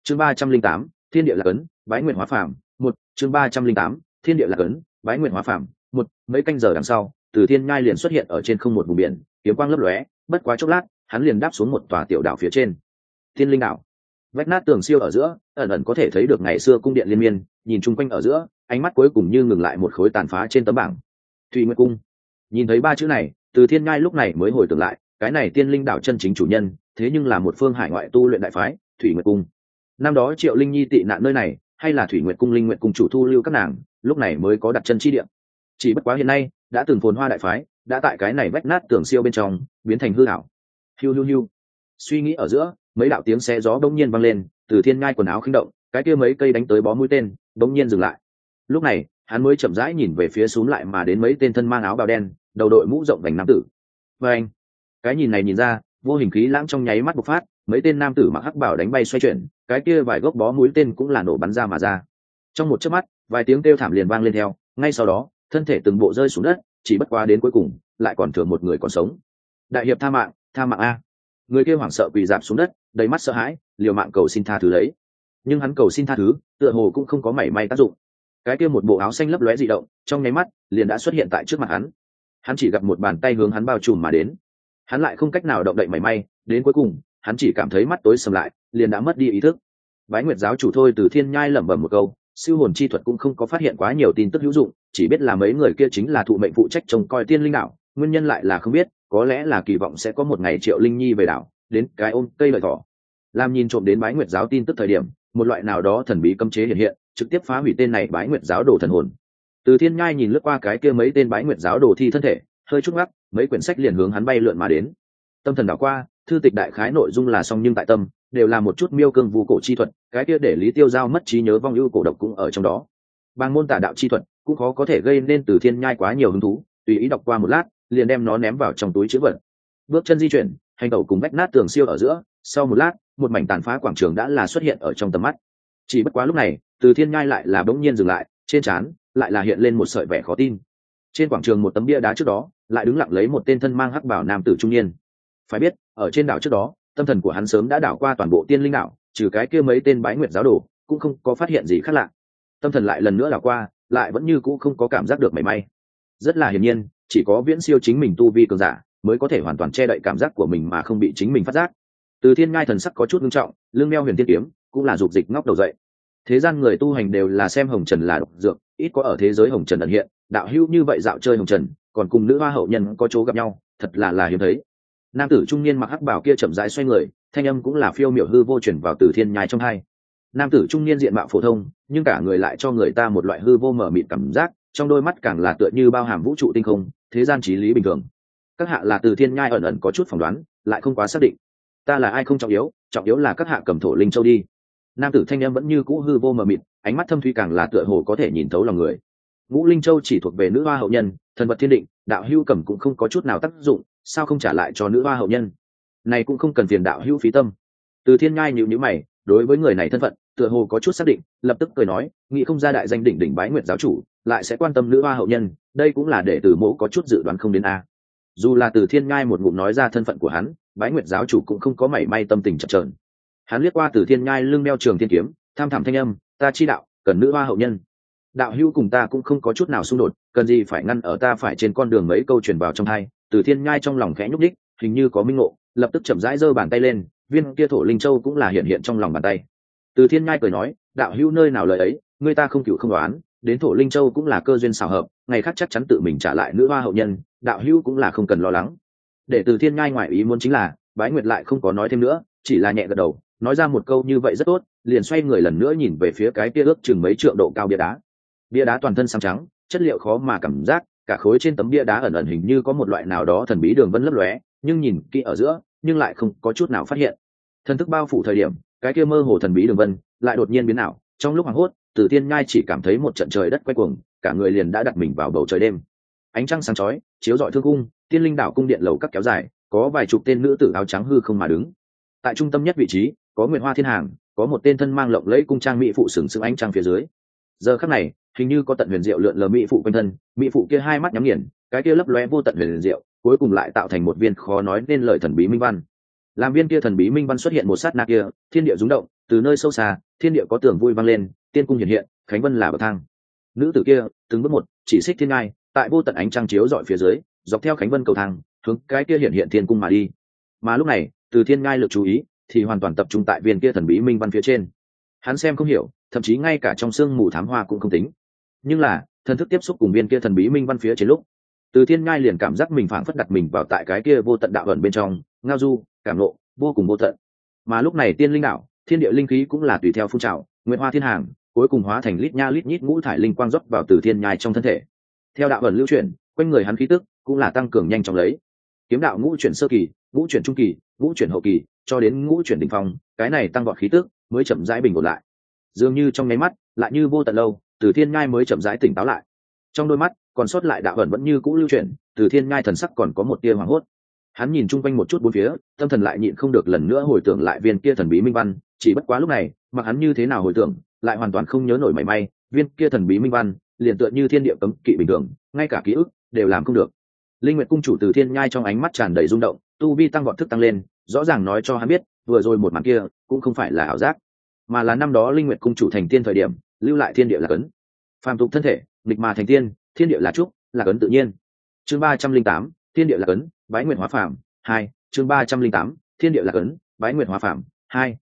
Chương 308, Thiên địa lạc ấn, Bái Nguyệt Hóa Phàm, 1, chương 308, Thiên địa lạc ấn, Bái Nguyệt Hóa Phàm, 1, mấy canh giờ đằng sau, Từ Thiên Nhai liền xuất hiện ở trên không một vùng biển, kiếm quang lấp lóe, bất quá chốc lát, hắn liền đáp xuống một tòa tiểu đảo phía trên. Thiên Linh đảo. Vách nát tường siêu ở giữa, ẩn ẩn có thể thấy được ngày xưa cung điện liên miên, nhìn chung quanh ở giữa, ánh mắt cuối cùng như ngừng lại một khối tàn phá trên tấm bảng. Thủy Nguyệt cung. Nhìn thấy ba chữ này, Từ Thiên Nhai lúc này mới hồi tưởng lại, cái này Tiên Linh đảo chân chính chủ nhân, thế nhưng là một phương hải ngoại tu luyện đại phái, Thủy Nguyệt cung. Năm đó Triệu Linh Nhi tị nạn nơi này, hay là Thủy Nguyệt cung Linh Nguyệt cung chủ thu lưu các nàng, lúc này mới có đặt chân chi địa. Chỉ bất quá hiện nay, đã từng phồn hoa đại phái, đã tại cái này vách nát tường siêu bên trong, biến thành hư ảo. Hiu hiu hiu. Suy nghĩ ở giữa, mấy đạo tiếng xé gió bỗng nhiên vang lên, Từ Thiên Nhai quần áo khinh động, cái kia mấy cây đánh tới bó mũi tên, bỗng nhiên dừng lại. Lúc này, hắn mới chậm rãi nhìn về phía xuống lại mà đến mấy tên thân mang áo bào đen, đầu đội mũ rộng vành nam tử. Và anh, cái nhìn này nhìn ra, vô hình khí lãng trong nháy mắt bộc phát, mấy tên nam tử mặc hắc bảo đánh bay xoay chuyển, cái kia vài gốc bó mũi tên cũng là nổ bắn ra mà ra. Trong một chớp mắt, vài tiếng kêu thảm liền vang lên theo, ngay sau đó, thân thể từng bộ rơi xuống đất, chỉ bất quá đến cuối cùng, lại còn thừa một người còn sống. Đại hiệp tha mạng a! Người kia hoảng sợ quỳ rạp xuống đất, đầy mắt sợ hãi, liều mạng cầu xin tha thứ lấy. Nhưng hắn cầu xin tha thứ, tựa hồ cũng không có mảy may tác dụng. Cái kia một bộ áo xanh lấp lóe dị động, trong nháy mắt, liền đã xuất hiện tại trước mặt hắn. Hắn chỉ gặp một bàn tay hướng hắn bao trùm mà đến. Hắn lại không cách nào động đậy mảy may, đến cuối cùng, hắn chỉ cảm thấy mắt tối sầm lại, liền đã mất đi ý thức. Bái Nguyệt giáo chủ thôi Từ Thiên Nhai lẩm bẩm một câu, siêu hồn chi thuật cũng không có phát hiện quá nhiều tin tức hữu dụng, chỉ biết là mấy người kia chính là thụ mệnh phụ trách trông coi Tiên Linh đảo, nguyên nhân lại là không biết, có lẽ là kỳ vọng sẽ có một ngày Triệu Linh Nhi về đảo, đến cái ôm cây lợi thỏ. Làm nhìn trộm đến Bái Nguyệt giáo tin tức thời điểm, một loại nào đó thần bí cấm chế hiện hiện, trực tiếp phá hủy tên này Bái Nguyệt giáo đồ thần hồn. Từ Thiên Nhai nhìn lướt qua cái kia mấy tên Bái Nguyệt giáo đồ thi thân thể, hơi chút ngắc, mấy quyển sách liền hướng hắn bay lượn mà đến. Tâm thần đảo qua, thư tịch đại khái nội dung là song nhưng tại tâm, đều là một chút miêu cương vu cổ chi thuật, cái kia để Lý Tiêu Giao mất trí nhớ vong ưu cổ độc cũng ở trong đó. Bang môn tả đạo chi thuật cũng khó có thể gây nên Từ Thiên Nhai quá nhiều hứng thú, tùy ý đọc qua một lát, liền đem nó ném vào trong túi trữ vật. Bước chân di chuyển, hành tẩu cùng vách nát tường siêu ở giữa, sau một lát, một mảnh tàn phá quảng trường đã là xuất hiện ở trong tầm mắt. Chỉ bất quá lúc này, Từ Thiên Nhai lại là bỗng nhiên dừng lại, trên trán lại là hiện lên một sợi vẻ khó tin. Trên quảng trường một tấm bia đá trước đó, lại đứng lặng lấy một tên thân mang hắc bào nam tử trung niên. Phải biết, ở trên đảo trước đó, tâm thần của hắn sớm đã đảo qua toàn bộ Tiên Linh đảo, trừ cái kia mấy tên Bái Nguyệt giáo đồ, cũng không có phát hiện gì khác lạ. Tâm thần lại lần nữa đảo qua, lại vẫn như cũ không có cảm giác được mảy may. Rất là hiển nhiên, chỉ có viễn siêu chính mình tu vi cường giả, mới có thể hoàn toàn che đậy cảm giác của mình mà không bị chính mình phát giác. Từ Thiên Ngai thần sắc có chút nghiêm trọng, lưng đeo huyền tiên kiếm, cũng là dục dịch ngóc đầu dậy. Thế gian người tu hành đều là xem hồng trần là độc dược, ít có ở thế giới hồng trần ẩn hiện, đạo hữu như vậy dạo chơi hồng trần, còn cùng nữ hoa hậu nhân có chỗ gặp nhau, thật là hiếm thấy. Nam tử trung niên mặc hắc bào kia chậm rãi xoay người, thanh âm cũng là phiêu miểu hư vô chuyển vào Từ Thiên Nhai trong hai. Nam tử trung niên diện mạo phổ thông, nhưng cả người lại cho người ta một loại hư vô mờ mịt cảm giác, trong đôi mắt càng là tựa như bao hàm vũ trụ tinh không, thế gian chí lý bình thường. Các hạ là Từ Thiên Nhai ẩn ẩn có chút phỏng đoán, lại không quá xác định. Ta là ai không trọng yếu là các hạ cầm thổ linh châu đi. Nam tử thanh âm vẫn như cũ hư vô mờ mịt, ánh mắt thâm thúy càng là tựa hồ có thể nhìn thấu lòng người. Ngũ linh châu chỉ thuộc về nữ hoa hậu nhân, thần vật thiên định, đạo hữu cầm cũng không có chút nào tác dụng, sao không trả lại cho nữ hoa hậu nhân? Này cũng không cần phiền đạo hữu phí tâm. Từ Thiên Nhai nhíu nhíu mày, đối với người này thân phận, tựa hồ có chút xác định, lập tức cười nói, nghĩ không ra đại danh đỉnh đỉnh Bái Nguyệt giáo chủ, lại sẽ quan tâm nữ hoa hậu nhân, đây cũng là để Từ Mỗ có chút dự đoán không đến a. Dù là Từ Thiên Nhai một ngụm nói ra thân phận của hắn, Bái Nguyệt giáo chủ cũng không có mảy may tâm tình chập chờn. Hắn liếc qua Từ Thiên Nhai lưng đeo trường thiên kiếm, tham thẳm thanh âm, ta chi đạo, cần nữ hoa hậu nhân. Đạo hữu cùng ta cũng không có chút nào xung đột, cần gì phải ngăn ở ta phải trên con đường mấy câu truyền vào trong hai. Từ Thiên Nhai trong lòng khẽ nhúc nhích, hình như có minh ngộ, lập tức chậm rãi giơ bàn tay lên, viên kia thổ linh châu cũng là hiện trong lòng bàn tay. Từ Thiên Nhai cười nói, đạo hữu nơi nào lời ấy, người ta không cửu không đoán, đến thổ linh châu cũng là cơ duyên xảo hợp, ngày khác chắc chắn tự mình trả lại nữ hoa hậu nhân, đạo hữu cũng là không cần lo lắng. Để Từ Thiên Nhai ngoại ý muốn chính là, Bái Nguyệt lại không có nói thêm nữa, chỉ là nhẹ gật đầu, nói ra một câu như vậy rất tốt, liền xoay người lần nữa nhìn về phía cái kia ước chừng mấy trượng độ cao bia đá. Bia đá toàn thân sáng trắng, chất liệu khó mà cảm giác, cả khối trên tấm bia đá ẩn ẩn hình như có một loại nào đó thần bí đường vân lấp lóe, nhưng nhìn kỹ ở giữa, nhưng lại không có chút nào phát hiện. Thần thức bao phủ thời điểm, cái kia mơ hồ thần bí đường vân lại đột nhiên biến ảo, trong lúc hoảng hốt, Từ Thiên Nhai chỉ cảm thấy một trận trời đất quay cuồng, cả người liền đã đặt mình vào bầu trời đêm. Ánh trăng sáng chói, chiếu rọi thương cung, Tiên Linh đảo cung điện lầu các kéo dài, có vài chục tên nữ tử áo trắng hư không mà đứng. Tại trung tâm nhất vị trí, có Nguyệt Hoa Thiên Hàng, có một tên thân mang lộng lẫy cung trang mỹ phụ sừng sững ánh trăng phía dưới. Giờ khắc này, hình như có tận huyền diệu lượn lờ mỹ phụ quanh thân, mỹ phụ kia hai mắt nhắm nghiền, cái kia lấp lóe vô tận huyền diệu, cuối cùng lại tạo thành một viên khó nói nên lời thần bí minh văn. Làm viên kia thần bí minh văn xuất hiện một sát na kia, thiên địa rung động, từ nơi sâu xa thiên địa có tường vui vang lên, tiên cung hiện hiện, khánh vân là bậc thang. Nữ tử kia từng bước một chỉ xích thiên ngai, tại vô tận ánh trăng chiếu dọi phía dưới, dọc theo khánh vân cầu thang hướng cái kia hiện hiện thiên cung mà đi. Mà lúc này từ thiên ngai lực chú ý thì hoàn toàn tập trung tại viên kia thần bí minh văn phía trên. Hắn xem không hiểu, thậm chí ngay cả trong sương mù thám hoa cũng không tính, nhưng là thần thức tiếp xúc cùng viên kia thần bí minh văn phía trên lúc, từ thiên ngai liền cảm giác mình phảng phất đặt mình vào tại cái kia vô tận đạo ẩn bên trong, ngao du cảm nộ vô cùng vô tận. Mà lúc này tiên linh đạo thiên địa linh khí cũng là tùy theo phun trào, nguyện hoa thiên hàng cuối cùng hóa thành lít nha lít nhít ngũ thải linh quang rót vào từ thiên nhai trong thân thể. Theo đạo ẩn lưu chuyển, quanh người hắn khí tức cũng là tăng cường nhanh chóng lấy. Kiếm đạo ngũ chuyển sơ kỳ, ngũ chuyển trung kỳ, ngũ chuyển hậu kỳ, cho đến ngũ chuyển đỉnh phong, cái này tăng vọt khí tức mới chậm rãi bình ổn lại. Dường như trong nháy mắt, lại như vô tận lâu, từ thiên nhai mới chậm rãi tỉnh táo lại. Trong đôi mắt còn sót lại đạo ẩn vẫn như cũ lưu chuyển, từ thiên nhai thần sắc còn có một tia hoảng hốt. Hắn nhìn chung quanh một chút bốn phía, tâm thần lại nhịn không được lần nữa hồi tưởng lại viên kia thần bí minh văn, chỉ bất quá lúc này mặc hắn như thế nào hồi tưởng lại hoàn toàn không nhớ nổi mảy may. Viên kia thần bí minh văn liền tựa như thiên địa cấm kỵ bình thường, ngay cả ký ức đều làm không được. Linh Nguyệt cung chủ từ thiên nhai trong ánh mắt tràn đầy rung động, tu vi tăng vọt thức tăng lên, rõ ràng nói cho hắn biết vừa rồi một màn kia cũng không phải là ảo giác, mà là năm đó Linh Nguyệt cung chủ thành tiên thời điểm lưu lại thiên địa là cấn. Phàm tục thân thể nghịch mà thành tiên, thiên địa là trúc, là cấn tự nhiên. Chương 308, thiên địa là cấn, bái nguyện hóa phàm 2. Chương 308, thiên địa là cấn, bái nguyện hóa phàm 2.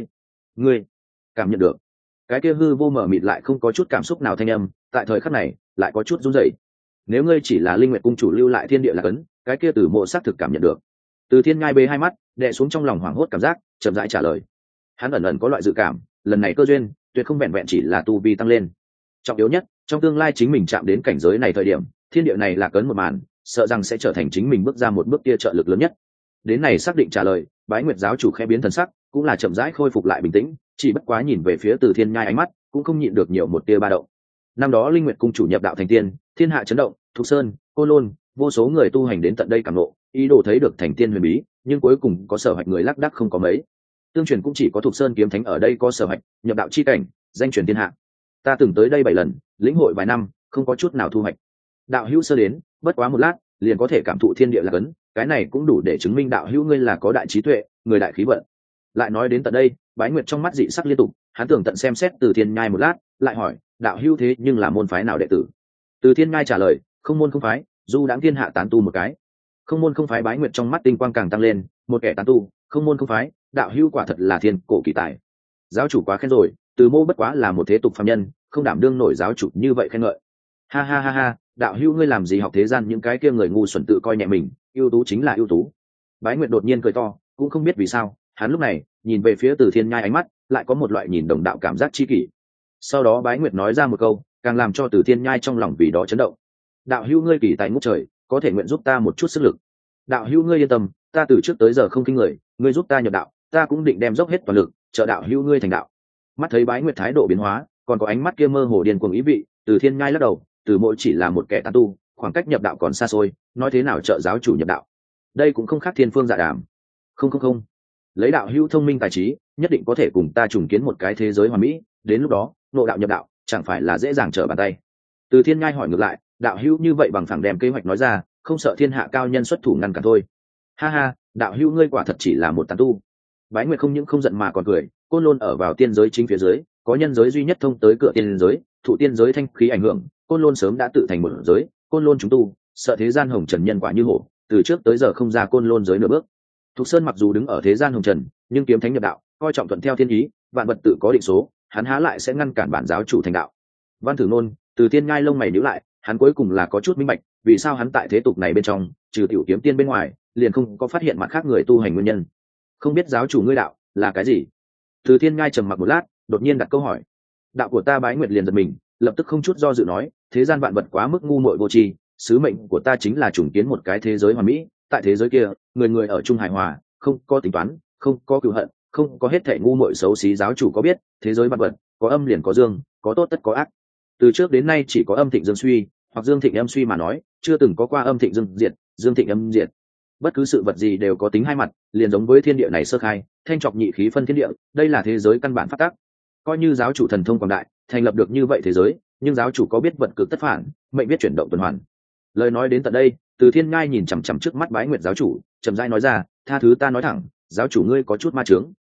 Ngươi cảm nhận được cái kia hư vô mở mịt lại không có chút cảm xúc nào thanh âm, tại thời khắc này lại có chút run rẩy. Nếu ngươi chỉ là Linh Nguyệt cung chủ lưu lại thiên địa là cấn, cái kia Tử Mộ xác thực cảm nhận được. Từ Thiên Nhai bế hai mắt, đè xuống trong lòng hoảng hốt cảm giác, chậm rãi trả lời. Hắn ẩn ẩn có loại dự cảm, lần này cơ duyên tuyệt không vẹn vẹn chỉ là tu vi tăng lên. Trọng yếu nhất, trong tương lai chính mình chạm đến cảnh giới này thời điểm, thiên địa này là cấn một màn, sợ rằng sẽ trở thành chính mình bước ra một bước kia trợ lực lớn nhất. Đến này xác định trả lời, Bái Nguyệt giáo chủ khẽ biến thần sắc, cũng là chậm rãi khôi phục lại bình tĩnh, chỉ bất quá nhìn về phía Từ Thiên Nhai ánh mắt, cũng không nhịn được nhiều một tia ba động. Năm đó Linh Nguyệt cung chủ nhập đạo thành tiên, thiên hạ chấn động, Thục Sơn, Côn Lôn, vô số người tu hành đến tận đây cảm ngộ, ý đồ thấy được thành tiên huyền bí, nhưng cuối cùng có sở hoạch người lác đác không có mấy. Tương truyền cũng chỉ có Thục Sơn kiếm thánh ở đây có sở hoạch, nhập đạo chi cảnh, danh truyền thiên hạ. Ta từng tới đây 7 lần, lĩnh hội vài năm, không có chút nào thu hoạch. Đạo hữu sơ đến, bất quá một lát, liền có thể cảm thụ thiên địa là cấn, cái này cũng đủ để chứng minh đạo hữu ngươi là có đại trí tuệ, người đại khí vận. Lại nói đến tận đây, Bái Nguyệt trong mắt dị sắc liên tục, hắn tưởng tận xem xét Từ Thiên Nhai một lát, lại hỏi, đạo hữu thế nhưng là môn phái nào đệ tử? Từ Thiên Nhai trả lời, không môn không phái, du đãng thiên hạ tán tu một cái. Không môn không phái. Bái Nguyệt trong mắt tinh quang càng tăng lên, một kẻ tán tu, không môn không phái, đạo hữu quả thật là thiên cổ kỳ tài. Giáo chủ quá khen rồi, Từ Mô bất quá là một thế tục phàm nhân, không đảm đương nổi giáo chủ như vậy khen ngợi. Ha ha ha ha, đạo hữu ngươi làm gì học thế gian những cái kia người ngu xuẩn tự coi nhẹ mình, ưu tú chính là ưu tú. Bái Nguyệt đột nhiên cười to, cũng không biết vì sao, hắn lúc này nhìn về phía Từ Thiên Nhai ánh mắt lại có một loại nhìn đồng đạo cảm giác chi kỷ. Sau đó Bái Nguyệt nói ra một câu, càng làm cho Từ Thiên Nhai trong lòng vì đó chấn động. Đạo hữu ngươi kỳ tài ngút trời, có thể nguyện giúp ta một chút sức lực. Đạo hữu ngươi yên tâm, ta từ trước tới giờ không khinh người, ngươi giúp ta nhập đạo, ta cũng định đem dốc hết toàn lực trợ đạo hữu ngươi thành đạo. Mắt thấy Bái Nguyệt thái độ biến hóa, còn có ánh mắt kia mơ hồ điên cuồng ý vị, Từ Thiên Nhai lắc đầu, Từ Mộ chỉ là một kẻ tán tu, khoảng cách nhập đạo còn xa xôi, nói thế nào trợ giáo chủ nhập đạo? Đây cũng không khác thiên phương dạ đàm. Không, lấy đạo hữu thông minh tài trí, nhất định có thể cùng ta trùng kiến một cái thế giới hoàn mỹ, đến lúc đó ngộ đạo nhập đạo chẳng phải là dễ dàng trở bàn tay. Từ Thiên Nhai hỏi ngược lại, đạo hữu như vậy bằng phẳng đem kế hoạch nói ra, không sợ thiên hạ cao nhân xuất thủ ngăn cản thôi? Ha ha, đạo hữu ngươi quả thật chỉ là một tán tu. Bái Nguyệt không những không giận mà còn cười, Côn Lôn ở vào tiên giới chính phía dưới, có nhân giới duy nhất thông tới cửa tiên giới, thụ tiên giới thanh khí ảnh hưởng, Côn Lôn sớm đã tự thành một giới, Côn Lôn chúng tu sợ thế gian hồng trần nhân quả như hổ, từ trước tới giờ không ra Côn Lôn giới nửa bước. Thục Sơn mặc dù đứng ở thế gian hồng trần, nhưng kiếm thánh nhập đạo, coi trọng thuận theo thiên ý, vạn vật tự có định số, hắn há lại sẽ ngăn cản bản giáo chủ thành đạo. Văn Thử Nôn, Từ Thiên Nhai lông mày nhíu lại, hắn cuối cùng là có chút minh bạch, vì sao hắn tại thế tục này bên trong, trừ tiểu kiếm tiên bên ngoài, liền không có phát hiện mặt khác người tu hành nguyên nhân. Không biết giáo chủ ngươi đạo là cái gì? Từ Thiên Nhai trầm mặc một lát, đột nhiên đặt câu hỏi. Đạo của ta. Bái Nguyệt liền giật mình, lập tức không chút do dự nói, thế gian vạn vật quá mức ngu muội vô tri, sứ mệnh của ta chính là trùng kiến một cái thế giới hoàn mỹ, tại thế giới kia, người người ở chung hài hòa, không có tính toán, không có cừu hận, không có hết thảy ngu muội xấu xí. Giáo chủ có biết, thế giới vạn vật, có âm liền có dương, có tốt tất có ác. Từ trước đến nay chỉ có âm thịnh dương suy, hoặc dương thịnh âm suy mà nói, chưa từng có qua âm thịnh dương diệt, dương thịnh âm diệt. Bất cứ sự vật gì đều có tính hai mặt, liền giống với thiên địa này sơ khai, thanh trọc nhị khí phân thiên địa, đây là thế giới căn bản phát tác. Coi như giáo chủ thần thông quảng đại, thành lập được như vậy thế giới, nhưng giáo chủ có biết vật cực tất phản, mệnh biết chuyển động tuần hoàn. Lời nói đến tận đây, Từ Thiên Nhai nhìn chằm chằm trước mắt Bái Nguyệt giáo chủ, chậm rãi nói ra, tha thứ ta nói thẳng, giáo chủ ngươi có chút ma chướng.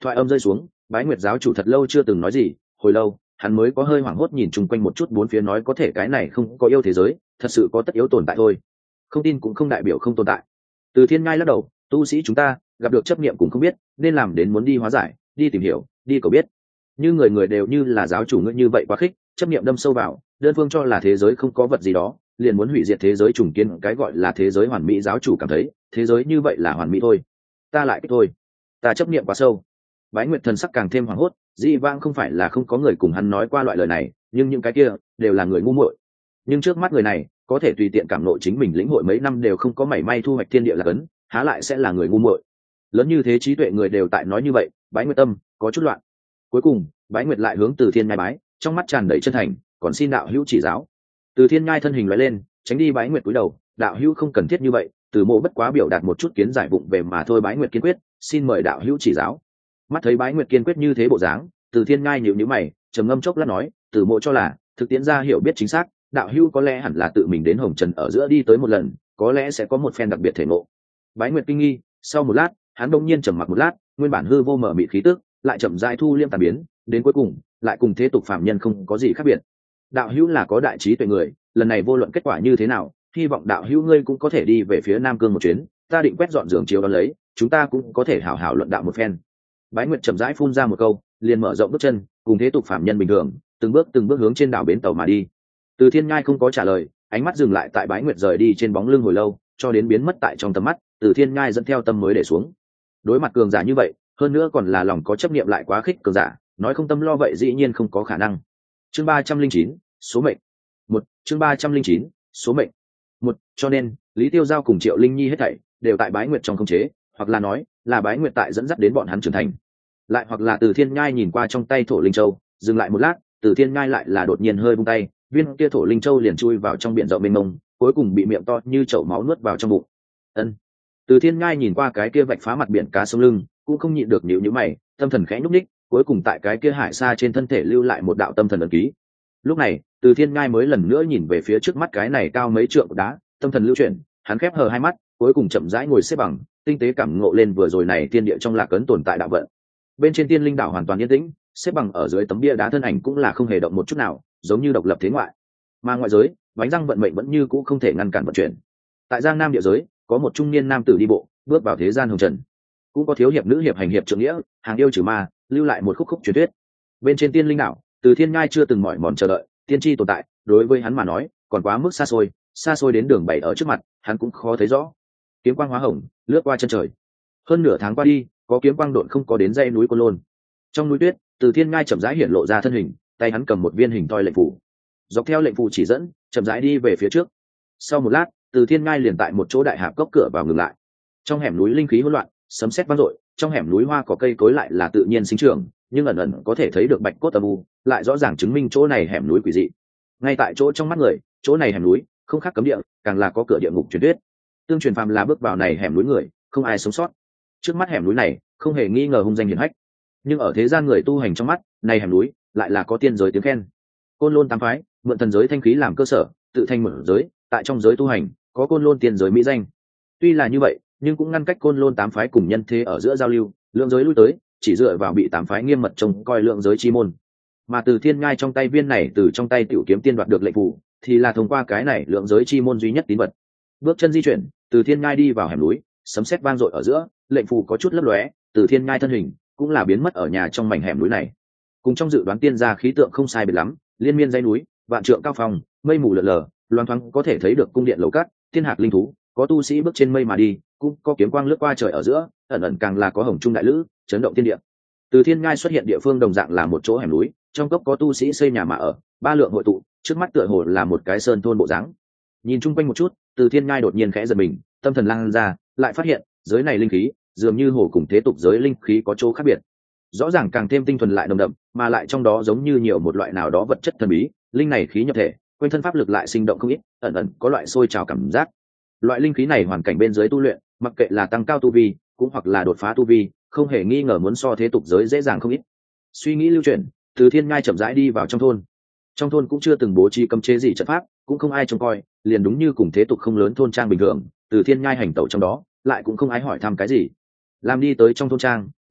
Thoại âm rơi xuống, Bái Nguyệt giáo chủ thật lâu chưa từng nói gì, hồi lâu hắn mới có hơi hoảng hốt nhìn chung quanh một chút bốn phía, nói có thể cái này không có yêu thế giới, thật sự có tất yếu tồn tại thôi, không tin cũng không đại biểu không tồn tại. Từ Thiên Nhai lắc đầu, tu sĩ chúng ta gặp được chấp niệm cũng không biết nên làm đến muốn đi hóa giải, đi tìm hiểu, đi cầu biết. Như người người đều như là giáo chủ ngươi như vậy quá khích, chấp niệm đâm sâu vào, đơn phương cho là thế giới không có vật gì đó, liền muốn hủy diệt thế giới, trùng kiến cái gọi là thế giới hoàn mỹ. Giáo chủ cảm thấy thế giới như vậy là hoàn mỹ thôi, ta lại thôi, ta chấp niệm quá sâu. Bái Nguyệt thần sắc càng thêm hoảng hốt, dĩ vãng không phải là không có người cùng hắn nói qua loại lời này, nhưng những cái kia đều là người ngu muội. Nhưng trước mắt người này có thể tùy tiện cảm nộ chính mình lĩnh hội mấy năm đều không có mảy may thu hoạch thiên địa là cấn, há lại sẽ là người ngu muội? Lớn như thế trí tuệ người đều tại nói như vậy, Bái Nguyệt tâm có chút loạn. Cuối cùng Bái Nguyệt lại hướng Từ Thiên Nhai bái, trong mắt tràn đầy chân thành, còn xin đạo hữu chỉ giáo. Từ Thiên Nhai thân hình lóe lên, tránh đi Bái Nguyệt cúi đầu, đạo hữu không cần thiết như vậy, Từ mộ bất quá biểu đạt một chút kiến giải vụng về mà thôi. Bái Nguyệt kiên quyết, xin mời đạo hữu chỉ giáo. Mắt thấy Bái Nguyệt kiên quyết như thế bộ dáng, Từ Thiên Nhai nhíu nhíu mày, trầm ngâm chốc lát nói, Từ mộ cho là thực tiễn ra hiểu biết chính xác, đạo hữu có lẽ hẳn là tự mình đến Hồng Trần ở giữa đi tới một lần, có lẽ sẽ có một phen đặc biệt thể ngộ. Bái Nguyệt kinh nghi, sau một lát hắn đông nhiên trầm mặc một lát, nguyên bản hư vô mở mịt khí tức lại chậm rãi thu liêm tàn biến, đến cuối cùng lại cùng thế tục phạm nhân không có gì khác biệt. Đạo hữu là có đại trí tuệ người, lần này vô luận kết quả như thế nào, hy vọng đạo hữu ngươi cũng có thể đi về phía Nam Cương một chuyến, ta định quét dọn giường chiếu đón lấy, chúng ta cũng có thể hảo hảo luận đạo một phen. Bái Nguyệt chậm rãi phun ra một câu, liền mở rộng bước chân, cùng thế tục phạm nhân bình thường, từng bước hướng trên đảo bến tàu mà đi. Từ Thiên Nhai không có trả lời, ánh mắt dừng lại tại Bái Nguyệt rời đi trên bóng lưng hồi lâu, cho đến biến mất tại trong tầm mắt, Từ Thiên Nhai dẫn theo tâm mới để xuống. Đối mặt cường giả như vậy, hơn nữa còn là lòng có chấp niệm lại quá khích cường giả, nói không tâm lo vậy dĩ nhiên không có khả năng. Chương 309, số mệnh. Chương 309, số mệnh. Cho nên, Lý Tiêu Giao cùng Triệu Linh Nhi hết thảy đều tại Bái Nguyệt trong khống chế, hoặc là nói, là Bái Nguyệt tại dẫn dắt đến bọn hắn trưởng thành. Lại hoặc là Từ Thiên Nhai nhìn qua trong tay Thổ Linh Châu, dừng lại một lát, Từ Thiên Nhai lại là đột nhiên hơi buông tay, viên kia Thổ Linh Châu liền chui vào trong biển rộng mênh mông, cuối cùng bị miệng to như chậu máu nuốt vào trong bụng. Ân. Từ Thiên Nhai nhìn qua cái kia vạch phá mặt biển cá sông lưng, cũng không nhịn được nhíu nhíu mày, tâm thần khẽ nhúc nhích, cuối cùng tại cái kia hải xa trên thân thể lưu lại một đạo tâm thần ấn ký. Lúc này, Từ Thiên Nhai mới lần nữa nhìn về phía trước mắt cái này cao mấy trượng đá, tâm thần lưu chuyển, hắn khép hờ hai mắt, cuối cùng chậm rãi ngồi xếp bằng, tinh tế cảm ngộ lên vừa rồi này thiên địa trong lạc ấn tồn tại đạo vận. Bên trên Tiên Linh đảo hoàn toàn yên tĩnh, xếp bằng ở dưới tấm bia đá thân ảnh cũng là không hề động một chút nào, giống như độc lập thế ngoại. Mà ngoại giới, bánh răng vận mệnh vẫn như cũ không thể ngăn cản vận chuyển. Tại Giang Nam địa giới, có một trung niên nam tử đi bộ, bước vào thế gian hồng trần. Cũng có thiếu hiệp nữ hiệp hành hiệp trượng nghĩa, hàng yêu trừ ma, lưu lại một khúc truyền thuyết. Bên trên Tiên Linh đảo, Từ Thiên Nhai chưa từng mỏi mòn chờ đợi, tiên tri tồn tại, đối với hắn mà nói, còn quá mức xa xôi đến đường bảy ở trước mặt, hắn cũng khó thấy rõ. Kiếm quang hóa hồng, lướt qua chân trời. Hơn nửa tháng qua đi, có kiếm quang độn không có đến dãy núi Côn Lôn. Trong núi tuyết, Từ Thiên Nhai chậm rãi hiện lộ ra thân hình, tay hắn cầm một viên hình thoi lệnh phù. Dọc theo lệnh phù chỉ dẫn, chậm rãi đi về phía trước. Sau một lát, Từ Thiên Nhai liền tại một chỗ đại hạp cốc cửa vào ngừng lại. Trong hẻm núi linh khí hỗn loạn, sấm sét vang dội, trong hẻm núi hoa cỏ cây cối lại là tự nhiên sinh trưởng, nhưng ẩn ẩn có thể thấy được bạch cốt âm u, lại rõ ràng chứng minh chỗ này hẻm núi quỷ dị. Ngay tại chỗ trong mắt người, chỗ này hẻm núi không khác cấm địa, càng là có cửa địa ngục truyền thuyết. Tương truyền phàm là bước vào này hẻm núi người, không ai sống sót. Trước mắt hẻm núi này, không hề nghi ngờ hung danh hiển hách, nhưng ở thế gian người tu hành trong mắt, này hẻm núi lại là có tiên giới tiếng khen. Côn Lôn tám phái, mượn thần giới thanh khí làm cơ sở, tự thành mở giới, tại trong giới tu hành, có Côn Lôn tiên giới mỹ danh. Tuy là như vậy, nhưng cũng ngăn cách Côn Lôn tám phái cùng nhân thế ở giữa giao lưu, lượng giới lui tới, chỉ dựa vào bị tám phái nghiêm mật trông coi lượng giới chi môn. Mà Từ Thiên Nhai trong tay viên này từ trong tay Tiểu Kiếm Tiên đoạt được lệnh phù, thì là thông qua cái này lượng giới chi môn duy nhất tín vật. Bước chân di chuyển, Từ Thiên Nhai đi vào hẻm núi, sấm sét vang dội ở giữa, lệnh phù có chút lấp lóe, Từ Thiên Nhai thân hình cũng là biến mất ở nhà trong mảnh hẻm núi này. Cùng trong dự đoán tiên gia khí tượng không sai biệt lắm, liên miên dãy núi, vạn trượng cao phong, mây mù lờ lờ, loáng thoáng có thể thấy được cung điện lầu cát, thiên hạc linh thú, có tu sĩ bước trên mây mà đi, cũng có kiếm quang lướt qua trời ở giữa, ẩn ẩn càng là có hồng trung đại lữ, chấn động thiên địa. Từ Thiên Nhai xuất hiện địa phương đồng dạng là một chỗ hẻm núi, trong cốc có tu sĩ xây nhà mà ở, ba lượng hội tụ, trước mắt tựa hồ là một cái sơn thôn bộ dáng. Nhìn chung quanh một chút, Từ Thiên Nhai đột nhiên khẽ giật mình, tâm thần lan ra, lại phát hiện giới này linh khí dường như hồ cùng thế tục giới linh khí có chỗ khác biệt, rõ ràng càng thêm tinh thuần lại nồng đậm, mà lại trong đó giống như nhiều một loại nào đó vật chất thần bí, linh này khí nhập thể, quanh thân pháp lực lại sinh động không ít, ẩn ẩn có loại sôi trào cảm giác. Loại linh khí này hoàn cảnh bên dưới tu luyện, mặc kệ là tăng cao tu vi, cũng hoặc là đột phá tu vi, không hề nghi ngờ muốn so thế tục giới dễ dàng không ít. Suy nghĩ lưu chuyển, Từ Thiên Nhai chậm rãi đi vào trong thôn. Trong thôn cũng chưa từng bố trí cấm chế gì trận pháp, cũng không ai trông coi, liền đúng như cùng thế tục không lớn thôn trang bình thường. Từ Thiên Nhai hành tẩu trong đó, lại cũng không ai hỏi thăm cái gì. Làm đi tới trong thôn trang,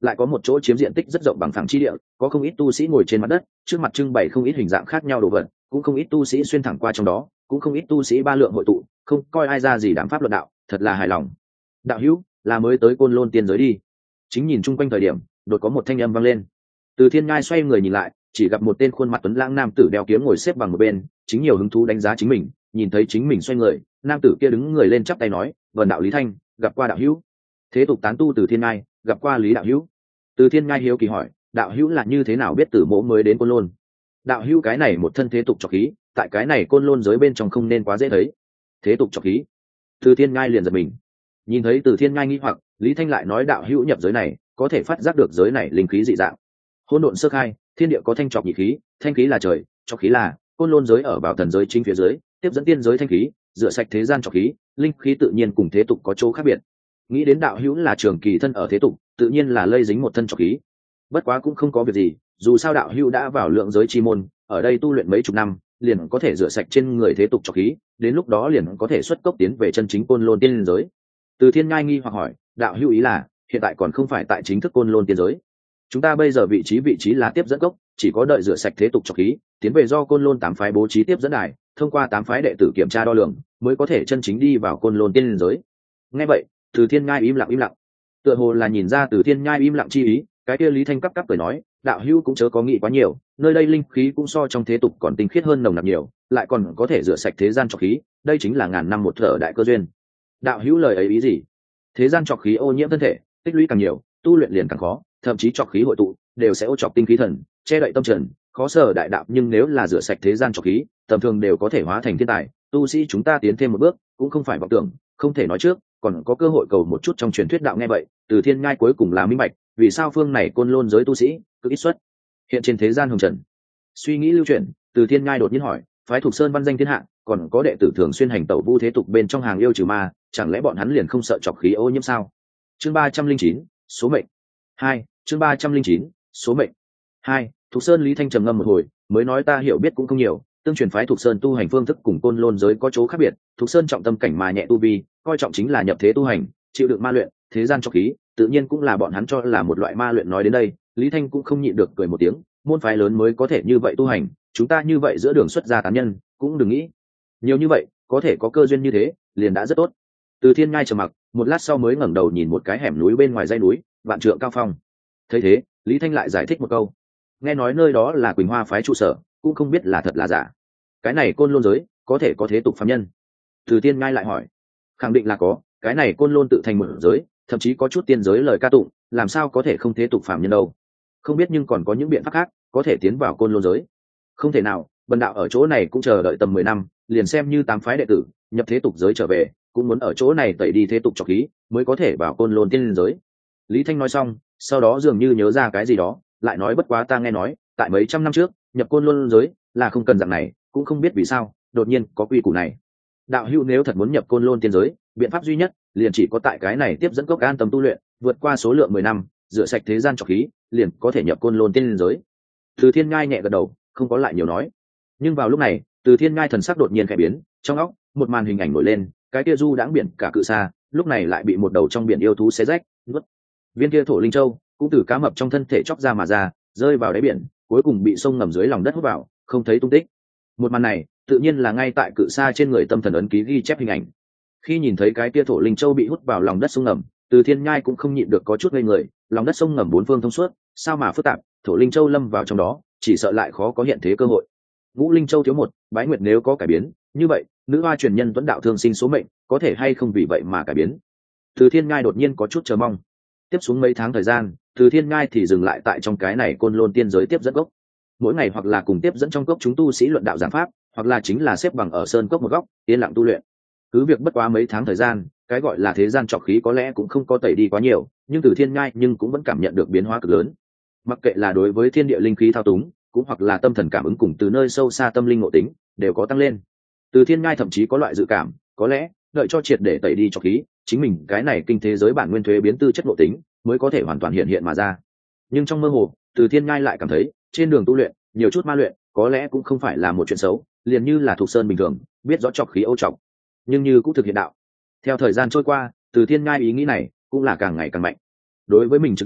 lại có một chỗ chiếm diện tích rất rộng bằng phẳng chi địa, có không ít tu sĩ ngồi trên mặt đất, trước mặt trưng bày không ít hình dạng khác nhau đồ vật, cũng không ít tu sĩ xuyên thẳng qua trong đó, cũng không ít tu sĩ ba lượng hội tụ, không coi ai ra gì đàm pháp luận đạo, thật là hài lòng. Đạo hữu, là mới tới Côn Lôn tiên giới đi. Chính nhìn chung quanh thời điểm, đột có một thanh âm vang lên. Từ Thiên Nhai xoay người nhìn lại, chỉ gặp một tên khuôn mặt tuấn lãng nam tử đeo kiếm ngồi xếp bằng một bên, chính nhiều hứng thú đánh giá chính mình. Nhìn thấy chính mình xoay người, nam tử kia đứng người lên chắp tay nói: "Vân đạo Lý Thanh, gặp qua đạo hữu." Thế tục tán tu Từ Thiên Nhai, gặp qua Lý đạo hữu. Từ Thiên Nhai hiếu kỳ hỏi: "Đạo hữu là như thế nào biết Tử Mỗ mới đến Côn Lôn?" Đạo hữu cái này một thân thế tục trọc khí, tại cái này Côn Lôn giới bên trong không nên quá dễ thấy. Thế tục trọc khí? Từ Thiên Nhai liền giật mình. Nhìn thấy Từ Thiên Nhai nghi hoặc, Lý Thanh lại nói: "Đạo hữu nhập giới này, có thể phát giác được giới này linh khí dị dạng. Hỗn độn sơ khai, thiên địa có thanh trọc nhị khí, thanh khí là trời, trọc khí là Côn Lôn giới ở vào thần giới chính phía dưới, tiếp dẫn tiên giới thanh khí, rửa sạch thế gian trọc khí, linh khí tự nhiên cùng thế tục có chỗ khác biệt. Nghĩ đến đạo hữu là trường kỳ thân ở thế tục, tự nhiên là lây dính một thân trọc khí. Bất quá cũng không có việc gì, dù sao đạo hữu đã vào lượng giới chi môn, ở đây tu luyện mấy chục năm, liền có thể rửa sạch trên người thế tục trọc khí, đến lúc đó liền có thể xuất cốc tiến về chân chính Côn Lôn tiên giới." Từ Thiên Nhai nghi hoặc hỏi: "Đạo hữu ý là hiện tại còn không phải tại chính thức Côn Lôn tiên giới? Chúng ta bây giờ vị trí là tiếp dẫn cốc, chỉ có đợi rửa sạch thế tục trọc khí, tiến về do Côn Lôn 8 phái bố trí tiếp dẫn đài, thông qua 8 phái đệ tử kiểm tra đo lường, mới có thể chân chính đi vào Côn Lôn tiên giới." Nghe vậy, Từ Thiên Nhai im lặng, tựa hồ là nhìn ra Từ Thiên Nhai im lặng chi ý, cái kia Lý Thanh cắp cười nói: "Đạo hữu cũng chớ có nghĩ quá nhiều, nơi đây linh khí cũng so trong thế tục còn tinh khiết hơn nồng nặc nhiều, lại còn có thể rửa sạch thế gian trọc khí, đây chính là ngàn năm một thở đại cơ duyên." Đạo hữu lời ấy ý gì? Thế gian trọc khí ô nhiễm thân thể, tích lũy càng nhiều, tu luyện liền càng khó, thậm chí trọc khí hội tụ đều sẽ ô trọc tinh khí thần, che đậy tâm trần, khó sở đại đạo, nhưng nếu là rửa sạch thế gian trọc khí, tầm thường đều có thể hóa thành thiên tài, tu sĩ chúng ta tiến thêm một bước, cũng không phải vọng tưởng, không thể nói trước, còn có cơ hội cầu một chút trong truyền thuyết đạo. Nghe vậy, Từ Thiên Nhai cuối cùng là minh bạch, vì sao phương này Côn Lôn giới tu sĩ cứ ít xuất hiện trên thế gian hồng trần. Suy nghĩ lưu chuyển, Từ Thiên Nhai đột nhiên hỏi: "Phái Thục Sơn văn danh thiên hạ, còn có đệ tử thường xuyên hành tẩu vu thế tục bên trong hàng yêu trừ ma, chẳng lẽ bọn hắn liền không sợ trọc khí ô nhiễm sao?" Chương 309, số mệnh 2. Chương 309, số mệnh 2. Thục Sơn Lý Thanh trầm ngâm một hồi, mới nói: "Ta hiểu biết cũng không nhiều, tương truyền phái Thục Sơn tu hành phương thức cùng Côn Lôn giới có chỗ khác biệt. Thục Sơn trọng tâm cảnh mà nhẹ tu vi, coi trọng chính là nhập thế tu hành, chịu đựng ma luyện, thế gian trọc khí, tự nhiên cũng là bọn hắn cho là một loại ma luyện." Nói đến đây, Lý Thanh cũng không nhịn được cười một tiếng: "Môn phái lớn mới có thể như vậy tu hành, chúng ta như vậy giữa đường xuất gia tán nhân, cũng đừng nghĩ nhiều như vậy, có thể có cơ duyên như thế, liền đã rất tốt." Từ Thiên Nhai trầm mặc, một lát sau mới ngẩng đầu nhìn một cái hẻm núi bên ngoài dãy núi, vạn trượng cao phong. Thấy thế, Lý Thanh lại giải thích một câu: "Nghe nói nơi đó là Quỳnh Hoa phái trụ sở, cũng không biết là thật là giả. Cái này Côn Lôn giới, có thể có thế tục phàm nhân?" Từ Thiên Nhai lại hỏi: "Khẳng định là có, cái này Côn Lôn tự thành một giới, thậm chí có chút tiên giới lời ca tụng, làm sao có thể không thế tục phàm nhân đâu? Không biết nhưng còn có những biện pháp khác, có thể tiến vào Côn Lôn giới?" "Không thể nào, bần đạo ở chỗ này cũng chờ đợi tầm 10 năm, liền xem như 8 phái đệ tử nhập thế tục giới trở về, cũng muốn ở chỗ này tẩy đi thế tục trọc khí, mới có thể vào Côn Lôn tiên giới." Lý Thanh nói xong, sau đó dường như nhớ ra cái gì đó, lại nói: "Bất quá ta nghe nói, tại mấy trăm năm trước, nhập Côn Lôn giới là không cần dạng này, cũng không biết vì sao đột nhiên có quy củ này. Đạo hữu nếu thật muốn nhập Côn Lôn tiên giới, biện pháp duy nhất liền chỉ có tại cái này tiếp dẫn cốc an tâm tu luyện, vượt qua số lượng 10 năm, rửa sạch thế gian trọc khí, liền có thể nhập Côn Lôn tiên giới." Từ Thiên Nhai nhẹ gật đầu, không có lại nhiều nói. Nhưng vào lúc này, Từ Thiên Nhai thần sắc đột nhiên khẽ biến, trong óc một màn hình ảnh nổi lên, cái kia du đãng biển cả cự xa, lúc này lại bị một đầu trong biển yêu thú xé rách, nuốt. Viên kia thổ linh châu cũng từ cá mập trong thân thể chóc ra mà ra, rơi vào đáy biển, cuối cùng bị sông ngầm dưới lòng đất hút vào, không thấy tung tích. Một màn này, tự nhiên là ngay tại cự xa trên người tâm thần ấn ký ghi chép hình ảnh. Khi nhìn thấy cái kia thổ linh châu bị hút vào lòng đất sông ngầm, Từ Thiên Nhai cũng không nhịn được có chút ngây người, lòng đất sông ngầm bốn phương thông suốt, sao mà phức tạp, thổ linh châu lâm vào trong đó, chỉ sợ lại khó có hiện thế cơ hội. Ngũ linh châu thiếu một, Bái Nguyệt nếu có cải biến, như vậy, nữ hoa truyền nhân Tuấn đạo thương sinh số mệnh, có thể hay không vì vậy mà cải biến? Từ Thiên Nhai đột nhiên có chút chờ mong. Tiếp xuống mấy tháng thời gian, Từ Thiên Nhai thì dừng lại tại trong cái này Côn Lôn tiên giới tiếp dẫn cốc. Mỗi ngày hoặc là cùng tiếp dẫn trong cốc chúng tu sĩ luận đạo giảng pháp, hoặc là chính là xếp bằng ở sơn cốc một góc, yên lặng tu luyện. Cứ việc bất quá mấy tháng thời gian, cái gọi là thế gian trọc khí có lẽ cũng không có tẩy đi quá nhiều, nhưng Từ Thiên Nhai nhưng cũng vẫn cảm nhận được biến hóa cực lớn. Mặc kệ là đối với thiên địa linh khí thao túng, cũng hoặc là tâm thần cảm ứng cùng từ nơi sâu xa tâm linh ngộ tính, đều có tăng lên. Từ Thiên Nhai thậm chí có loại dự cảm, có lẽ đợi cho triệt để tẩy đi trọc khí, chính mình cái này kinh thế giới bản nguyên thuế biến tư chất ngộ tính mới có thể hoàn toàn hiện hiện mà ra. Nhưng trong mơ hồ, Từ Thiên Nhai lại cảm thấy trên đường tu luyện nhiều chút ma luyện có lẽ cũng không phải là một chuyện xấu, liền như là Thục Sơn bình thường biết rõ trọc khí ô trọc, nhưng như cũng thực hiện đạo. Theo thời gian trôi qua, Từ Thiên Nhai ý nghĩ này cũng là càng ngày càng mạnh. Đối với mình trực giác,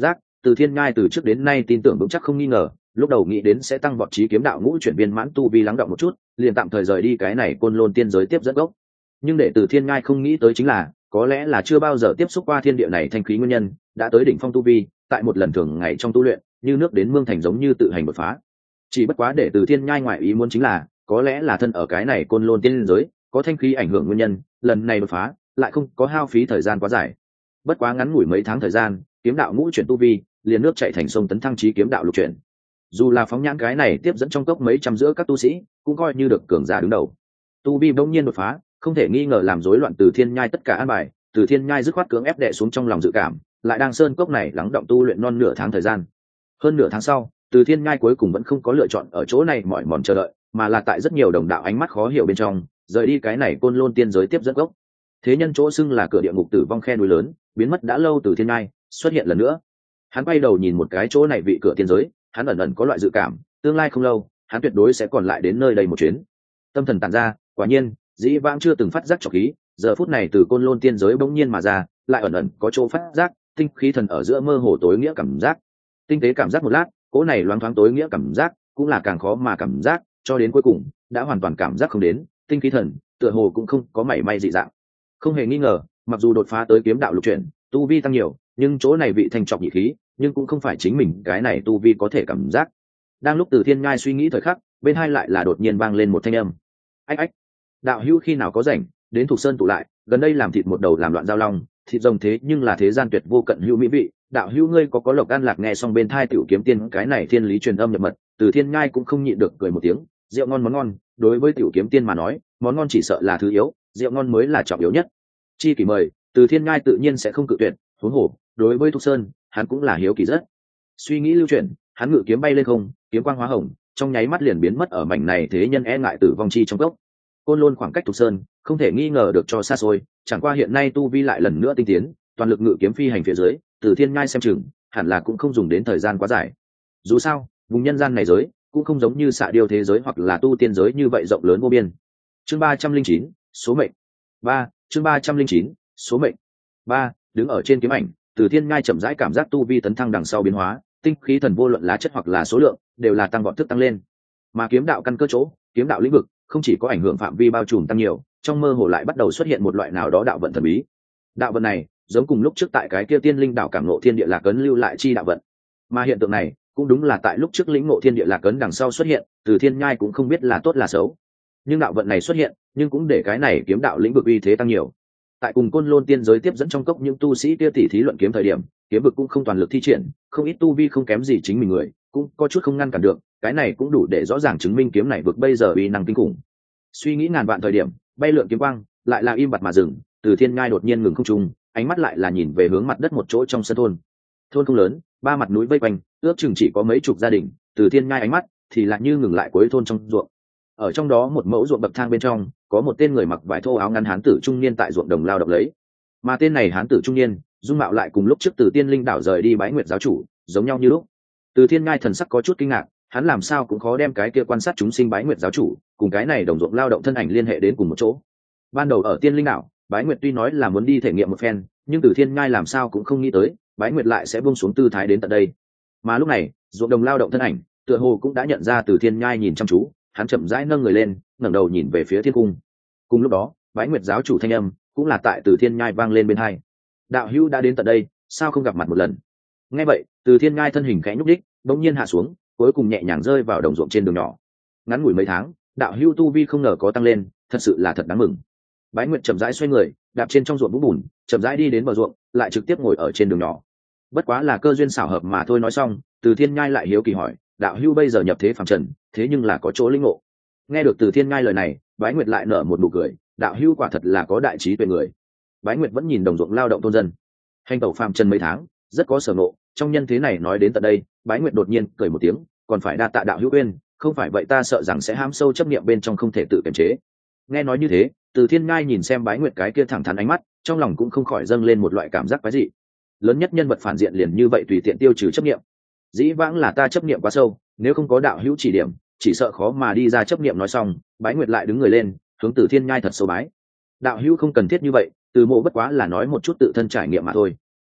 Từ Thiên Nhai từ trước đến nay tin tưởng vững chắc không nghi ngờ, lúc đầu nghĩ đến sẽ tăng vọt chí kiếm đạo ngũ chuyển viên mãn tu vi lắng động một chút, liền tạm thời rời đi cái này Côn Lôn tiên giới tiếp dẫn gốc. Nhưng để Từ Thiên Nhai không nghĩ tới chính là, có lẽ là chưa bao giờ tiếp xúc qua thiên địa này thanh khí nguyên nhân, đã tới đỉnh phong tu vi, tại một lần thường ngày trong tu luyện, như nước đến mương thành giống như tự hành đột phá. Chỉ bất quá để Từ Thiên Nhai ngoại ý muốn chính là, có lẽ là thân ở cái này Côn Lôn tiên giới, có thanh khí ảnh hưởng nguyên nhân, lần này đột phá lại không có hao phí thời gian quá dài. Bất quá ngắn ngủi mấy tháng thời gian, kiếm đạo ngũ chuyển tu vi, liền nước chảy thành sông tấn thăng chí kiếm đạo lục chuyển. Dù là phóng nhãn cái này tiếp dẫn trong cốc mấy trăm giữa các tu sĩ, cũng coi như được cường giả đứng đầu. Tu vi bỗng nhiên đột phá, không thể nghi ngờ làm rối loạn Từ Thiên Nhai tất cả an bài. Từ Thiên Nhai dứt khoát cưỡng ép đè xuống trong lòng dự cảm, lại đang sơn cốc này lắng động tu luyện non nửa tháng thời gian. Hơn nửa tháng sau, Từ Thiên Nhai cuối cùng vẫn không có lựa chọn ở chỗ này mỏi mòn chờ đợi, mà là tại rất nhiều đồng đạo ánh mắt khó hiểu bên trong, rời đi cái này Côn Lôn tiên giới tiếp dẫn gốc. Thế nhân chỗ xưng là cửa địa ngục tử vong khe núi lớn, biến mất đã lâu Từ Thiên Nhai xuất hiện lần nữa. Hắn quay đầu nhìn một cái chỗ này vị cửa tiên giới, hắn ẩn ẩn có loại dự cảm, tương lai không lâu, hắn tuyệt đối sẽ còn lại đến nơi đây một chuyến. Tâm thần tản ra, quả nhiên, dĩ vãng chưa từng phát giác trọng khí, giờ phút này từ Côn Lôn tiên giới bỗng nhiên mà ra, lại ẩn ẩn có chỗ phát giác, tinh khí thần ở giữa mơ hồ tối nghĩa cảm giác. Tinh tế cảm giác một lát, cỗ này loáng thoáng tối nghĩa cảm giác, cũng là càng khó mà cảm giác, cho đến cuối cùng, đã hoàn toàn cảm giác không đến, tinh khí thần, tựa hồ cũng không có mảy may dị dạng. Không hề nghi ngờ, mặc dù đột phá tới kiếm đạo lục chuyển, tu vi tăng nhiều, nhưng chỗ này vị thanh trọng nhị khí, nhưng cũng không phải chính mình cái này tu vi có thể cảm giác. Đang lúc Từ Thiên Nhai suy nghĩ thời khắc, bên hai lại là đột nhiên vang lên một thanh âm. Ách ách, đạo hữu khi nào có rảnh, đến Thục Sơn tụ lại, gần đây làm thịt một đầu làm loạn giao long, thịt rồng thế nhưng là thế gian tuyệt vô cận hữu mỹ vị, đạo hữu ngươi có lộc ăn lạc. Nghe xong bên thai tiểu kiếm tiên cái này thiên lý truyền âm nhập mật, Từ Thiên Nhai cũng không nhịn được cười một tiếng, rượu ngon món ngon, đối với tiểu kiếm tiên mà nói, món ngon chỉ sợ là thứ yếu, rượu ngon mới là trọng yếu nhất. Chi kỷ mời, Từ Thiên Nhai tự nhiên sẽ không cự tuyệt, huống hồ, đối với Thục Sơn, hắn cũng là hiếu kỳ rất. Suy nghĩ lưu chuyển, hắn ngự kiếm bay lên không, kiếm quang hóa hồng, trong nháy mắt liền biến mất ở mảnh này thế nhân e ngại tử vong chi trong cốc. Côn Lôn khoảng cách Thục Sơn, không thể nghi ngờ được cho xa xôi, chẳng qua hiện nay tu vi lại lần nữa tinh tiến, toàn lực ngự kiếm phi hành phía dưới, Từ Thiên Nhai xem chừng, hẳn là cũng không dùng đến thời gian quá dài. Dù sao, vùng nhân gian này giới, cũng không giống như Xạ Điêu thế giới hoặc là tu tiên giới như vậy rộng lớn vô biên. Chương 309, số mệnh. 3, chương 309, số mệnh. 3, đứng ở trên kiếm ảnh, Từ Thiên Nhai chậm rãi cảm giác tu vi tấn thăng đằng sau biến hóa, tinh khí thần vô luận lá chất hoặc là số lượng, đều là tăng vọt thức tăng lên. Mà kiếm đạo căn cơ chỗ, kiếm đạo lĩnh vực, không chỉ có ảnh hưởng phạm vi bao trùm tăng nhiều, trong mơ hồ lại bắt đầu xuất hiện một loại nào đó đạo vận thần bí. Đạo vận này, giống cùng lúc trước tại cái kia tiên linh đảo cảm ngộ thiên địa lạc ấn lưu lại chi đạo vận. Mà hiện tượng này, cũng đúng là tại lúc trước lĩnh ngộ thiên địa lạc ấn đằng sau xuất hiện, Từ Thiên Nhai cũng không biết là tốt là xấu. Nhưng đạo vận này xuất hiện, nhưng cũng để cái này kiếm đạo lĩnh vực uy thế tăng nhiều. Tại cùng Côn Lôn tiên giới tiếp dẫn trong cốc những tu sĩ kia tỉ thí luận kiếm thời điểm, kiếm vực cũng không toàn lực thi triển, không ít tu vi không kém gì chính mình người, cũng có chút không ngăn cản được, cái này cũng đủ để rõ ràng chứng minh kiếm này vực bây giờ uy năng kinh khủng. Suy nghĩ ngàn vạn thời điểm, bay lượn kiếm quang, lại là im bặt mà dừng, Từ Thiên Nhai đột nhiên ngừng không trung, ánh mắt lại là nhìn về hướng mặt đất một chỗ trong sân thôn. Thôn không lớn, ba mặt núi vây quanh, ước chừng chỉ có mấy chục gia đình, Từ Thiên Nhai ánh mắt thì lại như ngừng lại cuối thôn trong ruộng. Ở trong đó một mẫu ruộng bậc thang bên trong, có một tên người mặc vải thô áo ngắn hán tử trung niên tại ruộng đồng lao động lấy. Mà tên này hán tử trung niên, dung mạo lại cùng lúc trước Từ Tiên Linh đảo rời đi Bái Nguyệt giáo chủ, giống nhau như lúc. Từ Thiên Nhai thần sắc có chút kinh ngạc, hắn làm sao cũng khó đem cái kia quan sát chúng sinh Bái Nguyệt giáo chủ, cùng cái này đồng ruộng lao động thân ảnh liên hệ đến cùng một chỗ. Ban đầu ở Tiên Linh đảo, Bái Nguyệt tuy nói là muốn đi thể nghiệm một phen, nhưng Từ Thiên Nhai làm sao cũng không nghĩ tới, Bái Nguyệt lại sẽ buông xuống tư thái đến tận đây. Mà lúc này, ruộng đồng lao động thân ảnh, tựa hồ cũng đã nhận ra Từ Thiên Nhai nhìn chăm chú, hắn chậm rãi nâng người lên, ngẩng đầu nhìn về phía thiên cung. Cùng lúc đó, Bái Nguyệt giáo chủ thanh âm cũng là tại Từ Thiên Nhai vang lên bên hai. Đạo hữu đã đến tận đây, sao không gặp mặt một lần? Nghe vậy, Từ Thiên Nhai thân hình khẽ nhúc đích, bỗng nhiên hạ xuống, cuối cùng nhẹ nhàng rơi vào đồng ruộng trên đường nhỏ. Ngắn ngủi mấy tháng, đạo hữu tu vi không ngờ có tăng lên, thật sự là thật đáng mừng. Bái Nguyệt chậm rãi xoay người, đạp trên trong ruộng vũng bùn, chậm rãi đi đến bờ ruộng, lại trực tiếp ngồi ở trên đường nhỏ. Bất quá là cơ duyên xảo hợp mà thôi. Nói xong, Từ Thiên Nhai lại hiếu kỳ hỏi, đạo hữu bây giờ nhập thế phàm trần, thế nhưng là có chỗ linh ngộ. Nghe được Từ Thiên Nhai lời này, Bái Nguyệt lại nở một nụ cười, đạo hữu quả thật là có đại trí tuệ người. Bái Nguyệt vẫn nhìn đồng ruộng lao động thôn dân, hành tẩu phàm trần mấy tháng, rất có sở ngộ. Trong nhân thế này nói đến tận đây, Bái Nguyệt đột nhiên cười một tiếng, còn phải đa tạ đạo hữu quên, không phải vậy ta sợ rằng sẽ hãm sâu chấp niệm bên trong không thể tự kiềm chế. Nghe nói như thế, Từ Thiên Nhai nhìn xem Bái Nguyệt cái kia thẳng thắn ánh mắt, trong lòng cũng không khỏi dâng lên một loại cảm giác quái dị. Lớn nhất nhân vật phản diện liền như vậy tùy tiện tiêu trừ chấp niệm. Dĩ vãng là ta chấp niệm quá sâu, nếu không có đạo hữu chỉ điểm, chỉ sợ khó mà đi ra chấp niệm. Nói xong, Bái Nguyệt lại đứng người lên, hướng Từ Thiên Nhai thật sâu bái. Đạo hữu không cần thiết như vậy, Từ mộ bất quá là nói một chút tự thân trải nghiệm mà thôi.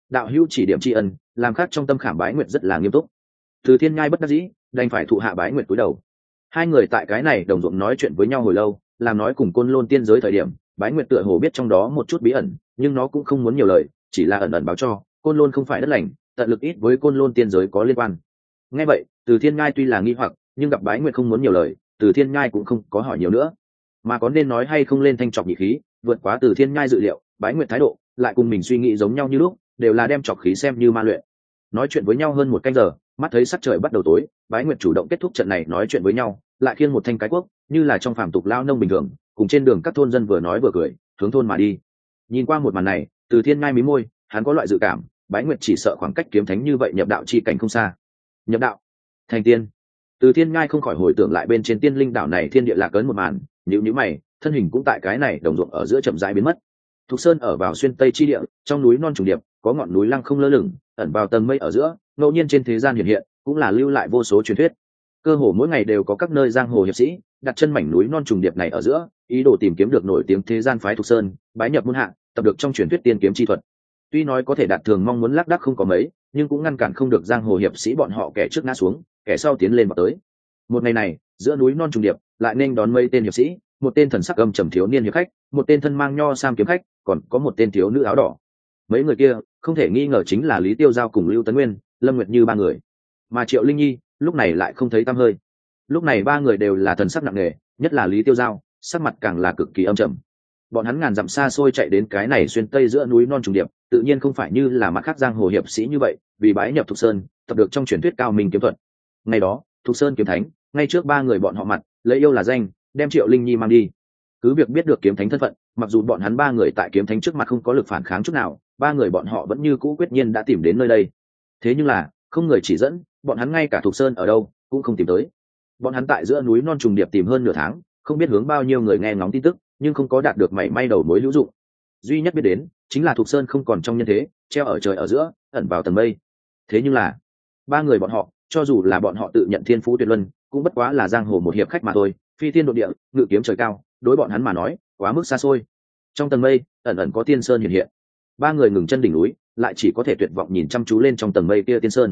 đạo hữu chỉ điểm tri ân, làm khác trong tâm khảm Bái Nguyệt rất là nghiêm túc. Từ Thiên Nhai bất đắc dĩ đành phải thụ hạ Bái Nguyệt cúi đầu. Hai người tại cái này đồng ruộng nói chuyện với nhau hồi lâu, làm nói cùng Côn Lôn tiên giới thời điểm, Bái Nguyệt tựa hồ biết trong đó một chút bí ẩn, nhưng nó cũng không muốn nhiều lời, chỉ là ẩn ẩn báo cho Côn Lôn không phải đất lành, tận lực ít với Côn Lôn tiên giới có liên quan. Nghe vậy, Từ Thiên Nhai tuy là nghi hoặc, nhưng gặp Bái Nguyệt không muốn nhiều lời, Từ Thiên Nhai cũng không có hỏi nhiều nữa. Mà có nên nói hay không lên thanh trọc nhị khí, vượt quá Từ Thiên Nhai dự liệu, Bái Nguyệt thái độ lại cùng mình suy nghĩ giống nhau như lúc, đều là đem trọc khí xem như ma luyện. Nói chuyện với nhau hơn một canh giờ, mắt thấy sắc trời bắt đầu tối, Bái Nguyệt chủ động kết thúc trận này nói chuyện với nhau, lại khiêng một thanh cái cuốc, như là trong phàm tục lao nông bình thường, cùng trên đường các thôn dân vừa nói vừa cười, hướng thôn mà đi. Nhìn qua một màn này, Từ Thiên Nhai mí môi, hắn có loại dự cảm, Bái Nguyệt chỉ sợ khoảng cách kiếm thánh như vậy nhập đạo chi cảnh không xa. Nhập đạo, thành tiên. Từ Thiên Nhai không khỏi hồi tưởng lại bên trên tiên linh đảo này thiên địa lạc ấn một màn, nhíu mày, thân hình cũng tại cái này đồng ruộng ở giữa chậm rãi biến mất. Thục Sơn ở vào xuyên tây chi địa, trong núi non trùng điệp, có ngọn núi lăng không lơ lửng, ẩn vào tầng mây ở giữa, ngẫu nhiên trên thế gian hiện hiện, cũng là lưu lại vô số truyền thuyết. Cơ hồ mỗi ngày đều có các nơi giang hồ hiệp sĩ đặt chân mảnh núi non trùng điệp này ở giữa, ý đồ tìm kiếm được nổi tiếng thế gian phái Thục Sơn, bái nhập môn hạ, tập được trong truyền thuyết tiên kiếm chi thuật. Tuy nói có thể đạt thường mong muốn lác đác không có mấy, nhưng cũng ngăn cản không được giang hồ hiệp sĩ bọn họ kẻ trước ngã xuống, kẻ sau tiến lên vào tới. Một ngày này, giữa núi non trùng điệp, lại nên đón mấy tên hiệp sĩ, một tên thần sắc âm trầm thiếu niên hiệp khách, một tên thân mang nho sam kiếm khách, còn có một tên thiếu nữ áo đỏ. Mấy người kia không thể nghi ngờ chính là Lý Tiêu Giao cùng Lưu Tấn Nguyên, Lâm Nguyệt Như ba người. Mà Triệu Linh Nhi lúc này lại không thấy tăm hơi. Lúc này ba người đều là thần sắc nặng nề, nhất là Lý Tiêu Giao, sắc mặt càng là cực kỳ âm trầm. Bọn hắn ngàn dặm xa xôi chạy đến cái này xuyên tây giữa núi non trùng điệp, tự nhiên không phải như là mặt khác giang hồ hiệp sĩ như vậy, vì bái nhập Thục Sơn, tập được trong truyền thuyết cao minh kiếm thuật. Ngày đó, Thục Sơn kiếm thánh, ngay trước ba người bọn họ mặt, lấy yêu là danh, đem Triệu Linh Nhi mang đi. Cứ việc biết được kiếm thánh thân phận, mặc dù bọn hắn ba người tại kiếm thánh trước mặt không có lực phản kháng chút nào, ba người bọn họ vẫn như cũ quyết nhiên đã tìm đến nơi đây. Thế nhưng là, không người chỉ dẫn, bọn hắn ngay cả Thục Sơn ở đâu cũng không tìm tới. Bọn hắn tại giữa núi non trùng điệp tìm hơn nửa tháng, không biết hướng bao nhiêu người nghe ngóng tin tức, nhưng không có đạt được mảy may đầu mối hữu dụng. Duy nhất biết đến chính là Thục Sơn không còn trong nhân thế, treo ở trời ở giữa, ẩn vào tầng mây. Thế nhưng là, ba người bọn họ, cho dù là bọn họ tự nhận thiên phú tuyệt luân, cũng bất quá là giang hồ một hiệp khách mà thôi, phi thiên độ địa, ngự kiếm trời cao, đối bọn hắn mà nói, quá mức xa xôi. Trong tầng mây, ẩn ẩn có tiên sơn hiện hiện. Ba người ngừng chân đỉnh núi, lại chỉ có thể tuyệt vọng nhìn chăm chú lên trong tầng mây kia tiên sơn.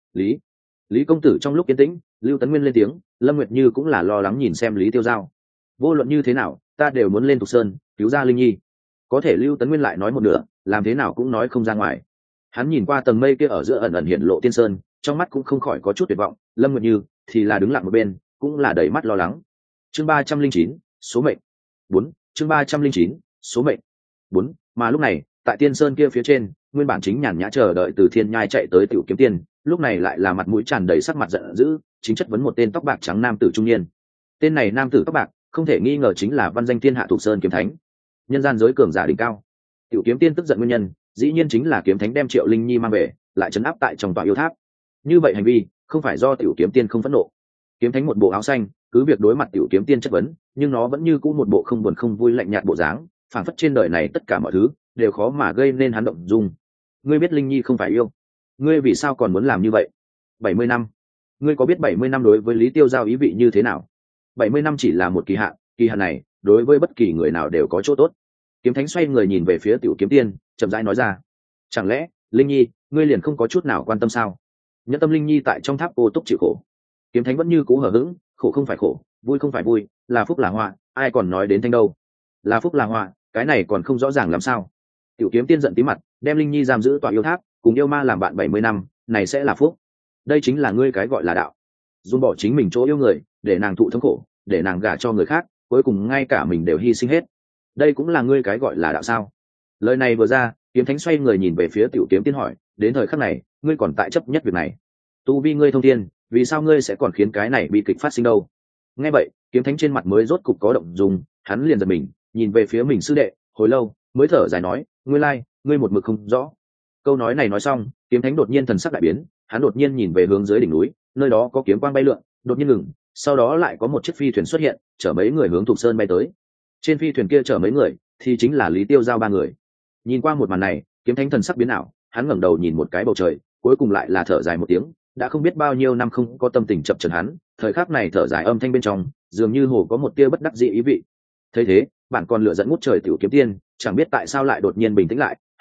Lý công tử trong lúc yên tĩnh, Lưu Tấn Nguyên lên tiếng, Lâm Nguyệt Như cũng là lo lắng nhìn xem Lý Tiêu Giao. Vô luận như thế nào, ta đều muốn lên Thục Sơn cứu ra Linh Nhi. Có thể Lưu Tấn Nguyên lại nói một nửa, làm thế nào cũng nói không ra ngoài. Hắn nhìn qua tầng mây kia ở giữa ẩn ẩn hiện lộ tiên sơn, trong mắt cũng không khỏi có chút tuyệt vọng. Lâm Nguyệt Như thì là đứng lặng một bên, cũng là đầy mắt lo lắng. Chương 309, số mệnh 4. Chương 309, số mệnh 4. Mà lúc này, tại tiên sơn kia phía trên, nguyên bản chính nhàn nhã chờ đợi Từ Thiên Nhai chạy tới Tiểu Kiếm Tiên, lúc này lại là mặt mũi tràn đầy sắc mặt giận dữ, chính chất vấn một tên tóc bạc trắng nam tử trung niên. Tên này nam tử tóc bạc, không thể nghi ngờ chính là văn danh thiên hạ Thục Sơn kiếm thánh, nhân gian giới cường giả đỉnh cao. Tiểu Kiếm Tiên tức giận nguyên nhân, dĩ nhiên chính là kiếm thánh đem Triệu Linh Nhi mang về, lại trấn áp tại trong tòa yêu tháp. Như vậy hành vi, không phải do Tiểu Kiếm Tiên không phẫn nộ. Kiếm thánh một bộ áo xanh, cứ việc đối mặt Tiểu Kiếm Tiên chất vấn, nhưng nó vẫn như cũ một bộ không buồn không vui lạnh nhạt bộ dáng, phảng phất trên đời này tất cả mọi thứ đều khó mà gây nên hắn động dung. Ngươi biết Linh Nhi không phải yêu, ngươi vì sao còn muốn làm như vậy? 70 năm, ngươi có biết 70 năm đối với Lý Tiêu Giao ý vị như thế nào? 70 năm chỉ là một kỳ hạn này đối với bất kỳ người nào đều có chỗ tốt. Kiếm thánh xoay người nhìn về phía Tiểu Kiếm Tiên, chậm rãi nói ra, chẳng lẽ Linh Nhi ngươi liền không có chút nào quan tâm sao? Nhẫn tâm Linh Nhi tại trong tháp cô túc chịu khổ. Kiếm thánh vẫn như cũ hờ hững, khổ không phải khổ, vui không phải vui, là phúc là họa, ai còn nói đến thanh đâu? Là phúc là họa, cái này còn không rõ ràng làm sao? Tiểu Kiếm Tiên giận tí mặt, đem Linh Nhi giam giữ tọa yêu tháp, cùng yêu ma làm bạn 70 năm, này sẽ là phúc. Đây chính là ngươi cái gọi là đạo. Dung bỏ chính mình chỗ yêu người, để nàng thụ thống khổ, để nàng gả cho người khác, cuối cùng ngay cả mình đều hy sinh hết. Đây cũng là ngươi cái gọi là đạo sao? Lời này vừa ra, Kiếm thánh xoay người nhìn về phía Tiểu Kiếm Tiên hỏi, đến thời khắc này, ngươi còn tại chấp nhất việc này? Tu vi ngươi thông thiên, vì sao ngươi sẽ còn khiến cái này bi kịch phát sinh đâu? Nghe vậy, Kiếm thánh trên mặt mới rốt cục có động dung, hắn liền giật mình, nhìn về phía mình sư đệ, hồi lâu mới thở dài nói, ngươi lai, ngươi một mực không rõ. Câu nói này nói xong, Kiếm thánh đột nhiên thần sắc đại biến, hắn đột nhiên nhìn về hướng dưới đỉnh núi, nơi đó có kiếm quang bay lượn, đột nhiên ngừng, sau đó lại có một chiếc phi thuyền xuất hiện, chở mấy người hướng Thục Sơn bay tới. Trên phi thuyền kia chở mấy người, thì chính là Lý Tiêu Giao ba người. Nhìn qua một màn này, Kiếm thánh thần sắc biến ảo, hắn ngẩng đầu nhìn một cái bầu trời, cuối cùng lại là thở dài một tiếng, đã không biết bao nhiêu năm không có tâm tình chập chờn hắn, thời khắc này thở dài âm thanh bên trong, dường như hồ có một tia bất đắc dĩ ý vị. Thấy thế, bản còn lựa dẫn ngút trời Tiểu Kiếm Tiên, chẳng biết tại sao lại đột nhiên bình tĩnh lại,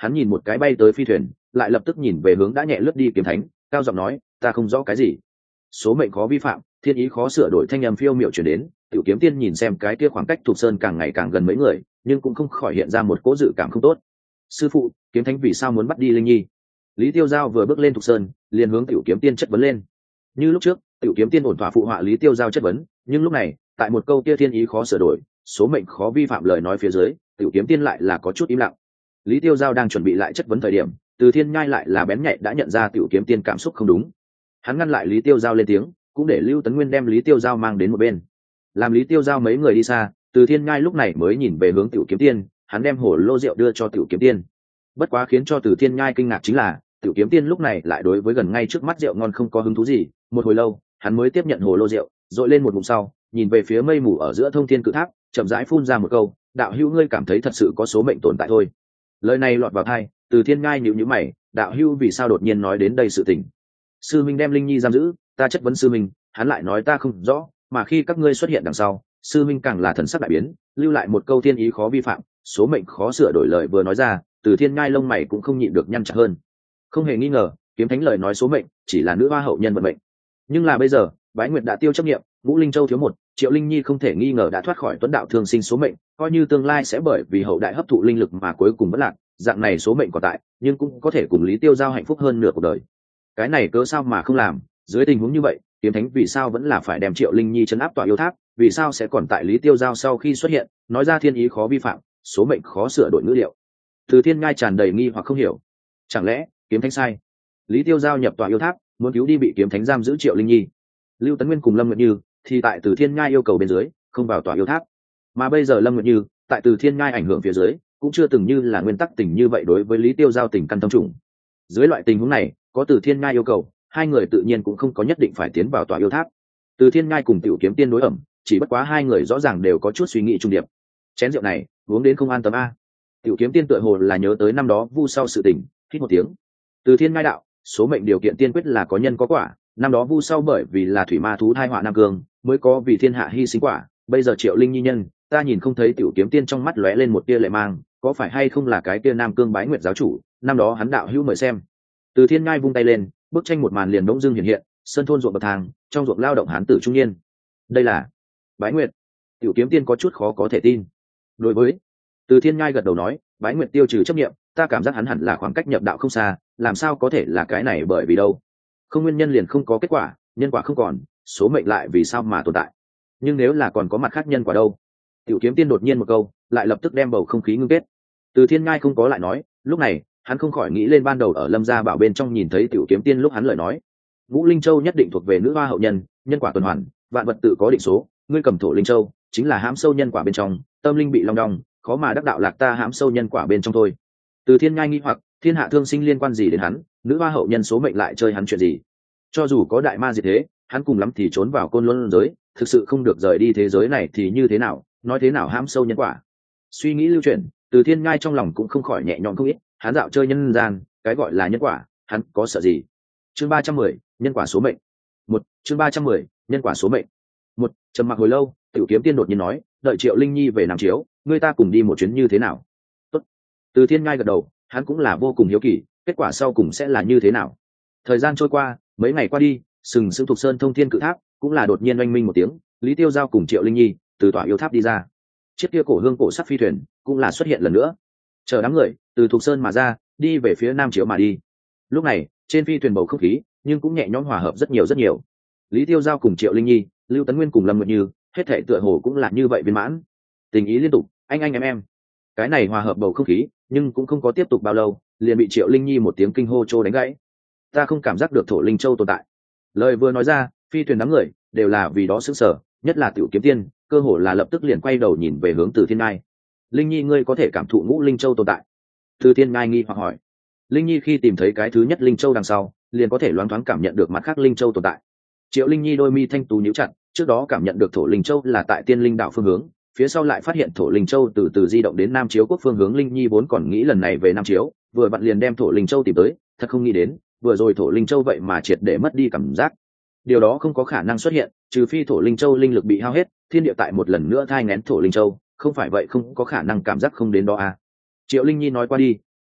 hắn nhìn một cái bay tới phi thuyền, lại lập tức nhìn về hướng đã nhẹ lướt đi kiếm thánh, cao giọng nói, ta không rõ cái gì. Số mệnh khó vi phạm, thiên ý khó sửa đổi, thanh âm phiêu miệu chuyển đến. Tiểu Kiếm Tiên nhìn xem cái kia khoảng cách Thục Sơn càng ngày càng gần mấy người, nhưng cũng không khỏi hiện ra một cỗ dự cảm không tốt. Sư phụ, kiếm thánh vì sao muốn bắt đi Linh Nhi? Lý Tiêu Giao vừa bước lên Thục Sơn, liền hướng Tiểu Kiếm Tiên chất vấn lên. Như lúc trước, Tiểu Kiếm Tiên ổn thỏa phụ họa Lý Tiêu Giao chất vấn, nhưng lúc này, tại một câu kia thiên ý khó sửa đổi, số mệnh khó vi phạm lời nói phía dưới, Tiểu Kiếm Tiên lại là có chút im lặng. Lý Tiêu Giao đang chuẩn bị lại chất vấn thời điểm, Từ Thiên Nhai lại là bén nhạy đã nhận ra Tiểu Kiếm Tiên cảm xúc không đúng. Hắn ngăn lại Lý Tiêu Giao lên tiếng, cũng để Lưu Tấn Nguyên đem Lý Tiêu Giao mang đến một bên. Làm Lý Tiêu Giao mấy người đi xa, Từ Thiên Nhai lúc này mới nhìn về hướng Tiểu Kiếm Tiên, hắn đem hồ lô rượu đưa cho Tiểu Kiếm Tiên. Bất quá khiến cho Từ Thiên Nhai kinh ngạc chính là, Tiểu Kiếm Tiên lúc này lại đối với gần ngay trước mắt rượu ngon không có hứng thú gì, một hồi lâu, hắn mới tiếp nhận hồ lô rượu, dội lên một ngụm sau, nhìn về phía mây mù ở giữa Thông Thiên Cự Tháp, chậm rãi phun ra một câu, đạo hữu ngươi cảm thấy thật sự có số mệnh tồn tại thôi. Lời này lọt vào tai, Từ Thiên Nhai nhíu nhíu mày, đạo hữu vì sao đột nhiên nói đến đây sự tình? Sư minh đem Linh Nhi giam giữ, ta chất vấn sư minh, hắn lại nói ta không rõ, mà khi các ngươi xuất hiện đằng sau, sư minh càng là thần sắc đại biến, lưu lại một câu thiên ý khó vi phạm, số mệnh khó sửa đổi lời vừa nói ra, Từ Thiên Nhai lông mày cũng không nhịn được nhăn chặt hơn. Không hề nghi ngờ, kiếm thánh lời nói số mệnh chỉ là nữ hoa hậu nhân vận mệnh, nhưng là bây giờ, Bái Nguyệt đã tiêu chấp nghiệm, Ngũ Linh Châu thiếu một, Triệu Linh Nhi không thể nghi ngờ đã thoát khỏi tuấn đạo thương sinh số mệnh, coi như tương lai sẽ bởi vì hậu đại hấp thụ linh lực mà cuối cùng bất lạc, dạng này số mệnh còn tại, nhưng cũng có thể cùng Lý Tiêu Giao hạnh phúc hơn nửa cuộc đời. Cái này cớ sao mà không làm? Dưới tình huống như vậy, kiếm thánh vì sao vẫn là phải đem Triệu Linh Nhi trấn áp tọa yêu tháp? Vì sao sẽ còn tại Lý Tiêu Giao sau khi xuất hiện, nói ra thiên ý khó vi phạm, số mệnh khó sửa đổi ngữ liệu? Từ Thiên Ngai tràn đầy nghi hoặc không hiểu. Chẳng lẽ kiếm thánh sai? Lý Tiêu Giao nhập tọa yêu tháp, muốn cứu đi bị kiếm thánh giam giữ Triệu Linh Nhi. Lưu Tấn Nguyên cùng Lâm Nguyệt Như thì tại Từ Thiên Ngai yêu cầu bên dưới, không vào tọa yêu tháp. Mà bây giờ Lâm Nguyệt Như tại Từ Thiên Ngai ảnh hưởng phía dưới, cũng chưa từng như là nguyên tắc tình như vậy đối với Lý Tiêu Giao tình căn tâm trùng. Dưới loại tình huống này, có Từ Thiên Ngai yêu cầu, hai người tự nhiên cũng không có nhất định phải tiến vào tọa yêu tháp. Từ Thiên Ngai cùng Tiểu Kiếm Tiên đối ẩm, chỉ bất quá hai người rõ ràng đều có chút suy nghĩ trung điệp. Chén rượu này uống đến không an tâm a. Tiểu Kiếm Tiên tựa hồ là nhớ tới năm đó vu sau sự tình, hít một tiếng. Từ Thiên Ngai đạo, số mệnh điều kiện tiên quyết là có nhân có quả, năm đó vu sau bởi vì là thủy ma thú thai họa nam cương, mới có vì thiên hạ hy sinh quả, bây giờ Triệu Linh Nhi nhân, ta nhìn không thấy Tiểu Kiếm Tiên trong mắt lóe lên một tia lệ mang, có phải hay không là cái tia nam cương Bái Nguyệt giáo chủ, năm đó hắn đạo hữu mời xem. Từ Thiên Ngai vung tay lên, bức tranh một màn liền bỗng dưng hiện hiện, sân thôn ruộng bậc thang, trong ruộng lao động hán tử trung niên. Đây là Bái Nguyệt. Tiểu Kiếm Tiên có chút khó có thể tin. Đối với Từ Thiên Ngai gật đầu nói, Bái Nguyệt tiêu trừ chấp niệm, ta cảm giác hắn hẳn là khoảng cách nhập đạo không xa, làm sao có thể là cái này, bởi vì đâu không nguyên nhân liền không có kết quả, nhân quả không còn, số mệnh lại vì sao mà tồn tại? Nhưng nếu là còn có mặt khác nhân quả đâu? Tiểu Kiếm Tiên đột nhiên một câu, lại lập tức đem bầu không khí ngưng kết. Từ Thiên Ngai không có lại nói, lúc này hắn không khỏi nghĩ lên ban đầu ở Lâm Gia Bảo bên trong nhìn thấy Tiểu Kiếm Tiên lúc hắn lời nói, Ngũ Linh Châu nhất định thuộc về nữ hoa hậu nhân, nhân quả tuần hoàn, vạn vật tự có định số, ngươi cầm thổ linh châu chính là hãm sâu nhân quả bên trong, tâm linh bị long đong, khó mà đắc đạo lạc ta hãm sâu nhân quả bên trong thôi. Từ Thiên Ngai nghi hoặc, thiên hạ thương sinh liên quan gì đến hắn, nữ hoa hậu nhân số mệnh lại chơi hắn chuyện gì? Cho dù có đại ma diệt thế, hắn cùng lắm thì trốn vào côn luân giới, thực sự không được rời đi thế giới này thì như thế nào, nói thế nào hãm sâu nhân quả? Suy nghĩ lưu chuyển, Từ Thiên Ngai trong lòng cũng không khỏi nhẹ nhõm không ít, hắn dạo chơi nhân gian, cái gọi là nhân quả, hắn có sợ gì? Chương 310, nhân quả số mệnh. Chương 310, nhân quả số mệnh. Trầm mặc hồi lâu, Tiểu Kiếm Tiên đột nhiên nói, đợi Triệu Linh Nhi về Nam Chiếu, ngươi ta cùng đi một chuyến như thế nào? Tốt. Từ Thiên Ngai gật đầu, hắn cũng là vô cùng hiếu kỳ, kết quả sau cùng sẽ là như thế nào? Thời gian trôi qua, mấy ngày qua đi, sừng sững Thục Sơn Thông Thiên Cự Tháp cũng là đột nhiên oanh minh một tiếng, Lý Tiêu Giao cùng Triệu Linh Nhi từ tòa yêu tháp đi ra. Chiếc kia cổ hương cổ sắc phi thuyền cũng là xuất hiện lần nữa, chờ đám người từ Thục Sơn mà ra, đi về phía Nam Chiếu mà đi. Lúc này, trên phi thuyền bầu không khí nhưng cũng nhẹ nhõm hòa hợp rất nhiều rất nhiều. Lý Tiêu Giao cùng Triệu Linh Nhi, Lưu Tấn Nguyên cùng Lâm Nguyệt Như, hết thảy tựa hồ cũng là như vậy viên mãn. Tình ý liên tục, anh em. Cái này hòa hợp bầu không khí, nhưng cũng không có tiếp tục bao lâu, liền bị Triệu Linh Nhi một tiếng kinh hô trô đánh gãy. Ta không cảm giác được thổ linh châu tồn tại. Lời vừa nói ra, phi thuyền đám người đều là vì đó sững sờ, nhất là Tiểu Kiếm Tiên, cơ hồ là lập tức liền quay đầu nhìn về hướng Từ Thiên Ngai. Linh Nhi ngươi có thể cảm thụ Ngũ Linh Châu tồn tại? Từ Thiên Ngai nghi hoặc hỏi. Linh Nhi khi tìm thấy cái thứ nhất Linh Châu đằng sau, liền có thể loáng thoáng cảm nhận được mặt khác Linh Châu tồn tại. Triệu Linh Nhi đôi mi thanh tú nhíu chặt, trước đó cảm nhận được thổ Linh Châu là tại Tiên Linh đạo phương hướng, phía sau lại phát hiện thổ Linh Châu từ từ di động đến Nam Chiếu quốc phương hướng. Linh Nhi vốn còn nghĩ lần này về Nam Chiếu, vừa vặn liền đem thổ Linh Châu tìm tới, thật không nghĩ đến, vừa rồi thổ Linh Châu vậy mà triệt để mất đi cảm giác. Điều đó không có khả năng xuất hiện, trừ phi thổ Linh Châu linh lực bị hao hết, thiên địa tại một lần nữa thai nghén thổ Linh Châu, không phải vậy không có khả năng cảm giác không đến đó à. Triệu Linh Nhi nói qua đi,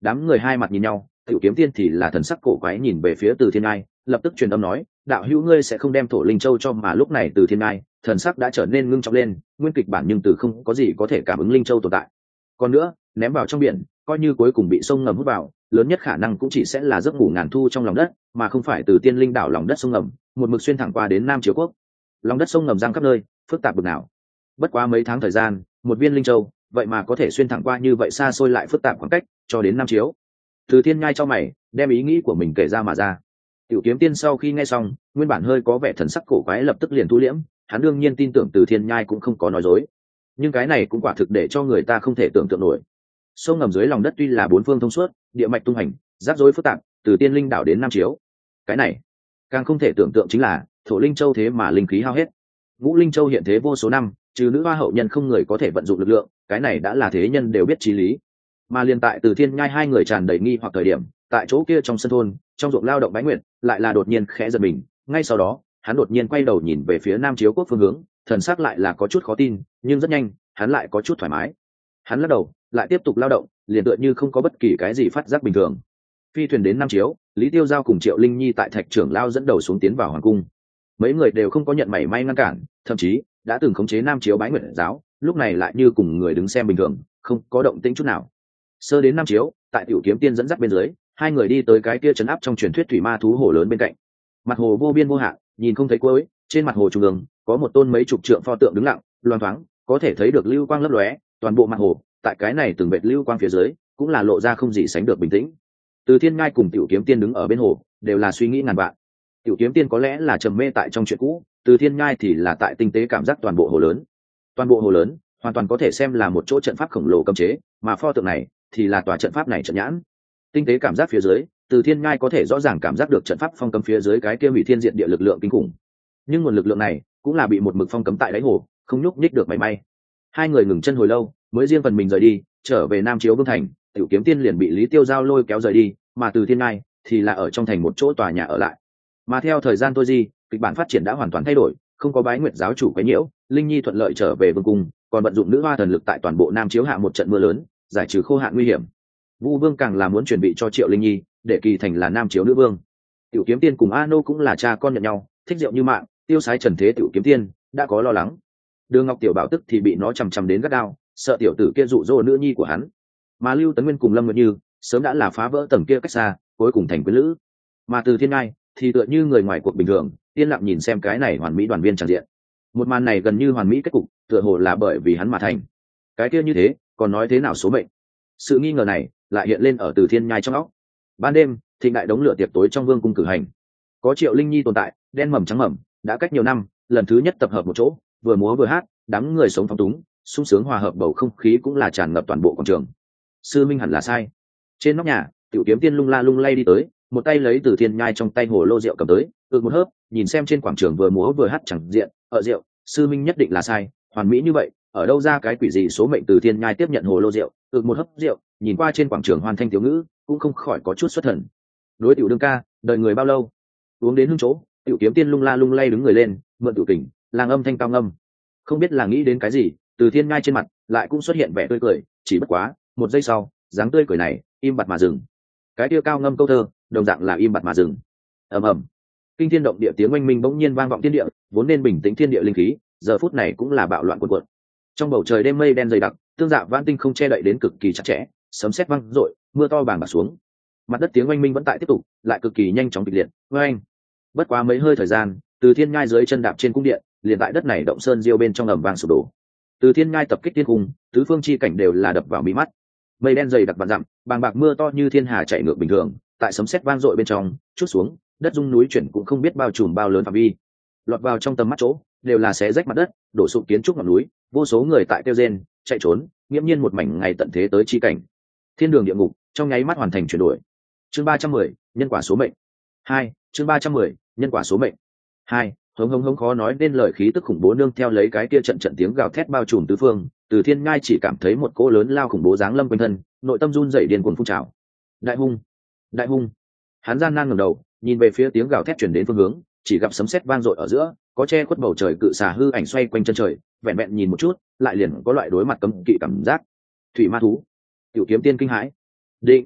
đám người hai mặt nhìn nhau. Tiểu Kiếm Tiên thì là thần sắc cổ quái nhìn về phía Từ Thiên Ngai, lập tức truyền âm nói, đạo hữu ngươi sẽ không đem Thổ Linh Châu cho. Mà lúc này Từ Thiên Ngai thần sắc đã trở nên ngưng trọng lên, nguyên kịch bản nhưng từ không có gì có thể cảm ứng Linh Châu tồn tại. Còn nữa, ném vào trong biển, coi như cuối cùng bị sông ngầm hút vào, lớn nhất khả năng cũng chỉ sẽ là giấc ngủ ngàn thu trong lòng đất, mà không phải từ Tiên Linh đảo lòng đất sông ngầm một mực xuyên thẳng qua đến Nam Chiếu Quốc. Lòng đất sông ngầm giang khắp nơi, phức tạp bực nào. Bất quá mấy tháng thời gian, một viên Linh Châu vậy mà có thể xuyên thẳng qua như vậy xa xôi lại phức tạp khoảng cách cho đến Nam Chiếu. Từ Thiên Nhai cho mày đem ý nghĩ của mình kể ra mà ra. Tiểu Kiếm Tiên sau khi nghe xong, nguyên bản hơi có vẻ thần sắc cổ quái lập tức liền thu liễm, hắn đương nhiên tin tưởng Từ Thiên Nhai cũng không có nói dối, nhưng cái này cũng quả thực để cho người ta không thể tưởng tượng nổi. Sông ngầm dưới lòng đất tuy là bốn phương thông suốt, địa mạch tung hành, rắc rối phức tạp, từ Tiên Linh đảo đến Nam Chiếu. Cái này càng không thể tưởng tượng chính là Thổ Linh Châu thế mà linh khí hao hết. Ngũ Linh Châu hiện thế vô số năm, trừ nữ hoa hậu nhân không người có thể vận dụng lực lượng, cái này đã là thế nhân đều biết chí lý. Mà liên tại Từ Thiên Nhai hai người tràn đầy nghi hoặc thời điểm, tại chỗ kia trong sân thôn, trong ruộng lao động Bái Nguyệt, lại là đột nhiên khẽ giật mình, ngay sau đó, hắn đột nhiên quay đầu nhìn về phía Nam Chiếu Quốc phương hướng, thần sắc lại là có chút khó tin, nhưng rất nhanh, hắn lại có chút thoải mái. Hắn lắc đầu, lại tiếp tục lao động, liền tựa như không có bất kỳ cái gì phát giác bình thường. Phi thuyền đến Nam Chiếu, Lý Tiêu Giao cùng Triệu Linh Nhi tại Thạch trưởng lao dẫn đầu xuống tiến vào hoàng cung. Mấy người đều không có nhận mảy may ngăn cản, thậm chí đã từng khống chế Nam Chiếu Bái Nguyệt giáo, lúc này lại như cùng người đứng xem bình thường, không có động tĩnh chút nào. Sơ đến Nam Chiếu, tại Tiểu Kiếm Tiên dẫn dắt bên dưới, hai người đi tới cái kia trấn áp trong truyền thuyết thủy ma thú hồ lớn bên cạnh. Mặt hồ vô biên vô hạn, nhìn không thấy cuối, trên mặt hồ trung ương có một tôn mấy chục trượng pho tượng đứng lặng, loang thoáng, có thể thấy được lưu quang lấp lóe, toàn bộ mặt hồ, tại cái này từng vệt lưu quang phía dưới, cũng là lộ ra không gì sánh được bình tĩnh. Từ Thiên Ngai cùng Tiểu Kiếm Tiên đứng ở bên hồ, đều là suy nghĩ ngàn vạn. Tiểu Kiếm Tiên có lẽ là trầm mê tại trong chuyện cũ, Từ Thiên Ngai thì là tại tinh tế cảm giác toàn bộ hồ lớn. Toàn bộ hồ lớn hoàn toàn có thể xem là một chỗ trận pháp khổng lồ cấm chế, mà pho tượng này thì là tòa trận pháp này trận nhãn. Tinh tế cảm giác phía dưới, Từ Thiên Ngai có thể rõ ràng cảm giác được trận pháp phong cấm phía dưới cái kia hủy thiên diện địa lực lượng kinh khủng. Nhưng nguồn lực lượng này cũng là bị một mực phong cấm tại đáy hồ, không nhúc nhích được mảy may. Hai người ngừng chân hồi lâu, mới riêng phần mình rời đi, trở về Nam Chiếu Vương thành. Tiểu Kiếm Tiên liền bị Lý Tiêu Giao lôi kéo rời đi, mà Từ Thiên Ngai thì là ở trong thành một chỗ tòa nhà ở lại. Mà theo thời gian trôi đi, kịch bản phát triển đã hoàn toàn thay đổi, không có Bái Nguyệt giáo chủ quấy nhiễu, Linh Nhi thuận lợi trở về vương cung, còn vận dụng nữ hoa thần lực tại toàn bộ Nam Chiếu hạ một trận mưa lớn, giải trừ khô hạn nguy hiểm. Vu Vương càng là muốn chuẩn bị cho Triệu Linh Nhi, để kỳ thành là Nam Chiếu nữ vương. Tiểu Kiếm Tiên cùng A Nô cũng là cha con nhận nhau, thích rượu như mạng, tiêu sái trần thế. Tiểu Kiếm Tiên đã có lo lắng, Đường Ngọc Tiểu Bảo tức thì bị nó chằm đến gắt gao, sợ tiểu tử kia dụ dỗ nữ nhi của hắn. Mà Lưu Tấn Nguyên cùng Lâm Nguyệt Như sớm đã là phá vỡ tầng kia cách xa, cuối cùng thành quyến lữ. Mà Từ Thiên Ngai thì tựa như người ngoài cuộc bình thường, yên lặng nhìn xem cái này hoàn mỹ đoàn viên tràn diện. Một màn này gần như hoàn mỹ kết cục, tựa hồ là bởi vì hắn mà thành. Cái kia như thế, còn nói thế nào số mệnh? Sự nghi ngờ này lại hiện lên ở Từ Thiên Nhai trong óc. Ban đêm, thịnh đại đống lửa tiệc tối trong vương cung cử hành. Có Triệu Linh Nhi tồn tại, đen mầm trắng mầm, đã cách nhiều năm, lần thứ nhất tập hợp một chỗ, vừa múa vừa hát, đám người sống phóng túng, sung sướng hòa hợp, bầu không khí cũng là tràn ngập toàn bộ quảng trường. Sư minh hẳn là sai. Trên nóc nhà, Tiểu Kiếm Tiên lung la lung lay đi tới, một tay lấy Từ Thiên Nhai trong tay hồ lô rượu cầm tới, một hớp, nhìn xem trên quảng trường vừa múa vừa hát chẳng diện, ở rượu, sư minh nhất định là sai, hoàn mỹ như vậy, ở đâu ra cái quỷ gì số mệnh? Từ Thiên Nhai tiếp nhận hồ lô rượu, một hớp rượu, nhìn qua trên quảng trường hoàn thanh tiểu ngữ, cũng không khỏi có chút xuất thần. Đối Tiểu đương ca, đợi người bao lâu? Uống đến hưng chỗ, Tiểu Kiếm Tiên lung la lung lay đứng người lên, mượn tiểu kình, làng âm thanh cao ngâm. Không biết là nghĩ đến cái gì, Từ Thiên Nhai trên mặt lại cũng xuất hiện vẻ tươi cười, chỉ bất quá, một giây sau, dáng tươi cười này im bặt mà dừng. Cái kia cao ngâm câu thơ, đồng dạng là im bặt mà dừng. Ầm ầm, kinh thiên động địa tiếng oanh minh bỗng nhiên vang vọng thiên địa, vốn nên bình tĩnh thiên địa linh khí, giờ phút này cũng là bạo loạn cuộn cuộn. Trong bầu trời đêm mây đen dày đặc, tương dạ vãn tinh không che đậy đến cực kỳ chặt chẽ, sấm sét vang rội, mưa to bàng bạc xuống. Mặt đất tiếng oanh minh vẫn tại tiếp tục, lại cực kỳ nhanh chóng kịch liệt. Oanh! Bất quá mấy hơi thời gian, Từ Thiên Nhai dưới chân đạp trên cung điện, liền tại đất này động sơn diêu bên trong ầm vang sụp đổ. Từ Thiên Nhai tập kích thiên cung, tứ phương chi cảnh đều là đập vào mí mắt. Mây đen dày đặc vạn dặm, bàng bạc mưa to như thiên hà chảy ngược bình thường, tại sấm sét vang dội bên trong, chút xuống, đất rung núi chuyển cũng không biết bao trùm bao lớn phạm vi. Lọt vào trong tầm mắt chỗ, đều là xé rách mặt đất, đổ sụp kiến trúc ngọn núi, vô số người tại kêu rên, chạy trốn, nghiễm nhiên một mảnh ngày tận thế tới chi cảnh. Thiên đường địa ngục, trong nháy mắt hoàn thành chuyển đổi. Chương 310, nhân quả số mệnh. 2, chương 310, nhân quả số mệnh. 2, hống hống hống khó nói nên lời khí tức khủng bố nương theo lấy cái kia trận trận tiếng gào thét bao trùm tứ phương, Từ Thiên Ngai chỉ cảm thấy một cỗ lớn lao khủng bố giáng lâm quanh thân, nội tâm run rẩy điên cuồng phun trào. Đại hung, đại hung. Hắn gian nan ngẩng đầu, nhìn về phía tiếng gào thét truyền đến phương hướng, chỉ gặp sấm sét vang dội ở giữa, có che khuất bầu trời cự xà hư ảnh xoay quanh chân trời, vẹn vẹn nhìn một chút, lại liền có loại đối mặt cấm kỵ cảm giác. Thủy ma thú. Tiểu Kiếm Tiên kinh hãi. Định.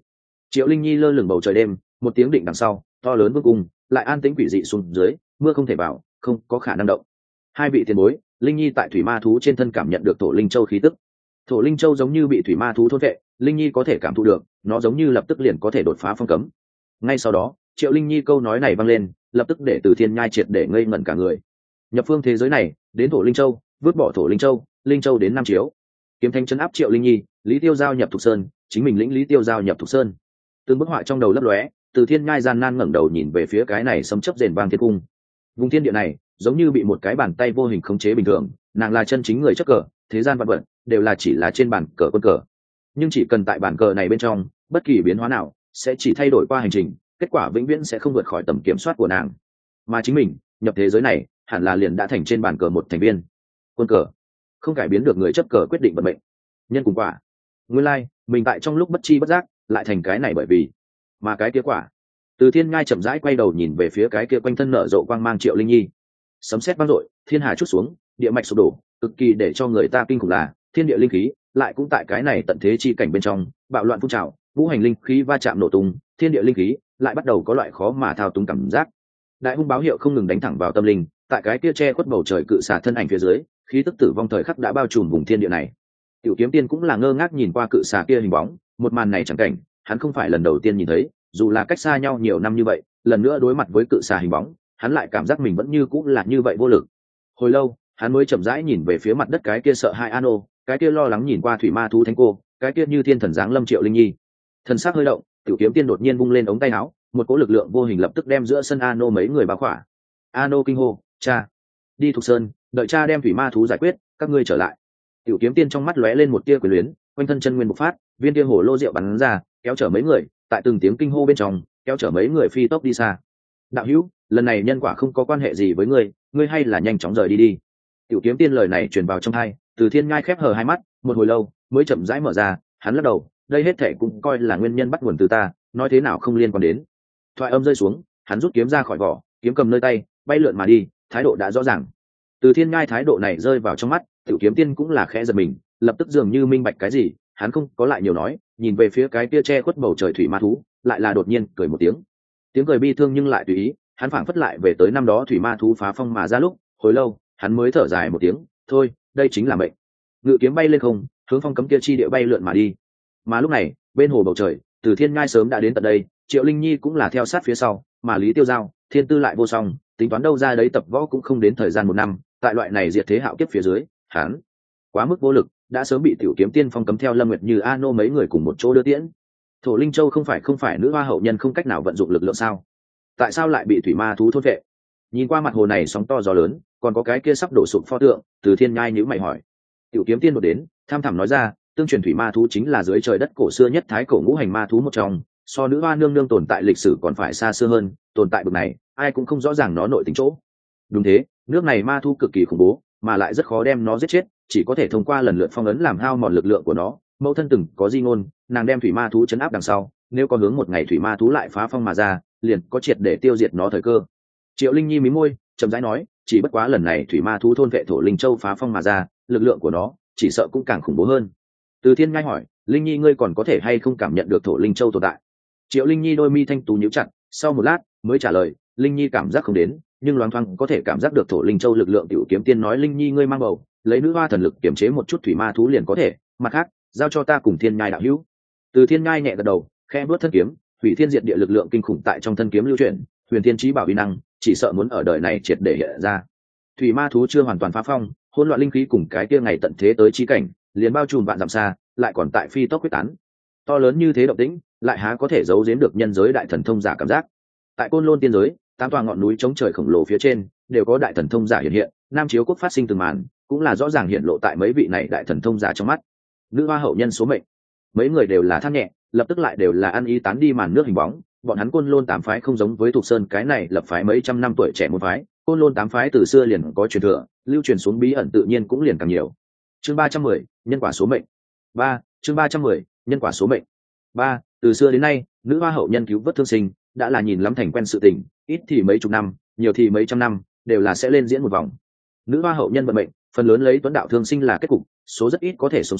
Triệu Linh Nhi lơ lửng bầu trời đêm, một tiếng định đằng sau, to lớn vô cùng, lại an tĩnh quỷ dị xuống dưới, mưa không thể vào, không có khả năng động. Hai vị tiền bối, Linh Nhi tại thủy ma thú trên thân cảm nhận được thổ linh châu khí tức. Thổ linh châu giống như bị thủy ma thú thôn vệ, Linh Nhi có thể cảm thụ được, nó giống như lập tức liền có thể đột phá phong cấm. Ngay sau đó, Triệu Linh Nhi câu nói này vang lên, lập tức để Từ Thiên Nhai triệt để ngây ngẩn cả người. Nhập phương thế giới này, đến thổ linh châu, vứt bỏ thổ linh châu đến Nam Chiếu. Kiếm thanh chân áp Triệu Linh Nhi, Lý Tiêu giao nhập Thục Sơn, chính mình lĩnh Lý Tiêu giao nhập Thục Sơn. Từng bức họa trong đầu lấp lóe, Từ Thiên Nhai gian nan ngẩng đầu nhìn về phía cái này sấm chớp rền vang thiên cung. Vùng thiên địa này, giống như bị một cái bàn tay vô hình khống chế bình thường, nàng là chân chính người chấp cờ, thế gian vạn vật đều là chỉ là trên bàn cờ quân cờ. Nhưng chỉ cần tại bàn cờ này bên trong, bất kỳ biến hóa nào sẽ chỉ thay đổi qua hành trình, kết quả vĩnh viễn sẽ không vượt khỏi tầm kiểm soát của nàng. Mà chính mình, nhập thế giới này, hẳn là liền đã thành trên bàn cờ một thành viên. Quân cờ không cải biến được người chấp cờ quyết định vận mệnh. Nhân cùng quả. Nguyên lai, mình tại trong lúc bất chi bất giác, lại thành cái này bởi vì mà cái kết quả. Từ Thiên Ngai chậm rãi quay đầu nhìn về phía cái kia quanh thân nở rộ quang mang Triệu Linh Nhi. Sấm sét vang dội, thiên hà trút xuống, địa mạch sụp đổ, cực kỳ để cho người ta kinh khủng là thiên địa linh khí lại cũng tại cái này tận thế chi cảnh bên trong bạo loạn phun trào, vũ hành linh khí va chạm nổ tung, thiên địa linh khí lại bắt đầu có loại khó mà thao túng cảm giác. Đại hung báo hiệu không ngừng đánh thẳng vào tâm linh, tại cái kia che khuất bầu trời cự xả thân ảnh phía dưới, khí tức tử vong thời khắc đã bao trùm vùng thiên địa này. Tiểu Kiếm Tiên cũng là ngơ ngác nhìn qua cự xả kia hình bóng, một màn này chẳng cảnh, hắn không phải lần đầu tiên nhìn thấy, dù là cách xa nhau nhiều năm như vậy, lần nữa đối mặt với cự xả hình bóng, hắn lại cảm giác mình vẫn như cũng là như vậy vô lực. Hồi lâu, hắn mới chậm rãi nhìn về phía mặt đất cái kia sợ hãi Ano, cái kia lo lắng nhìn qua thủy ma thú thánh cô, cái kia như thiên thần giáng lâm Triệu Linh Nhi. Thần sắc hơi động, Tiểu Kiếm Tiên đột nhiên vung lên ống tay áo, một cỗ lực lượng vô hình lập tức đem giữa sân Ano mấy người bao khỏa. Ano kinh hô, cha, đi Thục Sơn, đợi cha đem thủy ma thú giải quyết, các ngươi trở lại. Tiểu Kiếm Tiên trong mắt lóe lên một tia quyền luyến, quanh thân chân nguyên bộc phát, viên kia hồ lô rượu bắn ra, kéo chở mấy người, tại từng tiếng kinh hô bên trong, kéo chở mấy người phi tốc đi xa. Đạo hữu, lần này nhân quả không có quan hệ gì với ngươi, ngươi hay là nhanh chóng rời đi đi. Tiểu Kiếm Tiên lời này truyền vào trong tai, Từ Thiên Ngai khép hờ hai mắt, một hồi lâu mới chậm rãi mở ra, hắn lắc đầu, đây hết thảy cũng coi là nguyên nhân bắt nguồn từ ta, nói thế nào không liên quan đến. Thoại âm rơi xuống, hắn rút kiếm ra khỏi vỏ, kiếm cầm nơi tay, bay lượn mà đi, thái độ đã rõ ràng. Từ Thiên Ngai thái độ này rơi vào trong mắt, Tiểu Kiếm Tiên cũng là khẽ giật mình, lập tức dường như minh bạch cái gì, hắn không có lại nhiều nói, nhìn về phía cái kia che khuất bầu trời thủy ma thú, lại là đột nhiên cười một tiếng. Tiếng cười bi thương nhưng lại tùy ý, hắn phảng phất lại về tới năm đó thủy ma thú phá phong mà ra lúc, hồi lâu, hắn mới thở dài một tiếng, thôi, đây chính là mệnh. Ngự kiếm bay lên không, hướng phong cấm kia chi địa bay lượn mà đi. Mà lúc này, bên hồ bầu trời, Từ Thiên Ngai sớm đã đến tận đây, Triệu Linh Nhi cũng là theo sát phía sau, mà Lý Tiêu Giao, Thiên Tư lại vô song, tính toán đâu ra đấy tập võ cũng không đến thời gian một năm, tại loại này diệt thế hạo kiếp phía dưới, hắn quá mức vô lực, đã sớm bị Tiểu Kiếm Tiên phong cấm theo Lâm Nguyệt Như Ano mấy người cùng một chỗ đưa tiễn. Thổ Linh Châu không phải nữ hoa hậu nhân không cách nào vận dụng lực lượng sao? Tại sao lại bị thủy ma thú thôn vệ? Nhìn qua mặt hồ này sóng to gió lớn, còn có cái kia sắp đổ sụp pho tượng, Từ Thiên Nhai nhíu mày hỏi. Tiểu Kiếm Tiên đột đến, tham thẳm nói ra, tương truyền thủy ma thú chính là dưới trời đất cổ xưa nhất thái cổ ngũ hành ma thú một trong, so nữ hoa nương nương tồn tại lịch sử còn phải xa xưa hơn, tồn tại bậc này, ai cũng không rõ ràng nó nội tình chỗ. Đúng thế, nước này ma thú cực kỳ khủng bố, mà lại rất khó đem nó giết chết, chỉ có thể thông qua lần lượt phong ấn làm hao mòn lực lượng của nó. Mẫu thân từng có di ngôn, nàng đem thủy ma thú chấn áp đằng sau, nếu có hướng một ngày thủy ma thú lại phá phong mà ra, liền có triệt để tiêu diệt nó thời cơ. Triệu Linh Nhi mím môi, chậm rãi nói, chỉ bất quá lần này thủy ma thú thôn vệ thổ linh châu phá phong mà ra, lực lượng của nó chỉ sợ cũng càng khủng bố hơn. Từ Thiên Ngai hỏi, Linh Nhi ngươi còn có thể hay không cảm nhận được thổ linh châu tồn tại? Triệu Linh Nhi đôi mi thanh tú nhíu chặt, sau một lát mới trả lời, Linh Nhi cảm giác không đến, nhưng loáng thoáng có thể cảm giác được thổ linh châu lực lượng. Tiểu Kiếm Tiên nói, Linh Nhi ngươi mang bầu, lấy nữ hoa thần lực kiểm chế một chút thủy ma thú liền có thể, mặt khác giao cho ta cùng Thiên Nhai đạo hữu. Từ Thiên Nhai nhẹ gật đầu, khẽ bước thân kiếm, hủy thiên diệt địa lực lượng kinh khủng tại trong thân kiếm lưu chuyển, huyền thiên chí bảo uy năng, chỉ sợ muốn ở đời này triệt để hiện ra. Thủy ma thú chưa hoàn toàn phá phong, hỗn loạn linh khí cùng cái kia ngày tận thế tới chí cảnh, liền bao trùm vạn dặm xa, lại còn tại phi tốc quyết tán. To lớn như thế động tĩnh, lại há có thể giấu giếm được nhân giới đại thần thông giả cảm giác. Tại Côn Lôn tiên giới, tám tòa ngọn núi chống trời khổng lồ phía trên, đều có đại thần thông giả hiện hiện, Nam Chiếu quốc phát sinh từng màn, cũng là rõ ràng hiện lộ tại mấy vị này đại thần thông giả trong mắt. Nữ hoa hậu nhân số mệnh, mấy người đều là than nhẹ, lập tức lại đều là ăn ý tán đi màn nước hình bóng. Bọn hắn Côn Lôn tám phái không giống với Thục Sơn cái này lập phái mấy trăm năm tuổi trẻ môn phái, Côn Lôn tám phái từ xưa liền có truyền thừa, lưu truyền xuống bí ẩn tự nhiên cũng liền càng nhiều. Chương 310, nhân quả số mệnh. 3. Chương 310, nhân quả số mệnh. 3. Từ xưa đến nay, nữ hoa hậu nhân cứu vớt thương sinh, đã là nhìn lắm thành quen sự tình, ít thì mấy chục năm, nhiều thì mấy trăm năm, đều là sẽ lên diễn một vòng. Nữ hoa hậu nhân vận mệnh, phần lớn lấy tuấn đạo thương sinh là kết cục, số rất ít có thể sống sót,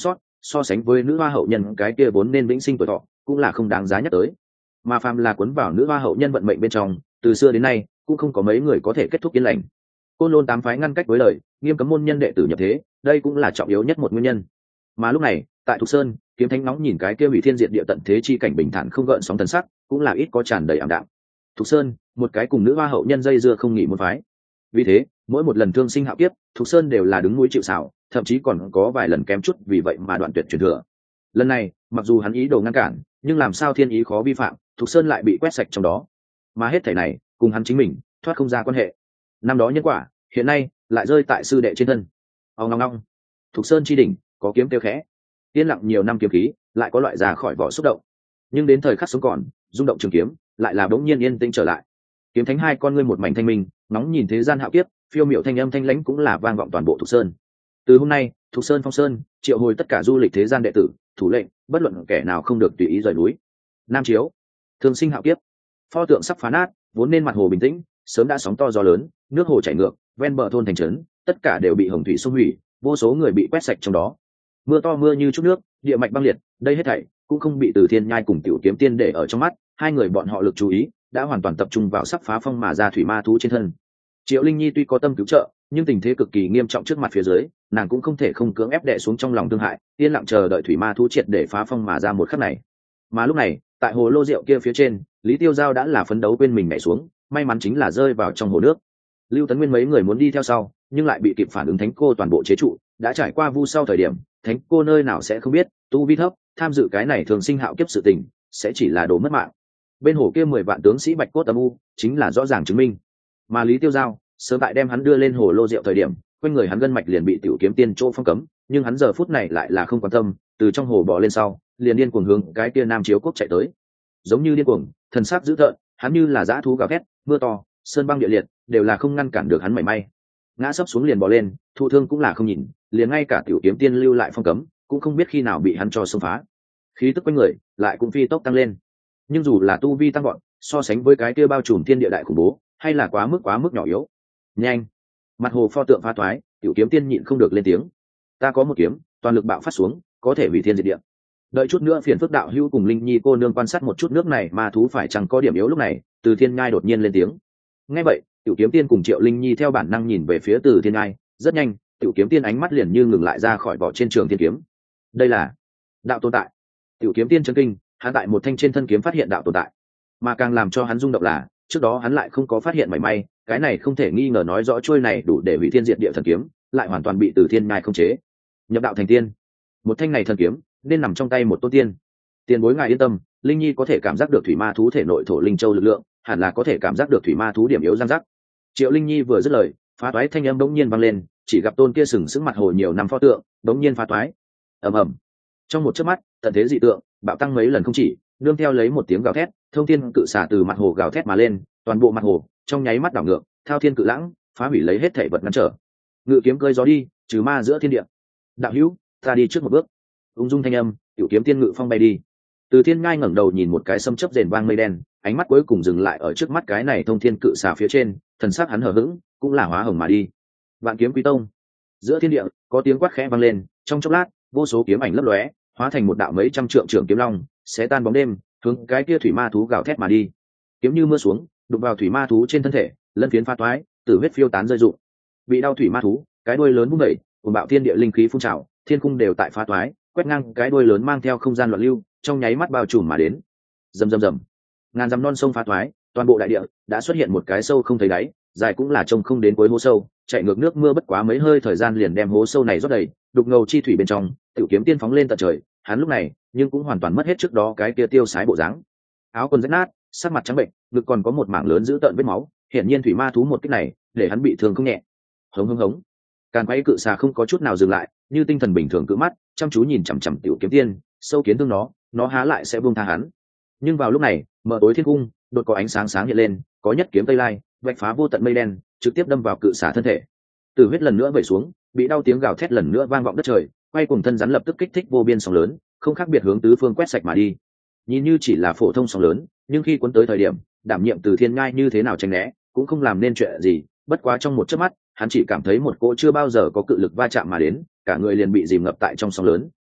so sánh với nữ hoa hậu nhân cái kia vốn nên vĩnh sinh tuổi thọ cũng là không đáng giá nhắc tới. Mà phàm là cuốn vào nữ hoa hậu nhân vận mệnh bên trong, từ xưa đến nay cũng không có mấy người có thể kết thúc yên lành. Côn Lôn tám phái ngăn cách với lời, nghiêm cấm môn nhân đệ tử nhập thế, đây cũng là trọng yếu nhất một nguyên nhân. Mà lúc này tại Thục Sơn, Kiếm Thánh nóng nhìn cái kia hủy thiên diệt địa tận thế chi cảnh bình thản không gợn sóng thần sắc, cũng là ít có tràn đầy ảm đạm. Thục Sơn, một cái cùng nữ hoa hậu nhân dây dưa không nghỉ môn phái. Vì thế mỗi một lần thương sinh hạo kiếp, Thục Sơn đều là đứng núi chịu sào, thậm chí còn có vài lần kém chút vì vậy mà đoạn tuyệt truyền thừa. Lần này mặc dù hắn ý đồ ngăn cản, nhưng làm sao thiên ý khó vi phạm, Thục Sơn lại bị quét sạch trong đó. Mà hết thảy này cùng hắn chính mình thoát không ra quan hệ. Năm đó nhân quả hiện nay lại rơi tại sư đệ trên thân. Ông ngong ngong, Thục Sơn chi đỉnh có kiếm kêu khẽ, yên lặng nhiều năm kiếm khí lại có loại ra khỏi vỏ xúc động. Nhưng đến thời khắc sống còn, rung động trường kiếm lại là bỗng nhiên yên tĩnh trở lại. Kiếm Thánh hai con ngươi một mảnh thanh minh, nóng nhìn thế gian hạo kiếp, phiêu miểu thanh âm thanh lãnh cũng là vang vọng toàn bộ Thục Sơn. Từ hôm nay, Thục Sơn Phong Sơn triệu hồi tất cả du lịch thế gian đệ tử, thủ lệnh bất luận kẻ nào không được tùy ý rời núi. Nam chiếu, thường sinh hạo kiếp, pho tượng sắp phá nát, vốn nên mặt hồ bình tĩnh, sớm đã sóng to gió lớn, nước hồ chảy ngược, ven bờ thôn thành trấn, tất cả đều bị hồng thủy xung hủy, vô số người bị quét sạch trong đó. Mưa to mưa như chút nước, địa mạch băng liệt, đây hết thảy cũng không bị Từ Thiên Nhai cùng Tiểu Kiếm Tiên để ở trong mắt, hai người bọn họ lực chú ý đã hoàn toàn tập trung vào sắp phá phong mà ra thủy ma thú trên thân. Triệu Linh Nhi tuy có tâm cứu trợ, nhưng tình thế cực kỳ nghiêm trọng trước mặt phía dưới, nàng cũng không thể không cưỡng ép đè xuống trong lòng thương hại, yên lặng chờ đợi thủy ma thú triệt để phá phong mà ra một khắc này. Mà lúc này, tại hồ lô rượu kia phía trên, Lý Tiêu Giao đã là phấn đấu quên mình nhảy xuống, may mắn chính là rơi vào trong hồ nước. Lưu Tấn Nguyên mấy người muốn đi theo sau, nhưng lại bị kịp phản ứng Thánh Cô toàn bộ chế trụ, đã trải qua vu sau thời điểm, Thánh Cô nơi nào sẽ không biết, tu vi thấp, tham dự cái này thường sinh hạo kiếp sự tình, sẽ chỉ là đồ mất mạng. Bên hồ kia 10 vạn tướng sĩ bạch cốt âm u, chính là rõ ràng chứng minh. Mà Lý Tiêu Giao, sớm tại đem hắn đưa lên hồ lô rượu thời điểm, quanh người hắn gân mạch liền bị Tiểu Kiếm Tiên chỗ phong cấm, nhưng hắn giờ phút này lại là không quan tâm, từ trong hồ bò lên sau, liền điên cuồng hướng cái kia Nam Chiếu Quốc chạy tới. Giống như điên cuồng, thần sắc dữ tợn, hắn như là dã thú gào thét, mưa to, sơn băng địa liệt, đều là không ngăn cản được hắn mảy may. Ngã sấp xuống liền bò lên, thụ thương cũng là không nhìn, liền ngay cả Tiểu Kiếm Tiên lưu lại phong cấm, cũng không biết khi nào bị hắn cho xông phá. Khí tức quanh người lại cũng phi tốc tăng lên. Nhưng dù là tu vi tăng vọt, so sánh với cái kia bao trùm thiên địa đại khủng bố, hay là quá mức nhỏ yếu. Nhanh! Mặt hồ pho tượng phá toái, Tiểu Kiếm Tiên nhịn không được lên tiếng. Ta có một kiếm, toàn lực bạo phát xuống, có thể hủy thiên diệt địa. Đợi chút nữa phiền phức đạo hữu cùng Linh Nhi cô nương quan sát một chút nước này mà thú phải chẳng có điểm yếu. Lúc này Từ Thiên Nhai đột nhiên lên tiếng. Nghe vậy, Tiểu Kiếm Tiên cùng Triệu Linh Nhi theo bản năng nhìn về phía Từ Thiên Nhai, rất nhanh, Tiểu Kiếm Tiên ánh mắt liền như ngừng lại ra khỏi vỏ trên trường thiên kiếm. Đây là đạo tồn tại. Tiểu Kiếm Tiên chấn kinh, hắn tại một thanh trên thân kiếm phát hiện đạo tồn tại, mà càng làm cho hắn rung động là, trước đó hắn lại không có phát hiện mảy may, cái này không thể nghi ngờ nói rõ chuôi này đủ để hủy thiên diệt địa thần kiếm, lại hoàn toàn bị Từ Thiên Nhai khống chế. Nhập đạo thành tiên, một thanh này thần kiếm nên nằm trong tay một tôn tiên. Tiền bối ngài yên tâm, Linh Nhi có thể cảm giác được thủy ma thú thể nội thổ linh châu lực lượng, hẳn là có thể cảm giác được thủy ma thú điểm yếu răng rắc. Triệu Linh Nhi vừa dứt lời, phá toái thanh âm bỗng nhiên vang lên, chỉ gặp tôn kia sừng sững mặt hồ nhiều năm pho tượng bỗng nhiên phá toái. Ầm ầm. Trong một chớp mắt, tận thế dị tượng bạo tăng mấy lần không chỉ, nương theo lấy một tiếng gào thét, thông thiên cự xả từ mặt hồ gào thét mà lên, toàn bộ mặt hồ trong nháy mắt đảo ngược, thao thiên cự lãng phá hủy lấy hết thảy vật ngăn trở. Ngự kiếm cơi gió đi, trừ ma giữa thiên địa. Đạo hữu, ta đi trước một bước. Ung dung thanh âm, Tiểu Kiếm Tiên ngự phong bay đi. Từ Thiên Ngai ngẩng đầu nhìn một cái sấm chớp rền vang mây đen, ánh mắt cuối cùng dừng lại ở trước mắt cái này thông thiên cự xà phía trên, thần sắc hắn hờ hững, cũng là hóa hồng mà đi. Vạn Kiếm Quý Tông. Giữa thiên địa có tiếng quát khẽ vang lên, trong chốc lát, vô số kiếm ảnh lấp lóe, hóa thành một đạo mấy trăm trượng trưởng kiếm long, xé tan bóng đêm, hướng cái kia thủy ma thú gào thét mà đi. Kiếm như mưa xuống, đụng vào thủy ma thú trên thân thể, lân phiến phá toái, tử huyết phiêu tán rơi rụng. Bị đau thủy ma thú, cái đuôi lớn vung dậy, cuồng bạo thiên địa linh khí phun trào, thiên cung đều tại phá toái, quét ngang cái đuôi lớn mang theo không gian loạn lưu, trong nháy mắt bao trùm mà đến. Rầm rầm rầm, ngàn dặm non sông phá toái, toàn bộ đại địa đã xuất hiện một cái sâu không thấy đáy, dài cũng là trông không đến cuối hố sâu, chạy ngược nước mưa bất quá mấy hơi thời gian liền đem hố sâu này rót đầy, đục ngầu chi thủy bên trong, Tiểu Kiếm Tiên phóng lên tận trời, hắn lúc này nhưng cũng hoàn toàn mất hết trước đó cái kia tiêu sái bộ dáng. Áo quần rách nát, sắc mặt trắng bệnh, ngực còn có một mảng lớn dữ tợn vết máu, hiển nhiên thủy ma thú một kích này để hắn bị thương không nhẹ. Hống hống hống, càn quái cự xà không có chút nào dừng lại, như tinh thần bình thường cự mắt chăm chú nhìn chằm chằm Tiểu Kiếm Tiên, sâu kiến thương nó há lại sẽ buông tha hắn. Nhưng vào lúc này, mở tối thiên cung đột có ánh sáng sáng hiện lên, có nhất kiếm tây lai vạch phá vô tận mây đen, trực tiếp đâm vào cự xà thân thể. Tử huyết lần nữa vẩy xuống, bị đau tiếng gào thét lần nữa vang vọng đất trời, quay cùng thân rắn lập tức kích thích vô biên sóng lớn, không khác biệt hướng tứ phương quét sạch mà đi. Nhìn như chỉ là phổ thông sóng lớn, nhưng khi cuốn tới thời điểm, đảm nhiệm Từ Thiên Ngai như thế nào tránh né, cũng không làm nên chuyện gì. Bất quá trong một chớp mắt, hắn chỉ cảm thấy một cỗ chưa bao giờ có cự lực va chạm mà đến, cả người liền bị dìm ngập tại trong sóng lớn,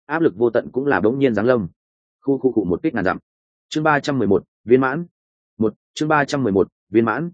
áp lực vô tận cũng là bỗng nhiên giáng lâm. Khu cụ một kích ngàn dặm. Chương 311, viên mãn. Chương 311, viên mãn.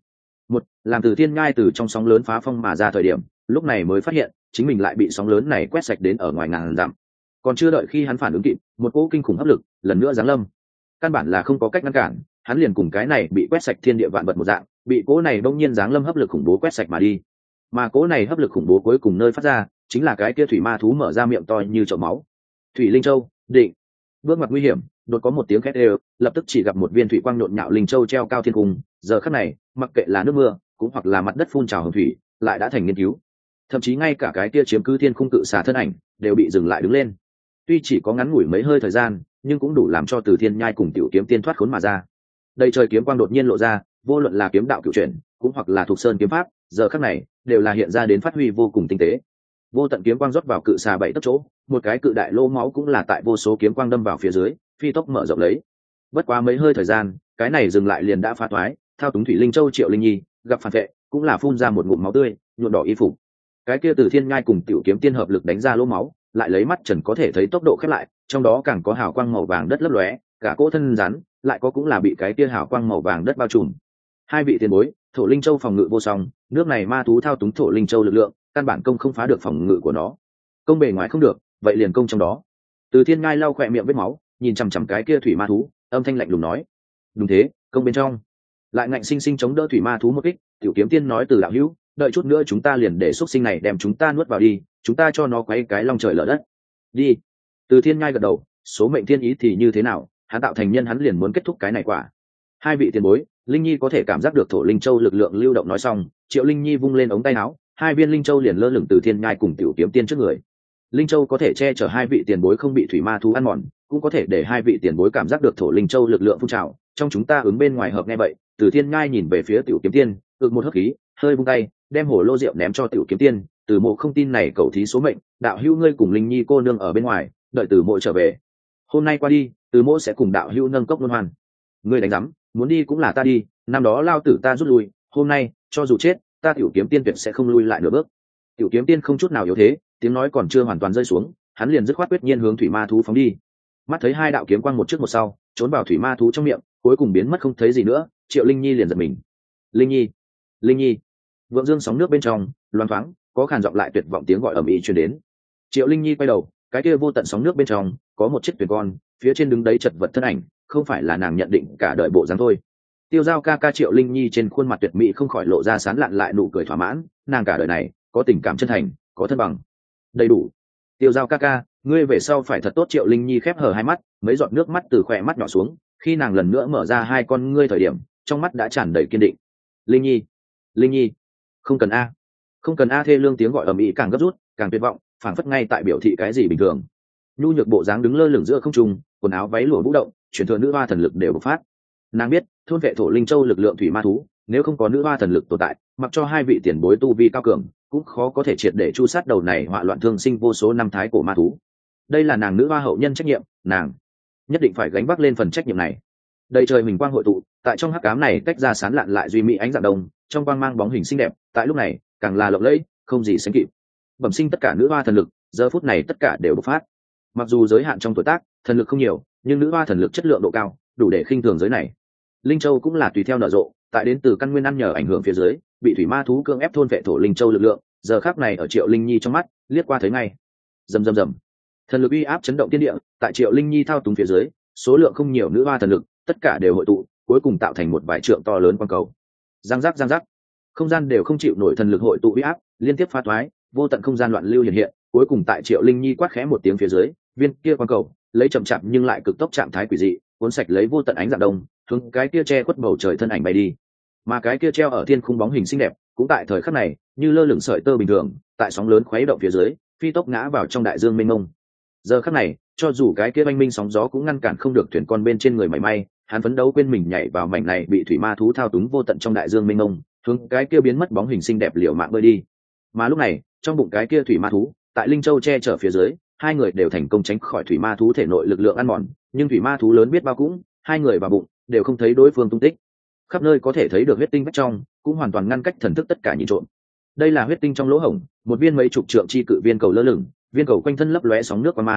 Làm Từ Thiên Nhai từ trong sóng lớn phá phong mà ra thời điểm, lúc này mới phát hiện chính mình lại bị sóng lớn này quét sạch đến ở ngoài ngàn dặm. Còn chưa đợi khi hắn phản ứng kịp, một cỗ kinh khủng hấp lực lần nữa giáng lâm. Căn bản là không có cách ngăn cản, hắn liền cùng cái này bị quét sạch thiên địa vạn vật một dạng, bị cỗ này bỗng nhiên giáng lâm hấp lực khủng bố quét sạch mà đi. Mà cỗ này hấp lực khủng bố cuối cùng nơi phát ra, chính là cái kia thủy ma thú mở ra miệng to như chậu máu. Thủy Linh Châu, định. Bước ngoặt nguy hiểm, đột có một tiếng khét đều, lập tức chỉ gặp một viên thủy quang nhộn nhạo linh châu treo cao thiên cung. Giờ khắc này, mặc kệ là nước mưa, cũng hoặc là mặt đất phun trào hồng thủy, lại đã thành nghiên cứu. Thậm chí ngay cả cái kia chiếm cứ thiên khung cự xà thân ảnh, đều bị dừng lại đứng lên. Tuy chỉ có ngắn ngủi mấy hơi thời gian, nhưng cũng đủ làm cho Từ Thiên Nhai cùng Tiểu Kiếm Tiên thoát khốn mà ra. Đây trời kiếm quang đột nhiên lộ ra, vô luận là kiếm đạo cửu chuyển, cũng hoặc là thuộc sơn kiếm pháp, giờ khắc này đều là hiện ra đến phát huy vô cùng tinh tế. Vô tận kiếm quang rót vào cự xà bảy tấc chỗ, một cái cự đại lỗ máu cũng là tại vô số kiếm quang đâm vào phía dưới, phi tốc mở rộng lấy. Bất quá mấy hơi thời gian, cái này dừng lại liền đã phá toái, thao túng Thủy Linh Châu Triệu Linh Nhi gặp phản vệ, cũng là phun ra một ngụm máu tươi, nhuộm đỏ y phục. Cái kia Từ Thiên Nhai cùng Tiểu Kiếm Tiên hợp lực đánh ra lỗ máu, lại lấy mắt trần có thể thấy tốc độ khép lại, trong đó càng có hào quang màu vàng đất lấp lóe, cả cỗ thân rắn lại có cũng là bị cái kia hào quang màu vàng đất bao trùm. Hai vị tiền bối, Thổ Linh Châu phòng ngự vô song, nước này ma thú thao túng Thổ Linh Châu lực lượng, căn bản công không phá được phòng ngự của nó. Công bề ngoài không được, vậy liền công trong đó. Từ Thiên Ngai lau khỏe miệng vết máu, nhìn chằm chằm cái kia thủy ma thú, âm thanh lạnh lùng nói: đúng thế, công bên trong. Lại ngạnh sinh sinh chống đỡ thủy ma thú một kích. Tiểu Kiếm Tiên nói: từ đạo hữu, đợi chút nữa chúng ta liền để xuất sinh này đem chúng ta nuốt vào đi, chúng ta cho nó quấy cái long trời lở đất. Đi. Từ Thiên Ngai gật đầu, số mệnh thiên ý thì như thế nào, hắn tạo thành nhân hắn liền muốn kết thúc cái này quả. Hai vị tiền bối, Linh Nhi có thể cảm giác được Thổ Linh Châu lực lượng lưu động. Nói xong, Triệu Linh Nhi vung lên ống tay áo, hai viên Linh Châu liền lơ lửng Từ Thiên Nhai cùng Tiểu Kiếm Tiên trước người. Linh Châu có thể che chở hai vị tiền bối không bị thủy ma thú ăn mòn, cũng có thể để hai vị tiền bối cảm giác được Thổ Linh Châu lực lượng phun trào. Trong chúng ta ứng bên ngoài hợp nghe vậy, Từ Thiên Nhai nhìn về phía Tiểu Kiếm Tiên, ực một hớp khí, hơi vung tay, đem hồ lô rượu ném cho Tiểu Kiếm Tiên. Từ Mộ không tin này cầu thí số mệnh, đạo hữu ngươi cùng Linh Nhi cô nương ở bên ngoài, đợi Từ Mộ trở về. Hôm nay qua đi, Từ Mộ sẽ cùng đạo hữu nâng cốc luân hoàn. Ngươi đánh rắm, muốn đi cũng là ta đi, năm đó lao tử ta rút lui, hôm nay cho dù chết, ta Tiểu Kiếm Tiên tuyệt sẽ không lui lại nửa bước. Tiểu Kiếm Tiên không chút nào yếu thế, tiếng nói còn chưa hoàn toàn rơi xuống, hắn liền dứt khoát quyết nhiên hướng thủy ma thú phóng đi. Mắt thấy hai đạo kiếm quang một trước một sau, trốn vào thủy ma thú trong miệng, cuối cùng biến mất không thấy gì nữa. Triệu Linh Nhi liền giật mình. Linh Nhi, Linh Nhi. Vượng dương sóng nước bên trong, loáng thoáng có khàn giọng lại tuyệt vọng tiếng gọi ầm ĩ truyền đến. Triệu Linh Nhi quay đầu, cái kia vô tận sóng nước bên trong có một chiếc thuyền con, phía trên đứng đấy chật vật thân ảnh, không phải là nàng nhận định cả đời bộ dáng thôi. Tiêu Giao ca ca. Triệu Linh Nhi trên khuôn mặt tuyệt mỹ không khỏi lộ ra sán lạn lại nụ cười thỏa mãn, nàng cả đời này có tình cảm chân thành, có thân bằng đầy đủ. Tiêu Giao ca ca, ngươi về sau phải thật tốt. Triệu Linh Nhi khép hờ hai mắt, mấy giọt nước mắt từ khỏe mắt nhỏ xuống, khi nàng lần nữa mở ra hai con ngươi thời điểm, trong mắt đã tràn đầy kiên định. Linh Nhi, Linh Nhi, không cần a, không cần a. Thê lương tiếng gọi ầm ĩ càng gấp rút, càng tuyệt vọng, phảng phất ngay tại biểu thị cái gì bình thường. Nhu nhược bộ dáng đứng lơ lửng giữa không trung, quần áo váy lụa vũ động, truyền thừa nữ hoa thần lực đều bộc phát. Nàng biết thôn vệ Thổ Linh Châu lực lượng thủy ma thú, nếu không có nữ hoa thần lực tồn tại, mặc cho hai vị tiền bối tu vi cao cường, cũng khó có thể triệt để chu sát đầu này họa loạn thương sinh vô số năm thái cổ ma thú. Đây là nàng nữ hoa hậu nhân trách nhiệm, nàng nhất định phải gánh vác lên phần trách nhiệm này. Đầy trời mình quang hội tụ, tại trong hắc ám này tách ra sán lạn lại duy mỹ ánh dạng đông, trong quang mang bóng hình xinh đẹp, tại lúc này càng là lộng lẫy, không gì sánh kịp. Bẩm sinh tất cả nữ hoa thần lực, giờ phút này tất cả đều bộc phát. Mặc dù giới hạn trong tuổi tác, thần lực không nhiều, nhưng nữ hoa thần lực chất lượng độ cao, đủ để khinh thường giới này. Linh Châu cũng là tùy theo nở rộ, tại đến từ căn nguyên ăn nhờ ảnh hưởng phía dưới, bị thủy ma thú cưỡng ép thôn vệ Thổ Linh Châu lực lượng, giờ khắc này ở Triệu Linh Nhi trong mắt, liếc qua thấy ngay. Rầm rầm rầm. Thần lực uy áp chấn động thiên địa, tại Triệu Linh Nhi thao túng phía dưới, số lượng không nhiều nữ hoa thần lực, tất cả đều hội tụ, cuối cùng tạo thành một vải trượng to lớn quang cầu. Giang giác giang giác. Không gian đều không chịu nổi thần lực hội tụ uy áp, liên tiếp phá toái, vô tận không gian loạn lưu hiện hiện, cuối cùng tại Triệu Linh Nhi quát khẽ một tiếng phía dưới, viên kia quang cầu, lấy chậm chạp nhưng lại cực tốc trạng thái quỷ dị, cuốn sạch lấy vô tận ánh dạng đông, hướng cái kia che khuất bầu trời thân ảnh bay đi. Mà cái kia treo ở thiên khung bóng hình xinh đẹp, cũng tại thời khắc này, như lơ lửng sợi tơ bình thường, tại sóng lớn khuấy động phía dưới, phi tốc ngã vào trong đại dương mênh mông. Giờ khắc này, cho dù cái kia oanh minh sóng gió cũng ngăn cản không được thuyền con bên trên người mảy may, hắn phấn đấu quên mình nhảy vào mảnh này bị thủy ma thú thao túng vô tận trong đại dương mênh mông, hướng cái kia biến mất bóng hình xinh đẹp liều mạng bơi đi. Mà lúc này, trong bụng cái kia thủy ma thú, tại Linh Châu che chở phía dưới, hai người đều thành công tránh khỏi thủy ma thú thể nội lực lượng ăn mòn, nhưng thủy ma thú lớn biết bao cũng, hai người vào bụng đều không thấy đối phương tung tích. Khắp nơi có thể thấy được huyết tinh vách trong, cũng hoàn toàn ngăn cách thần thức tất cả nhìn trộm. Đây là huyết tinh trong lỗ hổng, một viên mấy chục trượng chi cự viên cầu lơ lửng, viên cầu quanh thân lấp lóe sóng nước qua mang,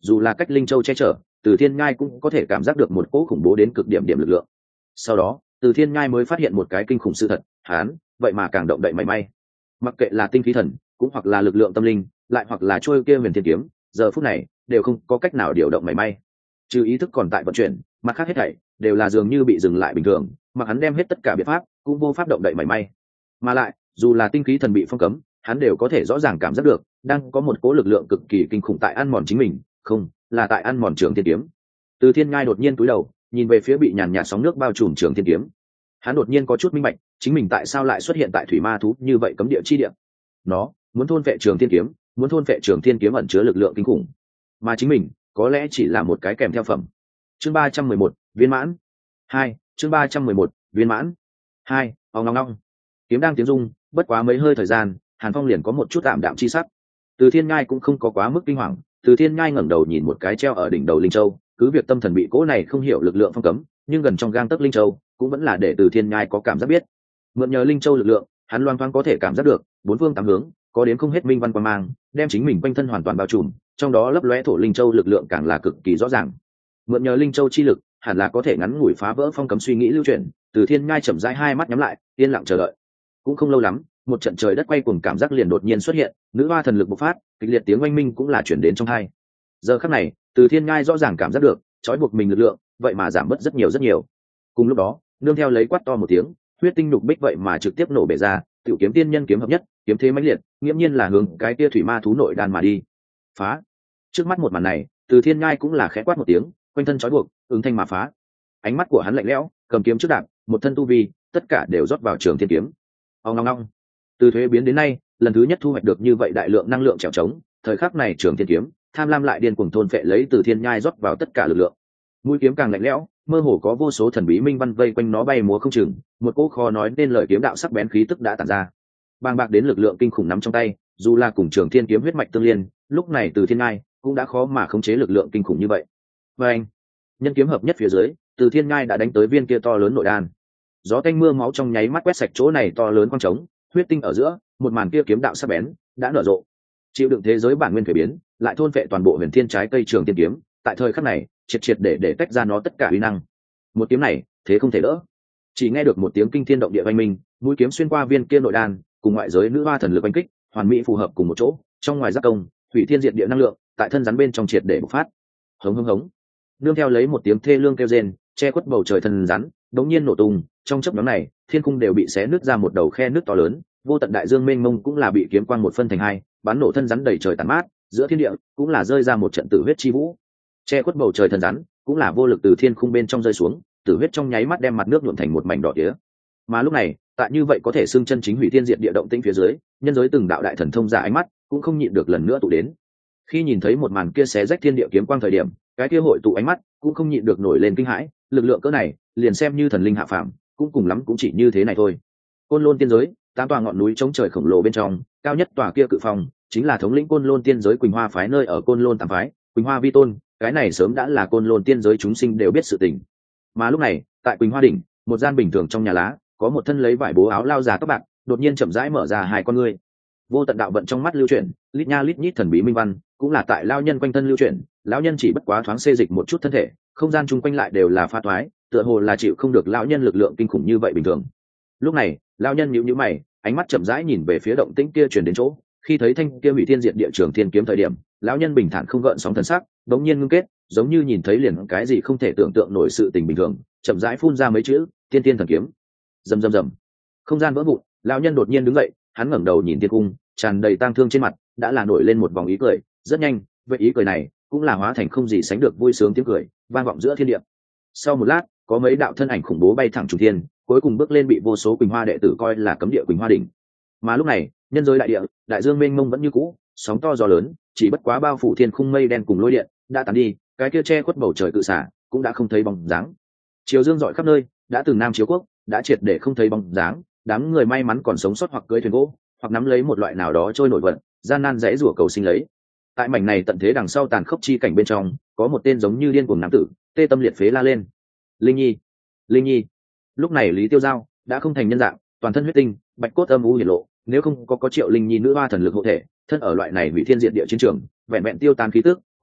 dù là cách linh châu che chở, Từ Thiên Nhai cũng có thể cảm giác được một cỗ khủng bố đến cực điểm lực lượng. Sau đó Từ Thiên Nhai mới phát hiện một cái kinh khủng sự thật, hắn vậy mà càng động đậy mảy may. Mặc kệ là tinh khí thần cũng hoặc là lực lượng tâm linh, lại hoặc là trôi kia huyền thiên kiếm, giờ phút này đều không có cách nào điều động mảy may. Trừ ý thức còn tại vận chuyển, mặt khác hết thảy đều là dường như bị dừng lại bình thường, mà hắn đem hết tất cả biện pháp cũng vô pháp động đậy mảy may. Mà lại dù là tinh khí thần bị phong cấm, hắn đều có thể rõ ràng cảm giác được đang có một cỗ lực lượng cực kỳ kinh khủng tại ăn mòn chính mình, không là tại ăn mòn Trường Thiên kiếm. Từ Thiên Ngai đột nhiên cúi đầu nhìn về phía bị nhàn nhạt sóng nước bao trùm Trường Thiên kiếm, hắn đột nhiên có chút minh bạch chính mình tại sao lại xuất hiện tại thủy ma thú như vậy cấm địa chi địa. Nó muốn thôn vệ Trường Thiên kiếm, muốn thôn vệ Trường Thiên kiếm ẩn chứa lực lượng kinh khủng, mà chính mình có lẽ chỉ là một cái kèm theo phẩm. Chương 311, viên mãn 2. Chương 311, viên mãn 2. Ong ong ong. Kiếm đang tiếng rung, bất quá mấy hơi thời gian, Hàn Phong liền có một chút tạm đạm chi sắc. Từ Thiên Nhai cũng không có quá mức kinh hoàng, Từ Thiên Nhai ngẩng đầu nhìn một cái treo ở đỉnh đầu linh châu, cứ việc tâm thần bị cỗ này không hiểu lực lượng phong cấm, nhưng gần trong gang tấc linh châu cũng vẫn là để Từ Thiên Nhai có cảm giác biết. Mượn nhờ linh châu lực lượng, hắn loang thoáng có thể cảm giác được bốn phương tám hướng có đến không hết minh văn quang mang, đem chính mình quanh thân hoàn toàn bao trùm, trong đó lấp lóe thổ linh châu lực lượng càng là cực kỳ rõ ràng. Mượn nhờ linh châu chi lực, hẳn là có thể ngắn ngủi phá vỡ phong cấm suy nghĩ lưu chuyển. Từ Thiên Nhai chậm rãi hai mắt nhắm lại, yên lặng chờ đợi. Cũng không lâu lắm, một trận trời đất quay cuồng cảm giác liền đột nhiên xuất hiện, nữ hoa thần lực bộc phát, kịch liệt tiếng oanh minh cũng là chuyển đến trong tai. Giờ khắc này, Từ Thiên Nhai rõ ràng cảm giác được trói buộc mình lực lượng vậy mà giảm bớt rất nhiều. Cùng lúc đó, nương theo lấy quát to một tiếng, huyết tinh nhục bích vậy mà trực tiếp nổ bể ra, tiểu kiếm tiên nhân kiếm hợp nhất, kiếm thế mãnh liệt, nghiễm nhiên là hướng cái tia thủy ma thú nội đan mà đi. Phá! Trước mắt một màn này, Từ Thiên Nhai cũng là khẽ quát một tiếng, quanh thân trói buộc, ứng thanh mà phá. Ánh mắt của hắn lạnh lẽo, cầm kiếm trước đạp, một thân tu vi, tất cả đều rót vào Trường Thiên kiếm. Ong ong ong. Từ thuế biến đến nay, lần thứ nhất thu hoạch được như vậy đại lượng năng lượng trèo trống, thời khắc này Trường Thiên kiếm tham lam lại điên cuồng thôn phệ lấy Từ Thiên Nhai rót vào tất cả lực lượng. Mũi kiếm càng lạnh lẽo, mơ hồ có vô số thần bí minh văn vây quanh nó bay múa không chừng, một cỗ khó nói nên lời kiếm đạo sắc bén khí tức đã tản ra. Bàng bạc đến lực lượng kinh khủng nắm trong tay, dù là cùng Trường Thiên kiếm huyết mạch tương liên, lúc này Từ Thiên Nhai cũng đã khó mà khống chế lực lượng kinh khủng như vậy. Và anh, nhân kiếm hợp nhất phía dưới, Từ Thiên Nhai đã đánh tới viên kia to lớn nội đan. Gió tanh mưa máu trong nháy mắt quét sạch chỗ này to lớn quang trống, huyết tinh ở giữa, một màn kia kiếm đạo sắc bén đã nở rộ. Chịu đựng thế giới bản nguyên thủy biến, lại thôn phệ toàn bộ huyền thiên trái cây Trường Thiên kiếm, tại thời khắc này, triệt để tách ra nó tất cả uy năng. Một kiếm này, thế không thể đỡ. Chỉ nghe được một tiếng kinh thiên động địa vang minh, mũi kiếm xuyên qua viên kia nội đan, cùng ngoại giới nữ hoa thần lực oanh kích, hoàn mỹ phù hợp cùng một chỗ, trong ngoài giác công, hủy thiên diệt địa năng lượng, tại thân rắn bên trong triệt để bộc phát. Hống hống hống. Nương theo lấy một tiếng thê lương kêu rên, che khuất bầu trời thân rắn, đống nhiên nổ tung, trong chớp nhoáng này, thiên cung đều bị xé nứt ra một đầu khe nước to lớn, vô tận đại dương mênh mông cũng là bị kiếm quang một phân thành hai, bắn nổ thân rắn đầy trời tàn mát, giữa thiên địa cũng là rơi ra một trận tử huyết chi vũ. Che khuất bầu trời thân rắn, cũng là vô lực từ thiên khung bên trong rơi xuống, tử huyết trong nháy mắt đem mặt nước nhuộm thành một mảnh đỏ tía. Mà lúc này, tại như vậy có thể xưng chân chính hủy thiên diệt địa động tĩnh phía dưới, nhân giới từng đạo đại thần thông giả ánh mắt cũng không nhịn được lần nữa tụ đến. Khi nhìn thấy một màn kia xé rách thiên địa kiếm quang thời điểm, cái kia hội tụ ánh mắt cũng không nhịn được nổi lên kinh hãi, lực lượng cỡ này, liền xem như thần linh hạ phàm, cũng cùng lắm cũng chỉ như thế này thôi. Côn Lôn tiên giới, tám tòa ngọn núi chống trời khổng lồ bên trong, cao nhất tòa kia cự phong, chính là thống lĩnh Côn Lôn tiên giới Quỳnh Hoa phái nơi ở Côn Lôn tám phái, Quỳnh Hoa vi tôn, cái này sớm đã là Côn Lôn tiên giới chúng sinh đều biết sự tình. Mà lúc này, tại Quỳnh Hoa đỉnh, một gian bình thường trong nhà lá, có một thân lấy vải bố áo lao già tóc bạc, đột nhiên chậm rãi mở ra hai con ngươi. Vô tận đạo vận trong mắt lưu chuyển, lít nha lít nhít thần bí minh văn, cũng là tại lao nhân quanh thân lưu chuyển, lão nhân chỉ bất quá thoáng xê dịch một chút thân thể, không gian chung quanh lại đều là pha thoái, tựa hồ là chịu không được lão nhân lực lượng kinh khủng như vậy bình thường. Lúc này, lão nhân nhíu nhíu mày, ánh mắt chậm rãi nhìn về phía động tĩnh kia truyền đến chỗ, khi thấy thanh kia hủy thiên diệt địa Trường Thiên kiếm thời điểm, lão nhân bình thản không gợn sóng thần sắc, đống nhiên ngưng kết, giống như nhìn thấy liền cái gì không thể tưởng tượng nổi sự tình bình thường, chậm rãi phun ra mấy chữ, Tiên Tiên thần kiếm. Rầm rầm rầm. Không gian vỡ vụn, lão nhân đột nhiên đứng dậy, hắn ngẩng đầu nhìn thiên cung, tràn đầy tang thương trên mặt, đã là nổi lên một vòng ý cười, rất nhanh, vậy ý cười này cũng là hóa thành không gì sánh được vui sướng tiếng cười, vang vọng giữa thiên địa. Sau một lát, có mấy đạo thân ảnh khủng bố bay thẳng trùng thiên, cuối cùng bước lên bị vô số Quỳnh Hoa đệ tử coi là cấm địa Quỳnh Hoa đỉnh. Mà lúc này, nhân giới đại địa, đại dương mênh mông vẫn như cũ, sóng to gió lớn, chỉ bất quá bao phủ thiên khung mây đen cùng lôi điện đã tàn đi, cái kia che khuất bầu trời cự xả cũng đã không thấy bóng dáng. Chiều dương rọi khắp nơi, đã từng Nam Chiếu quốc đã triệt để không thấy bóng dáng, đám người may mắn còn sống sót hoặc cưỡi thuyền gỗ, hoặc nắm lấy một loại nào đó trôi nổi vật, gian nan rẽ rủa cầu sinh lấy. Tại mảnh này tận thế đằng sau tàn khốc chi cảnh bên trong, có một tên giống như điên cuồng nam tử, tê tâm liệt phế la lên: Linh Nhi, Linh Nhi! Lúc này Lý Tiêu Giao đã không thành nhân dạng, toàn thân huyết tinh, bạch cốt âm u hiển lộ, nếu không có Triệu Linh Nhi nữ hoa thần lực hộ thể, thân ở loại này hủy thiên diệt địa chiến trường, vẹn vẹn tiêu tan khí tức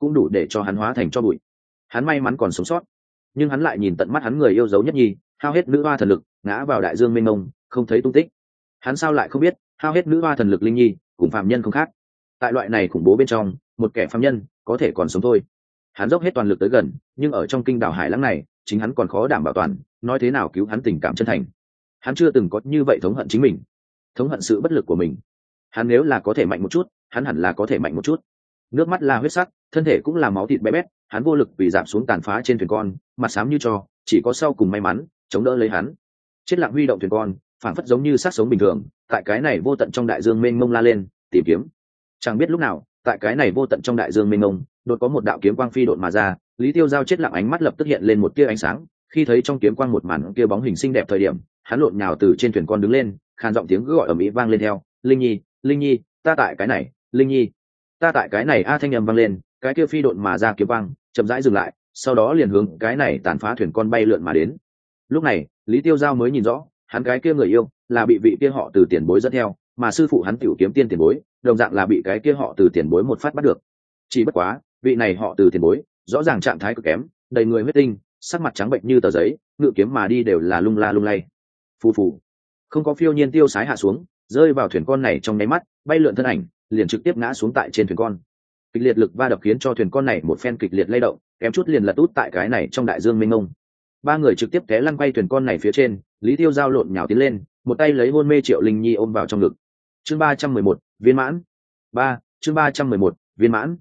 cũng đủ để cho hắn hóa thành cho bụi. Hắn may mắn còn sống sót, nhưng hắn lại nhìn tận mắt hắn người yêu dấu nhất nhi hao hết nữ hoa thần lực ngã vào đại dương mênh mông, không thấy tung tích. Hắn sao lại không biết hao hết nữ hoa thần lực linh nhi cùng phạm nhân không khác. Tại loại này khủng bố bên trong, một kẻ phạm nhân có thể còn sống thôi. Hắn dốc hết toàn lực tới gần, nhưng ở trong kinh đảo hải lãng này, chính hắn còn khó đảm bảo toàn, nói thế nào cứu hắn tình cảm chân thành. Hắn chưa từng có như vậy thống hận chính mình, thống hận sự bất lực của mình. Hắn nếu là có thể mạnh một chút, hắn hẳn là có thể mạnh một chút. Nước mắt là huyết sắc, thân thể cũng là máu thịt bé bét, hắn vô lực vì giảm xuống tàn phá trên thuyền con, mặt xám như tro, chỉ có sau cùng may mắn chống đỡ lấy hắn. Chết lặng huy động thuyền con, phảng phất giống như xác sống bình thường, tại cái này vô tận trong đại dương mênh mông la lên, tìm kiếm. Chẳng biết lúc nào, tại cái này vô tận trong đại dương mênh mông, đột có một đạo kiếm quang phi độn mà ra, Lý Tiêu Giao chết lặng ánh mắt lập tức hiện lên một tia ánh sáng, khi thấy trong kiếm quang một màn kia bóng hình xinh đẹp thời điểm, hắn lộn nhào từ trên thuyền con đứng lên, khan giọng tiếng gọi ầm ĩ vang lên theo, "Linh Nhi, Linh Nhi, ta tại cái này, Linh Nhi, ta tại cái này." A thanh âm vang lên, cái kia phi độn mà ra kiếm quang, chậm rãi dừng lại, sau đó liền hướng cái này tàn phá thuyền con bay lượn mà đến. Lúc này, Lý Tiêu Giao mới nhìn rõ, hắn cái kia người yêu là bị vị kia họ Từ tiền bối dẫn theo, mà sư phụ hắn Tiểu Kiếm Tiên tiền bối, đồng dạng là bị cái kia họ Từ tiền bối một phát bắt được. Chỉ bất quá, vị này họ Từ tiền bối, rõ ràng trạng thái cực kém, đầy người huyết tinh, sắc mặt trắng bệnh như tờ giấy, ngự kiếm mà đi đều là lung la lung lay. Phù phù, không có phiêu nhiên tiêu sái hạ xuống, rơi vào thuyền con này trong nháy mắt, bay lượn thân ảnh, liền trực tiếp ngã xuống tại trên thuyền con. Kịch liệt lực va đập khiến cho thuyền con này một phen kịch liệt lay động, kém chút liền lật út tại cái này trong đại dương mênh mông. Ba người trực tiếp té lăn quay thuyền con này phía trên, Lý Tiêu Giao lộn nhào tiến lên, một tay lấy hôn mê Triệu Linh Nhi ôm vào trong ngực. Chương 311, viên mãn. Chương 311, viên mãn.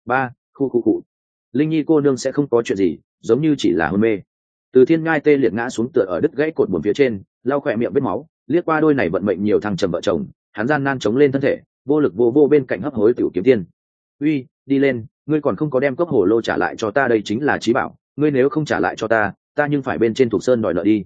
Khu. Linh Nhi cô nương sẽ không có chuyện gì, giống như chỉ là hôn mê. Từ Thiên Ngai tê liệt ngã xuống tựa ở đứt gãy cột buồm phía trên, lau khỏe miệng vết máu, liếc qua đôi này vận mệnh nhiều thăng trầm vợ chồng, hắn gian nan chống lên thân thể, vô lực vô bên cạnh hấp hối Tiểu Kiếm Tiên. "Uy, đi lên, ngươi còn không có đem cốc hồ lô trả lại cho ta, đây chính là chí bảo, ngươi nếu không trả lại cho ta, ta nhưng phải bên trên Thục Sơn đòi nợ đi."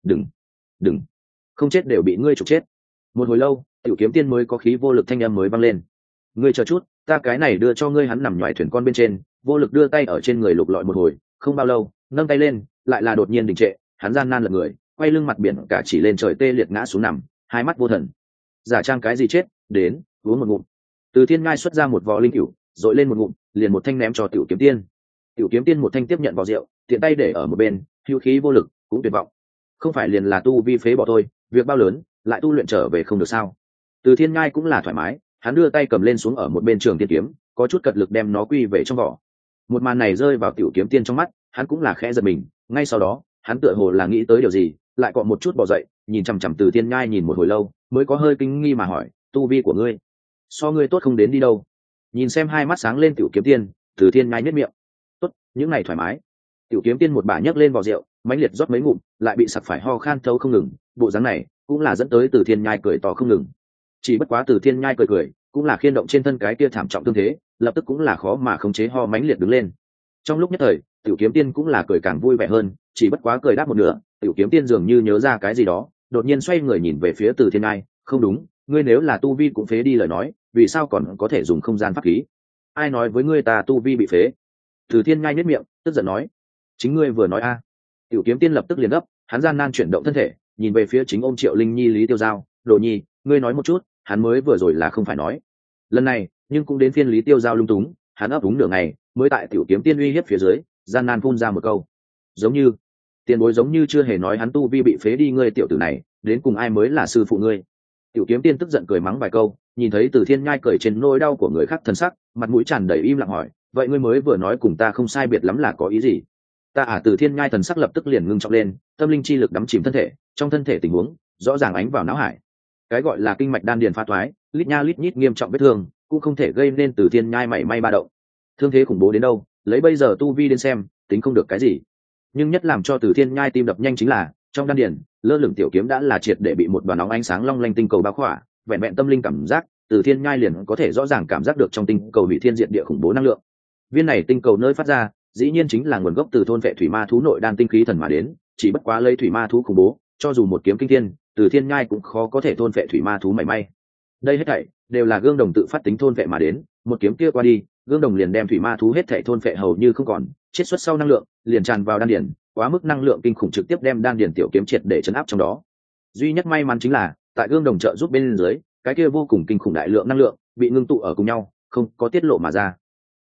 Đừng, không chết đều bị ngươi trục chết. Một hồi lâu, Tiểu Kiếm Tiên mới có khí vô lực thanh âm mới vang lên. "Ngươi chờ chút, ta cái này đưa cho ngươi." Hắn nằm nhoài thuyền con bên trên, vô lực đưa tay ở trên người lục lọi một hồi, không bao lâu, nâng tay lên, lại là đột nhiên đình trệ, hắn gian nan lật người, quay lưng mặt biển cả chỉ lên trời tê liệt ngã xuống nằm, hai mắt vô thần. Giả trang cái gì chết, đến, uống một ngụm. Từ Thiên Ngai xuất ra một vò linh cửu, dội lên một ngụm, liền một thanh ném cho Tiểu Kiếm Tiên. Tiểu Kiếm Tiên một thanh tiếp nhận vò rượu, tiện tay để ở một bên, hữu khí vô lực, cũng tuyệt vọng. Không phải liền là tu vi phế bỏ thôi, việc bao lớn, lại tu luyện trở về không được sao? Từ Thiên Ngai cũng là thoải mái, hắn đưa tay cầm lên xuống ở một bên trường tiên kiếm, có chút cật lực đem nó quy về trong vỏ. Một màn này rơi vào Tiểu Kiếm Tiên trong mắt, hắn cũng là khẽ giật mình, ngay sau đó, hắn tựa hồ là nghĩ tới điều gì, lại cọ một chút bò dậy, nhìn chằm chằm Từ Thiên Ngai nhìn một hồi lâu, mới có hơi kinh nghi mà hỏi, "Tu vi của ngươi, so ngươi tốt không đến đi đâu?" Nhìn xem hai mắt sáng lên Tiểu Kiếm Tiên, Từ Thiên Ngai nhếch miệng, "Tốt, những này thoải mái." Tiểu Kiếm Tiên một bả nhấc lên vò rượu, mãnh liệt rót mấy ngụm, lại bị sặc phải ho khan thấu không ngừng, bộ dáng này cũng là dẫn tới Từ Thiên Nhai cười to không ngừng. Chỉ bất quá Từ Thiên Nhai cười, cũng là khiên động trên thân cái kia thảm trọng tương thế, lập tức cũng là khó mà khống chế ho mãnh liệt đứng lên. Trong lúc nhất thời, Tiểu Kiếm Tiên cũng là cười càng vui vẻ hơn, chỉ bất quá cười đáp một nửa, Tiểu Kiếm Tiên dường như nhớ ra cái gì đó, đột nhiên xoay người nhìn về phía Từ Thiên Nhai, "Không đúng, ngươi nếu là tu vi cũng phế đi lời nói, vì sao còn có thể dùng không gian pháp khí? Ai nói với ngươi ta tu vi bị phế?" Từ Thiên Nhai nhếch miệng, tức giận nói, "Chính ngươi vừa nói a." Tiểu Kiếm Tiên lập tức liền gấp, hắn gian nan chuyển động thân thể, nhìn về phía chính ôm Triệu Linh Nhi Lý Tiêu Giao, "Đồ Nhi, ngươi nói một chút, hắn mới vừa rồi là không phải nói." Lần này, nhưng cũng đến phiên Lý Tiêu Giao lung túng, hắn ấp úng nửa ngày, mới tại Tiểu Kiếm Tiên uy hiếp phía dưới, gian nan phun ra một câu, "Giống như, tiền bối giống như chưa hề nói hắn tu vi bị phế đi, ngươi tiểu tử này, đến cùng ai mới là sư phụ ngươi?" Tiểu Kiếm Tiên tức giận cười mắng vài câu, nhìn thấy Từ Thiên Nhai cười trên nỗi đau của người khác thân sắc, mặt mũi tràn đầy im lặng hỏi, "Vậy ngươi mới vừa nói cùng ta không sai biệt lắm là có ý gì?" Từ Thiên Nhai thần sắc lập tức liền ngưng trọng lên, tâm linh chi lực đắm chìm thân thể, trong thân thể tình huống rõ ràng ánh vào não hải. Cái gọi là kinh mạch đan điền phá thoái, lít nha lít nhít nghiêm trọng vết thương, cũng không thể gây nên Từ Thiên Nhai mảy may ba động. Thương thế khủng bố đến đâu, lấy bây giờ tu vi đến xem, tính không được cái gì. Nhưng nhất làm cho Từ Thiên Nhai tim đập nhanh chính là, trong đan điền, lơ lửng tiểu kiếm đã là triệt để bị một đoàn nóng ánh sáng long lanh tinh cầu bao khỏa, vẹn vẹn tâm linh cảm giác, Từ Thiên Nhai liền có thể rõ ràng cảm giác được trong tinh cầu hủy thiên diệt địa khủng bố năng lượng. Viên này tinh cầu nơi phát ra, dĩ nhiên chính là nguồn gốc từ thôn vệ thủy ma thú nội đan tinh khí thần mà đến, chỉ bất quá lấy thủy ma thú khủng bố, cho dù một kiếm kinh thiên, Từ Thiên Nhai cũng khó có thể thôn vệ thủy ma thú mảy may. Đây hết thảy đều là gương đồng tự phát tính thôn vệ mà đến, một kiếm kia qua đi, gương đồng liền đem thủy ma thú hết thảy thôn vệ hầu như không còn, chiết xuất sau năng lượng liền tràn vào đan điền, quá mức năng lượng kinh khủng trực tiếp đem đan điền tiểu kiếm triệt để chấn áp trong đó. Duy nhất may mắn chính là, tại gương đồng trợ giúp bên dưới, cái kia vô cùng kinh khủng đại lượng năng lượng bị ngưng tụ ở cùng nhau, không có tiết lộ mà ra.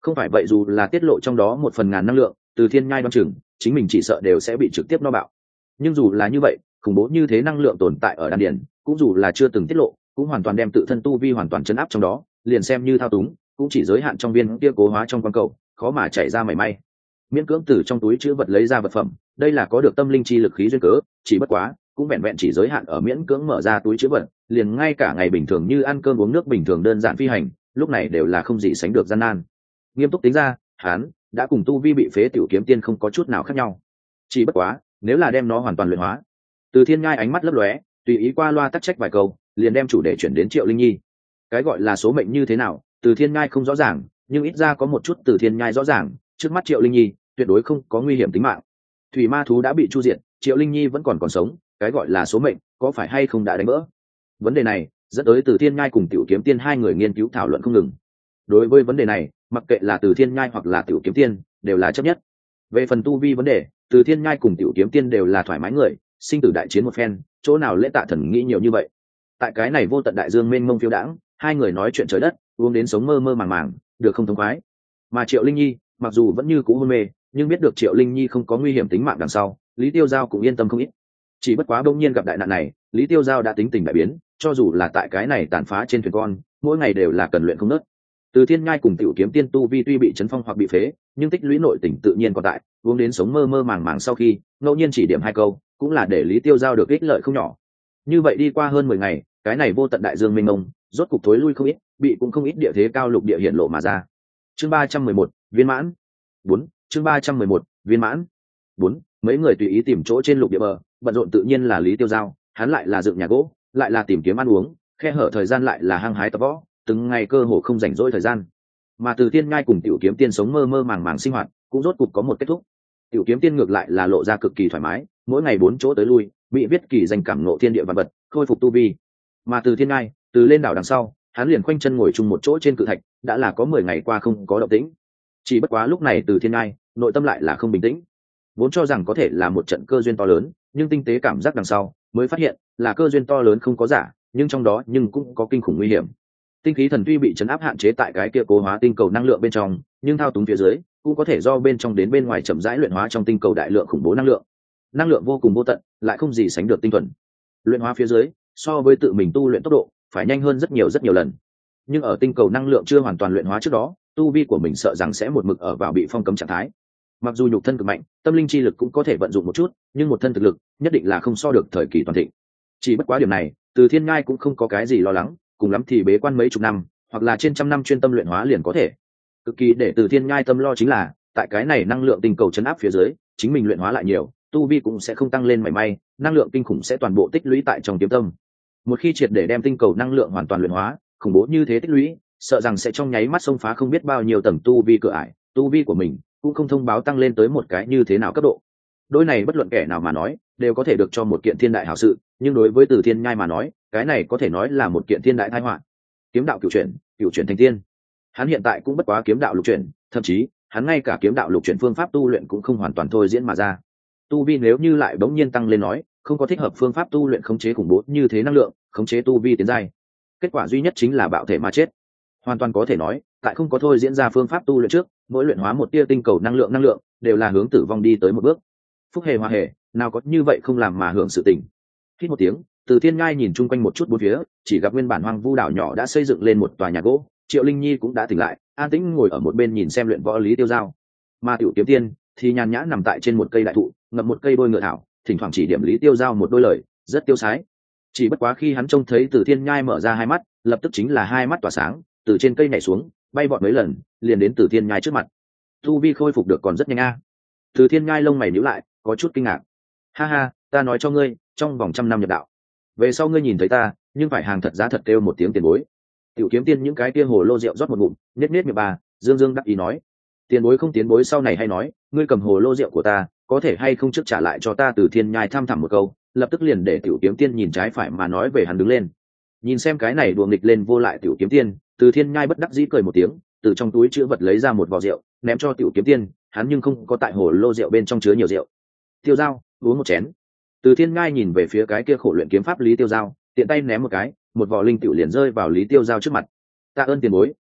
Không phải vậy dù là tiết lộ trong đó 1/1000 năng lượng, Từ Thiên Nhai đoán chừng chính mình chỉ sợ đều sẽ bị trực tiếp no bạo. Nhưng dù là như vậy, khủng bố như thế năng lượng tồn tại ở đan điền, cũng dù là chưa từng tiết lộ, cũng hoàn toàn đem tự thân tu vi hoàn toàn chấn áp trong đó, liền xem như thao túng, cũng chỉ giới hạn trong viên kia cố hóa trong quan cầu, khó mà chạy ra mảy may. Miễn cưỡng từ trong túi chứa vật lấy ra vật phẩm, đây là có được tâm linh chi lực khí duyên cớ, chỉ bất quá, cũng vẹn vẹn chỉ giới hạn ở miễn cưỡng mở ra túi chứa vật, liền ngay cả ngày bình thường như ăn cơm uống nước bình thường đơn giản phi hành, lúc này đều là không gì sánh được gian nan. Nghiêm túc tính ra, hắn đã cùng tu vi bị phế tiểu kiếm tiên không có chút nào khác nhau. Chỉ bất quá, nếu là đem nó hoàn toàn luyện hóa. Từ Thiên Nhai ánh mắt lấp lóe, tùy ý qua loa tắc trách vài câu, liền đem chủ đề chuyển đến Triệu Linh Nhi. Cái gọi là số mệnh như thế nào, Từ Thiên Nhai không rõ ràng, nhưng ít ra có một chút Từ Thiên Nhai rõ ràng, trước mắt Triệu Linh Nhi tuyệt đối không có nguy hiểm tính mạng. Thủy ma thú đã bị chu diệt, Triệu Linh Nhi vẫn còn sống, cái gọi là số mệnh có phải hay không đã đánh vỡ? Vấn đề này dẫn tới Từ Thiên Nhai cùng Tiểu Kiếm Tiên hai người nghiên cứu thảo luận không ngừng. Đối với vấn đề này, mặc kệ là Từ Thiên Nhai hoặc là Tiểu Kiếm Tiên, đều là chấp nhất. Về phần tu vi vấn đề, Từ Thiên Nhai cùng Tiểu Kiếm Tiên đều là thoải mái người, sinh tử đại chiến một phen, chỗ nào lễ tạ thần nghĩ nhiều như vậy. Tại cái này vô tận đại dương mênh mông phiêu đãng, hai người nói chuyện trời đất, uống đến sống mơ mơ màng màng, được không thông khoái. Mà Triệu Linh Nhi, mặc dù vẫn như cũ hôn mê, nhưng biết được Triệu Linh Nhi không có nguy hiểm tính mạng đằng sau, Lý Tiêu Giao cũng yên tâm không ít. Chỉ bất quá bỗng nhiên gặp đại nạn này, Lý Tiêu Giao đã tính tình đại biến, cho dù là tại cái này tàn phá trên thuyền con, mỗi ngày đều là cần luyện không nớt. Từ Thiên Nhai cùng Tiểu Kiếm Tiên tu vi tuy bị chấn phong hoặc bị phế, nhưng tích lũy nội tình tự nhiên còn tại, uống đến sống mơ mơ màng màng sau khi, ngẫu nhiên chỉ điểm hai câu, cũng là để Lý Tiêu Giao được ích lợi không nhỏ. Như vậy đi qua hơn 10 ngày, cái này vô tận đại dương mênh mông, rốt cục thối lui không ít, bị cũng không ít địa thế cao lục địa hiện lộ mà ra. Chương 311, viên mãn. 4, chương 311, viên mãn. 4, mấy người tùy ý tìm chỗ trên lục địa bờ, bận rộn tự nhiên là Lý Tiêu Giao, hắn lại là dựng nhà gỗ, lại là tìm kiếm ăn uống, khe hở thời gian lại là hăng hái tập võ, từng ngày cơ hồ không rảnh rỗi thời gian. Mà Từ Thiên Nhai cùng Tiểu Kiếm Tiên sống mơ mơ màng màng sinh hoạt, cũng rốt cục có một kết thúc. Tiểu Kiếm Tiên ngược lại là lộ ra cực kỳ thoải mái, mỗi ngày 4 chỗ tới lui, bị viết kỳ danh cảm ngộ thiên địa vạn vật, khôi phục tu vi. Mà Từ Thiên Nhai, từ lên đảo đằng sau, hắn liền khoanh chân ngồi chung một chỗ trên cự thạch, đã là có 10 ngày qua không có động tĩnh. Chỉ bất quá lúc này Từ Thiên Nhai, nội tâm lại là không bình tĩnh. Vốn cho rằng có thể là một trận cơ duyên to lớn, nhưng tinh tế cảm giác đằng sau, mới phát hiện là cơ duyên to lớn không có giả, nhưng trong đó cũng có kinh khủng nguy hiểm. Tinh khí thần tuy bị chấn áp hạn chế tại cái kia cố hóa tinh cầu năng lượng bên trong, nhưng thao túng phía dưới cũng có thể do bên trong đến bên ngoài chậm rãi luyện hóa trong tinh cầu đại lượng khủng bố năng lượng vô cùng vô tận, lại không gì sánh được tinh thuần. Luyện hóa phía dưới so với tự mình tu luyện tốc độ phải nhanh hơn rất nhiều lần. Nhưng ở tinh cầu năng lượng chưa hoàn toàn luyện hóa trước đó, tu vi của mình sợ rằng sẽ một mực ở vào bị phong cấm trạng thái. Mặc dù nhục thân cực mạnh, tâm linh chi lực cũng có thể vận dụng một chút, nhưng một thân thực lực nhất định là không so được thời kỳ toàn thịnh. Chỉ bất quá điểm này, Từ Thiên Ngai cũng không có cái gì lo lắng, cùng lắm thì bế quan mấy chục năm, hoặc là trên trăm năm chuyên tâm luyện hóa liền có thể. Cực kỳ để Từ Thiên Ngai tâm lo chính là, tại cái này năng lượng tinh cầu chấn áp phía dưới, chính mình luyện hóa lại nhiều, tu vi cũng sẽ không tăng lên mảy may, năng lượng kinh khủng sẽ toàn bộ tích lũy tại trong kiếm tâm. Một khi triệt để đem tinh cầu năng lượng hoàn toàn luyện hóa, khủng bố như thế tích lũy, sợ rằng sẽ trong nháy mắt xông phá không biết bao nhiêu tầng tu vi cửa ải, tu vi của mình cũng không thông báo tăng lên tới một cái như thế nào cấp độ. Đôi này bất luận kẻ nào mà nói, đều có thể được cho một kiện thiên đại hảo sự, nhưng đối với Từ Thiên Nhai mà nói, cái này có thể nói là một kiện thiên đại tai họa. Kiếm đạo cửu chuyển thành tiên. Hắn hiện tại cũng bất quá kiếm đạo lục chuyển, thậm chí, hắn ngay cả kiếm đạo lục chuyển phương pháp tu luyện cũng không hoàn toàn thôi diễn mà ra. Tu vi nếu như lại bỗng nhiên tăng lên nói, không có thích hợp phương pháp tu luyện khống chế khủng bố như thế năng lượng, khống chế tu vi tiến giai. Kết quả duy nhất chính là bạo thể mà chết. Hoàn toàn có thể nói, tại không có thôi diễn ra phương pháp tu luyện trước, mỗi luyện hóa một tia tinh cầu năng lượng đều là hướng tử vong đi tới một bước. Phúc hề hoa hề, nào có như vậy không làm mà hưởng sự tình. Hít một tiếng, Từ Thiên Ngai nhìn chung quanh một chút bốn phía, chỉ gặp nguyên bản hoang vu đảo nhỏ đã xây dựng lên một tòa nhà gỗ, Triệu Linh Nhi cũng đã tỉnh lại, an tĩnh ngồi ở một bên nhìn xem luyện võ Lý Tiêu Giao. Mà Tiểu Kiếm Tiên thì nhàn nhã nằm tại trên một cây đại thụ, ngậm một cây đôi ngựa thảo, thỉnh thoảng chỉ điểm Lý Tiêu Giao một đôi lời, rất tiêu sái. Chỉ bất quá khi hắn trông thấy Từ Thiên Nhai mở ra hai mắt, lập tức chính là hai mắt tỏa sáng, từ trên cây nhảy xuống, bay vọt mấy lần, liền đến Từ Thiên Nhai trước mặt. Tu vi khôi phục được còn rất nhanh a. Từ Thiên Nhai lông mày nhíu lại, có chút kinh ngạc. Ha ha, ta nói cho ngươi, trong vòng 100 năm nhập đạo, về sau ngươi nhìn thấy ta, nhưng phải hàng thật giá thật kêu một tiếng tiền bối. Tiểu Kiếm Tiên những cái kia hồ lô rượu rót một ngụm, nết nết miệng bà, dương dương đắc ý nói: tiền bối không tiến bối sau này hay nói, ngươi cầm hồ lô rượu của ta, có thể hay không trước trả lại cho ta. Từ Thiên Nhai tham thẳm một câu, lập tức liền để Tiểu Kiếm Tiên nhìn trái phải mà nói về hắn đứng lên. Nhìn xem cái này đùa nghịch lên vô lại Tiểu Kiếm Tiên, Từ Thiên Nhai bất đắc dĩ cười một tiếng, từ trong túi chứa vật lấy ra một vò rượu, ném cho Tiểu Kiếm Tiên, hắn nhưng không có tại hồ lô rượu bên trong chứa nhiều rượu. Tiêu Giao, uống một chén. Từ Thiên Nhai nhìn về phía cái kia khổ luyện kiếm pháp Lý Tiêu Giao, tiện tay ném một cái, một vò linh tiểu liền rơi vào Lý Tiêu Giao trước mặt. Tạ ơn tiền bối,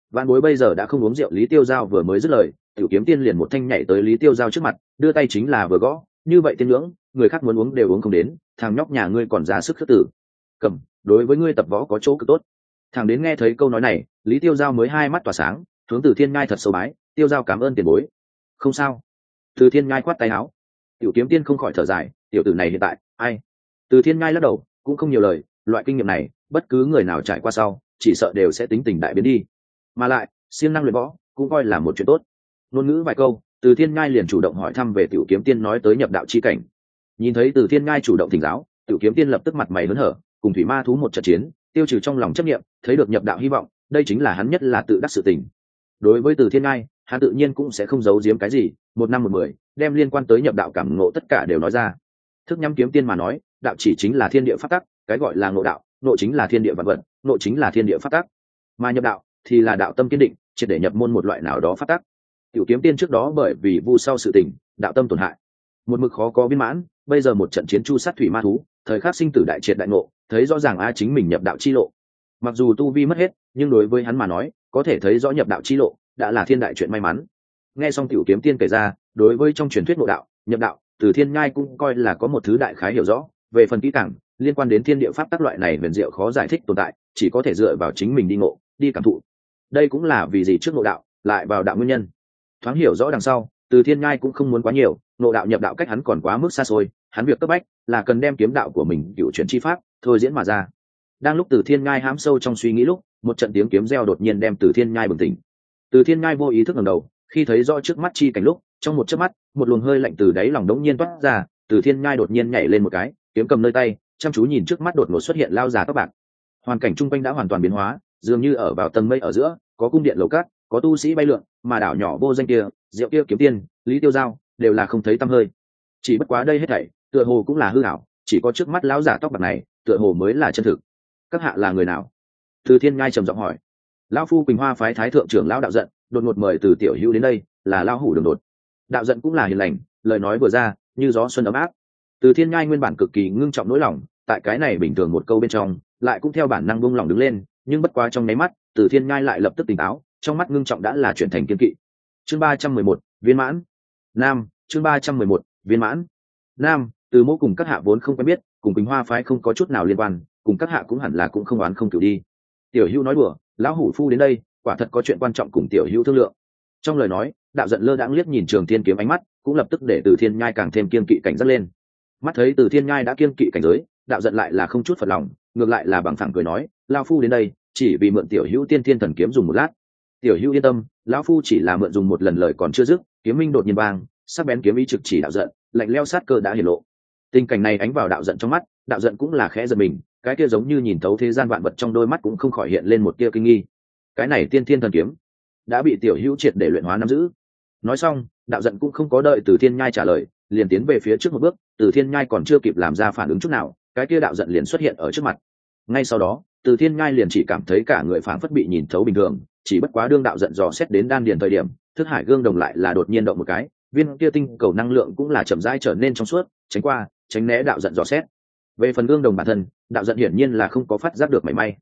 Vạn bối bây giờ đã không uống rượu. Lý Tiêu Giao vừa mới dứt lời, Tiểu Kiếm Tiên liền một thanh nhảy tới Lý Tiêu Giao trước mặt, đưa tay chính là vừa gõ. Như vậy tiên ngưỡng, người khác muốn uống đều uống không đến, thằng nhóc nhà ngươi còn ra sức khước tử. Cầm, đối với ngươi tập võ có chỗ cực tốt. Thằng đến nghe thấy câu nói này, Lý Tiêu Giao mới hai mắt tỏa sáng, hướng Từ Thiên Ngai thật sâu bái. Tiêu Giao cảm ơn tiền bối. Không sao. Từ Thiên Ngai khoát tay áo. Tiểu Kiếm Tiên không khỏi thở dài, tiểu tử này hiện tại ai? Từ Thiên Ngai lắc đầu, cũng không nhiều lời, loại kinh nghiệm này bất cứ người nào trải qua sau chỉ sợ đều sẽ tính tình đại biến đi, mà lại siêng năng luyện võ cũng coi là một chuyện tốt. Ngôn ngữ vài câu, Từ Thiên Ngai liền chủ động hỏi thăm về Tiểu Kiếm Tiên nói tới nhập đạo chi cảnh. Nhìn thấy Từ Thiên Ngai chủ động thỉnh giáo, Tiểu Kiếm Tiên lập tức mặt mày hớn hở, cùng thủy ma thú một trận chiến, tiêu trừ trong lòng chấp niệm, thấy được nhập đạo hy vọng, đây chính là hắn nhất là tự đắc sự tình. Đối với Từ Thiên Ngai, hắn tự nhiên cũng sẽ không giấu giếm cái gì, một năm một mười đem liên quan tới nhập đạo cảm ngộ tất cả đều nói ra. Thức nhắm kiếm tiên mà nói, đạo chỉ chính là thiên địa pháp tắc, cái gọi là ngộ đạo, ngộ chính là thiên địa vạn vật, ngộ chính là thiên địa pháp tắc, mà nhập đạo thì là đạo tâm kiên định, triệt để nhập môn một loại nào đó pháp tắc. Tiểu Kiếm Tiên trước đó bởi vì vu sau sự tình, đạo tâm tổn hại, một mực khó có viên mãn, bây giờ một trận chiến chu sát thủy ma thú, thời khắc sinh tử đại triệt đại ngộ, thấy rõ ràng chính mình nhập đạo chi lộ. Mặc dù tu vi mất hết, nhưng đối với hắn mà nói, có thể thấy rõ nhập đạo chi lộ, đã là thiên đại chuyện may mắn. Nghe xong Tiểu Kiếm Tiên kể ra, đối với trong truyền thuyết ngộ đạo, nhập đạo, Từ Thiên Ngai cũng coi là có một thứ đại khái hiểu rõ. Về phần kỹ càng liên quan đến thiên địa pháp tắc loại này huyền diệu khó giải thích tồn tại, chỉ có thể dựa vào chính mình đi ngộ, đi cảm thụ. Đây cũng là vì gì trước ngộ đạo lại vào đạo nguyên nhân. Thoáng hiểu rõ đằng sau, Từ Thiên Ngai cũng không muốn quá nhiều, ngộ đạo nhập đạo cách hắn còn quá mức xa xôi, hắn việc cấp bách là cần đem kiếm đạo của mình cựu chuyển chi pháp thôi diễn mà ra. Đang lúc Từ Thiên Ngai hãm sâu trong suy nghĩ lúc, một trận tiếng kiếm reo đột nhiên đem Từ Thiên Ngai bừng tỉnh. Từ Thiên Ngai vô ý thức ngẩng đầu, khi thấy rõ trước mắt chi cảnh lúc, trong một chớp mắt, một luồng hơi lạnh từ đáy lòng đống nhiên toát ra. Từ Thiên Ngai đột nhiên nhảy lên một cái, kiếm cầm nơi tay, chăm chú nhìn trước mắt đột ngột xuất hiện lao già tóc bạc. Hoàn cảnh chung quanh đã hoàn toàn biến hóa, dường như ở vào tầng mây ở giữa, có cung điện lầu cát, có tu sĩ bay lượn, mà đảo nhỏ vô danh kia, Diệu kia kiếm tiên, Lý Tiêu Giao đều là không thấy tăm hơi. Chỉ bất quá đây hết thảy, tựa hồ cũng là hư ảo, chỉ có trước mắt lão giả tóc bạc này, tựa hồ mới là chân thực. Các hạ là người nào? Từ Thiên Ngai trầm giọng hỏi. Lão phu Quỳnh Hoa phái thái thượng trưởng lão Đạo Giận, đột ngột mời Từ tiểu hữu đến đây, là lão hủ đường đột. Đạo Giận cũng là hiền lành, lời nói vừa ra, như gió xuân ấm áp. Từ Thiên Ngai nguyên bản cực kỳ ngưng trọng nỗi lòng, tại cái này bình thường một câu bên trong, lại cũng theo bản năng buông lòng đứng lên, nhưng bất quá trong nháy mắt, Từ Thiên Ngai lại lập tức tỉnh táo, trong mắt ngưng trọng đã là chuyển thành kiên kỵ. Chương 311, viên mãn. Nam, chương 311, viên mãn. Nam, Từ Mỗ cùng các hạ vốn không quen biết, cùng Quỳnh Hoa phái không có chút nào liên quan, cùng các hạ cũng hẳn là cũng không oán không cửu đi. Tiểu Hữu nói đùa, lão hủ phu đến đây, quả thật có chuyện quan trọng cùng Tiểu Hữu thương lượng. Trong lời nói, Đạo Giận lơ đãng liếc nhìn Trường Thiên kiếm ánh mắt, cũng lập tức để Từ Thiên Nhai càng thêm kiên kỵ cảnh giác lên. Mắt thấy Từ Thiên Nhai đã kiên kỵ cảnh giới, Đạo Giận lại là không chút phật lòng, ngược lại là bằng phẳng cười nói, lão phu đến đây chỉ vì mượn Tiểu Hữu Tiên Thiên thần kiếm dùng một lát. Tiểu Hữu yên tâm, lão phu chỉ là mượn dùng một lần, lời còn chưa dứt, kiếm minh đột nhiên vang, sắc bén kiếm ý trực chỉ Đạo Giận, lạnh lẽo sát cơ đã hiển lộ. Tình cảnh này ánh vào Đạo Giận trong mắt, Đạo Giận cũng là khẽ giật mình, cái kia giống như nhìn thấu thế gian vạn vật trong đôi mắt cũng không khỏi hiện lên một tia kinh nghi. Cái này Tiên Thiên thần kiếm đã bị Tiểu Hữu triệt để luyện hóa nắm giữ. Nói xong, Đạo Giận cũng không có đợi Từ Thiên Nhai trả lời, liền tiến về phía trước một bước. Từ Thiên Nhai còn chưa kịp làm ra phản ứng chút nào, cái kia Đạo Giận liền xuất hiện ở trước mặt. Ngay sau đó, Từ Thiên Nhai liền chỉ cảm thấy cả người phảng phất bị nhìn thấu bình thường, chỉ bất quá đương Đạo Giận dò xét đến đan điền thời điểm, thức hải gương đồng lại là đột nhiên động một cái, viên kia tinh cầu năng lượng cũng là chậm rãi trở nên trong suốt, tránh qua, tránh né Đạo Giận dò xét. Về phần gương đồng bản thân, Đạo Giận hiển nhiên là không có phát giác được mảy may.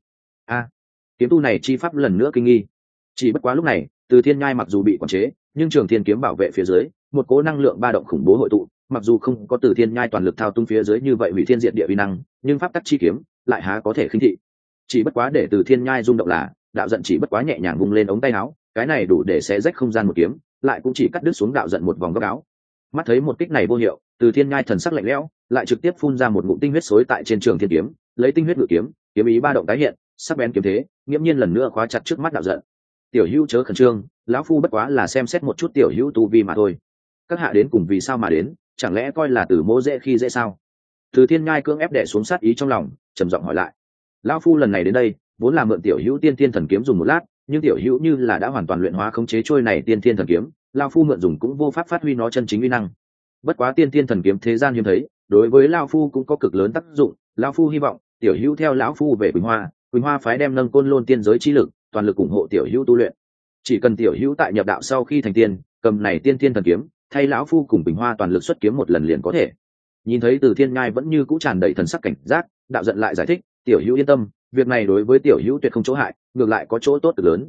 Kiếm tu này chi pháp lần nữa kinh nghi. Chỉ bất quá lúc này, Từ Thiên Nhai mặc dù bị quản chế, nhưng Trường Thiên kiếm bảo vệ phía dưới, một cỗ năng lượng ba động khủng bố hội tụ, mặc dù không có Từ Thiên Nhai toàn lực thao túng phía dưới như vậy hủy thiên diệt địa uy năng, nhưng pháp tắc chi kiếm lại há có thể khinh thị. Chỉ bất quá để Từ Thiên Nhai rung động là, Đạo Giận chỉ bất quá nhẹ nhàng vung lên ống tay áo, cái này đủ để xé rách không gian một kiếm, lại cũng chỉ cắt đứt xuống Đạo Giận một vòng góc áo. Mắt thấy một kích này vô hiệu, Từ Thiên Nhai thần sắc lạnh lẽo, lại trực tiếp phun ra một ngụm tinh huyết xối tại trên Trường Thiên kiếm, lấy tinh huyết ngự kiếm, kiếm ý ba động tái hiện, sắc bén kiếm thế, nghiễm nhiên lần nữa khóa chặt trước mắt Đạo Giận. Tiểu Hữu chớ khẩn trương, lão phu bất quá là xem xét một chút Tiểu Hữu tu vi mà thôi. Các hạ đến cùng vì sao mà đến, chẳng lẽ coi là Từ Mỗ dễ khi dễ sao? Từ Thiên Nhai cưỡng ép đè xuống sát ý trong lòng, trầm giọng hỏi lại. Lão phu lần này đến đây, vốn là mượn Tiểu Hữu Tiên Thiên thần kiếm dùng một lát, nhưng Tiểu Hữu như là đã hoàn toàn luyện hóa khống chế trôi này Tiên Thiên thần kiếm, lão phu mượn dùng cũng vô pháp phát huy nó chân chính uy năng. Bất quá Tiên Thiên thần kiếm thế gian hiếm thấy, đối với lão phu cũng có cực lớn tác dụng, lão phu hy vọng Tiểu Hữu theo lão phu về Quỳnh Hoa phái đem nâng Côn Lôn tiên giới chi lực, toàn lực ủng hộ Tiểu Hữu tu luyện. Chỉ cần Tiểu Hữu tại nhập đạo sau khi thành tiên, cầm này Tiên Thiên thần kiếm, thay lão phu cùng Quỳnh Hoa toàn lực xuất kiếm một lần liền có thể. Nhìn thấy Từ Thiên Nhai vẫn như cũ tràn đầy thần sắc cảnh giác, Đạo Giận lại giải thích, Tiểu Hữu yên tâm, việc này đối với Tiểu Hữu tuyệt không chỗ hại, ngược lại có chỗ tốt cực lớn.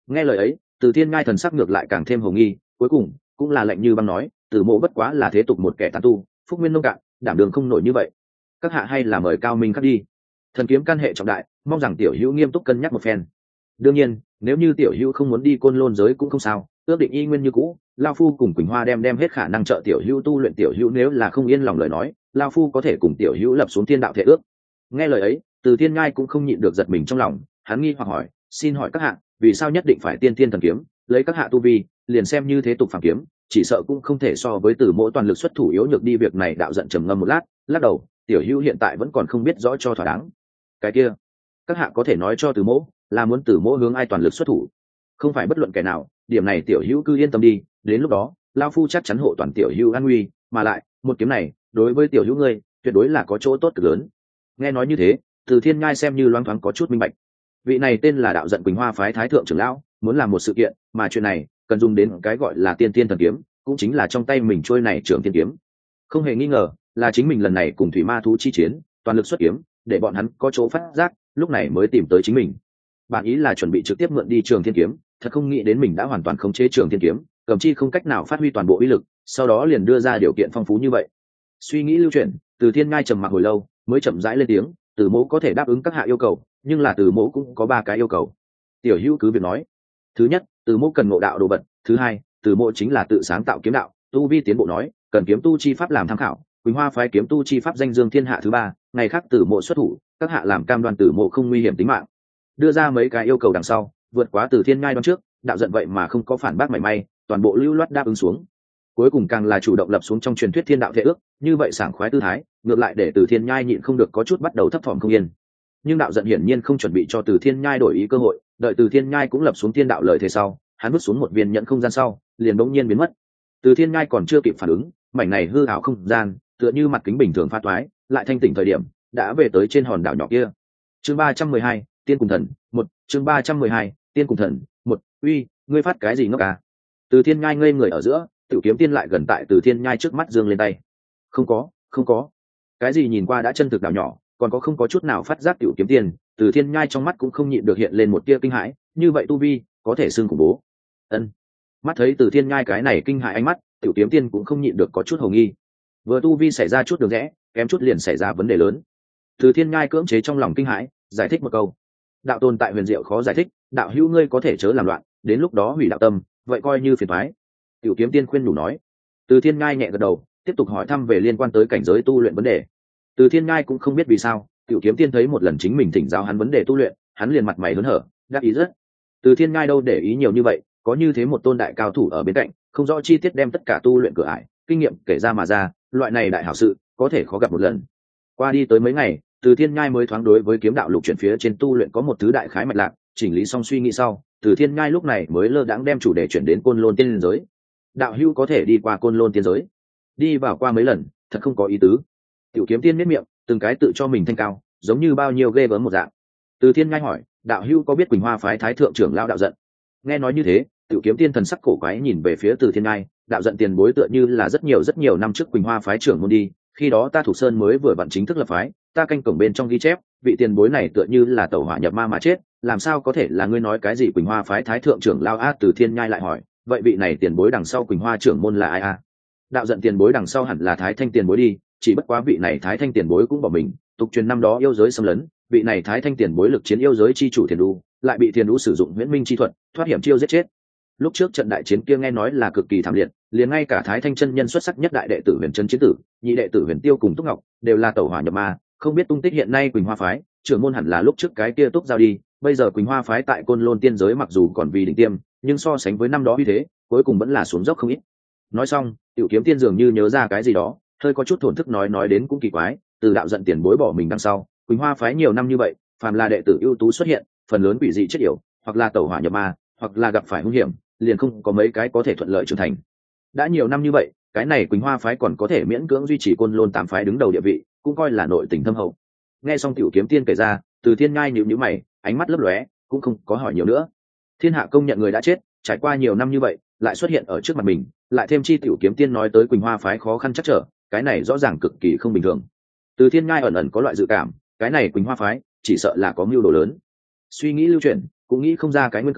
Nghe lời ấy, Từ Thiên Nhai thần sắc ngược lại càng thêm hồ nghi, cuối cùng cũng là lạnh như băng nói, Từ Mộ bất quá là thế tục một kẻ tán tu, phúc nguyên nông cạn, đảm đường không nổi như vậy. Các hạ hay là mời Cao Minh khắc đi. Thần kiếm căn hệ trọng đại, mong rằng tiểu hữu nghiêm túc cân nhắc một phen. Đương nhiên, nếu như tiểu hữu không muốn đi Côn Lôn giới cũng không sao, ước định y nguyên như cũ, lao phu cùng Quỳnh Hoa đem hết khả năng trợ tiểu hữu tu luyện. Tiểu hữu nếu là không yên lòng lời nói, lao phu có thể cùng tiểu hữu lập xuống thiên đạo thể ước. Nghe lời ấy, Từ Thiên Ngai cũng không nhịn được giật mình trong lòng, hắn nghi hoặc hỏi, xin hỏi các hạ, vì sao nhất định phải tiên thiên thần kiếm, lấy các hạ tu vi, liền xem như thế tục phàm kiếm, chỉ sợ cũng không thể so với Từ Mỗ toàn lực xuất thủ yếu nhược đi. Việc này đạo giận trầm ngâm một lát, lắc đầu, tiểu hữu hiện tại vẫn còn không biết rõ cho thỏa đáng. Cái kia, các hạ có thể nói cho Từ Mỗ, là muốn Từ Mỗ hướng ai toàn lực xuất thủ? Không phải bất luận kẻ nào, điểm này tiểu hữu cứ yên tâm đi, đến lúc đó lao phu chắc chắn hộ toàn tiểu hữu an nguy, mà lại một kiếm này đối với tiểu hữu ngươi tuyệt đối là có chỗ tốt cực lớn. Nghe nói như thế, Từ Thiên Ngai xem như loáng thoáng có chút minh bạch. Vị này tên là đạo giận Quỳnh Hoa phái thái thượng trưởng lão, muốn làm một sự kiện, mà chuyện này cần dùng đến cái gọi là tiên tiên thần kiếm, cũng chính là trong tay mình trôi này trưởng tiên kiếm. Không hề nghi ngờ là chính mình lần này cùng thủy ma thú chi chiến toàn lực xuất kiếm, để bọn hắn có chỗ phát giác, lúc này mới tìm tới chính mình. Bản ý là chuẩn bị trực tiếp mượn đi Trường Thiên kiếm, thật không nghĩ đến mình đã hoàn toàn khống chế Trường Thiên kiếm, cầm chi không cách nào phát huy toàn bộ uy lực, sau đó liền đưa ra điều kiện phong phú như vậy. Suy nghĩ lưu chuyển, Từ Thiên Ngai trầm mặc hồi lâu, mới chậm rãi lên tiếng, Từ Mỗ có thể đáp ứng các hạ yêu cầu, nhưng là Từ Mỗ cũng có 3 cái yêu cầu. Tiểu hữu cứ việc nói. Thứ nhất, Từ Mỗ cần ngộ đạo đồ vật. Thứ hai, Từ Mỗ chính là tự sáng tạo kiếm đạo, tu vi tiến bộ nói, cần kiếm tu chi pháp làm tham khảo, Quỳnh Hoa phái kiếm tu chi pháp danh dương thiên hạ. Thứ ba, ngày khác Từ Mỗ xuất thủ, các hạ làm cam đoan Từ Mỗ không nguy hiểm tính mạng. Đưa ra mấy cái yêu cầu đằng sau, vượt quá Từ Thiên Ngai đoán trước, đạo giận vậy mà không có phản bác mảy may, toàn bộ lưu loát đáp ứng xuống. Cuối cùng càng là chủ động lập xuống trong truyền thuyết thiên đạo thể ước, như vậy sảng khoái tư thái, ngược lại để Từ Thiên Nhai nhịn không được có chút bắt đầu thấp thỏm không yên. Nhưng đạo giận hiển nhiên không chuẩn bị cho Từ Thiên Nhai đổi ý cơ hội, đợi Từ Thiên Nhai cũng lập xuống thiên đạo lời thề sau, hắn vứt xuống một viên nhẫn không gian sau, liền bỗng nhiên biến mất. Từ Thiên Nhai còn chưa kịp phản ứng, mảnh này hư ảo không gian, tựa như mặt kính bình thường pha toái, lại thanh tỉnh thời điểm, đã về tới trên hòn đảo nhỏ kia. Chương 312, Tiên cùng thần, 1, chương 312, Tiên cùng thần, 1, uy, ngươi phát cái gì ngốc à? Từ Thiên Nhai ngây người ở giữa, Tiểu Kiếm Tiên lại gần tại Từ Thiên Nhai trước mắt giương lên tay. Không có. Cái gì nhìn qua đã chân thực đảo nhỏ, còn có không có chút nào phát giác Tiểu Kiếm Tiên, Từ Thiên Nhai trong mắt cũng không nhịn được hiện lên một tia kinh hãi, như vậy tu vi, có thể xưng khủng bố. Ân. Mắt thấy Từ Thiên Nhai cái này kinh hãi ánh mắt, Tiểu Kiếm Tiên cũng không nhịn được có chút hồ nghi. Vừa tu vi xảy ra chút đường rẽ, kém chút liền xảy ra vấn đề lớn. Từ Thiên Nhai cưỡng chế trong lòng kinh hãi, giải thích một câu. Đạo tồn tại huyền diệu khó giải thích, đạo hữu ngươi có thể chớ làm loạn, đến lúc đó hủy đạo tâm, vậy coi như phiền toái. Tiểu Kiếm Tiên khuyên nhủ nói. Từ Thiên Nhai nhẹ gật đầu, tiếp tục hỏi thăm về liên quan tới cảnh giới tu luyện vấn đề. Từ Thiên Nhai cũng không biết vì sao, Tiểu Kiếm Tiên thấy một lần chính mình thỉnh giáo hắn vấn đề tu luyện, hắn liền mặt mày hớn hở, đáp ý rất. Từ Thiên Nhai đâu để ý nhiều như vậy, có như thế một tôn đại cao thủ ở bên cạnh, không rõ chi tiết đem tất cả tu luyện cửa ải, kinh nghiệm kể ra mà ra, loại này đại hảo sự, có thể khó gặp một lần. Qua đi tới mấy ngày, Từ Thiên Nhai mới thoáng đối với kiếm đạo lục chuyển phía trên tu luyện có một thứ đại khái mạch lạc, chỉnh lý xong suy nghĩ sau, Từ Thiên Nhai lúc này mới lơ đãng đem chủ đề chuyển đến Côn Lôn tiên giới. Đạo hữu có thể đi qua Côn Lôn tiên giới, đi vào qua mấy lần, thật không có ý tứ. Tiểu Kiếm Tiên miết miệng, từng cái tự cho mình thanh cao, giống như bao nhiêu ghê gớm một dạng. Từ Thiên Nhai hỏi, đạo hữu có biết Quỳnh Hoa phái thái thượng trưởng lão đạo giận? Nghe nói như thế, Tiểu Kiếm Tiên thần sắc cổ quái nhìn về phía Từ Thiên Nhai, đạo giận tiền bối tựa như là rất nhiều năm trước Quỳnh Hoa phái trưởng môn đi, khi đó ta Thủ Sơn mới vừa vặn chính thức lập phái, ta canh cổng bên trong ghi chép, vị tiền bối này tựa như là tẩu hỏa nhập ma mà chết, làm sao có thể là ngươi nói cái gì Quỳnh Hoa phái thái thượng trưởng lão a? Từ Thiên Nhai lại hỏi, vậy vị này tiền bối đằng sau Quỳnh Hoa trưởng môn là ai a? Đạo giận tiền bối đằng sau hẳn là Thái Thanh tiền bối đi, chỉ bất quá vị này Thái Thanh tiền bối cũng bỏ mình, tục truyền năm đó yêu giới xâm lấn, vị này Thái Thanh tiền bối lực chiến yêu giới chi chủ Thiền Đu, lại bị Thiền Đu sử dụng huyễn minh chi thuật, thoát hiểm chiêu giết chết. Lúc trước trận đại chiến kia nghe nói là cực kỳ thảm liệt, liền ngay cả Thái Thanh chân nhân xuất sắc nhất đại đệ tử Huyền Chân chiến tử, nhị đệ tử Huyền Tiêu cùng Túc Ngọc, đều là tẩu hỏa nhập ma, không biết tung tích. Hiện nay Quỳnh Hoa phái trưởng môn hẳn là lúc trước cái kia Túc giao đi, bây giờ Quỳnh Hoa phái tại Côn Lôn tiên giới mặc dù còn vì đỉnh tiêm, nhưng so sánh với năm đó như thế, cuối cùng vẫn là xuống dốc không ít. Nói xong, Tiểu Kiếm Tiên dường như nhớ ra cái gì đó, hơi có chút thổn thức nói đến cũng kỳ quái, từ đạo giận tiền bối bỏ mình đằng sau, Quỳnh Hoa phái nhiều năm như vậy, phàm là đệ tử ưu tú xuất hiện, phần lớn quỷ dị chết yểu, hoặc là tẩu hỏa nhập ma, hoặc là gặp phải nguy hiểm, liền không có mấy cái có thể thuận lợi trưởng thành. Đã nhiều năm như vậy, cái này Quỳnh Hoa phái còn có thể miễn cưỡng duy trì Côn Lôn tám phái đứng đầu địa vị, cũng coi là nội tình thâm hậu. Nghe xong Tiểu Kiếm Tiên kể ra, Từ Thiên Nhai nhíu mày, ánh mắt lấp lóe, cũng không có hỏi nhiều nữa. Thiên hạ công nhận người đã chết, trải qua nhiều năm như vậy, lại xuất hiện ở trước mặt mình, lại thêm chi Tiểu Kiếm Tiên nói tới Quỳnh Hoa phái khó khăn chắc trở, cái này rõ ràng cực kỳ không bình thường. Từ Thiên Nhai ẩn ẩn có loại dự cảm, cái này Quỳnh Hoa phái chỉ sợ là có mưu đồ lớn. Suy nghĩ lưu chuyển, cũng nghĩ không ra cái nguyên cớ,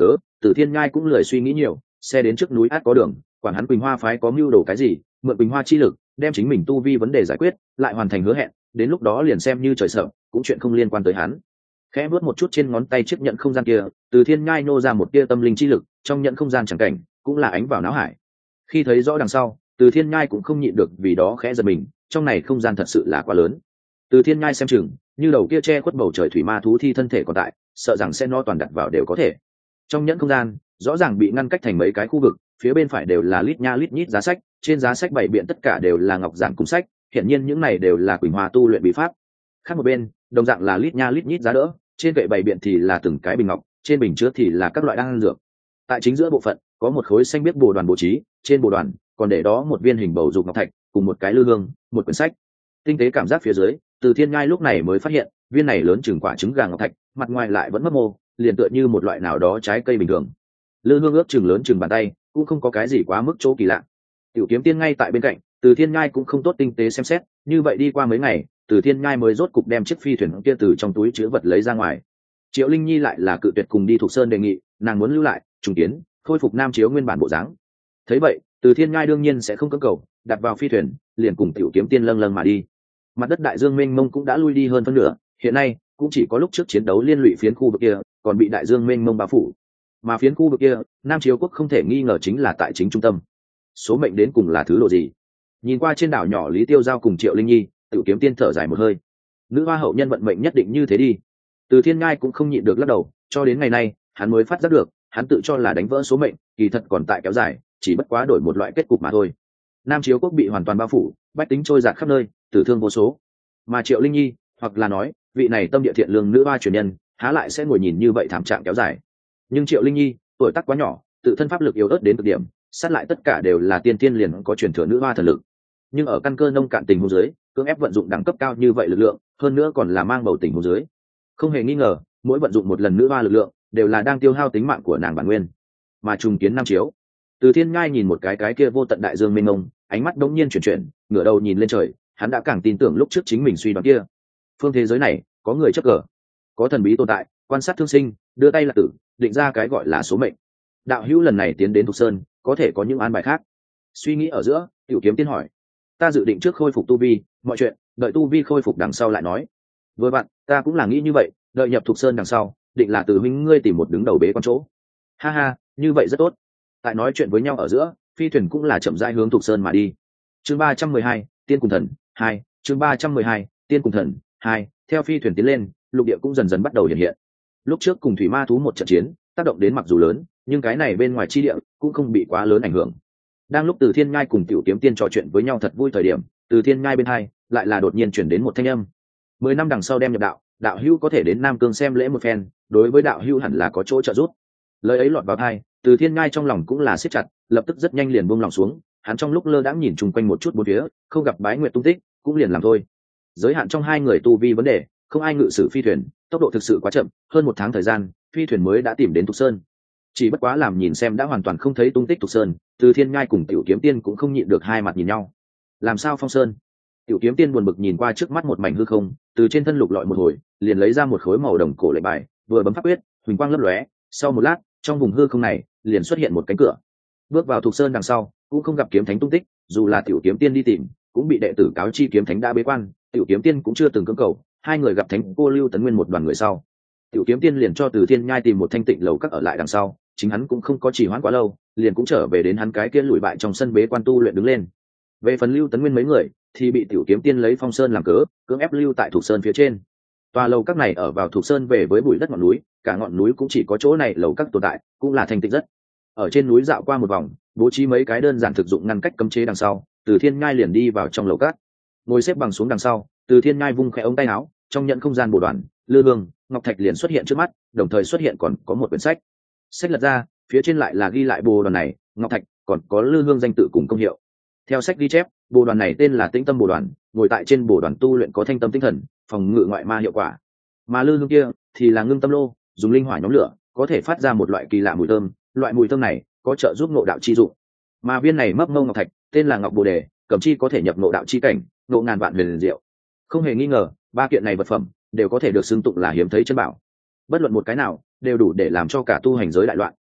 Từ Thiên Nhai cũng lười suy nghĩ nhiều, xe đến trước núi át có đường, quản hắn Quỳnh Hoa phái có mưu đồ cái gì, mượn Quỳnh Hoa chi lực, đem chính mình tu vi vấn đề giải quyết, lại hoàn thành hứa hẹn, đến lúc đó liền xem như trời sợ, cũng chuyện không liên quan tới hắn. Khẽ vuốt một chút trên ngón tay chiếc nhận không gian kia, Từ Thiên Nhai nô ra một tia tâm linh chi lực, trong nhận không gian chẳng cảnh, cũng là ánh vào não hải. Khi thấy rõ đằng sau, Từ Thiên Nhai cũng không nhịn được vì đó khẽ giật mình, trong này không gian thật sự là quá lớn. Từ Thiên Nhai xem chừng, như đầu kia che khuất bầu trời thủy ma thú thi thân thể còn tại, sợ rằng sẽ no toàn đặt vào đều có thể. Trong nhẫn không gian, rõ ràng bị ngăn cách thành mấy cái khu vực, phía bên phải đều là lít nha lít nhít giá sách, trên giá sách bày biện tất cả đều là ngọc giản cùng sách, hiển nhiên những này đều là Quỳnh Hoa tu luyện bí pháp. Khác một bên, đồng dạng là lít nha lít nhít giá đỡ, trên kệ bày biện thì là từng cái bình ngọc, trên bình chứa thì là các loại đan dược. Tại chính giữa bộ phận, có một khối xanh biếc bồ đoàn bố trí, trên bồ đoàn còn để đó một viên hình bầu dục ngọc thạch, cùng một cái lư hương, một quyển sách. Tinh tế cảm giác phía dưới, Từ Thiên Nhai lúc này mới phát hiện, viên này lớn chừng quả trứng gà ngọc thạch, mặt ngoài lại vẫn mấp mô, liền tựa như một loại nào đó trái cây bình thường. Lư hương ước chừng lớn chừng bàn tay, cũng không có cái gì quá mức chỗ kỳ lạ. Tiểu Kiếm Tiên ngay tại bên cạnh, Từ Thiên Nhai cũng không tốt tinh tế xem xét, như vậy đi qua mấy ngày, Từ Thiên Nhai mới rốt cục đem chiếc phi thuyền kia từ trong túi trữ vật lấy ra ngoài. Triệu Linh Nhi lại là cự tuyệt cùng đi Thục Sơn đề nghị, nàng muốn lưu lại, trùng kiến, khôi phục Nam Chiếu nguyên bản bộ dáng. Thấy vậy, Từ Thiên Nhai đương nhiên sẽ không cưỡng cầu, đặt vào phi thuyền, liền cùng Tiểu Kiếm Tiên lâng lâng mà đi. Mặt đất đại dương mênh mông cũng đã lui đi hơn phân nửa, hiện nay cũng chỉ có lúc trước chiến đấu liên lụy phiến khu vực kia, còn bị đại dương mênh mông bao phủ. Mà phiến khu vực kia, Nam Chiếu quốc không thể nghi ngờ chính là tại chính trung tâm. Số mệnh đến cùng là thứ độ gì? Nhìn qua trên đảo nhỏ Lý Tiêu Giao cùng Triệu Linh Nhi, Tiểu Kiếm Tiên thở dài một hơi. Nữ hoa hậu nhân vận mệnh nhất định như thế đi. Từ Thiên Ngai cũng không nhịn được lắc đầu, cho đến ngày nay, hắn mới phát giác được, hắn tự cho là đánh vỡ số mệnh, kỳ thật còn tại kéo dài, chỉ bất quá đổi một loại kết cục mà thôi. Nam Chiếu quốc bị hoàn toàn bao phủ, bách tính trôi dạt khắp nơi, tử thương vô số. Mà Triệu Linh Nhi, hoặc là nói, vị này tâm địa thiện lương nữ hoa truyền nhân, há lại sẽ ngồi nhìn như vậy thảm trạng kéo dài. Nhưng Triệu Linh Nhi, tuổi tác quá nhỏ, tự thân pháp lực yếu ớt đến cực điểm, sát lại tất cả đều là tiên tiên liền có truyền thừa nữ hoa thần lực. Nhưng ở căn cơ nông cạn tình huống dưới, cưỡng ép vận dụng đẳng cấp cao như vậy lực lượng, hơn nữa còn là mang bầu tình huống dưới, không hề nghi ngờ, mỗi vận dụng một lần nữ hoa lực lượng, đều là đang tiêu hao tính mạng của nàng bản nguyên. Mà trùng kiến Nam Chiếu, Từ Thiên Ngai nhìn một cái kia vô tận đại dương mênh mông, ánh mắt đống nhiên chuyển, ngửa đầu nhìn lên trời, hắn đã càng tin tưởng lúc trước chính mình suy đoán kia. Phương thế giới này, có người chấp cờ, có thần bí tồn tại, quan sát thương sinh, đưa tay là tử, định ra cái gọi là số mệnh. Đạo hữu lần này tiến đến Thục Sơn, có thể có những an bài khác. Suy nghĩ ở giữa, Tiểu Kiếm Tiên hỏi, ta dự định trước khôi phục tu vi, mọi chuyện đợi tu vi khôi phục đằng sau lại nói. Vừa vặn, ta cũng là nghĩ như vậy, đợi nhập Thục Sơn đằng sau, định là từ huynh ngươi tìm một đứng đầu bế con chỗ. Ha ha, như vậy rất tốt. Tại nói chuyện với nhau ở giữa, phi thuyền cũng là chậm rãi hướng Thục Sơn mà đi. Chương 312, Tiên cùng thần 2, chương 312, Tiên cùng thần 2, theo phi thuyền tiến lên, lục địa cũng dần dần bắt đầu hiện hiện. Lúc trước cùng thủy ma thú một trận chiến, tác động đến mặc dù lớn, nhưng cái này bên ngoài chi địa cũng không bị quá lớn ảnh hưởng. Đang lúc Từ Thiên Ngai cùng Tiểu Kiếm Tiên trò chuyện với nhau thật vui thời điểm, Từ Thiên Ngai bên hai lại là đột nhiên chuyển đến một thanh âm. 10 năm đằng sau đem nhập đạo, đạo hữu có thể đến Nam Cương xem lễ một phen, đối với đạo hữu hẳn là có chỗ trợ giúp. Lời ấy lọt vào tai, Từ Thiên Ngai trong lòng cũng là siết chặt, lập tức rất nhanh liền buông lòng xuống, hắn trong lúc lơ đãng nhìn chung quanh một chút bốn phía, không gặp Bái Nguyệt tung tích, cũng liền làm thôi. Giới hạn trong hai người tu vi vấn đề, không ai ngự sử phi thuyền, tốc độ thực sự quá chậm, hơn 1 tháng thời gian, phi thuyền mới đã tìm đến Thục Sơn. Chỉ bất quá làm nhìn xem đã hoàn toàn không thấy tung tích Thục Sơn, Từ Thiên Ngai cùng Tiểu Kiếm Tiên cũng không nhịn được hai mặt nhìn nhau. Làm sao Phong Sơn? Tiểu Kiếm Tiên buồn bực nhìn qua trước mắt một mảnh hư không, từ trên thân lục lọi một hồi, liền lấy ra một khối màu đồng cổ lệnh bài, vừa bấm pháp quyết, huỳnh quang lấp lóe, sau một lát, trong vùng hư không này liền xuất hiện một cánh cửa. Bước vào Thục Sơn đằng sau, cũng không gặp kiếm thánh tung tích, dù là Tiểu Kiếm Tiên đi tìm, cũng bị đệ tử cáo chi kiếm thánh đã bế quan, Tiểu Kiếm Tiên cũng chưa từng cưỡng cầu. Hai người gặp thánh cô Lưu Tấn Nguyên một đoàn người sau, Tiểu Kiếm Tiên liền cho Từ Thiên Nhai tìm một thanh tịnh lầu các ở lại đằng sau, chính hắn cũng không có trì hoãn quá lâu, liền cũng trở về đến hắn cái kia lùi bại trong sân bế quan tu luyện đứng lên. Về phần Lưu Tấn Nguyên mấy người thì bị Tiểu Kiếm Tiên lấy Phong Sơn làm cớ, cưỡng ép lưu tại Thục Sơn phía trên. Tòa lầu các này ở vào Thục Sơn về với bụi đất ngọn núi, cả ngọn núi cũng chỉ có chỗ này lầu các tồn tại, cũng là thành tịnh rất. Ở trên núi dạo qua một vòng, bố trí mấy cái đơn giản thực dụng ngăn cách cấm chế đằng sau, Từ Thiên Nhai liền đi vào trong lầu các. Ngồi xếp bằng xuống đằng sau, Từ Thiên Nhai vung khẽ ống tay áo, trong nhận không gian bổ đoàn, lư hương, ngọc thạch liền xuất hiện trước mắt, đồng thời xuất hiện còn có một quyển sách. Sách lật ra, phía trên lại là ghi lại bồ đoàn này, ngọc thạch, còn có lư hương danh tự cùng công hiệu. Theo sách ghi chép, bồ đoàn này tên là Tĩnh Tâm Bồ Đoàn, ngồi tại trên bồ đoàn tu luyện có thanh tâm tinh thần, phòng ngự ngoại ma hiệu quả. Mà lư hương kia thì là ngưng tâm lô, dùng linh hỏa nhóm lửa, có thể phát ra một loại kỳ lạ mùi thơm, loại mùi thơm này có trợ giúp ngộ đạo chi dụng. Mà viên này mấp mông ngọc thạch, tên là Ngọc Bồ Đề, cầm chi có thể nhập ngộ đạo chi cảnh, ngộ ngàn vạn huyền diệu. Không hề nghi ngờ, ba kiện này vật phẩm đều có thể được xưng tụng là hiếm thấy chân bảo. Bất luận một cái nào đều đủ để làm cho cả tu hành giới đại loạn,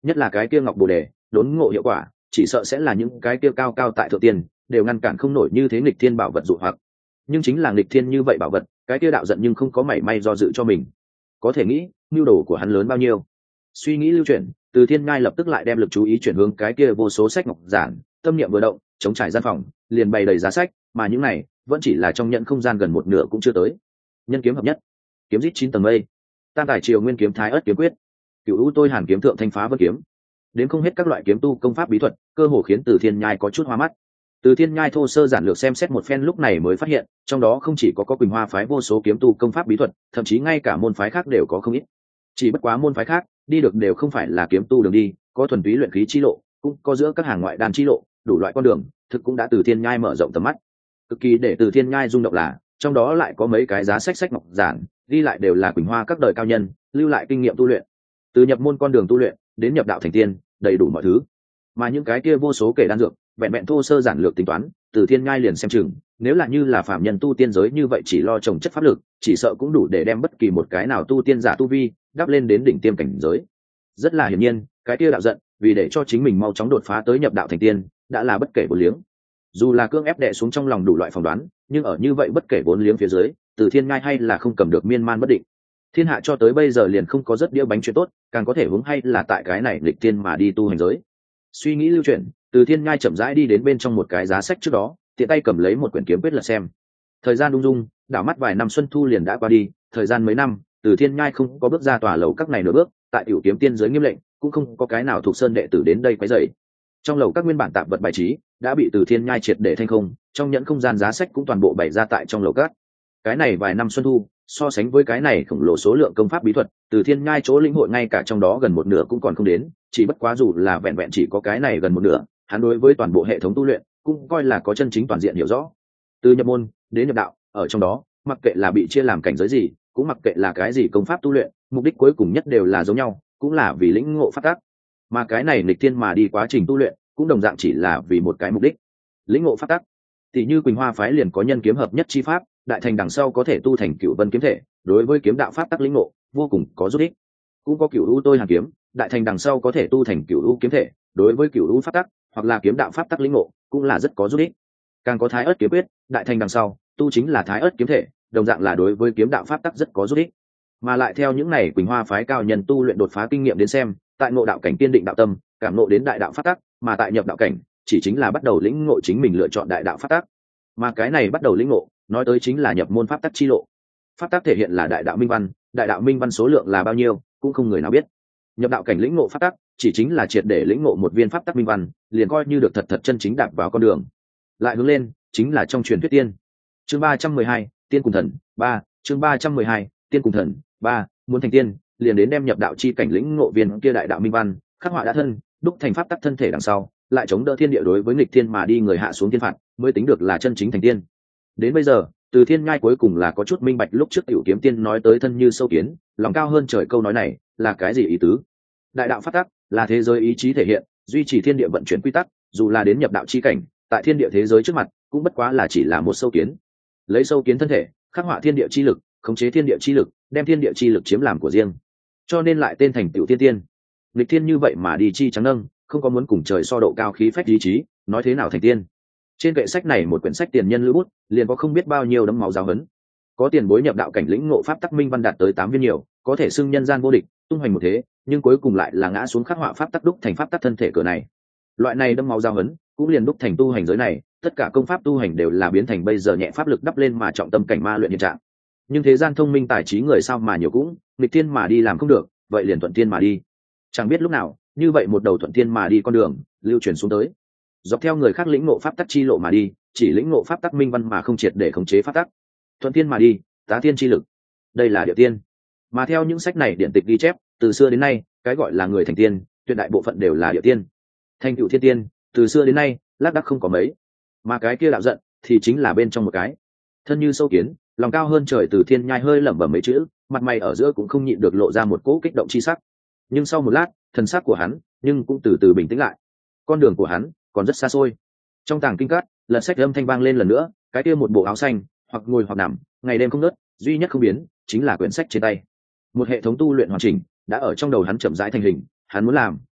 nhất là cái kia ngọc bồ đề đốn ngộ hiệu quả chỉ sợ sẽ là những cái kia cao cao tại thượng tiên đều ngăn cản không nổi như thế nghịch thiên bảo vật dụ hoặc. Nhưng chính là nghịch thiên như vậy bảo vật, cái kia đạo giận nhưng không có mảy may do dự cho mình. Có thể nghĩ nhu đồ của hắn lớn bao nhiêu. Suy nghĩ lưu chuyển, Từ Thiên Nhai lập tức lại đem lực chú ý chuyển hướng cái kia vô số sách ngọc giản, tâm niệm vừa động, chống trải gian phòng liền bày đầy giá sách, mà những này vẫn chỉ là trong nhận không gian gần một nửa cũng chưa tới. Nhân kiếm hợp nhất, kiếm rít 9 tầng mây, tam tài triều nguyên kiếm thái ất kiếm quyết, cửu u tôi hàn kiếm thượng thanh phá vân kiếm, đến không hết các loại kiếm tu công pháp bí thuật, cơ hồ khiến Từ Thiên Nhai có chút hoa mắt. Từ Thiên Nhai thô sơ giản lược xem xét một phen lúc này mới phát hiện, trong đó không chỉ có Quỳnh Hoa phái vô số kiếm tu công pháp bí thuật, thậm chí ngay cả môn phái khác đều có không ít. Chỉ bất quá môn phái khác đi được đều không phải là kiếm tu đường đi, có thuần túy luyện khí chi lộ, cũng có giữa các hàng ngoại đan chi lộ, đủ loại con đường, thực cũng đã Từ Thiên Nhai mở rộng tầm mắt. Cực kỳ để Từ Thiên Nhai rung động là, trong đó lại có mấy cái giá sách ngọc giản, ghi lại đều là Quỳnh Hoa các đời cao nhân, lưu lại kinh nghiệm tu luyện. Từ nhập môn con đường tu luyện, đến nhập đạo thành tiên, đầy đủ mọi thứ. Mà những cái kia vô số kể đan dược, vẹn vẹn thô sơ giản lược tính toán, Từ Thiên Nhai liền xem chừng, nếu là như là phạm nhân tu tiên giới như vậy chỉ lo trồng chất pháp lực, chỉ sợ cũng đủ để đem bất kỳ một cái nào tu tiên giả tu vi đắp lên đến đỉnh tiêm cảnh giới. Rất là hiển nhiên, cái kia đạo giận, vì để cho chính mình mau chóng đột phá tới nhập đạo thành tiên, đã là bất kể vốn liếng. Dù là cưỡng ép đè xuống trong lòng đủ loại phỏng đoán, nhưng ở như vậy bất kể vốn liếng phía dưới, Từ Thiên Nhai hay là không cầm được miên man bất định. Thiên hạ cho tới bây giờ liền không có rất đĩa bánh chuyện tốt, càng có thể hướng hay là tại cái này lịch tiên mà đi tu hành giới. Suy nghĩ lưu chuyển, Từ Thiên Nhai chậm rãi đi đến bên trong một cái giá sách trước đó, tiện tay cầm lấy một quyển kiếm quyết lật xem. Thời gian đung dung, đảo mắt vài năm xuân thu liền đã qua đi, thời gian mấy năm, Từ Thiên Nhai không có bước ra tòa lầu các này nửa bước, tại Tiểu Kiếm Tiên giới nghiêm lệnh, cũng không có cái nào thuộc sơn đệ tử đến đây quấy rầy. Trong lầu các nguyên bản tạp vật bài trí đã bị Từ Thiên Nhai triệt để thanh không, trong nhẫn không gian giá sách cũng toàn bộ bày ra tại trong lầu các. Cái này vài năm xuân thu, so sánh với cái này khổng lồ số lượng công pháp bí thuật, Từ Thiên Nhai chỗ lĩnh hội ngay cả trong đó gần một nửa cũng còn không đến, chỉ bất quá dù là vẹn vẹn chỉ có cái này gần một nửa, hắn đối với toàn bộ hệ thống tu luyện cũng coi là có chân chính toàn diện hiểu rõ. Từ nhập môn đến nhập đạo, ở trong đó, mặc kệ là bị chia làm cảnh giới gì, cũng mặc kệ là cái gì công pháp tu luyện, mục đích cuối cùng nhất đều là giống nhau, cũng là vì lĩnh ngộ pháp tắc. Mà cái này nghịch thiên mà đi quá trình tu luyện, cũng đồng dạng chỉ là vì một cái mục đích, lĩnh ngộ pháp tắc. Tỷ như Quỳnh Hoa phái liền có nhân kiếm hợp nhất chi pháp, đại thành đằng sau có thể tu thành Cửu Vân kiếm thể, đối với kiếm đạo pháp tắc lĩnh ngộ vô cùng có giúp ích. Cũng có Cửu U tôi hàn kiếm, đại thành đằng sau có thể tu thành Cửu U kiếm thể, đối với Cửu U pháp tắc hoặc là kiếm đạo pháp tắc lĩnh ngộ cũng là rất có giúp ích. Càng có Thái Ức kiếm quyết, đại thành đằng sau tu chính là Thái Ức kiếm thể, đồng dạng là đối với kiếm đạo pháp tắc rất có giúp ích. Mà lại theo những này Quỳnh Hoa phái cao nhân tu luyện đột phá kinh nghiệm đến xem, tại ngộ đạo cảnh kiên định đạo tâm, cảm ngộ đến đại đạo pháp tắc, mà tại nhập đạo cảnh chỉ chính là bắt đầu lĩnh ngộ chính mình lựa chọn đại đạo pháp tắc. Mà cái này bắt đầu lĩnh ngộ, nói tới chính là nhập môn pháp tắc chi lộ. Pháp tắc thể hiện là đại đạo minh văn số lượng là bao nhiêu cũng không người nào biết. Nhập đạo cảnh lĩnh ngộ pháp tắc chỉ chính là triệt để lĩnh ngộ một viên pháp tắc minh văn, liền coi như được thật chân chính đạp vào con đường. Lại hướng lên chính là trong truyền thuyết tiên. Chương 312, tiên cùng thần 3, chương 312, tiên cùng thần 3, muốn thành tiên, liền đến đem nhập đạo chi cảnh lĩnh ngộ viên kia đại đạo minh văn, khắc họa đã thân, đúc thành pháp tắc thân thể đằng sau, lại chống đỡ thiên địa đối với nghịch thiên mà đi người hạ xuống thiên phạt, mới tính được là chân chính thành tiên. Đến bây giờ, Từ Thiên Nhai cuối cùng là có chút minh bạch lúc trước Tiểu Kiếm Tiên nói tới thân như sâu kiến, lòng cao hơn trời câu nói này là cái gì ý tứ. Đại đạo pháp tắc là thế giới ý chí thể hiện, duy trì thiên địa vận chuyển quy tắc, dù là đến nhập đạo chi cảnh, tại thiên địa thế giới trước mặt, cũng bất quá là chỉ là một sâu kiến. Lấy sâu kiến thân thể, khắc họa thiên địa chi lực, khống chế thiên địa chi lực, đem thiên địa chi lực chiếm làm của riêng. Cho nên lại tên thành Tiểu Tiên Tiên. Nghịch thiên như vậy mà đi chi trắng nâng, không có muốn cùng trời so độ cao khí phách ý chí, nói thế nào thành tiên. Trên kệ sách này một quyển sách tiền nhân lưu bút, liền có không biết bao nhiêu đấm máu giáo hấn. Có tiền bối nhập đạo cảnh lĩnh ngộ pháp tắc minh văn đạt tới 8 viên nhiều, có thể xưng nhân gian vô địch, tung hoành một thế, nhưng cuối cùng lại là ngã xuống khắc họa pháp tắc đúc thành pháp tắc thân thể cửa này. Loại này đấm máu giáo hấn, cũng liền đúc thành tu hành giới này, tất cả công pháp tu hành đều là biến thành bây giờ nhẹ pháp lực đắp lên mà trọng tâm cảnh ma luyện hiện trạng. Nhưng thế gian thông minh tài trí người sao mà nhiều cũng, nghịch thiên mà đi làm không được, vậy liền thuận thiên mà đi. Chẳng biết lúc nào, như vậy một đầu thuận thiên mà đi con đường lưu truyền xuống tới, dọc theo người khác lĩnh ngộ pháp tắc chi lộ mà đi, chỉ lĩnh ngộ pháp tắc minh văn mà không triệt để khống chế pháp tắc. Thuận thiên mà đi, tá thiên chi lực, đây là địa tiên. Mà theo những sách này điển tịch ghi chép, từ xưa đến nay, cái gọi là người thành tiên, tuyệt đại bộ phận đều là địa tiên. Thành tựu thiên tiên, từ xưa đến nay, lác đác không có mấy. Mà cái kia đạo giận, thì chính là bên trong một cái. Thân như sâu kiến, lòng cao hơn trời, Từ Thiên Nhai hơi lẩm bẩm mấy chữ, mặt mày ở giữa cũng không nhịn được lộ ra một cỗ kích động chi sắc. Nhưng sau một lát, thần sắc của hắn nhưng cũng từ từ bình tĩnh lại. Con đường của hắn còn rất xa xôi. Trong tàng kinh cát, lật sách âm thanh vang lên lần nữa, cái kia một bộ áo xanh, hoặc ngồi hoặc nằm, ngày đêm không ngớt, duy nhất không biến chính là quyển sách trên tay. Một hệ thống tu luyện hoàn chỉnh đã ở trong đầu hắn chậm rãi thành hình, hắn muốn làm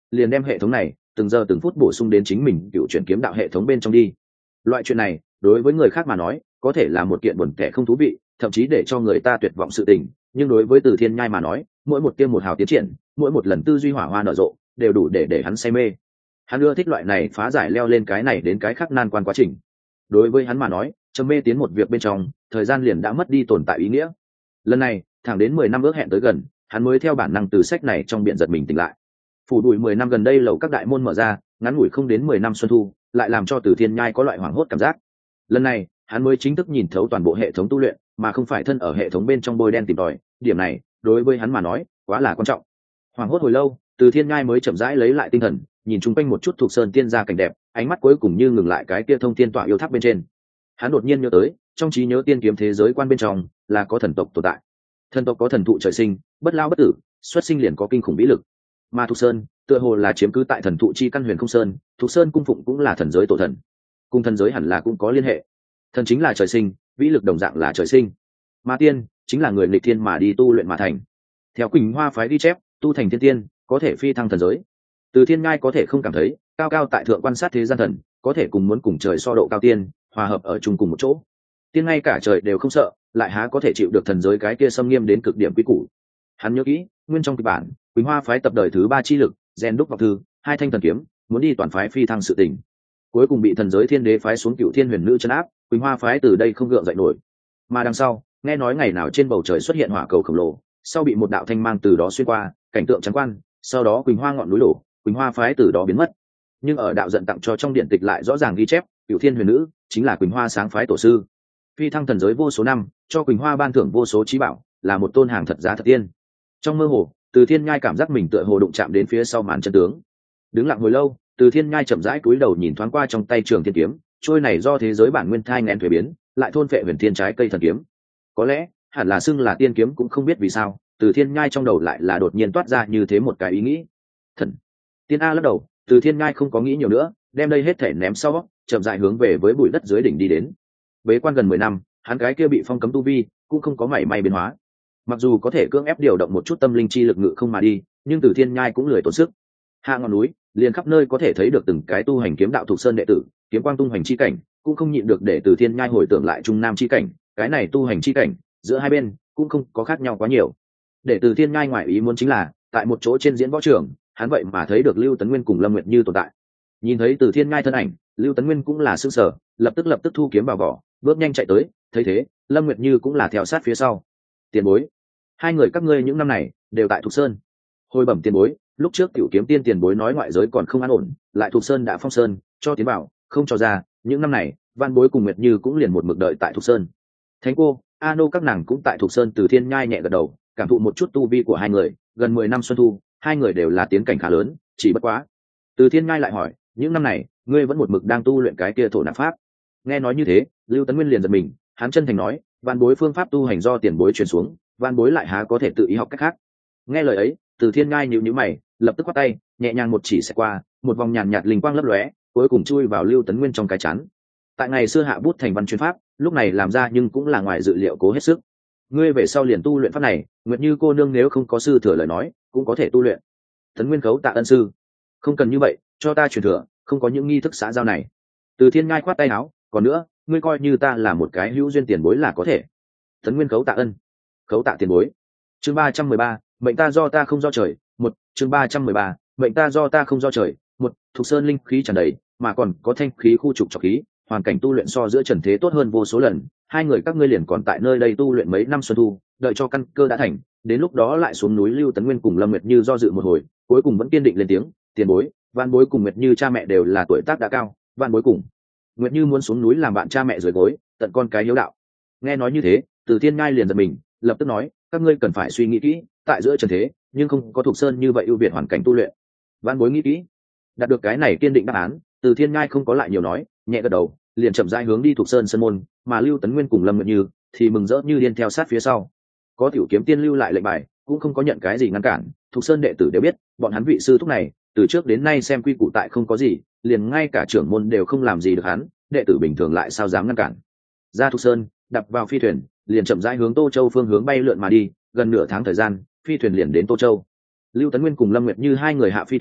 liền đem hệ thống này từng giờ từng phút bổ sung đến chính mình cựu chuyển kiếm đạo hệ thống bên trong đi. Loại chuyện này đối với người khác mà nói có thể là một kiện buồn tẻ không thú vị, thậm chí để cho người ta tuyệt vọng sự tình, nhưng đối với Từ Thiên Nhai mà nói, mỗi một tiêm một hào tiến triển, mỗi một lần tư duy hỏa hoa nở rộ đều đủ để hắn say mê. Hắn ưa thích loại này phá giải leo lên cái này đến cái khác nan quan quá trình. Đối với hắn mà nói, trầm mê tiến một việc bên trong, thời gian liền đã mất đi tồn tại ý nghĩa. Lần này thẳng đến 10 năm ước hẹn tới gần, hắn mới theo bản năng từ sách này trong biển giật mình tỉnh lại. Phủ đuổi 10 năm gần đây lầu các đại môn mở ra, ngắn ngủi không đến 10 năm xuân thu, lại làm cho Từ Thiên Nhai có loại hoảng hốt cảm giác. Lần này hắn mới chính thức nhìn thấu toàn bộ hệ thống tu luyện, mà không phải thân ở hệ thống bên trong bôi đen tìm tòi. Điểm này đối với hắn mà nói quá là quan trọng. Hoảng hốt hồi lâu, Từ Thiên Nhai mới chậm rãi lấy lại tinh thần, nhìn chung quanh một chút thuộc sơn tiên gia cảnh đẹp, ánh mắt cuối cùng như ngừng lại cái kia thông thiên tọa yêu tháp bên trên. Hắn đột nhiên nhớ tới, trong trí nhớ tiên kiếm thế giới quan bên trong là có thần tộc tồn tại. Thần tộc có thần thụ trời sinh, bất lao bất tử, xuất sinh liền có kinh khủng vĩ lực. Mà Thục Sơn tựa hồ là chiếm cứ tại thần thụ chi căn huyền không sơn, Thục Sơn cung phụng cũng là thần giới tổ thần, cùng thần giới hẳn là cũng có liên hệ. Thần chính là trời sinh, vĩ lực đồng dạng là trời sinh, mà tiên chính là người nghịch thiên mà đi tu luyện mà thành. Theo Quỳnh Hoa phái ghi chép, tu thành thiên tiên có thể phi thăng thần giới. Từ Thiên Ngai có thể không cảm thấy cao cao tại thượng quan sát thế gian thần có thể cùng muốn cùng trời so độ cao tiên hòa hợp ở chung cùng một chỗ. Tiên ngay cả trời đều không sợ, lại há có thể chịu được thần giới cái kia xâm nghiêm đến cực điểm quy củ. Hắn nhớ kỹ nguyên trong kịch bản Quỳnh Hoa phái tập đời thứ 3 chi lực gen đúc ngọc thư 2 thanh thần kiếm muốn đi toàn phái phi thăng sự tình, cuối cùng bị thần giới thiên đế phái xuống Cựu Thiên Huyền Nữ trấn áp. Quỳnh Hoa phái từ đây không gượng dậy nổi. Mà đằng sau nghe nói ngày nào trên bầu trời xuất hiện hỏa cầu khổng lồ, sau bị một đạo thanh mang từ đó xuyên qua, cảnh tượng trắng quan, sau đó Quỳnh Hoa ngọn núi đổ, Quỳnh Hoa phái từ đó biến mất. Nhưng ở đạo giận tặng cho trong điện tịch lại rõ ràng ghi chép, Cựu Thiên Huyền Nữ chính là Quỳnh Hoa sáng phái tổ sư, phi thăng thần giới vô số năm, cho Quỳnh Hoa ban thưởng vô số trí bảo, là một tôn hàng thật giá thật tiên. Trong mơ hồ, Từ Thiên Nhai cảm giác mình tựa hồ đụng chạm đến phía sau màn chân tướng. Đứng lặng hồi lâu, Từ Thiên Nhai chậm rãi cúi đầu nhìn thoáng qua trong tay Trường Thiên kiếm, trôi này do thế giới bản nguyên thai nghén thuế biến, lại thôn phệ huyền thiên trái cây thần kiếm. Có lẽ hẳn là xưng là tiên kiếm cũng không biết vì sao, Từ Thiên Nhai trong đầu lại là đột nhiên toát ra như thế một cái ý nghĩ. Thần tiên a lắc đầu, Từ Thiên Nhai không có nghĩ nhiều nữa, đem đây hết thể ném sau, chậm rãi hướng về với bụi đất dưới đỉnh đi đến. Bế quan gần 10 năm, hắn cái kia bị phong cấm tu vi cũng không có mảy may biến hóa. Mặc dù có thể cưỡng ép điều động một chút tâm linh chi lực ngự không mà đi, nhưng Từ Thiên Nhai cũng lười tốn sức. Hạ ngọn núi, liền khắp nơi có thể thấy được từng cái tu hành kiếm đạo thuộc sơn đệ tử, kiếm quang tung hành chi cảnh, cũng không nhịn được để Từ Thiên Nhai hồi tưởng lại trung nam chi cảnh, cái này tu hành chi cảnh, giữa hai bên cũng không có khác nhau quá nhiều. Để Từ Thiên Nhai ngoài ý muốn chính là, tại một chỗ trên diễn võ trường, hắn vậy mà thấy được Lưu Tấn Nguyên cùng Lâm Nguyệt Như tồn tại. Nhìn thấy Từ Thiên Nhai thân ảnh, Lưu Tấn Nguyên cũng là sửng sở, lập tức thu kiếm vào vỏ, bước nhanh chạy tới. Thấy thế, Lâm Nguyệt Như cũng là theo sát phía sau. Tiền bối, hai người các ngươi những năm này đều tại Thục Sơn. Hồi bẩm tiền bối, lúc trước Tiểu Kiếm Tiên tiền bối nói ngoại giới còn không an ổn, lại Thục Sơn đã phong sơn, cho tiến bảo, không cho ra. Những năm này, Văn Bối cùng Nguyệt Như cũng liền một mực đợi tại Thục Sơn. Thánh cô, A Nô các nàng cũng tại Thục Sơn. Từ Thiên Nhai nhẹ gật đầu, cảm thụ một chút tu vi của hai người. Gần 10 năm xuân thu, hai người đều là tiến cảnh khá lớn, chỉ bất quá. Từ Thiên Nhai lại hỏi, những năm này ngươi vẫn một mực đang tu luyện cái kia thổ nạp pháp? Nghe nói như thế, Lưu Tấn Nguyên liền giật mình, hắn chân thành nói, Văn Bối phương pháp tu hành do tiền bối truyền xuống, Văn Bối lại há có thể tự ý học cách khác. Nghe lời ấy, Từ Thiên Nhai nhíu nhíu mày, lập tức quát tay, nhẹ nhàng một chỉ sẽ qua, một vòng nhàn nhạt linh quang lấp lóe, cuối cùng chui vào Lưu Tấn Nguyên trong cái chán. Tại ngày xưa hạ bút thành văn chuyên pháp, lúc này làm ra nhưng cũng là ngoài dự liệu cố hết sức. Ngươi về sau liền tu luyện pháp này, Nguyệt Như cô nương nếu không có sư thừa lời nói, cũng có thể tu luyện. Tấn Nguyên khấu tạ ân sư. Không cần như vậy, cho ta truyền thừa, không có những nghi thức xã giao này. Từ Thiên Ngai khoát tay áo, còn nữa, ngươi coi như ta là một cái hữu duyên tiền bối là có thể. Tấn Nguyên khấu tạ ân, khấu tạ tiền bối. Chương 313, mệnh ta do ta không do trời. Một, chương 313, mệnh ta do ta không do trời. Một, Thục Sơn linh khí tràn đầy, mà còn có thanh khí khu trục trọc khí, hoàn cảnh tu luyện so giữa trần thế tốt hơn vô số lần. Hai người các ngươi liền còn tại nơi đây tu luyện mấy năm xuân thu, đợi cho căn cơ đã thành, đến lúc đó lại xuống núi. Lưu Tấn Nguyên cùng Lâm Nguyệt Như do dự một hồi, cuối cùng vẫn kiên định lên tiếng, tiền bối. Văn Bối cùng Nguyệt Như cha mẹ đều là tuổi tác đã cao, Văn Bối cùng Nguyệt Như muốn xuống núi làm bạn cha mẹ dưới gối, tận con cái hiếu đạo. Nghe nói như thế, Từ Thiên Ngai liền giật mình, lập tức nói, các ngươi cần phải suy nghĩ kỹ, tại giữa trần thế, nhưng không có Thục Sơn như vậy ưu việt hoàn cảnh tu luyện. Văn Bối nghĩ kỹ. Đạt được cái này kiên định đáp án, Từ Thiên Ngai không có lại nhiều nói, nhẹ gật đầu, liền chậm rãi hướng đi Thục Sơn sân môn, mà Lưu Tấn Nguyên cùng Lâm Nguyệt Như thì mừng rỡ như điên theo sát phía sau. Có Tiểu Kiếm Tiên lưu lại lệnh bài, cũng không có nhận cái gì ngăn cản. Thục Sơn đệ tử đều biết, bọn hắn vị sư thúc này từ trước đến nay xem quy củ tại không có gì, liền ngay cả trưởng môn đều không làm gì được hắn, đệ tử bình thường lại sao dám ngăn cản. Ra Thục Sơn, đập vào phi thuyền, liền chậm rãi hướng Tô Châu phương hướng bay lượn mà đi. Gần nửa tháng thời gian, phi thuyền liền đến Tô Châu. Lưu Tấn Nguyên cùng Lâm Nguyệt Như hai người hạ phi thuyền,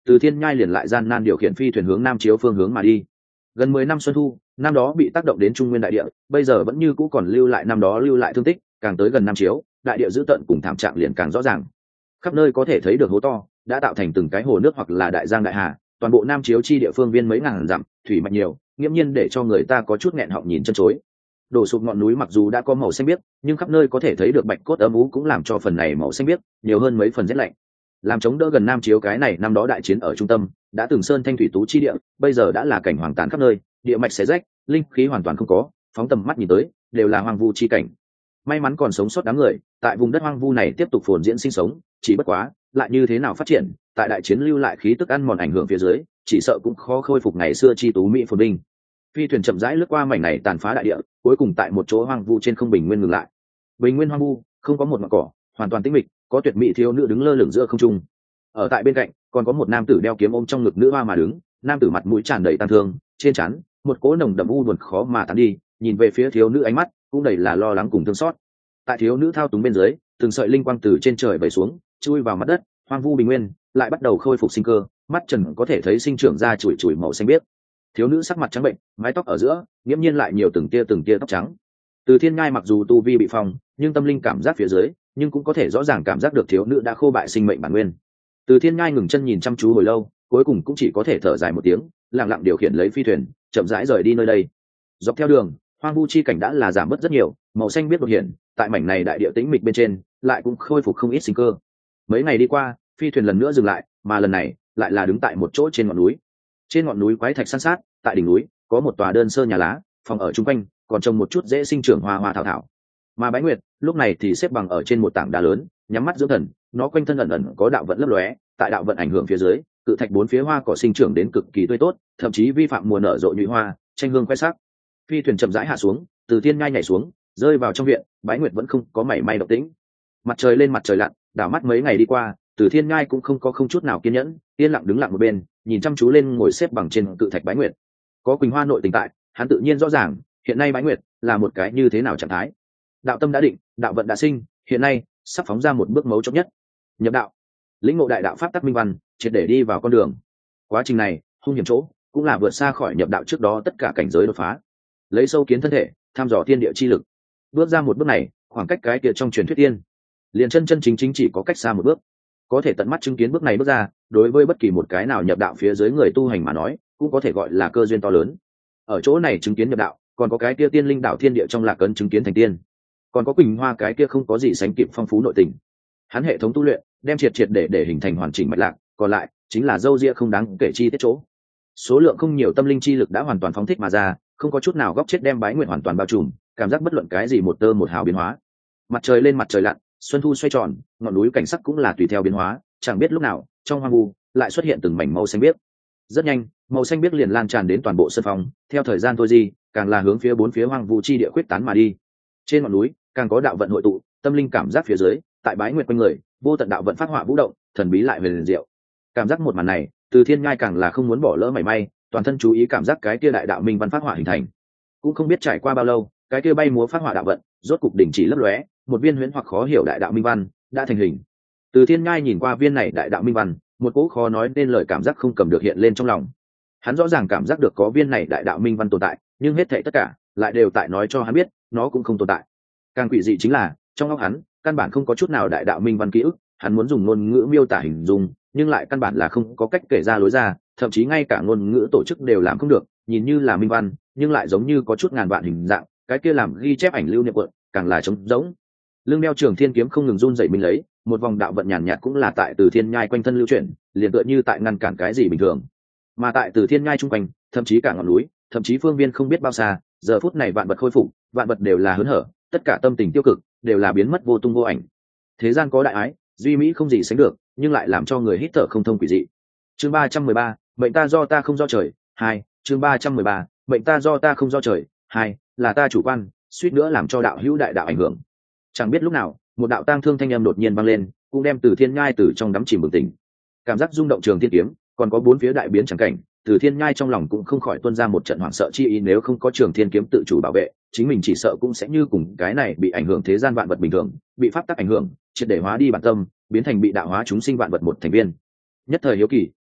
Từ Thiên Nhai liền lại gian nan điều khiển phi thuyền hướng nam chiếu phương hướng mà đi. Gần 10 năm xuân thu, năm đó bị tác động đến Trung Nguyên đại địa, bây giờ vẫn như cũ còn lưu lại năm đó lưu lại thương tích, càng tới gần nam chiếu, đại địa dữ tận cùng thảm trạng liền càng rõ ràng. Khắp nơi có thể thấy được hố to, đã tạo thành từng cái hồ nước hoặc là đại giang đại hà, toàn bộ nam chiếu chi địa phương viên mấy ngàn dặm, thủy mạch nhiều, nghiễm nhiên để cho người ta có chút nghẹn họng nhìn chân chối. Đổ sụp ngọn núi mặc dù đã có màu xanh biếc, nhưng khắp nơi có thể thấy được bạch cốt âm u cũng làm cho phần này màu xanh biếc nhiều hơn mấy phần rét lạnh. Làm chống đỡ gần nam chiếu cái này năm đó đại chiến ở trung tâm, đã từng sơn thanh thủy tú chi địa, bây giờ đã là cảnh hoàng tàn khắp nơi, địa mạch xé rách, linh khí hoàn toàn không có, phóng tầm mắt nhìn tới đều là hoang vu chi cảnh. May mắn còn sống sót đám người tại vùng đất hoang vu này tiếp tục phồn diễn sinh sống, chỉ bất quá lại như thế nào phát triển, tại đại chiến lưu lại khí tức ăn mòn ảnh hưởng phía dưới, chỉ sợ cũng khó khôi phục ngày xưa chi tú mỹ phồn vinh. Phi thuyền chậm rãi lướt qua mảnh này tàn phá đại địa, cuối cùng tại một chỗ hoang vu trên không bình nguyên ngừng lại. Bình nguyên hoang vu, không có một ngọn cỏ, hoàn toàn tĩnh mịch, có tuyệt mỹ thiếu nữ đứng lơ lửng giữa không trung. Ở tại bên cạnh còn có một nam tử đeo kiếm ôm trong ngực nữ hoa mà đứng, nam tử mặt mũi tràn đầy tang thương, trên trán một cỗ nồng đậm u buồn khó mà tán đi, nhìn về phía thiếu nữ ánh mắt cũng đầy là lo lắng cùng thương xót. Tại thiếu nữ thao túng bên dưới, từng sợi linh quang từ trên trời vẩy xuống, chui vào mặt đất, hoang vu bình nguyên lại bắt đầu khôi phục sinh cơ, mắt trần có thể thấy sinh trưởng ra chùi chùi màu xanh biếc. Thiếu nữ sắc mặt trắng bệnh, mái tóc ở giữa nghiễm nhiên lại nhiều từng tia tóc trắng. Từ Thiên Ngai mặc dù tu vi bị phong, nhưng tâm linh cảm giác phía dưới, nhưng cũng có thể rõ ràng cảm giác được thiếu nữ đã khô bại sinh mệnh bản nguyên. Từ Thiên Ngai ngừng chân nhìn chăm chú hồi lâu, cuối cùng cũng chỉ có thể thở dài một tiếng, lặng lặng điều khiển lấy phi thuyền chậm rãi rời đi nơi đây. Dọc theo đường, hoang vu chi cảnh đã là giảm bớt rất nhiều, màu xanh biết đột hiện tại mảnh này đại địa tĩnh mịch bên trên lại cũng khôi phục không ít sinh cơ. Mấy ngày đi qua, phi thuyền lần nữa dừng lại, mà lần này lại là đứng tại một chỗ trên ngọn núi. Trên ngọn núi quái thạch san sát, tại đỉnh núi có một tòa đơn sơ nhà lá, phòng ở chung quanh còn trồng một chút dễ sinh trưởng hoa hoa thảo thảo. Mà Bái Nguyệt lúc này thì xếp bằng ở trên một tảng đá lớn, nhắm mắt dưỡng thần, nó quanh thân ẩn ẩn có đạo vận lấp lóe, tại đạo vận ảnh hưởng phía dưới, cự thạch bốn phía hoa cỏ sinh trưởng đến cực kỳ tươi tốt, thậm chí vi phạm mùa nở rộ nhụy hoa, tranh hương khoe sắc. Phi thuyền chậm rãi hạ xuống, Từ Thiên Nhai nhảy xuống, rơi vào trong viện, Bái Nguyệt vẫn không có mảy may động tĩnh. Mặt trời lên mặt trời lặn, đảo mắt mấy ngày đi qua, Từ Thiên Nhai cũng không có chút nào kiên nhẫn, yên lặng đứng lặng một bên, nhìn chăm chú lên ngồi xếp bằng trên cự thạch Bái Nguyệt. Có Quỳnh Hoa nội tình tại, hắn tự nhiên rõ ràng, hiện nay Bái Nguyệt là một cái như thế nào trạng thái. Đạo tâm đã định, đạo vận đã sinh, hiện nay sắp phóng ra một bước mấu chốt nhất, nhập đạo, lĩnh ngộ đại đạo pháp tắc minh văn, triệt để đi vào con đường. Quá trình này hung hiểm chỗ cũng là vượt xa khỏi nhập đạo trước đó tất cả cảnh giới đột phá, lấy sâu kiến thân thể, thăm dò thiên địa chi lực. Bước ra một bước này, khoảng cách cái kia trong truyền thuyết tiên, liền chân chân chính chính chỉ có cách xa một bước. Có thể tận mắt chứng kiến bước này bước ra, đối với bất kỳ một cái nào nhập đạo phía dưới người tu hành mà nói, cũng có thể gọi là cơ duyên to lớn. Ở chỗ này chứng kiến nhập đạo, còn có cái kia tiên linh đạo thiên địa trong lạc ấn chứng kiến thành tiên, còn có Quỳnh Hoa cái kia không có gì sánh kịp phong phú nội tình. Hắn hệ thống tu luyện đem triệt để hình thành hoàn chỉnh mạch lạc, còn lại chính là dâu ria không đáng kể chi tiết chỗ. Số lượng không nhiều tâm linh chi lực đã hoàn toàn phóng thích mà ra, không có chút nào góc chết đem Bái Nguyệt hoàn toàn bao trùm, cảm giác bất luận cái gì một tơ một hào biến hóa. Mặt trời lên mặt trời lặn, xuân thu xoay tròn, ngọn núi cảnh sắc cũng là tùy theo biến hóa, chẳng biết lúc nào trong hoang vu lại xuất hiện từng mảnh màu xanh biếc. Rất nhanh, màu xanh biếc liền lan tràn đến toàn bộ sân phòng, theo thời gian thôi gì, càng là hướng phía bốn phía hoang vu chi địa khuyết tán mà đi. Trên ngọn núi càng có đạo vận hội tụ, tâm linh cảm giác phía dưới, tại Bái Nguyệt quanh người, vô tận đạo vận phát họa vũ động, thần bí lại huyền diệu. Cảm giác một màn này, Từ Thiên Ngai càng là không muốn bỏ lỡ mảy may, toàn thân chú ý cảm giác cái kia đại đạo minh văn phát họa hình thành. Cũng không biết trải qua bao lâu, cái kia bay múa phát họa đạo vận rốt cục đình chỉ lấp lóe, một viên huyễn hoặc khó hiểu đại đạo minh văn đã thành hình. Từ Thiên Ngai nhìn qua viên này đại đạo minh văn, một cỗ khó nói nên lời cảm giác không cầm được hiện lên trong lòng. Hắn rõ ràng cảm giác được có viên này đại đạo minh văn tồn tại, nhưng hết thảy tất cả lại đều tại nói cho hắn biết, nó cũng không tồn tại. Càng quỷ dị chính là, trong óc hắn căn bản không có chút nào đại đạo minh văn ký ức, hắn muốn dùng ngôn ngữ miêu tả hình dung, nhưng lại căn bản là không có cách kể ra lối ra, thậm chí ngay cả ngôn ngữ tổ chức đều làm không được, nhìn như là minh văn, nhưng lại giống như có chút ngàn vạn hình dạng, cái kia làm ghi chép ảnh lưu niệm cuộn, càng là trống rỗng. Lưng đeo Trường Thiên kiếm không ngừng run rẩy mình lấy, một vòng đạo vận nhàn nhạt cũng là tại Từ Thiên Nhai quanh thân lưu chuyển, liền tựa như tại ngăn cản cái gì bình thường. Mà tại Từ Thiên Nhai trung quanh, thậm chí cả ngọn núi, thậm chí phương viên không biết bao xa, giờ phút này vạn vật khôi phục, vạn vật đều là hớn hở, tất cả tâm tình tiêu cực đều là biến mất vô tung vô ảnh. Thế gian có đại ái, duy mỹ không gì sánh được, nhưng lại làm cho người hít thở không thông quỷ dị. Chương 313, mệnh ta do ta không do trời, 2, chương 313, mệnh ta do ta không do trời, 2, là ta chủ quan, suýt nữa làm cho đạo hữu đại đạo ảnh hưởng. Chẳng biết lúc nào, một đạo tang thương thanh âm đột nhiên vang lên, cũng đem Từ Thiên Nhai từ trong đắm chìm bừng tỉnh. Cảm giác rung động Trường Thiên kiếm, còn có bốn phía đại biến chẳng cảnh, Từ Thiên Nhai trong lòng cũng không khỏi tuôn ra một trận hoảng sợ chi ý, nếu không có Trường Thiên kiếm tự chủ bảo vệ, chính mình chỉ sợ cũng sẽ như cùng cái này bị ảnh hưởng thế gian vạn vật bình thường, bị pháp tắc ảnh hưởng, triệt để hóa đi bản tâm, biến thành bị đạo hóa chúng sinh vạn vật một thành viên. Nhất thời hiếu kỳ,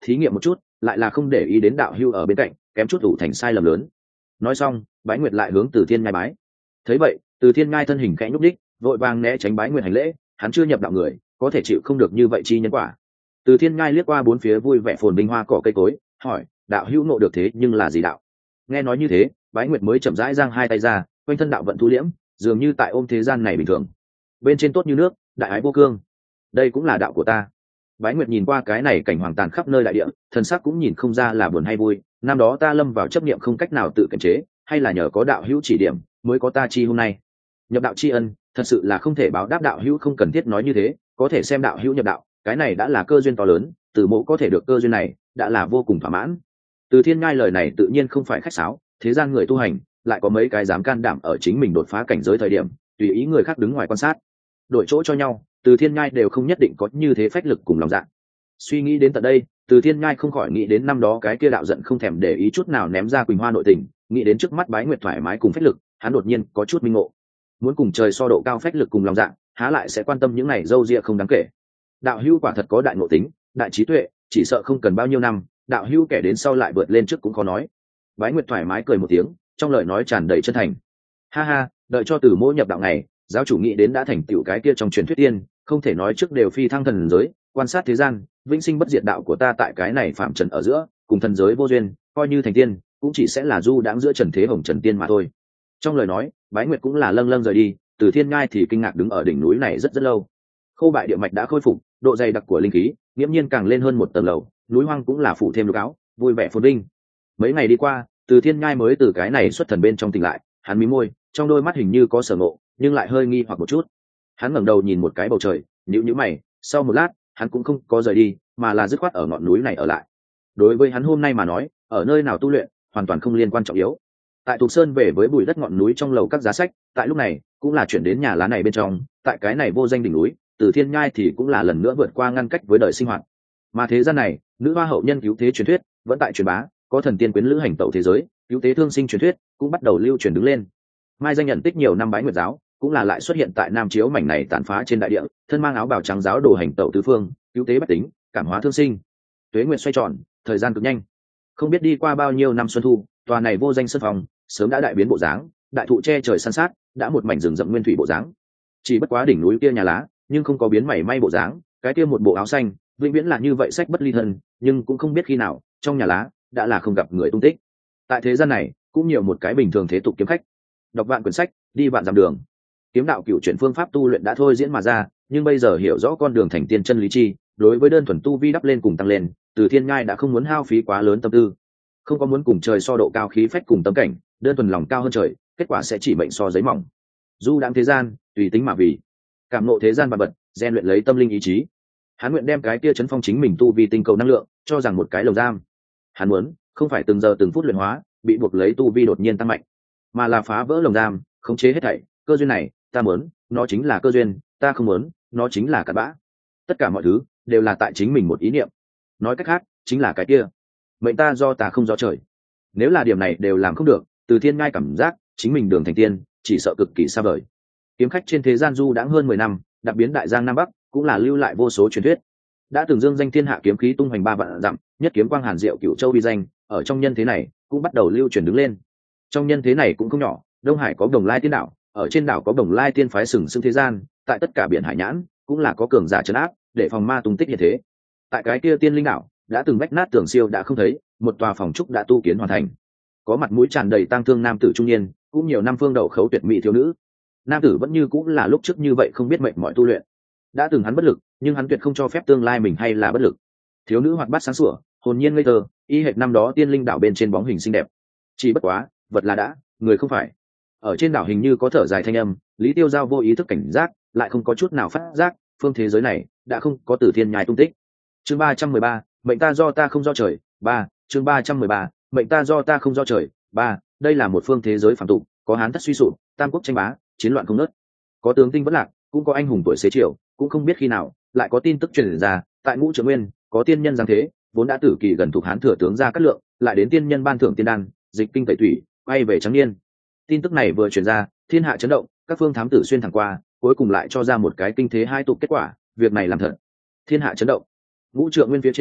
thí nghiệm một chút lại là không để ý đến đạo hưu ở bên cạnh, kém chút ủ thành sai lầm lớn. Nói xong Bái Nguyệt lại hướng Từ Thiên Nhai bái. Thấy vậy Từ Thiên Nhai thân hình khẽ nhúc đích, vội vàng né tránh Bái Nguyệt hành lễ. Hắn chưa nhập đạo người, có thể chịu không được như vậy chi nhân quả. Từ Thiên Nhai liếc qua bốn phía vui vẻ phồn vinh hoa cỏ cây cối, hỏi: đạo hữu ngộ được thế nhưng là gì đạo? Nghe nói như thế, Bái Nguyệt mới chậm rãi giang hai tay ra, quanh thân đạo vận thu liễm, dường như tại ôm thế gian này bình thường. Bên trên tốt như nước, đại ái vô cương, đây cũng là đạo của ta. Bái Nguyệt nhìn qua cái này cảnh hoàng tàn khắp nơi đại địa, thần sắc cũng nhìn không ra là buồn hay vui. Năm đó ta lâm vào chấp niệm không cách nào tự kiềm chế, hay là nhờ có đạo hữu chỉ điểm mới có ta chi hôm nay. Nhập đạo tri ân, thật sự là không thể báo đáp, đạo hữu không cần thiết nói như thế, có thể xem đạo hữu nhập đạo, cái này đã là cơ duyên to lớn, Từ mộ có thể được cơ duyên này đã là vô cùng thỏa mãn. Từ Thiên Ngai lời này tự nhiên không phải khách sáo, thế gian người tu hành lại có mấy cái dám can đảm ở chính mình đột phá cảnh giới thời điểm tùy ý người khác đứng ngoài quan sát, đổi chỗ cho nhau. Từ Thiên Ngai đều không nhất định có như thế phách lực cùng lòng dạ. Suy nghĩ đến tận đây, Từ Thiên Ngai không khỏi nghĩ đến năm đó cái kia đạo giận không thèm để ý chút nào ném ra Quỳnh Hoa nội tình, nghĩ đến trước mắt Bái Nguyệt thoải mái cùng phách lực, hắn đột nhiên có chút minh ngộ. Muốn cùng trời so độ cao phách lực cùng lòng dạ, há lại sẽ quan tâm những này dâu ria không đáng kể. Đạo hữu quả thật có đại ngộ tính, đại trí tuệ, chỉ sợ không cần bao nhiêu năm, đạo hữu kẻ đến sau lại vượt lên trước cũng khó nói. Bái Nguyệt thoải mái cười một tiếng, trong lời nói tràn đầy chân thành. Ha ha, đợi cho Từ mỗ nhập đạo này, giáo chủ nghĩ đến đã thành tựu cái kia trong truyền thuyết tiên, không thể nói trước đều phi thăng thần giới, quan sát thế gian, vĩnh sinh bất diệt đạo của ta tại cái này phạm trần ở giữa, cùng thần giới vô duyên, coi như thành tiên, cũng chỉ sẽ là du đãng giữa trần thế hồng trần tiên mà thôi. Trong lời nói, Bái Nguyệt cũng là lâng lâng rời đi. Từ Thiên Ngai thì kinh ngạc đứng ở đỉnh núi này rất lâu. Khô bại địa mạch đã khôi phục, độ dày đặc của linh khí nghiễm nhiên càng lên hơn một tầng lầu, núi hoang cũng là phủ thêm lục áo, vui vẻ phồn vinh. Mấy ngày đi qua, Từ Thiên Ngai mới từ cái này xuất thần bên trong tỉnh lại, hắn mí môi, trong đôi mắt hình như có sở ngộ, nhưng lại hơi nghi hoặc một chút. Hắn ngẩng đầu nhìn một cái bầu trời, nhíu nhíu mày, sau một lát, hắn cũng không có rời đi, mà là dứt khoát ở ngọn núi này ở lại. Đối với hắn hôm nay mà nói, ở nơi nào tu luyện, hoàn toàn không liên quan trọng yếu. Tại Thục Sơn về với bụi đất ngọn núi trong lầu các giá sách, tại lúc này cũng là chuyển đến nhà lá này bên trong, tại cái này vô danh đỉnh núi, Từ Thiên Nhai thì cũng là lần nữa vượt qua ngăn cách với đời sinh hoạt. Mà thế gian này, nữ hoa hậu nhân cứu thế truyền thuyết vẫn tại truyền bá, có thần tiên quyến lữ hành tẩu thế giới, cứu thế thương sinh truyền thuyết cũng bắt đầu lưu truyền đứng lên. Mai danh nhận tích nhiều năm Bái Nguyệt giáo cũng là lại xuất hiện tại Nam Chiếu mảnh này tàn phá trên đại địa, thân mang áo bào trắng giáo đồ hành tẩu tứ phương, cứu thế bách tính, cảm hóa thương sinh. Tuế nguyệt xoay tròn, thời gian cực nhanh, không biết đi qua bao nhiêu năm xuân thu, tòa này vô danh sơn phòng sớm đã đại biến bộ dáng, đại thụ che trời san sát, đã một mảnh rừng rậm nguyên thủy bộ dáng. Chỉ bất quá đỉnh núi kia nhà lá nhưng không có biến mảy may bộ dáng, cái kia một bộ áo xanh vĩnh viễn là như vậy sách bất ly thân, nhưng cũng không biết khi nào trong nhà lá đã là không gặp người tung tích. Tại thế gian này cũng nhiều một cái bình thường thế tục kiếm khách, đọc vạn quyển sách, đi vạn dặm đường. Kiếm đạo cựu chuyển phương pháp tu luyện đã thôi diễn mà ra, nhưng bây giờ hiểu rõ con đường thành tiên chân lý chi, đối với đơn thuần tu vi đắp lên cùng tăng lên, Từ Thiên Ngai đã không muốn hao phí quá lớn tâm tư, không có muốn cùng trời so độ cao khí phách cùng tâm cảnh, đơn thuần lòng cao hơn trời, kết quả sẽ chỉ mệnh so giấy mỏng. Du đãng thế gian, tùy tính mà vì, cảm nộ thế gian vật vật, rèn luyện lấy tâm linh ý chí. Hắn nguyện đem cái kia chấn phong chính mình tu vi tinh cầu năng lượng, cho rằng một cái lồng giam. Hắn muốn không phải từng giờ từng phút luyện hóa, bị buộc lấy tu vi đột nhiên tăng mạnh, mà là phá vỡ lồng giam, khống chế hết thảy. Cơ duyên này, ta muốn, nó chính là cơ duyên, ta không muốn, nó chính là cặn bã. Tất cả mọi thứ đều là tại chính mình một ý niệm. Nói cách khác, chính là cái kia. Mệnh ta do ta không do trời. Nếu là điểm này đều làm không được, Từ Thiên Ngai cảm giác chính mình đường thành tiên chỉ sợ cực kỳ xa vời. Kiếm khách trên thế gian du đãng hơn 10 năm, đặc biến đại giang nam bắc, cũng là lưu lại vô số truyền thuyết. Đã từng dương danh thiên hạ kiếm khí tung hoành 3 vạn dặm, nhất kiếm quang hàn diệu cửu châu uy danh, ở trong nhân thế này cũng bắt đầu lưu truyền đứng lên. Trong nhân thế này cũng không nhỏ, Đông Hải có Đồng Lai Tiên đảo, ở trên đảo có Đồng Lai Tiên phái sừng sững thế gian, tại tất cả biển hải nhãn cũng là có cường giả trấn áp, để phòng ma tung tích hiện thế. Tại cái kia Tiên Linh đảo, đã từng vách nát tường siêu đã không thấy, một tòa phòng trúc đã tu kiến hoàn thành. Có mặt mũi tràn đầy tang thương nam tử trung niên, cũng nhiều năm phương đậu khấu tuyệt mỹ thiếu nữ. Nam tử vẫn như cũng là lúc trước như vậy, không biết mệnh mọi tu luyện. Đã từng hắn bất lực, nhưng hắn tuyệt không cho phép tương lai mình hay là bất lực. Thiếu nữ hoạt bát sáng sủa, hồn nhiên ngây thơ, y hệt năm đó Tiên Linh đảo bên trên bóng hình xinh đẹp. Chỉ bất quá, vật là đã, người không phải. Ở trên đảo hình như có thở dài thanh âm, Lý Tiêu Giao vô ý thức cảnh giác, lại không có chút nào phát giác, phương thế giới này đã không có Từ Thiên Nhai tung tích. Chương 313, mệnh ta do ta không do trời. 3. Chương 313, mệnh ta do ta không do trời. 3. Đây là một phương thế giới phàm tục, có hán thất suy sụp, tam quốc tranh bá, chiến loạn không ngớt. Có tướng tinh vẫn lạc, cũng có anh hùng tuổi xế chiều, cũng không biết khi nào lại có tin tức truyền ra, tại Ngũ Trượng Nguyên có tiên nhân giáng thế, vốn đã tử kỳ gần thuộc hán thừa tướng ra cát lượng, lại đến tiên nhân ban thưởng tiên đan, dịch kinh tẩy thủy, quay về trắng niên. Tin tức này vừa truyền ra, thiên hạ chấn động, các phương thám tử xuyên thẳng qua, cuối cùng lại cho ra một cái kinh thế hai tục kết quả, việc này làm thật. Thiên hạ chấn động. Ngũ Trượng Nguyên phía trên,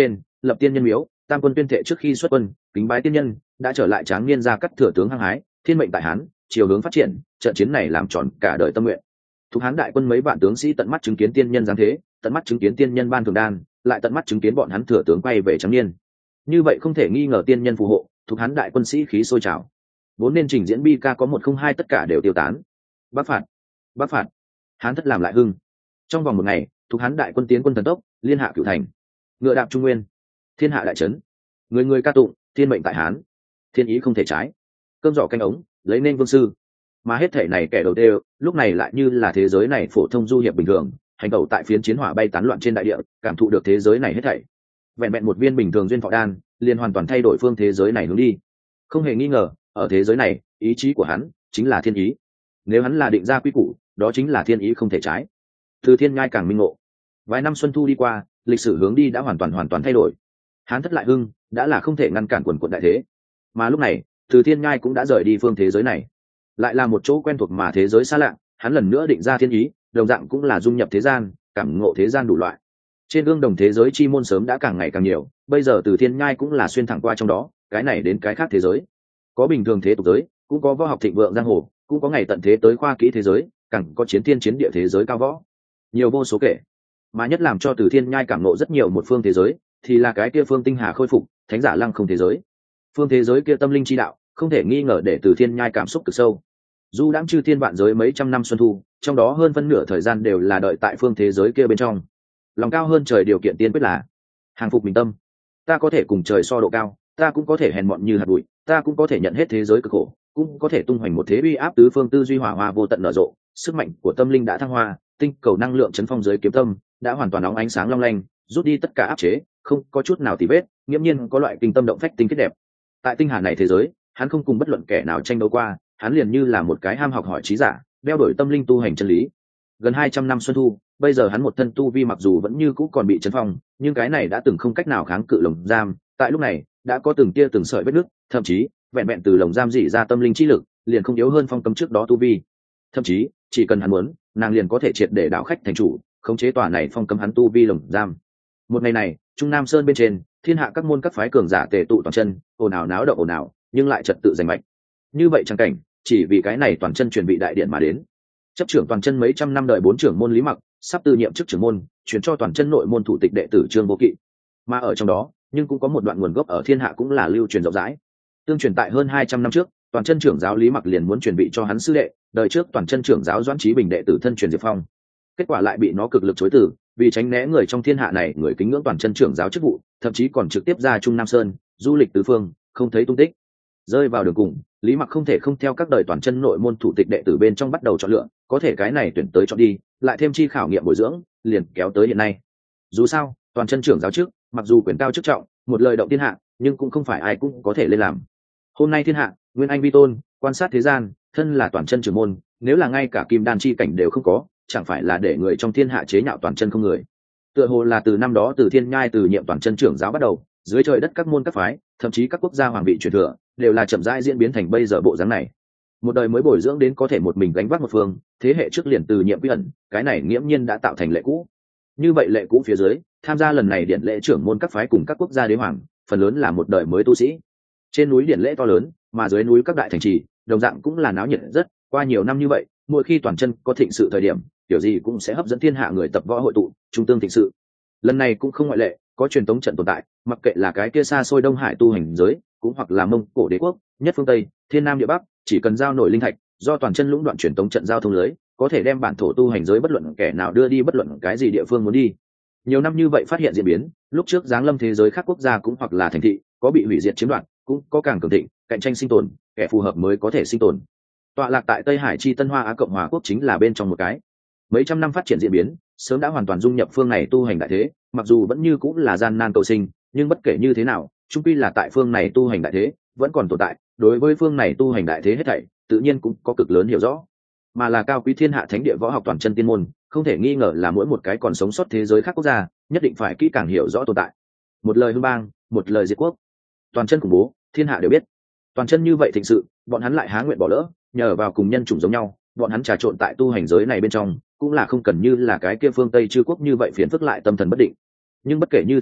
lập tiên nhân miếu, tam quân tuyên thệ trước khi xuất quân kính bái tiên nhân, đã trở lại tráng niên gia cắt thừa tướng hăng hái, thiên mệnh tại hán, chiều hướng phát triển, trận chiến này làm tròn cả đời tâm nguyện. Thục Hán đại quân mấy vạn tướng sĩ tận mắt chứng kiến tiên nhân giáng thế, tận mắt chứng kiến tiên nhân ban thường đan, lại tận mắt chứng kiến bọn hắn thừa tướng quay về tráng niên. Như vậy không thể nghi ngờ tiên nhân phù hộ, Thục Hán đại quân sĩ khí sôi trào. Vốn nên trình diễn bi ca có 102 tất cả đều tiêu tán. Bắc phạt, Bắc phạt, Hán thất làm lại hưng. Trong vòng một ngày, Thục Hán đại quân tiến quân thần tốc, liên hạ cửu thành, ngựa đạp trung nguyên, thiên hạ đại trấn, người người ca tụng, thiên mệnh tại Hán, thiên ý không thể trái, cơm giỏ canh ống, lấy nên vương sư. Mà hết thể này kẻ đầu tiên lúc này lại như là thế giới này phổ thông du hiệp bình thường, hành tẩu tại phiến chiến hỏa bay tán loạn trên đại địa, cảm thụ được thế giới này hết thảy. Vẹn vẹn một viên bình thường duyên thọ đan, liền hoàn toàn thay đổi phương thế giới này hướng đi. Không hề nghi ngờ, ở thế giới này, ý chí của hắn chính là thiên ý. Nếu hắn là định ra quy củ, đó chính là thiên ý không thể trái. Từ thiên ngai càng minh ngộ. Vài năm xuân thu đi qua, lịch sử hướng đi đã hoàn toàn thay đổi. Hán thất lại hưng, đã là không thể ngăn cản quần quận đại thế. Mà lúc này, Từ Thiên Nhai cũng đã rời đi phương thế giới này, lại là một chỗ quen thuộc mà thế giới xa lạ. Hắn lần nữa định ra thiên ý, đồng dạng cũng là dung nhập thế gian, cảm ngộ thế gian đủ loại. Trên gương đồng thế giới chi môn sớm đã càng ngày càng nhiều, bây giờ Từ Thiên Nhai cũng là xuyên thẳng qua trong đó, cái này đến cái khác thế giới. Có bình thường thế tục giới, cũng có võ học thịnh vượng giang hồ, cũng có ngày tận thế tới khoa kỹ thế giới, càng có chiến thiên chiến địa thế giới cao võ, nhiều vô số kể. Mà nhất làm cho Từ Thiên Nhai cảm ngộ rất nhiều một phương thế giới, thì là cái kia phương tinh hà khôi phục, thánh giả lăng không thế giới. Phương thế giới kia tâm linh chi đạo, không thể nghi ngờ để Từ Thiên Nhai cảm xúc cực sâu. Du đãng chư thiên vạn giới mấy trăm năm xuân thu, trong đó hơn phân nửa thời gian đều là đợi tại phương thế giới kia bên trong. Lòng cao hơn trời điều kiện tiên quyết là hàng phục bình tâm. Ta có thể cùng trời so độ cao, ta cũng có thể hèn mọn như hạt bụi, ta cũng có thể nhận hết thế giới cực khổ, cũng có thể tung hoành một thế uy áp tứ phương tư duy hỏa hoa vô tận nở rộ. Sức mạnh của tâm linh đã thăng hoa, tinh cầu năng lượng chấn phong giới kiếm tâm đã hoàn toàn óng ánh sáng long lanh, rút đi tất cả áp chế, không có chút nào tì vết, nghiễm nhiên có loại kinh tâm động phách tinh kết đẹp. Tại tinh hà này thế giới, hắn không cùng bất luận kẻ nào tranh đấu qua, hắn liền như là một cái ham học hỏi trí giả, đeo đổi tâm linh tu hành chân lý. Gần 200 năm xuân thu, bây giờ hắn một thân tu vi mặc dù vẫn như cũ còn bị chấn phong, nhưng cái này đã từng không cách nào kháng cự lồng giam, tại lúc này đã có từng tia từng sợi vết nứt, thậm chí vẹn vẹn từ lồng giam rỉ ra tâm linh chi lực, liền không yếu hơn phong cấm trước đó tu vi. Thậm chí, chỉ cần hắn muốn, nàng liền có thể triệt để đảo khách thành chủ, khống chế tòa này phong cấm hắn tu vi lồng giam. Một ngày này, Trung Nam Sơn bên trên, thiên hạ các môn các phái cường giả tề tụ toàn chân, ồn ào náo động ồn ào, nhưng lại trật tự giành mạch. Như vậy chẳng cảnh, chỉ vì cái này toàn chân truyền bị đại điện mà đến. Chấp trưởng toàn chân mấy trăm năm đợi 4 trưởng môn Lý Mặc, sắp từ nhiệm chức trưởng môn, chuyển cho toàn chân nội môn thủ tịch đệ tử Trương Vô Kỵ. Mà ở trong đó, nhưng cũng có một đoạn nguồn gốc ở thiên hạ cũng là lưu truyền rộng rãi. Tương truyền tại hơn 200 năm trước, toàn chân trưởng giáo Lý Mặc liền muốn truyền bị cho hắn sư đệ, đời trước toàn chân trưởng giáo Doãn Chí Bình đệ tử thân truyền Diệp Phong. Kết quả lại bị nó cực lực chối từ, vì tránh né người trong thiên hạ này người kính ngưỡng toàn chân trưởng giáo chức vụ, thậm chí còn trực tiếp ra Trung Nam Sơn, du lịch tứ phương, không thấy tung tích. Rơi vào đường cùng, Lý Mặc không thể không theo các đời toàn chân nội môn thủ tịch đệ tử bên trong bắt đầu chọn lựa, có thể cái này tuyển tới chọn đi, lại thêm chi khảo nghiệm bồi dưỡng, liền kéo tới hiện nay. Dù sao, toàn chân trưởng giáo trước, mặc dù quyền cao chức trọng, một lời động thiên hạ, nhưng cũng không phải ai cũng có thể lên làm. Hôm nay thiên hạ, Nguyên Anh vi tôn, quan sát thế gian, thân là toàn chân trưởng môn, nếu là ngay cả kim đan chi cảnh đều không có, chẳng phải là để người trong thiên hạ chế nhạo toàn chân không người. Tựa hồ là từ năm đó Từ Thiên Nhai từ nhiệm toàn chân trưởng giáo bắt đầu, dưới trời đất các môn các phái, thậm chí các quốc gia hoàng vị truyền thừa, đều là chậm rãi diễn biến thành bây giờ bộ dáng này. Một đời mới bồi dưỡng đến có thể một mình gánh vác một phương, thế hệ trước liền từ nhiệm quy ẩn, cái này nghiễm nhiên đã tạo thành lệ cũ. Như vậy lệ cũ phía dưới, tham gia lần này điện lễ trưởng môn các phái cùng các quốc gia đế hoàng, phần lớn là một đời mới tu sĩ. Trên núi điện lễ to lớn, mà dưới núi các đại thành trì, đồng dạng cũng là náo nhiệt rất, qua nhiều năm như vậy, mỗi khi toàn chân có thịnh sự thời điểm, kiểu gì cũng sẽ hấp dẫn thiên hạ người tập võ hội tụ, trung tương thịnh sự. Lần này cũng không ngoại lệ, có truyền tống trận tồn tại, mặc kệ là cái kia xa xôi Đông Hải tu hành giới, cũng hoặc là Mông Cổ đế quốc, nhất phương Tây, thiên nam địa bắc, chỉ cần giao nổi linh thạch, do toàn chân lũng đoạn truyền tống trận giao thông lưới, có thể đem bản thổ tu hành giới bất luận kẻ nào đưa đi bất luận cái gì địa phương muốn đi. Nhiều năm như vậy phát hiện diễn biến, lúc trước giáng lâm thế giới khác quốc gia cũng hoặc là thành thị, có bị hủy diệt chiếm đoạt, cũng có càng cường thịnh, cạnh tranh sinh tồn, kẻ phù hợp mới có thể sinh tồn. Tọa lạc tại Tây Hải chi Tân Hoa Á Cộng hòa quốc chính là bên trong một cái. Mấy trăm năm phát triển diễn biến, sớm đã hoàn toàn dung nhập phương này tu hành đại thế, mặc dù vẫn như cũng là gian nan cầu sinh, nhưng bất kể như thế nào, chung quy là tại phương này tu hành đại thế vẫn còn tồn tại, đối với phương này tu hành đại thế hết thảy, tự nhiên cũng có cực lớn hiểu rõ. Mà là cao quý thiên hạ thánh địa võ học toàn chân tiên môn, không thể nghi ngờ là mỗi một cái còn sống sót thế giới khác quốc gia, nhất định phải kỹ càng hiểu rõ tồn tại. Một lời hưng bang, một lời diệt quốc. Toàn chân khủng bố, thiên hạ đều biết. Toàn chân như vậy thịnh sự, bọn hắn lại há nguyện bỏ lỡ, nhờ vào cùng nhân chủng giống nhau, bọn hắn trà trộn tại tu hành giới này bên trong, cũng là không cần như là cái kia phương Tây chư quốc như vậy phiền phức lại tâm thần bất định. Nhưng bất kể như thế nào,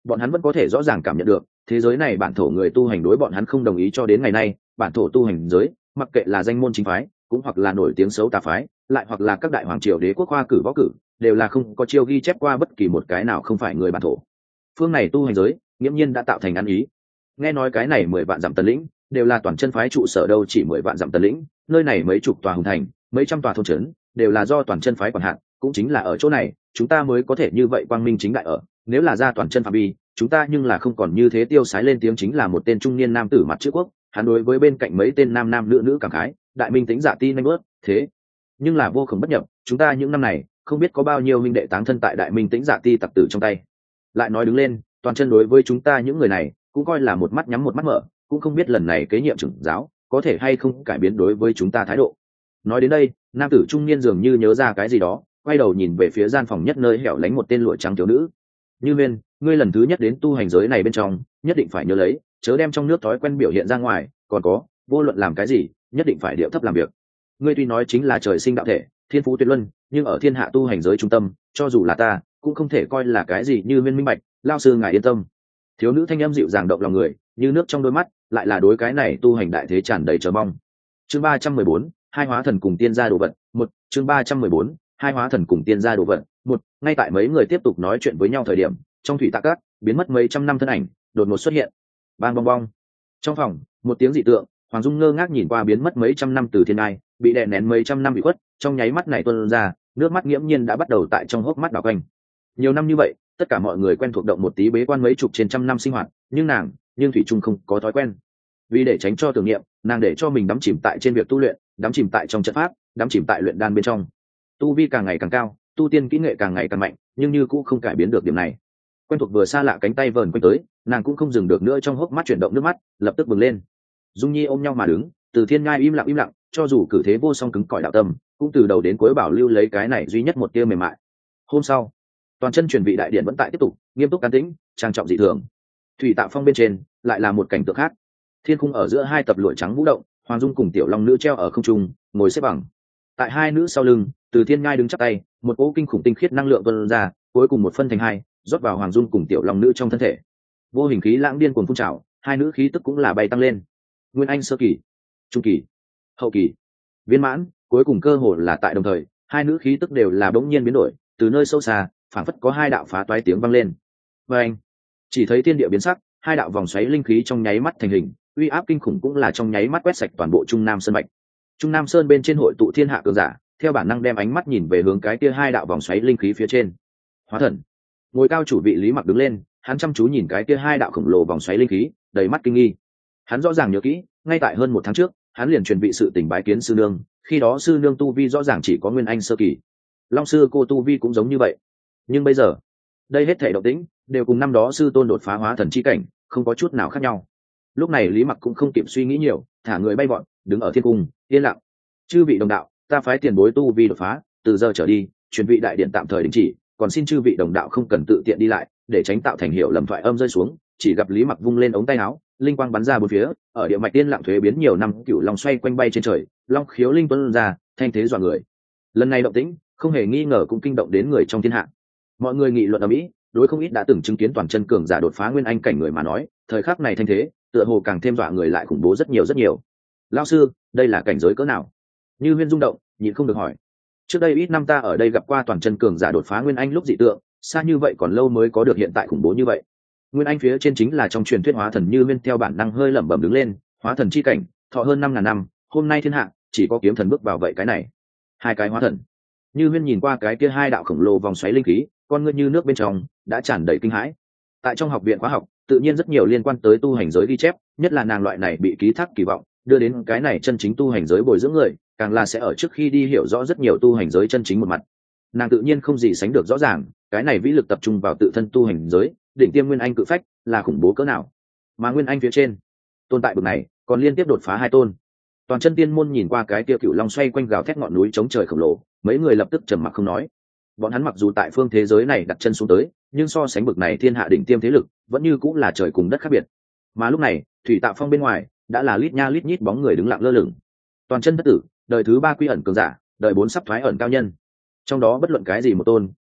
bọn hắn vẫn có thể rõ ràng cảm nhận được thế giới này bản thổ người tu hành đối bọn hắn không đồng ý. cho đến ngày nay bản thổ tu hành giới mặc kệ là danh môn chính phái cũng hoặc là nổi tiếng xấu tà phái, lại hoặc là các đại hoàng triều đế quốc khoa cử võ cử, đều là không có chiêu ghi chép qua bất kỳ một cái nào không phải người bản thổ. Phương này tu hành giới nghiễm nhiên đã tạo thành ăn ý. Nghe nói cái này 10 vạn dặm tần lĩnh đều là toàn chân phái trụ sở, đâu chỉ 10 vạn dặm tần lĩnh, nơi này mấy chục tòa hùng thành, mấy trăm tòa thôn trấn đều là do toàn chân phái quản hạt. Cũng chính là ở chỗ này chúng ta mới có thể như vậy quang minh chính đại ở. Nếu là ra toàn chân phạm vi, chúng ta nhưng là không còn như thế tiêu sái lên tiếng. Chính là một tên trung niên nam tử mặt chữ quốc, hắn đối với bên cạnh mấy tên nam nữ nữ cảm khái, đại minh tính dạ ti nhanh bớt thế nhưng là vô cùng bất nhập, chúng ta những năm này không biết có bao nhiêu huynh đệ táng thân tại đại minh tĩnh dạ ti tặc tử trong tay. Lại nói đứng lên, toàn chân đối với chúng ta những người này cũng coi là một mắt nhắm một mắt mở, cũng không biết lần này kế nhiệm trưởng giáo có thể hay không cải biến đối với chúng ta thái độ. Nói đến đây, nam tử trung niên dường như nhớ ra cái gì đó, quay đầu nhìn về phía gian phòng nhất nơi hẻo lánh một tên lụa trắng thiếu nữ. Như Nguyên, ngươi lần thứ nhất đến tu hành giới này bên trong, nhất định phải nhớ lấy, chớ đem trong nước thói quen biểu hiện ra ngoài, còn có, vô luận làm cái gì, nhất định phải điệu thấp làm việc. Ngươi tuy nói chính là trời sinh đạo thể, thiên phú tuyệt luân, nhưng ở thiên hạ tu hành giới trung tâm, cho dù là ta cũng không thể coi là cái gì. Như Nguyên minh bạch, lao sư ngài yên tâm. Thiếu nữ thanh âm dịu dàng động lòng người, như nước trong đôi mắt lại là đối cái này tu hành đại thế tràn đầy chờ mong. Chương 314, hai hóa thần cùng tiên gia đồ vật. Một, chương 314, hai hóa thần cùng tiên gia đồ vật. Một, ngay tại mấy người tiếp tục nói chuyện với nhau thời điểm, trong thủy tạ cát biến mất mấy trăm năm thân ảnh đột ngột xuất hiện. Bang bong bong. Trong phòng, một tiếng dị tượng, Hoàng Dung ngơ ngác nhìn qua biến mất mấy trăm năm từ thiên ai, bị đè nén mấy trăm năm bị khuất, trong nháy mắt này tuôn ra, nước mắt nghiễm nhiên đã bắt đầu tại trong hốc mắt đảo quanh. Nhiều năm như vậy, tất cả mọi người quen thuộc động một tí bế quan mấy chục trên trăm năm sinh hoạt, nhưng thủy trung không có thói quen. Vì để tránh cho tưởng niệm, nàng để cho mình đắm chìm tại trên việc tu luyện, đắm chìm tại trong trận pháp, đắm chìm tại luyện đan bên trong. Tu vi càng ngày càng cao, tu tiên kỹ nghệ càng ngày càng mạnh, nhưng như cũng không cải biến được điểm này. Quen thuộc vừa xa lạ cánh tay vờn quanh tới, nàng cũng không dừng được nữa, trong hốc mắt chuyển động nước mắt, lập tức bừng lên. Dung Nhi ôm nhau mà đứng, Từ Thiên Ngai im lặng, cho dù cử thế vô song cứng cỏi đạo tâm, cũng từ đầu đến cuối bảo lưu lấy cái này duy nhất một tia mềm mại. Hôm sau, toàn chân truyền vị đại điện vẫn tại tiếp tục, nghiêm túc an tĩnh, trang trọng dị thường. Thủy Tạ Phong bên trên lại là một cảnh tượng khác. Thiên khung ở giữa hai tập lụa trắng vũ động, Hoàng Dung cùng Tiểu Long nữ treo ở không trung, ngồi xếp bằng. Tại hai nữ sau lưng, Từ Thiên Ngai đứng chắp tay, một cỗ kinh khủng tinh khiết năng lượng tuôn ra, cuối cùng một phân thành hai, rót vào Hoàng Dung cùng Tiểu Long nữ trong thân thể. Vô hình khí lãng điên cuồng phun trào, hai nữ khí tức cũng là bay tăng lên. Nguyên Anh sơ kỳ, trung kỳ, hậu kỳ, viên mãn, cuối cùng cơ hồ là tại đồng thời, hai nữ khí tức đều là bỗng nhiên biến đổi, từ nơi sâu xa, phảng phất có hai đạo phá toái tiếng vang lên. Và anh, chỉ thấy thiên địa biến sắc, hai đạo vòng xoáy linh khí trong nháy mắt thành hình, uy áp kinh khủng cũng là trong nháy mắt quét sạch toàn bộ Trung Nam Sơn mạch. Trung Nam Sơn bên trên hội tụ thiên hạ cường giả, theo bản năng đem ánh mắt nhìn về hướng cái kia hai đạo vòng xoáy linh khí phía trên. Hóa thần. Ngồi cao chủ vị Lý Mặc đứng lên, hắn chăm chú nhìn cái kia hai đạo khổng lồ vòng xoáy linh khí, đầy mắt kinh nghi. Hắn rõ ràng nhớ kỹ, ngay tại hơn 1 tháng trước, hắn liền truyền vị sự tình bái kiến sư nương, khi đó sư nương tu vi rõ ràng chỉ có Nguyên Anh sơ kỳ. Long sư cô tu vi cũng giống như vậy. Nhưng bây giờ, đây hết thảy động tĩnh đều cùng năm đó sư tôn đột phá hóa thần chi cảnh, không có chút nào khác nhau. Lúc này Lý Mặc cũng không kịp suy nghĩ nhiều, thả người bay vọt, đứng ở thiên cung, yên lặng. Chư vị đồng đạo, ta phái tiền bối tu vi đột phá, từ giờ trở đi, truyền vị đại điện tạm thời đình chỉ, còn xin chư vị đồng đạo không cần tự tiện đi lại, để tránh tạo thành hiểu lầm thoại âm rơi xuống. Chỉ gặp Lý Mặc vung lên ống tay áo, linh quang bắn ra bốn phía, ở địa mạch tiên lặng thuế biến nhiều năm, cửu long xoay quanh bay trên trời, long khiếu linh tuôn ra, thanh thế dọa người. Lần này động tĩnh, không hề nghi ngờ cũng kinh động đến người trong thiên hạ. Mọi người nghị luận ở mỹ, đối không ít đã từng chứng kiến toàn chân cường giả đột phá Nguyên Anh cảnh người mà nói, thời khắc này thanh thế, tựa hồ càng thêm dọa người, lại khủng bố rất nhiều. Lão sư, đây là cảnh giới cỡ nào? Như Huyên rung động, nhịn không được hỏi. Trước đây ít năm ta ở đây gặp qua toàn chân cường giả đột phá Nguyên Anh lúc dị tượng, xa như vậy còn lâu mới có được hiện tại khủng bố như vậy. Nguyên Anh phía trên chính là trong truyền thuyết hóa thần. Như Huyên theo bản năng hơi lẩm bẩm đứng lên, hóa thần chi cảnh, thọ hơn 5.000 năm, hôm nay thiên hạ chỉ có kiếm thần bước vào vậy cái này. Hai cái hóa thần. Như Huyên nhìn qua cái kia hai đạo khổng lồ vòng xoáy linh khí, con ngươi như nước bên trong đã tràn đầy kinh hãi. Tại trong học viện khóa học, tự nhiên rất nhiều liên quan tới tu hành giới ghi chép, nhất là nàng loại này bị ký thác kỳ vọng, đưa đến cái này chân chính tu hành giới bồi dưỡng người, càng là sẽ ở trước khi đi hiểu rõ rất nhiều tu hành giới chân chính một mặt. Nàng tự nhiên không gì sánh được rõ ràng, cái này vĩ lực tập trung vào tự thân tu hành giới, đỉnh tiêm Nguyên Anh cự phách là khủng bố cỡ nào. Mà Nguyên Anh phía trên, tồn tại bậc này, còn liên tiếp đột phá 2 tôn. Toàn chân tiên môn nhìn qua cái kia cựu long xoay quanh gào thét ngọn núi chống trời khổng lồ, mấy người lập tức trầm mặc không nói. Bọn hắn mặc dù tại phương thế giới này đặt chân xuống tới, nhưng so sánh bậc này thiên hạ đỉnh tiêm thế lực, vẫn như cũng là trời cùng đất khác biệt. Mà lúc này, Thủy Tạ Phong bên ngoài đã là lít nha lít nhít bóng người đứng lặng lơ lửng. Toàn chân thất tử, đời thứ 3 quy ẩn cường giả, đời 4 sắp thoái ẩn cao nhân. Trong đó bất luận cái gì một tôn,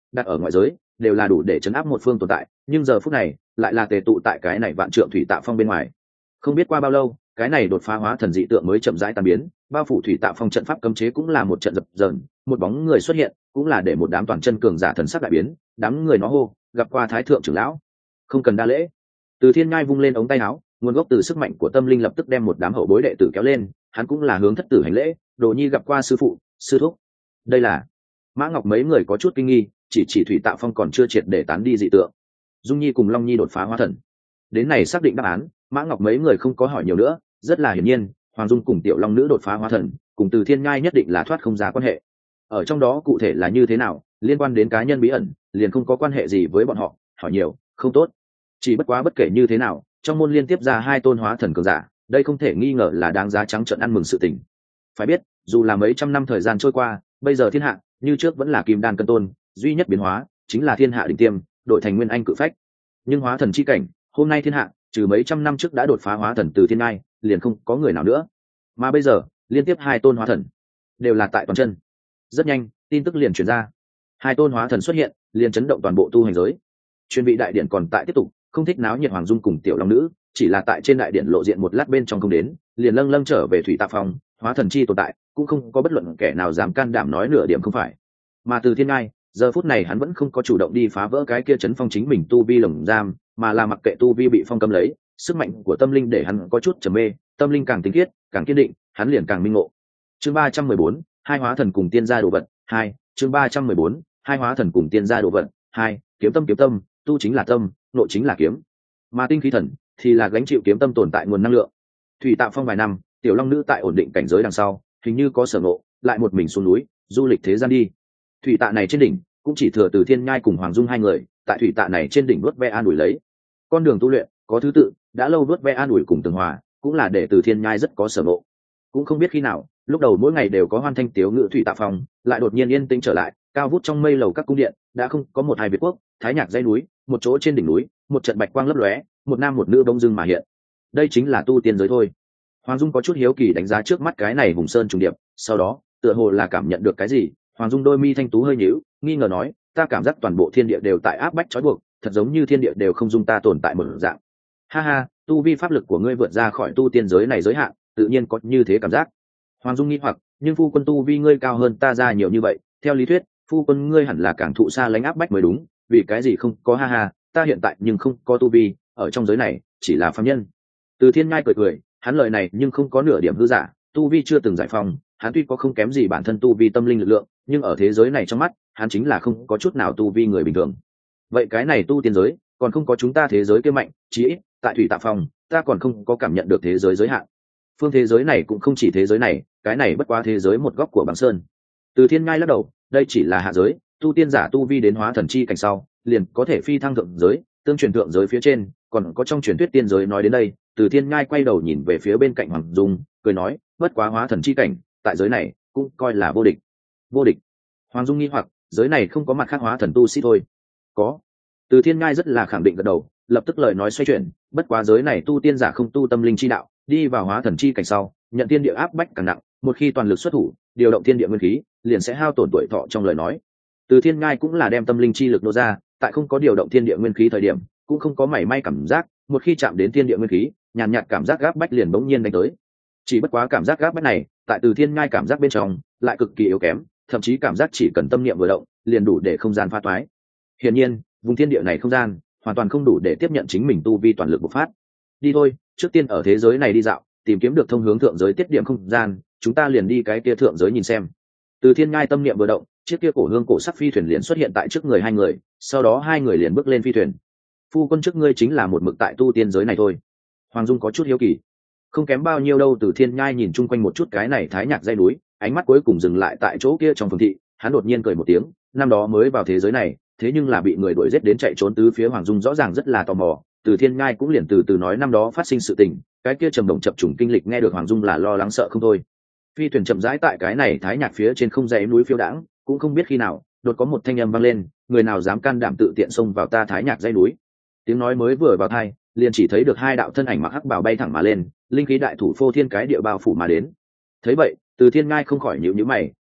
đặt ở ngoại giới đều là đủ để chấn áp một phương tồn tại, nhưng giờ phút này lại là tề tụ tại cái này vạn trượng thủy tạ phong bên ngoài. Không biết qua bao lâu, cái này đột phá hóa thần dị tượng mới chậm rãi tan biến, bao phủ thủy tạ phong trận pháp cấm chế cũng là một trận dập dờn, một bóng người xuất hiện, cũng là để một đám toàn chân cường giả thần sắc đại biến, đám người nó hô, gặp qua thái thượng trưởng lão. Không cần đa lễ. Từ Thiên Ngai vung lên ống tay áo, nguồn gốc từ sức mạnh của tâm linh lập tức đem một đám hậu bối đệ tử kéo lên, hắn cũng là hướng thất tử hành lễ, Đồ Nhi gặp qua sư phụ, sư thúc. Đây là Mã Ngọc mấy người có chút kinh nghi, chỉ thủy tạ phong còn chưa triệt để tán đi dị tượng. Dung Nhi cùng Long Nhi đột phá hóa thần. Đến này xác định đáp án, Mã Ngọc mấy người không có hỏi nhiều nữa, rất là hiển nhiên, Hoàng Dung cùng Tiểu Long nữ đột phá hóa thần, cùng Từ Thiên Ngai nhất định là thoát không ra quan hệ. Ở trong đó cụ thể là như thế nào, liên quan đến cá nhân bí ẩn, liền không có quan hệ gì với bọn họ, hỏi nhiều, không tốt. Chỉ bất quá bất kể như thế nào, trong môn liên tiếp ra 2 tôn hóa thần cường giả, đây không thể nghi ngờ là đáng giá trắng trợn ăn mừng sự tình. Phải biết, dù là mấy trăm năm thời gian trôi qua, bây giờ thiên hạ như trước vẫn là kim đan cân tôn, duy nhất biến hóa chính là thiên hạ đỉnh tiêm đổi thành nguyên anh cự phách. Nhưng hóa thần chi cảnh, hôm nay thiên hạ trừ mấy trăm năm trước đã đột phá hóa thần Từ Thiên Ngai, liền không có người nào nữa. Mà bây giờ liên tiếp 2 tôn hóa thần đều là tại toàn chân. Rất nhanh tin tức liền truyền ra, 2 tôn hóa thần xuất hiện, liền chấn động toàn bộ tu hành giới. Chuyên vị đại điện còn tại tiếp tục, không thích náo nhiệt Hoàng Dung cùng Tiểu Long nữ, chỉ là tại trên đại điện lộ diện một lát bên trong không đến, liền lâng lâng trở về thủy tạ phong, hóa thần chi tồn tại, cũng không có bất luận kẻ nào dám can đảm nói nửa điểm không phải. Mà Từ Thiên Ngai, giờ phút này hắn vẫn không có chủ động đi phá vỡ cái kia chấn phong chính mình tu vi lồng giam, mà là mặc kệ tu vi bị phong cấm lấy, sức mạnh của tâm linh để hắn có chút trầm mê, tâm linh càng tinh khiết, càng kiên định, hắn liền càng minh ngộ. Chương 314, 2 hóa thần cùng tiên gia đồ vật 2, chương 314, 2 hóa thần cùng tiên gia đồ vật 2, kiếm tâm, tu chính là tâm, nội chính là kiếm. Mà tinh khí thần thì là gánh chịu kiếm tâm tồn tại nguồn năng lượng. Thủy Tạ Phong vài năm, Tiểu Long nữ tại ổn định cảnh giới đằng sau, hình như có sở ngộ, lại một mình xuống núi, du lịch thế gian đi. Thủy tạ này trên đỉnh, cũng chỉ thừa Từ Thiên Nhai cùng Hoàng Dung 2 người, tại thủy tạ này trên đỉnh vuốt ve an ủi lấy. Con đường tu luyện có thứ tự, đã lâu vuốt ve an ủi cùng tường hòa, cũng là để Từ Thiên Nhai rất có sở ngộ. Cũng không biết khi nào, lúc đầu mỗi ngày đều có hoan thanh tiếu ngữ Thủy Tạ Phong, lại đột nhiên yên tĩnh trở lại, cao vút trong mây lầu các cung điện, đã không có một hai Việt quốc, thái nhạc dãy núi, một chỗ trên đỉnh núi, một trận bạch quang lấp lóe, một nam một nữ bỗng dưng mà hiện. Đây chính là tu tiên giới thôi. Hoàng Dung có chút hiếu kỳ đánh giá trước mắt cái này hùng sơn trùng điệp, sau đó tựa hồ là cảm nhận được cái gì, Hoàng Dung đôi mi thanh tú hơi nhíu, nghi ngờ nói, ta cảm giác toàn bộ thiên địa đều tại áp bách trói buộc, thật giống như thiên địa đều không dung ta tồn tại một dạng. Ha ha, tu vi pháp lực của ngươi vượt ra khỏi tu tiên giới này giới hạn, tự nhiên có như thế cảm giác. Hoàng Dung nghi hoặc, nhưng phu quân tu vi ngươi cao hơn ta ra nhiều như vậy, theo lý thuyết, phu quân ngươi hẳn là càng thụ xa lánh áp bách mới đúng, vì cái gì không có ha ha, ta hiện tại nhưng không có tu vi, ở trong giới này chỉ là phàm nhân. Từ Thiên Ngai cười, hắn lời này nhưng không có nửa điểm hư giả, tu vi chưa từng giải phóng, hắn tuy có không kém gì bản thân tu vi tâm linh lực lượng, nhưng ở thế giới này trong mắt, hắn chính là không có chút nào tu vi người bình thường. Vậy cái này tu tiên giới, còn không có chúng ta thế giới kia mạnh, chí ít tại Thủy Tạ Phong, ta còn không có cảm nhận được thế giới giới hạn. Phương thế giới này cũng không chỉ thế giới này, cái này bất quá thế giới một góc của băng sơn. Từ Thiên Ngai lắc đầu, đây chỉ là hạ giới, tu tiên giả tu vi đến hóa thần chi cảnh sau, liền có thể phi thăng thượng giới, tương truyền thượng giới phía trên, còn có trong truyền thuyết tiên giới. Nói đến đây, Từ Thiên Ngai quay đầu nhìn về phía bên cạnh Hoàng Dung, cười nói, bất quá hóa thần chi cảnh, tại giới này cũng coi là vô địch. Vô địch? Hoàng Dung nghi hoặc, giới này không có mặt khác hóa thần tu sĩ thôi. Có. Từ Thiên Ngai rất là khẳng định gật đầu, lập tức lời nói xoay chuyển, bất quá giới này tu tiên giả không tu tâm linh chi đạo, đi vào hóa thần chi cảnh sau, nhận thiên địa áp bách càng nặng, một khi toàn lực xuất thủ, điều động thiên địa nguyên khí, liền sẽ hao tổn tuổi thọ. Trong lời nói, Từ Thiên Ngai cũng là đem tâm linh chi lực nô ra, tại không có điều động thiên địa nguyên khí thời điểm, cũng không có mảy may cảm giác, một khi chạm đến thiên địa nguyên khí, nhàn nhạt cảm giác gáp bách liền bỗng nhiên đánh tới. Chỉ bất quá cảm giác gáp bách này, tại Từ Thiên Ngai cảm giác bên trong, lại cực kỳ yếu kém, thậm chí cảm giác chỉ cần tâm niệm vừa động, liền đủ để không gian phá toái. Hiển nhiên, vùng thiên địa này không gian hoàn toàn không đủ để tiếp nhận chính mình tu vi toàn lực bộc phát. Đi thôi, trước tiên ở thế giới này đi dạo, tìm kiếm được thông hướng thượng giới tiết điểm không gian, chúng ta liền đi cái kia thượng giới nhìn xem. Từ Thiên Ngai tâm niệm vừa động, chiếc kia cổ hương cổ sắc phi thuyền liền xuất hiện tại trước người 2 người, sau đó 2 người liền bước lên phi thuyền. Phu quân trước ngươi chính là một mực tại tu tiên giới này thôi. Hoàng Dung có chút hiếu kỳ. Không kém bao nhiêu đâu. Từ Thiên Nhai nhìn chung quanh một chút cái này thái nhạc dãy núi, ánh mắt cuối cùng dừng lại tại chỗ kia trong phường thị, hắn đột nhiên cười một tiếng, năm đó mới vào thế giới này, thế nhưng là bị người đuổi giết đến chạy trốn tứ phía. Hoàng Dung rõ ràng rất là tò mò, Từ Thiên Nhai cũng liền từ từ nói năm đó phát sinh sự tình, cái kia trầm động chập trùng kinh lịch nghe được Hoàng Dung là lo lắng sợ không thôi. Phi thuyền chậm rãi tại cái này thái nhạc phía trên không dãy núi phiêu đãng, cũng không biết khi nào, đột có một thanh âm vang lên, người nào dám can đảm tự tiện xông vào ta thái nhạc dãy núi. Tiếng nói mới vừa vào tai, liền chỉ thấy được 2 đạo thân ảnh mặc hắc bào bay thẳng mà lên, linh khí đại thủ phô thiên cái địa bao phủ mà đến. Thấy vậy, Từ Thiên Ngai không khỏi nhíu nhíu mày,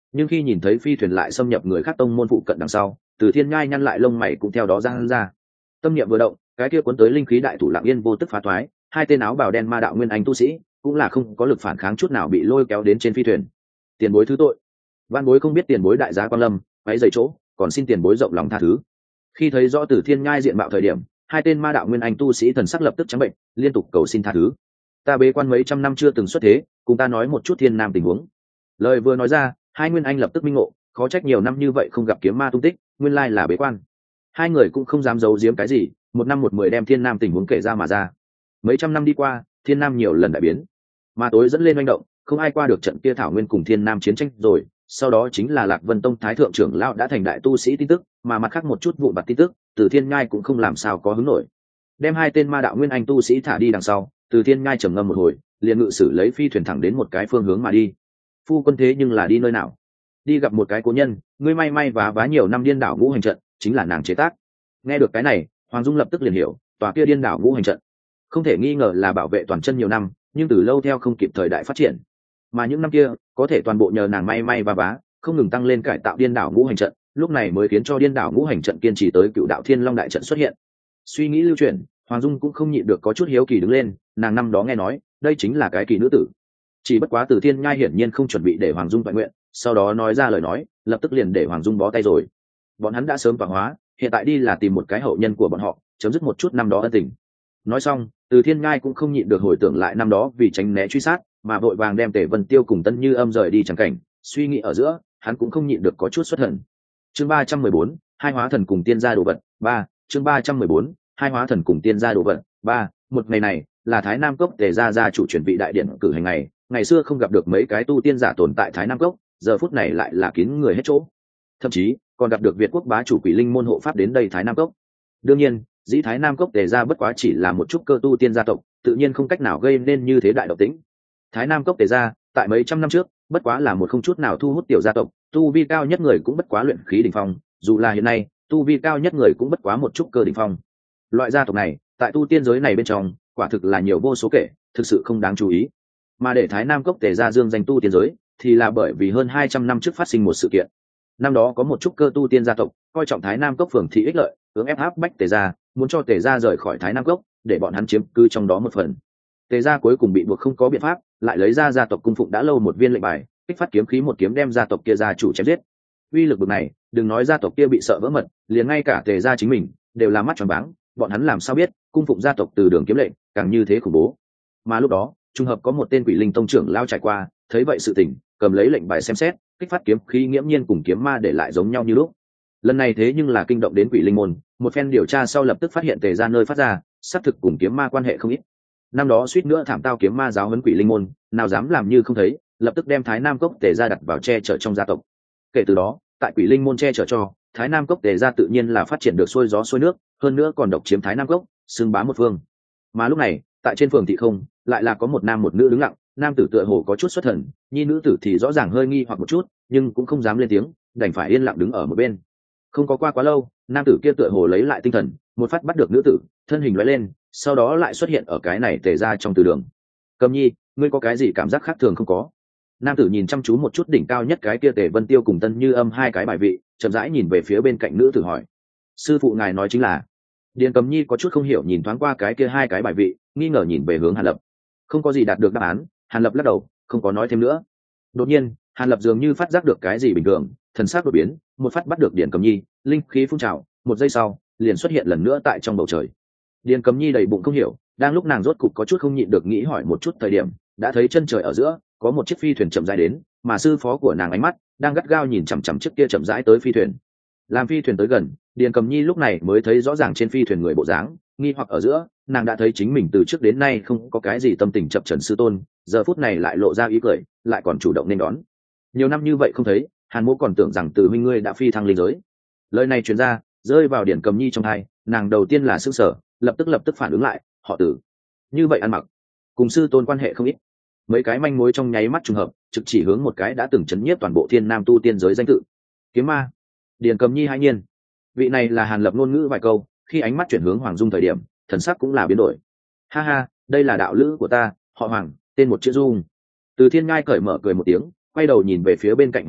nhưng khi nhìn thấy phi thuyền lại xâm nhập người khác tông môn phụ cận đằng sau, Từ Thiên Nhai nhăn lại lông mày cũng theo đó ra. Tâm niệm vừa động, cái kia cuốn tới linh khí đại thủ lặng yên vô tức phá thoái, hai tên áo bào đen ma đạo nguyên anh tu sĩ cũng là không có lực phản kháng chút nào bị lôi kéo đến trên phi thuyền. Tiền bối thứ tội, văn bối không biết tiền bối đại giá quan lâm, váy dày chỗ, còn xin tiền bối rộng lòng tha thứ. Khi thấy rõ Từ Thiên Nhai diện mạo thời điểm, hai tên ma đạo nguyên anh tu sĩ thần sắc lập tức trắng bệnh, liên tục cầu xin tha thứ. Ta bế quan mấy trăm năm chưa từng xuất thế, cùng ta nói một chút thiên nam tình huống. Lời vừa nói ra, hai nguyên anh lập tức minh ngộ, khó trách nhiều năm như vậy không gặp kiếm ma tung tích, nguyên lai là bế quan. Hai người cũng không dám giấu giếm cái gì, một năm một mười đem thiên nam tình huống kể ra mà ra. Mấy trăm năm đi qua, thiên nam nhiều lần đại biến, mà tối dẫn lên manh động, không ai qua được trận kia thảo nguyên cùng thiên nam chiến tranh rồi. Sau đó chính là Lạc Vân Tông thái thượng trưởng lão đã thành đại tu sĩ tin tức, mà mặt khác một chút vụn vặt tin tức, Từ Thiên Nhai cũng không làm sao có hứng nổi. Đem hai tên ma đạo nguyên anh tu sĩ thả đi đằng sau, Từ Thiên Nhai trầm ngâm một hồi, liền ngự sử lấy phi thuyền thẳng đến một cái phương hướng mà đi. Phu quân thế nhưng là đi nơi nào? Đi gặp một cái cố nhân, ngươi may vá nhiều năm điên đảo ngũ hành trận, chính là nàng chế tác. Nghe được cái này, Hoàng Dung lập tức liền hiểu, tòa kia điên đảo ngũ hành trận không thể nghi ngờ là bảo vệ toàn chân nhiều năm, nhưng từ lâu theo không kịp thời đại phát triển. Mà những năm kia, có thể toàn bộ nhờ nàng may vá, không ngừng tăng lên cải tạo điên đảo ngũ hành trận, lúc này mới khiến cho điên đảo ngũ hành trận kiên trì tới Cựu Đạo Thiên Long đại trận xuất hiện. Suy nghĩ lưu chuyển, Hoàng Dung cũng không nhịn được có chút hiếu kỳ đứng lên, nàng năm đó nghe nói, đây chính là cái kỳ nữ tử. Chỉ bất quá Từ Thiên Nhai hiển nhiên không chuẩn bị để Hoàng Dung toại nguyện, sau đó nói ra lời nói, lập tức liền để Hoàng Dung bó tay rồi. Bọn hắn đã sớm tọa hóa, hiện tại đi là tìm một cái hậu nhân của bọn họ, chấm dứt một chút năm đó ân tình. Nói xong, Từ Thiên Nhai cũng không nhịn được hồi tưởng lại năm đó vì tránh né truy sát, mà vội vàng đem Tề Vân Tiêu cùng Tân Như Âm rời đi chẳng cảnh, suy nghĩ ở giữa, hắn cũng không nhịn được có chút xuất thần. Chương 314, hai hóa thần cùng tiên gia đồ vật, 3, chương 314, hai hóa thần cùng tiên gia đồ vật, 3, một ngày này, là Thái Nam Cốc Tề gia chủ chuẩn bị đại điện cử hành ngày, ngày xưa không gặp được mấy cái tu tiên giả tồn tại Thái Nam Cốc, giờ phút này lại là kín người hết chỗ. Thậm chí, còn gặp được Việt quốc bá chủ Quỷ Linh môn hộ pháp đến đây Thái Nam Cốc. Đương nhiên, dĩ Thái Nam Cốc Tề gia bất quá chỉ là một chút cơ tu tiên gia tộc, tự nhiên không cách nào gây nên như thế đại động tĩnh. Thái Nam Cốc Tề gia, tại mấy trăm năm trước, bất quá là một không chút nào thu hút tiểu gia tộc, tu vi cao nhất người cũng bất quá luyện khí đỉnh phong, dù là hiện nay, tu vi cao nhất người cũng bất quá một chút cơ đỉnh phong. Loại gia tộc này, tại tu tiên giới này bên trong, quả thực là nhiều vô số kể, thực sự không đáng chú ý. Mà để Thái Nam Cốc Tề gia dương danh tu tiên giới, thì là bởi vì hơn 200 năm trước phát sinh một sự kiện. Năm đó có một chút cơ tu tiên gia tộc coi trọng Thái Nam Cốc phường thị ích lợi, cưỡng ép áp bách Tề gia, muốn cho Tề gia rời khỏi Thái Nam Cốc, để bọn hắn chiếm cư trong đó một phần. Tề gia cuối cùng bị buộc không có biện pháp, lại lấy ra gia tộc cung phụng đã lâu một viên lệnh bài, kích phát kiếm khí một kiếm đem gia tộc kia gia chủ chém giết. Uy lực bực này, đừng nói gia tộc kia bị sợ vỡ mật, liền ngay cả Tề gia chính mình đều là mắt tròn váng, bọn hắn làm sao biết, cung phụng gia tộc từ đường kiếm lệnh, càng như thế khủng bố. Mà lúc đó, trùng hợp có một tên Quỷ Linh tông trưởng lao trải qua, thấy vậy sự tình, cầm lấy lệnh bài xem xét, kích phát kiếm khí nghiễm nhiên cùng kiếm ma để lại giống nhau như lúc. Lần này thế nhưng là kinh động đến Quỷ Linh môn, một phen điều tra sau lập tức phát hiện Tề gia nơi phát ra, xác thực cùng kiếm ma quan hệ không ít. Năm đó suýt nữa thảm tao kiếm ma giáo huấn Quỷ Linh môn, nào dám làm như không thấy, lập tức đem Thái Nam Cốc Tề gia đặt vào che chở trong gia tộc. Kể từ đó, tại Quỷ Linh môn che chở cho, Thái Nam Cốc Tề gia tự nhiên là phát triển được xuôi gió xuôi nước, hơn nữa còn độc chiếm Thái Nam Cốc, xưng bá một phương. Mà lúc này, tại trên phường thị không, lại là có một nam một nữ đứng lặng, nam tử tựa hồ có chút xuất thần, nhi nữ tử thì rõ ràng hơi nghi hoặc một chút, nhưng cũng không dám lên tiếng, đành phải yên lặng đứng ở một bên. Không có qua quá lâu, nam tử kia tựa hồ lấy lại tinh thần, một phát bắt được nữ tử, thân hình lóe lên, sau đó lại xuất hiện ở cái này Tề gia trong từ đường. Cầm Nhi, ngươi có cái gì cảm giác khác thường không có? Nam tử nhìn chăm chú một chút đỉnh cao nhất cái kia Tề Vân Tiêu cùng Tân Như Âm hai cái bài vị, chậm rãi nhìn về phía bên cạnh nữ tử hỏi: sư phụ ngài nói chính là? Điền Cầm Nhi có chút không hiểu nhìn thoáng qua cái kia hai cái bài vị, nghi ngờ nhìn về hướng Hàn Lập. Không có gì đạt được đáp án, Hàn Lập lắc đầu, không có nói thêm nữa. Đột nhiên, Hàn Lập dường như phát giác được cái gì bình thường, thần sắc đột biến, một phát bắt được Điền Cầm Nhi, linh khí phun trào, một giây sau, liền xuất hiện lần nữa tại trong bầu trời. Điền Cầm Nhi đầy bụng không hiểu, đang lúc nàng rốt cục có chút không nhịn được nghĩ hỏi một chút thời điểm, đã thấy chân trời ở giữa có một chiếc phi thuyền chậm rãi đến, mà sư phó của nàng ánh mắt đang gắt gao nhìn chằm chằm chiếc kia chậm rãi tới phi thuyền. Làm phi thuyền tới gần, Điền Cầm Nhi lúc này mới thấy rõ ràng trên phi thuyền người bộ dáng, nghi hoặc ở giữa, nàng đã thấy chính mình từ trước đến nay không có cái gì tâm tình chập chờn sư tôn, giờ phút này lại lộ ra ý cười, lại còn chủ động nên đón. Nhiều năm như vậy không thấy, Hàn Mỗ còn tưởng rằng từ huynh ngươi đã phi thăng linh giới. Lời này truyền ra, rơi vào Điền Cầm Nhi trong tai, nàng đầu tiên là sửng sở, lập tức phản ứng lại, họ Tử. Như vậy ăn mặc, cùng sư tôn quan hệ không ít. Mấy cái manh mối trong nháy mắt trùng hợp, trực chỉ hướng một cái đã từng chấn nhiếp toàn bộ Thiên Nam tu tiên giới danh tự. Kiếm ma. Điền Cầm Nhi hãi nhiên. Vị này là Hàn Lập ngôn ngữ vài câu, khi ánh mắt chuyển hướng Hoàng Dung thời điểm, thần sắc cũng là biến đổi. Ha ha, đây là đạo lữ của ta, họ Hoàng, tên một chữ Dung. Từ Thiên Ngai cởi mở cười một tiếng, quay đầu nhìn về phía bên cạnh Hoàng Dung,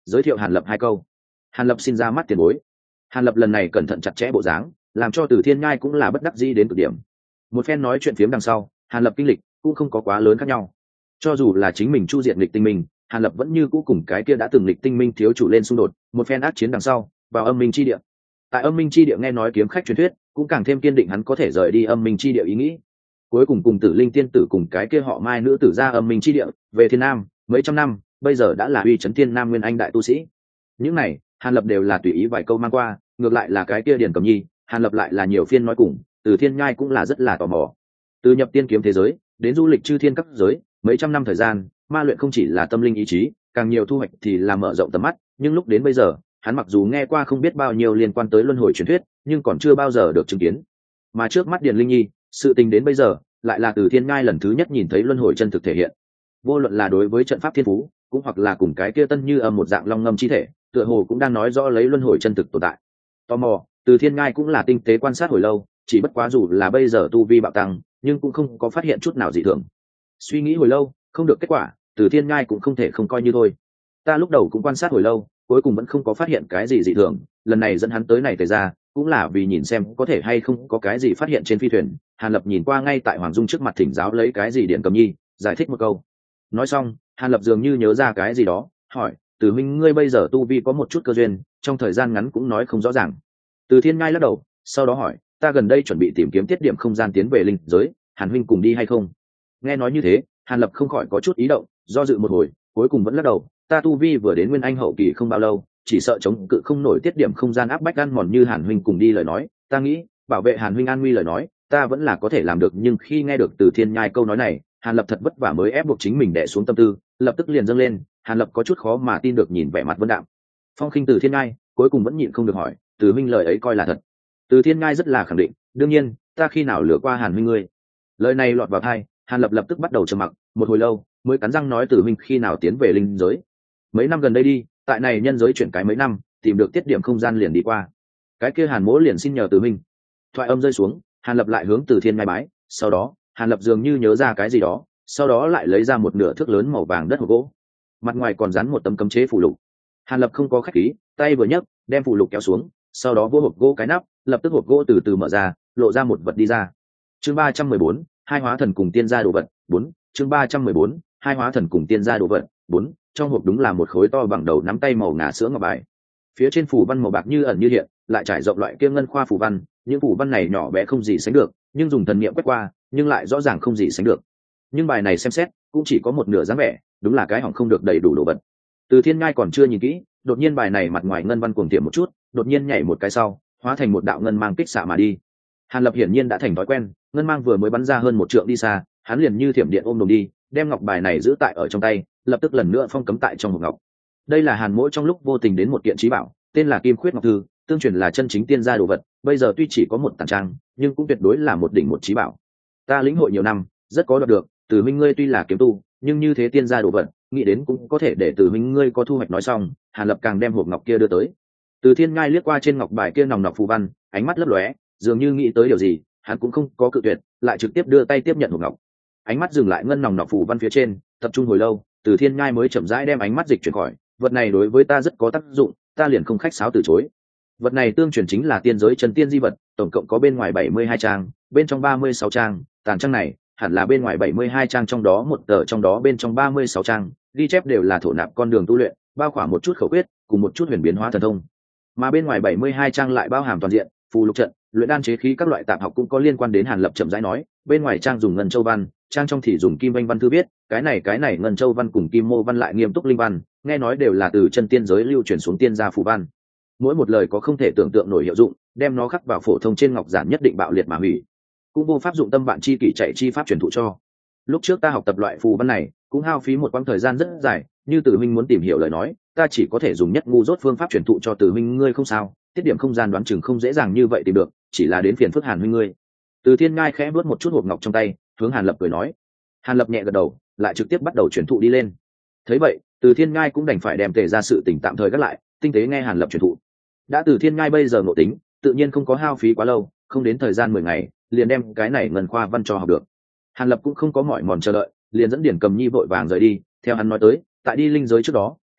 giới thiệu Hàn Lập hai câu. Hàn Lập xin ra mắt tiền bối. Hàn Lập lần này cẩn thận chặt chẽ bộ dáng, làm cho Từ Thiên Nhai cũng là bất đắc dĩ đến cực điểm. Một phen nói chuyện phiếm đằng sau, Hàn Lập kinh lịch cũng không có quá lớn khác nhau. Cho dù là chính mình chu diệt nghịch tinh minh, Hàn Lập vẫn như cũ cùng cái kia đã từng nghịch tinh minh thiếu chủ lên xung đột, một phen ác chiến đằng sau, vào âm minh chi địa. Tại âm minh chi địa nghe nói kiếm khách truyền thuyết, cũng càng thêm kiên định hắn có thể rời đi âm minh chi địa ý nghĩ. Cuối cùng cùng Tử Linh tiên tử cùng cái kia họ Mai nữ tử ra âm minh chi địa, về Thiên Nam, mấy trăm năm, bây giờ đã là uy chấn Thiên Nam nguyên anh đại tu sĩ. Những này, Hàn Lập đều là tùy ý vài câu mang qua, ngược lại là cái kia Điền Cẩm Nhi, Hàn Lập lại là nhiều phiên nói cùng, Từ Thiên Nhai cũng là rất là tò mò. Từ nhập tiên kiếm thế giới, đến du lịch chư thiên các giới, mấy trăm năm thời gian, ma luyện không chỉ là tâm linh ý chí, càng nhiều thu hoạch thì là mở rộng tầm mắt, nhưng lúc đến bây giờ, hắn mặc dù nghe qua không biết bao nhiêu liên quan tới luân hồi truyền thuyết, nhưng còn chưa bao giờ được chứng kiến. Mà trước mắt Điền Linh Nhi, sự tình đến bây giờ, lại là Từ Thiên Nhai lần thứ nhất nhìn thấy luân hồi chân thực thể hiện. Vô luận là đối với trận pháp thiên phú, cũng hoặc là cùng cái kia Tân Như Âm một dạng long ngâm chi thể, tựa hồ cũng đang nói rõ lấy luân hồi chân thực tồn tại. Tò mò, Từ Thiên Nhai cũng là tinh tế quan sát hồi lâu, chỉ bất quá dù là bây giờ tu vi bạo tăng, nhưng cũng không có phát hiện chút nào dị thường. Suy nghĩ hồi lâu, không được kết quả, Từ Thiên Nhai cũng không thể không coi như thôi. Ta lúc đầu cũng quan sát hồi lâu, cuối cùng vẫn không có phát hiện cái gì dị thường, lần này dẫn hắn tới này tề ra, cũng là vì nhìn xem có thể hay không có cái gì phát hiện trên phi thuyền. Hàn Lập nhìn qua ngay tại Hoàng Dung trước mặt thỉnh giáo lấy cái gì Điển Cẩm Nhi, giải thích một câu. Nói xong, Hàn Lập dường như nhớ ra cái gì đó, hỏi: Từ huynh ngươi bây giờ tu vi có một chút cơ duyên, trong thời gian ngắn cũng nói không rõ ràng. Từ Thiên Nhai lắc đầu, sau đó hỏi: ta gần đây chuẩn bị tìm kiếm tiết điểm không gian tiến về linh giới, Hàn huynh cùng đi hay không? Nghe nói như thế, Hàn Lập không khỏi có chút ý động, do dự một hồi, cuối cùng vẫn lắc đầu. Ta tu vi vừa đến nguyên anh hậu kỳ không bao lâu, chỉ sợ chống cự không nổi tiết điểm không gian áp bách ăn mòn như Hàn huynh cùng đi lời nói. Ta nghĩ bảo vệ Hàn huynh an nguy lời nói, ta vẫn là có thể làm được. Nhưng khi nghe được Từ Thiên Nhai câu nói này, Hàn Lập thật vất vả mới ép buộc chính mình đè xuống tâm tư, lập tức liền dâng lên. Hàn Lập có chút khó mà tin được nhìn vẻ mặt Vân Đạm Phong khinh Từ Thiên Nhai, cuối cùng vẫn nhịn không được hỏi: Từ huynh lời ấy coi là thật? Từ Thiên Nhai rất là khẳng định: đương nhiên, ta khi nào lừa qua Hàn huynh ngươi? Lời này lọt vào tai, Hàn Lập lập tức bắt đầu trầm mặc, một hồi lâu mới cắn răng nói: Từ huynh khi nào tiến về linh giới? Mấy năm gần đây đi, tại này nhân giới chuyển cái mấy năm, tìm được tiết điểm không gian liền đi qua. Cái kia Hàn Mỗ liền xin nhờ Từ huynh. Thoại âm rơi xuống, Hàn Lập lại hướng Từ Thiên Nhai bái, sau đó Hàn Lập dường như nhớ ra cái gì đó, sau đó lại lấy ra một nửa thước lớn màu vàng đất hộp gỗ, mặt ngoài còn dán một tấm cấm chế phù lục. Hàn Lập không có khách khí, tay vừa nhấc, đem phù lục kéo xuống, sau đó vô hộp gỗ cái nắp, lập tức hộp gỗ từ từ mở ra, lộ ra một vật đi ra. Chương 314, hai hóa thần cùng tiên gia đồ vật 4. Chương 314, hai hóa thần cùng tiên gia đồ vật 4. Trong hộp đúng là một khối to bằng đầu nắm tay màu ngà sữa ngọc bài. Phía trên phù văn màu bạc như ẩn như hiện, lại trải rộng loại kia ngân khoa phù văn, những phù văn này nhỏ bé không gì sánh được, nhưng dùng thần niệm quét qua, nhưng lại rõ ràng không gì sánh được. Nhưng bài này xem xét, cũng chỉ có một nửa dáng vẻ, đúng là cái hỏng không được đầy đủ đồ vật. Từ Thiên Ngai còn chưa nhìn kỹ, đột nhiên bài này mặt ngoài ngân văn cuồng tiệm một chút, đột nhiên nhảy một cái sau, hóa thành một đạo ngân mang kích xạ mà đi. Hàn Lập hiển nhiên đã thành thói quen, ngân mang vừa mới bắn ra hơn một trượng đi xa, hắn liền như thiểm điện ôm đồm đi, đem ngọc bài này giữ tại ở trong tay, lập tức lần nữa phong cấm tại trong hộp ngọc. Đây là Hàn Mỗ trong lúc vô tình đến một kiện trí bảo, tên là Kim Khuyết Ngọc Thư, tương truyền là chân chính tiên gia đồ vật, bây giờ tuy chỉ có một tàn trang, nhưng cũng tuyệt đối là một đỉnh một trí bảo. Ta lĩnh hội nhiều năm, rất có đoạt được, Từ huynh ngươi tuy là kiếm tu, nhưng như thế tiên gia đồ vật, nghĩ đến cũng có thể để Từ huynh ngươi có thu hoạch. Nói xong, Hàn Lập càng đem hộp ngọc kia đưa tới. Từ Thiên Ngai liếc qua trên ngọc bài kia nòng nọc phù văn, ánh mắt lấp lóe, dường như nghĩ tới điều gì, hắn cũng không có cự tuyệt, lại trực tiếp đưa tay tiếp nhận hộp ngọc. Ánh mắt dừng lại ngân nòng nọc phù văn phía trên, tập trung hồi lâu, Từ Thiên Ngai mới chậm rãi đem ánh mắt dịch chuyển khỏi. Vật này đối với ta rất có tác dụng, ta liền không khách sáo từ chối. Vật này tương truyền chính là tiên giới chân tiên di vật, tổng cộng có bên ngoài 72 trang, bên trong 36 trang, tàn trang này hẳn là bên ngoài 72 trang trong đó một tờ, trong đó bên trong 36 trang ghi chép đều là thổ nạp con đường tu luyện, bao khỏa một chút khẩu quyết cùng một chút huyền biến hóa thần thông, mà bên ngoài 72 trang lại bao hàm toàn diện phù lục trận, luyện đan chế khí các loại tạp học cũng có liên quan đến. Hàn Lập chậm rãi nói, bên ngoài trang dùng ngân châu văn, trang trong thì dùng kim vanh văn thư viết, cái này ngân châu văn cùng kim mô văn lại nghiêm túc linh văn, nghe nói đều là từ chân tiên giới lưu truyền xuống tiên gia phù văn, mỗi một lời có không thể tưởng tượng nổi hiệu dụng, đem nó khắc vào phổ thông trên ngọc giản nhất định bạo liệt mà hủy, cũng vô pháp dụng tâm bạn chi kỷ chạy chi pháp truyền thụ cho. Lúc trước ta học tập loại phù văn này cũng hao phí một quãng thời gian rất dài, như Từ huynh muốn tìm hiểu lời nói, ta chỉ có thể dùng nhất ngu dốt phương pháp truyền thụ cho Từ huynh ngươi không sao. Tiết điểm không gian đoán chừng không dễ dàng như vậy tìm được, chỉ là đến phiền phức Hàn huynh ngươi. Từ Thiên Ngai khẽ vuốt một chút hộp ngọc trong tay, hướng Hàn Lập cười nói. Hàn Lập nhẹ gật đầu, lại trực tiếp bắt đầu truyền thụ đi lên. Thấy vậy, Từ Thiên Ngai cũng đành phải đem tề ra sự tình tạm thời gác lại, tinh tế nghe Hàn Lập truyền thụ. Đã Từ Thiên Ngai bây giờ ngộ tính, tự nhiên không có hao phí quá lâu, không đến thời gian 10 ngày, liền đem cái này ngân khoa văn cho học được. Hàn Lập cũng không có mỏi mòn chờ đợi, liền dẫn Điển Cầm Nhi vội vàng rời đi. Theo hắn nói tới, tại đi linh giới trước đó,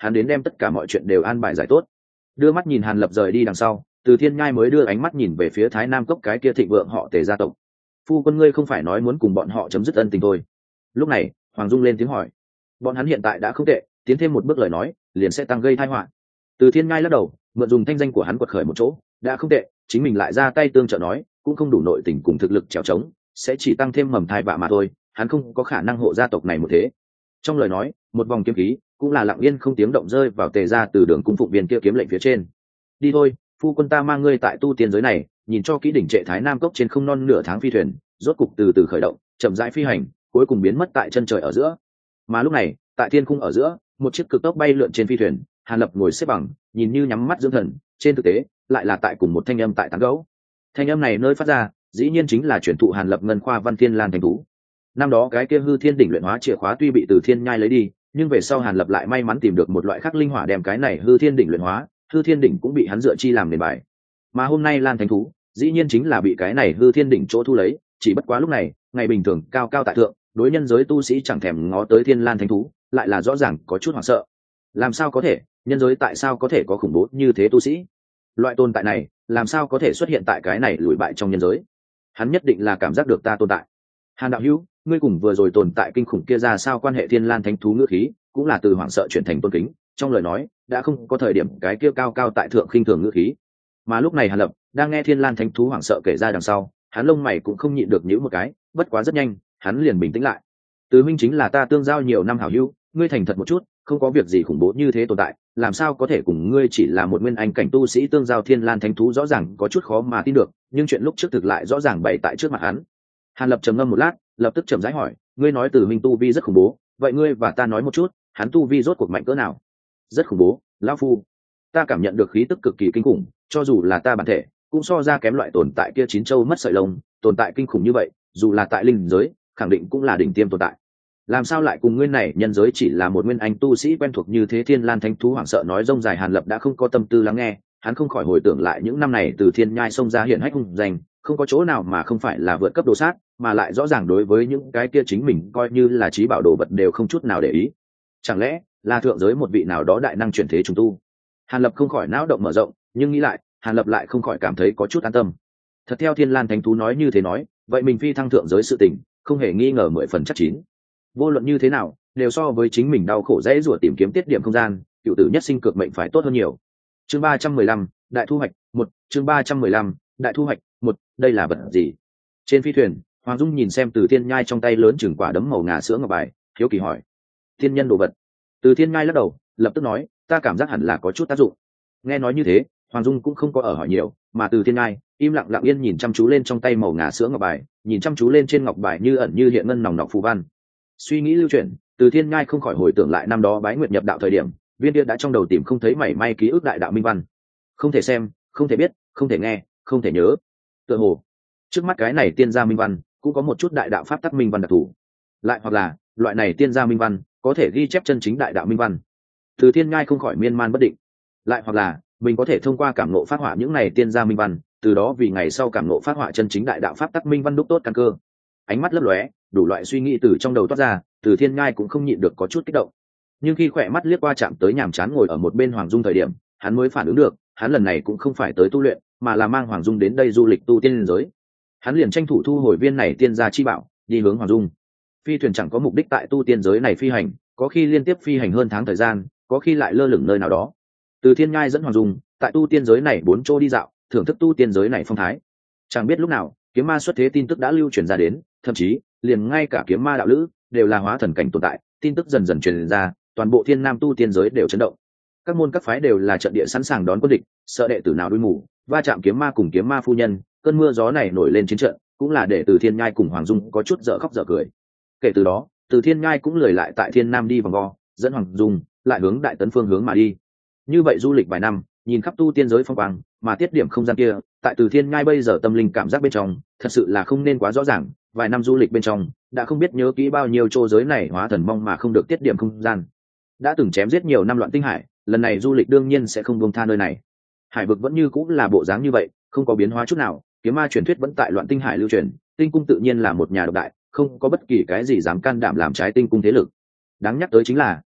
hắn đến đem tất cả mọi chuyện đều an bài giải tốt. Đưa mắt nhìn Hàn Lập rời đi đằng sau, Từ Thiên Nhai mới đưa ánh mắt nhìn về phía Thái Nam cốc cái kia thịnh vượng họ Tề gia tộc. Phu quân ngươi không phải nói muốn cùng bọn họ chấm dứt ân tình thôi? Lúc này Hoàng Dung lên tiếng hỏi. Bọn hắn hiện tại đã không tệ, tiến thêm một bước lời nói liền sẽ tăng gây tai họa. Từ Thiên Nhai lắc đầu, mượn dùng thanh danh của hắn quật khởi một chỗ, đã không tệ, chính mình lại ra tay tương trợ nói, cũng không đủ nội tình cùng thực lực trèo trống, sẽ chỉ tăng thêm mầm thai vạ mà thôi, hắn không có khả năng hộ gia tộc này một thế. Trong lời nói, một vòng kiếm khí cũng là lặng yên không tiếng động rơi vào Tề gia từ đường cung phụng viên kia kiếm lệnh phía trên. Đi thôi, phu quân ta mang ngươi tại tu tiên giới này, nhìn cho kỹ đỉnh trệ Thái Nam cốc trên không non nửa tháng phi thuyền, rốt cục từ từ khởi động, chậm rãi phi hành, cuối cùng biến mất tại chân trời ở giữa. Mà lúc này, tại thiên cung ở giữa, một chiếc cực tốc bay lượn trên phi thuyền, Hàn Lập ngồi xếp bằng, nhìn như nhắm mắt dưỡng thần, trên thực tế lại là tại cùng một thanh âm tại tán gẫu. Thanh âm này nơi phát ra, dĩ nhiên chính là truyền thụ Hàn Lập ngân khoa Văn Thiên Lan Thánh thú. Năm đó cái kia hư thiên đỉnh luyện hóa chìa khóa tuy bị Từ Thiên Nhai lấy đi, nhưng về sau Hàn Lập lại may mắn tìm được một loại khắc linh hỏa đem cái này hư thiên đỉnh luyện hóa, hư thiên đỉnh cũng bị hắn dựa chi làm nền bài. Mà hôm nay Lan Thánh thú, dĩ nhiên chính là bị cái này hư thiên đỉnh chỗ thu lấy, chỉ bất quá lúc này, ngày bình thường cao cao tại thượng, đối nhân giới tu sĩ chẳng thèm ngó tới Thiên Lan Thánh thú, lại là rõ ràng có chút hoảng sợ. Làm sao có thể, nhân giới tại sao có thể có khủng bố như thế tu sĩ? Loại tồn tại này, làm sao có thể xuất hiện tại cái này lùi bại trong nhân giới? Hắn nhất định là cảm giác được ta tồn tại. Hàn đạo hữu, ngươi cùng vừa rồi tồn tại kinh khủng kia ra sao quan hệ? Thiên Lan Thánh thú ngữ khí cũng là từ hoảng sợ chuyển thành tôn kính, trong lời nói đã không có thời điểm cái kia cao cao tại thượng khinh thường ngữ khí. Mà lúc này Hàn Lập đang nghe Thiên Lan Thánh thú hoảng sợ kể ra đằng sau, hắn lông mày cũng không nhịn được nhíu một cái, bất quá rất nhanh, hắn liền bình tĩnh lại. Từ minh chính là ta tương giao nhiều năm hảo hữu, ngươi thành thật một chút, không có việc gì khủng bố như thế tồn tại, làm sao có thể cùng ngươi chỉ là một nguyên anh cảnh tu sĩ tương giao? Thiên Lan Thánh thú rõ ràng có chút khó mà tin được, nhưng chuyện lúc trước thực lại rõ ràng bày tại trước mặt hắn. Hàn Lập trầm ngâm một lát, lập tức chậm rãi hỏi, ngươi nói Từ minh tu vi rất khủng bố, vậy ngươi và ta nói một chút, hắn tu vi rốt cuộc mạnh cỡ nào? Rất khủng bố, lão phu, ta cảm nhận được khí tức cực kỳ kinh khủng, cho dù là ta bản thể cũng so ra kém loại tồn tại kia chín châu mất sợi lông, tồn tại kinh khủng như vậy, dù là tại linh giới, khẳng định cũng là đỉnh tiêm tồn tại. Làm sao lại cùng ngươi này nhân giới chỉ là một nguyên anh tu sĩ quen thuộc như thế? Thiên Lan Thánh thú hoảng sợ nói rông dài. Hàn Lập đã không có tâm tư lắng nghe, hắn không khỏi hồi tưởng lại những năm này Từ Thiên Nhai xông ra hiển hách hùng danh, không có chỗ nào mà không phải là vượt cấp đồ sát, mà lại rõ ràng đối với những cái kia chính mình coi như là trí bảo đồ vật đều không chút nào để ý. Chẳng lẽ là thượng giới một vị nào đó đại năng chuyển thế trùng tu? Hàn Lập không khỏi não động mở rộng, nhưng nghĩ lại, Hàn Lập lại không khỏi cảm thấy có chút an tâm. Thật theo Thiên Lan Thánh thú nói như thế nói, vậy mình phi thăng thượng giới sự tình không hề nghi ngờ 10% chắc chín. Vô luận như thế nào, đều so với chính mình đau khổ dễ rủa tìm kiếm tiết điểm không gian, cựu tử nhất sinh cược mệnh phải tốt hơn nhiều. Chương 315, đại thu hoạch 1, chương 315, đại thu hoạch 1, đây là vật gì? Trên phi thuyền, Hoàng Dung nhìn xem Từ Thiên Nhai trong tay lớn chừng quả đấm màu ngà sữa ngọc bài, hiếu kỳ hỏi: "Thiên nhân đồ vật?" Từ Thiên Nhai lắc đầu, lập tức nói: "Ta cảm giác hẳn là có chút tác dụng." Nghe nói như thế, Hoàng Dung cũng không có ở hỏi nhiều, mà Từ Thiên Nhai im lặng lặng yên nhìn chăm chú lên trong tay màu ngà sữa ngọc bài, nhìn chăm chú lên trên ngọc bài như ẩn như hiện ngân nòng nọc phù văn. Suy nghĩ lưu chuyển, Từ Thiên Nhai không khỏi hồi tưởng lại năm đó bái nguyệt nhập đạo thời điểm, viên kia đã trong đầu tìm không thấy mảy may ký ức đại đạo minh văn. Không thể xem, không thể biết, không thể nghe, không thể nhớ. Tựa hồ trước mắt cái này tiên gia minh văn cũng có một chút đại đạo pháp tắc minh văn đặc thù, lại hoặc là loại này tiên gia minh văn có thể ghi chép chân chính đại đạo minh văn. Từ Thiên Nhai không khỏi miên man bất định, lại hoặc là mình có thể thông qua cảm ngộ phát họa những này tiên gia minh văn, từ đó vì ngày sau cảm ngộ phát họa chân chính đại đạo pháp tắc minh văn đúc tốt căn cơ. Ánh mắt lấp lóe, đủ loại suy nghĩ từ trong đầu toát ra, Từ Thiên Nhai cũng không nhịn được có chút kích động. Nhưng khi khỏe mắt liếc qua chạm tới nhàm chán ngồi ở một bên Hoàng Dung thời điểm, hắn mới phản ứng được, hắn lần này cũng không phải tới tu luyện, mà là mang Hoàng Dung đến đây du lịch tu tiên giới. Hắn liền tranh thủ thu hồi viên này tiên gia chi bảo, đi hướng Hoàng Dung. Phi thuyền chẳng có mục đích tại tu tiên giới này phi hành, có khi liên tiếp phi hành hơn tháng thời gian, có khi lại lơ lửng nơi nào đó. Từ Thiên Nhai dẫn Hoàng Dung tại tu tiên giới này bốn chỗ đi dạo, thưởng thức tu tiên giới này phong thái. Chẳng biết lúc nào, kiếm ma xuất thế tin tức đã lưu truyền ra đến, thậm chí liền ngay cả kiếm ma đạo lữ đều là hóa thần cảnh tồn tại, tin tức dần dần truyền ra, toàn bộ thiên nam tu tiên giới đều chấn động. Các môn các phái đều là trận địa sẵn sàng đón quân địch, sợ đệ tử nào đuôi mù va chạm kiếm ma cùng kiếm ma phu nhân. Cơn mưa gió này nổi lên chiến trận, cũng là để Từ Thiên Nhai cùng Hoàng Dung có chút dở khóc dở cười. Kể từ đó, Từ Thiên Nhai cũng lười lại tại thiên nam đi vòng vo, dẫn Hoàng Dung lại hướng đại tấn phương hướng mà đi. Như vậy du lịch vài năm, nhìn khắp tu tiên giới phong quang, mà tiết điểm không gian kia tại Từ Thiên Nhai bây giờ tâm linh cảm giác bên trong thật sự là không nên quá rõ ràng. Vài năm du lịch bên trong đã không biết nhớ kỹ bao nhiêu chỗ giới này hóa thần mong mà không được tiết điểm không gian. Đã từng chém giết nhiều năm loạn tinh hải, lần này du lịch đương nhiên sẽ không buông tha nơi này. Hải vực vẫn như cũng là bộ dáng như vậy, không có biến hóa chút nào, kiếm ma truyền thuyết vẫn tại loạn tinh hải lưu truyền, tinh cung tự nhiên là một nhà độc đại, không có bất kỳ cái gì dám can đảm làm trái tinh cung thế lực. Đáng nhắc tới chính là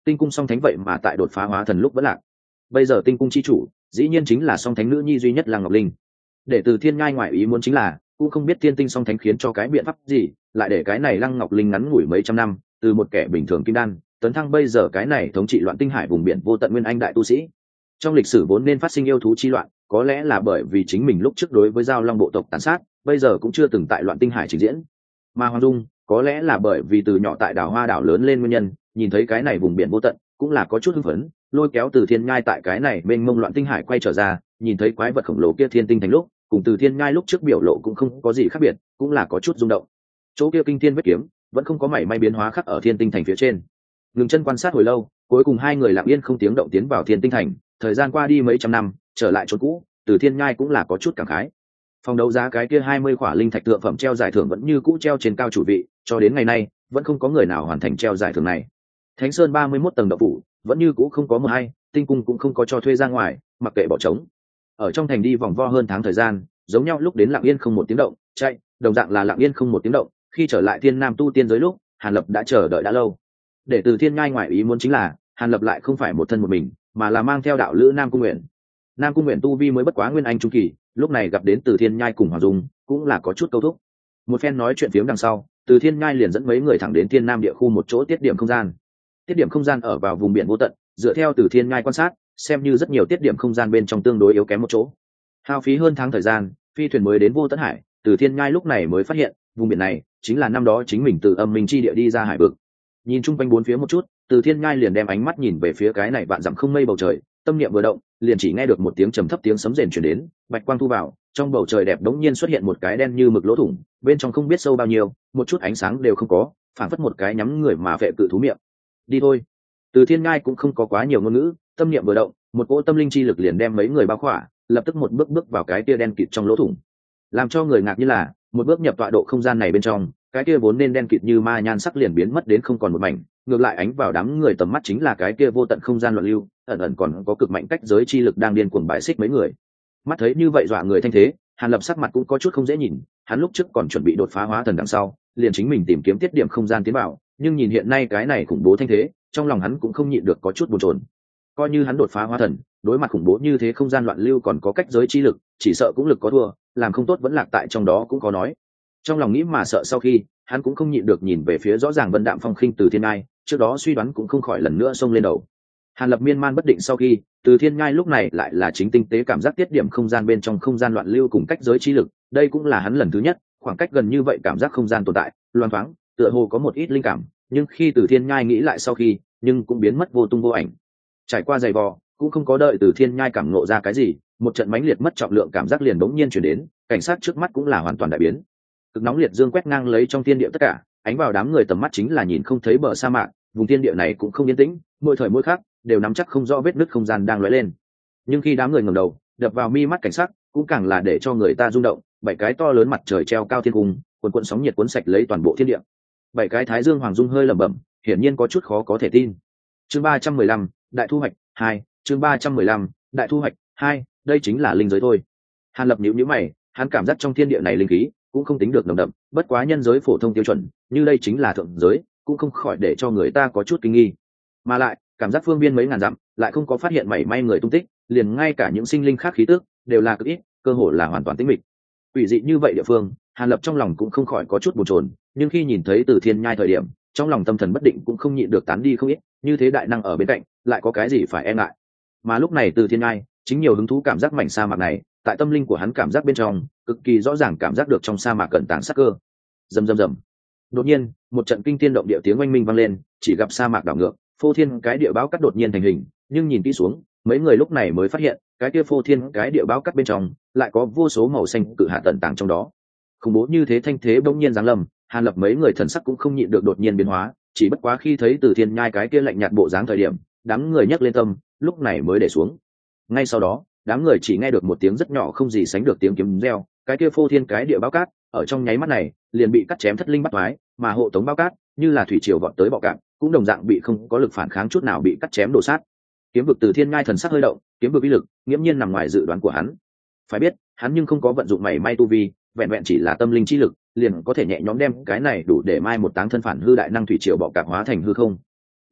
tinh cung song thánh vậy mà tại đột phá hóa thần lúc vẫn lạc. Bây giờ tinh cung chi chủ dĩ nhiên chính là song thánh nữ nhi duy nhất Lăng Ngọc Linh. Để Từ Thiên Nhai ngoại ý muốn chính là cũng không biết thiên tinh song thánh khiến cho cái biện pháp gì lại để cái này Lăng Ngọc Linh ngắn ngủi mấy trăm năm từ một kẻ bình thường kim đan tấn thăng bây giờ cái này thống trị loạn tinh hải vùng biển vô tận nguyên anh đại tu sĩ. Trong lịch sử vốn nên phát sinh yêu thú chi loạn, có lẽ là bởi vì chính mình lúc trước đối với giao long bộ tộc tàn sát bây giờ cũng chưa từng tại loạn tinh hải trình diễn. Mà Hoàng Dung có lẽ là bởi vì từ nhỏ tại đảo Hoa đảo lớn lên nguyên nhân, nhìn thấy cái này vùng biển vô tận cũng là có chút hưng phấn, lôi kéo Từ Thiên Nhai tại cái này mênh mông loạn tinh hải quay trở ra, nhìn thấy quái vật khổng lồ kia thiên tinh thành lúc cùng Từ Thiên Nhai lúc trước biểu lộ cũng không có gì khác biệt, cũng là có chút rung động. Chỗ kia kinh thiên vết kiếm vẫn không có mảy may biến hóa khắc ở thiên tinh thành phía trên. Ngừng chân quan sát hồi lâu, cuối cùng hai người lặng yên không tiếng động tiến vào thiên tinh thành. Thời gian qua đi mấy trăm năm, trở lại chỗ cũ, Từ Thiên Nhai cũng là có chút cảm khái. Phòng đấu giá cái kia 20 khỏa linh thạch thượng phẩm treo giải thưởng vẫn như cũ treo trên cao chủ vị, cho đến ngày nay vẫn không có người nào hoàn thành treo giải thưởng này. Thánh Sơn 31 tầng động phủ vẫn như cũ không có một hay, tinh cung cũng không có cho thuê ra ngoài, mặc kệ bỏ trống. Ở trong thành đi vòng vo hơn tháng thời gian, giống nhau lúc đến lặng yên không một tiếng động, chạy, đồng dạng là lặng yên không một tiếng động, khi trở lại Thiên Nam tu tiên giới lúc, Hàn Lập đã chờ đợi đã lâu. Để Từ Thiên Nhai ngoại ý muốn chính là, Hàn Lập lại không phải một thân một mình, mà là mang theo đạo lữ Nam Cung Nguyện. Nam Cung Nguyện tu vi mới bất quá nguyên anh trung kỳ, lúc này gặp đến Từ Thiên Nhai cùng Hoàng Dung, cũng là có chút câu thúc. Một phen nói chuyện phiếm đằng sau, Từ Thiên Nhai liền dẫn mấy người thẳng đến Thiên Nam địa khu một chỗ tiết điểm không gian. Tiết điểm không gian ở vào vùng biển vô tận, dựa theo Từ Thiên Nhai quan sát, xem như rất nhiều tiết điểm không gian bên trong tương đối yếu kém một chỗ. Hao phí hơn tháng thời gian, phi thuyền mới đến Vô Tận Hải, Từ Thiên Nhai lúc này mới phát hiện, vùng biển này chính là năm đó chính mình từ Âm Minh chi địa đi ra hải vực. Nhìn chung quanh bốn phía một chút, Từ Thiên Nhai liền đem ánh mắt nhìn về phía cái này vạn dặm không mây bầu trời, tâm niệm vừa động, liền chỉ nghe được một tiếng trầm thấp tiếng sấm rền truyền đến, bạch quang thu vào, trong bầu trời đẹp đống nhiên xuất hiện một cái đen như mực lỗ thủng, bên trong không biết sâu bao nhiêu, một chút ánh sáng đều không có, phảng phất một cái nhắm người mà vệ cự thú miệng. Đi thôi. Từ Thiên Nhai cũng không có quá nhiều ngôn ngữ, tâm niệm vừa động, một cỗ tâm linh chi lực liền đem mấy người bao khỏa, lập tức một bước bước vào cái kia đen kịt trong lỗ thủng. Làm cho người ngạc như là, một bước nhập tọa độ không gian này bên trong, cái kia vốn nên đen kịt như ma nhan sắc liền biến mất đến không còn một mảnh, ngược lại ánh vào đám người tầm mắt chính là cái kia vô tận không gian loạn lưu, ẩn ẩn còn có cực mạnh cách giới chi lực đang điên cuồng bãi xích mấy người. Mắt thấy như vậy dọa người thanh thế, Hàn Lập sắc mặt cũng có chút không dễ nhìn, hắn lúc trước còn chuẩn bị đột phá hóa thần đằng sau, liền chính mình tìm kiếm tiết điểm không gian tiến vào, nhưng nhìn hiện nay cái này khủng bố thanh thế, trong lòng hắn cũng không nhịn được có chút bồn chồn. Coi như hắn đột phá hóa thần, đối mặt khủng bố như thế không gian loạn lưu còn có cách giới chi lực, chỉ sợ cũng lực có thua, làm không tốt vẫn lạc tại trong đó cũng có nói. Trong lòng nghĩ mà sợ sau khi, hắn cũng không nhịn được nhìn về phía rõ ràng vân đạm phong khinh Từ Thiên Nhai, trước đó suy đoán cũng không khỏi lần nữa xông lên đầu. Hàn Lập miên man bất định sau khi, Từ Thiên Nhai lúc này lại là chính tinh tế cảm giác tiết điểm không gian bên trong không gian loạn lưu cùng cách giới chi lực, đây cũng là hắn lần thứ nhất, khoảng cách gần như vậy cảm giác không gian tồn tại, loan thoáng, tựa hồ có một ít linh cảm, nhưng khi Từ Thiên Nhai nghĩ lại sau khi, nhưng cũng biến mất vô tung vô ảnh. Trải qua giày vò, cũng không có đợi Từ Thiên Nhai cảm ngộ ra cái gì, một trận mãnh liệt mất trọng lượng cảm giác liền bỗng nhiên chuyển đến, cảnh sát trước mắt cũng là hoàn toàn đại biến. Cực nóng liệt dương quét ngang lấy trong thiên địa tất cả, ánh vào đám người tầm mắt chính là nhìn không thấy bờ sa mạc, vùng thiên địa này cũng không yên tĩnh, mỗi thời mỗi khác đều nắm chắc không rõ vết nứt không gian đang lóe lên. Nhưng khi đám người ngẩng đầu, đập vào mi mắt cảnh sắc, cũng càng là để cho người ta rung động, bảy cái to lớn mặt trời treo cao thiên cung, cuồn cuộn sóng nhiệt cuốn sạch lấy toàn bộ thiên địa. Bảy cái thái dương hoàng dung hơi lẩm bẩm, hiển nhiên có chút khó có thể tin. Chương 315, đại thu hoạch 2, chương 315, đại thu hoạch 2, đây chính là linh giới thôi. Hàn Lập nhíu nhíu mày, hắn cảm giác trong thiên địa này linh khí cũng không tính được nồng đậm, bất quá nhân giới phổ thông tiêu chuẩn, như đây chính là thượng giới, cũng không khỏi để cho người ta có chút kinh nghi. Mà lại, cảm giác phương viên mấy ngàn dặm, lại không có phát hiện mảy may người tung tích, liền ngay cả những sinh linh khác khí tức đều là cực ít, cơ hồ là hoàn toàn tĩnh mịch. Quỷ dị như vậy địa phương, Hàn Lập trong lòng cũng không khỏi có chút bồn chồn, nhưng khi nhìn thấy Từ Thiên Nhai thời điểm, trong lòng tâm thần bất định cũng không nhịn được tán đi không ít, như thế đại năng ở bên cạnh, lại có cái gì phải e ngại. Mà lúc này Từ Thiên Nhai chính nhiều hứng thú cảm giác mảnh sa mạc này, tại tâm linh của hắn cảm giác bên trong, cực kỳ rõ ràng cảm giác được trong sa mạc cẩn tàng sắc cơ. Rầm rầm rầm. Đột nhiên, một trận kinh thiên động địa tiếng oanh minh vang lên, chỉ gặp sa mạc đảo ngược, phô thiên cái địa báo cắt đột nhiên thành hình, nhưng nhìn kỹ xuống, mấy người lúc này mới phát hiện, cái kia phô thiên cái địa báo cắt bên trong, lại có vô số màu xanh cự hạ tận tàng trong đó. Khủng bố như thế thanh thế bỗng nhiên giáng lâm, Hàn Lập mấy người thần sắc cũng không nhịn được đột nhiên biến hóa, chỉ bất quá khi thấy Từ Thiên Nhai cái kia lạnh nhạt bộ dáng thời điểm, đám người nhấc lên tâm, lúc này mới để xuống. Ngay sau đó, đám người chỉ nghe được một tiếng rất nhỏ không gì sánh được tiếng kiếm reo, cái kia phô thiên cái địa báo cát, ở trong nháy mắt này, liền bị cắt chém thất linh bắt toái, mà hộ tống báo cát, như là thủy triều vọt tới bọ cạn, cũng đồng dạng bị không có lực phản kháng chút nào bị cắt chém đổ sát. Kiếm vực Từ Thiên Nhai thần sắc hơi động, kiếm vực uy lực, nghiễm nhiên nằm ngoài dự đoán của hắn. Phải biết, hắn nhưng không có vận dụng mảy may tu vi, vẹn vẹn chỉ là tâm linh chi lực, liền có thể nhẹ nhõm đem cái này đủ để mai một táng thân phản hư đại năng thủy triều bọ cạp hóa thành hư không.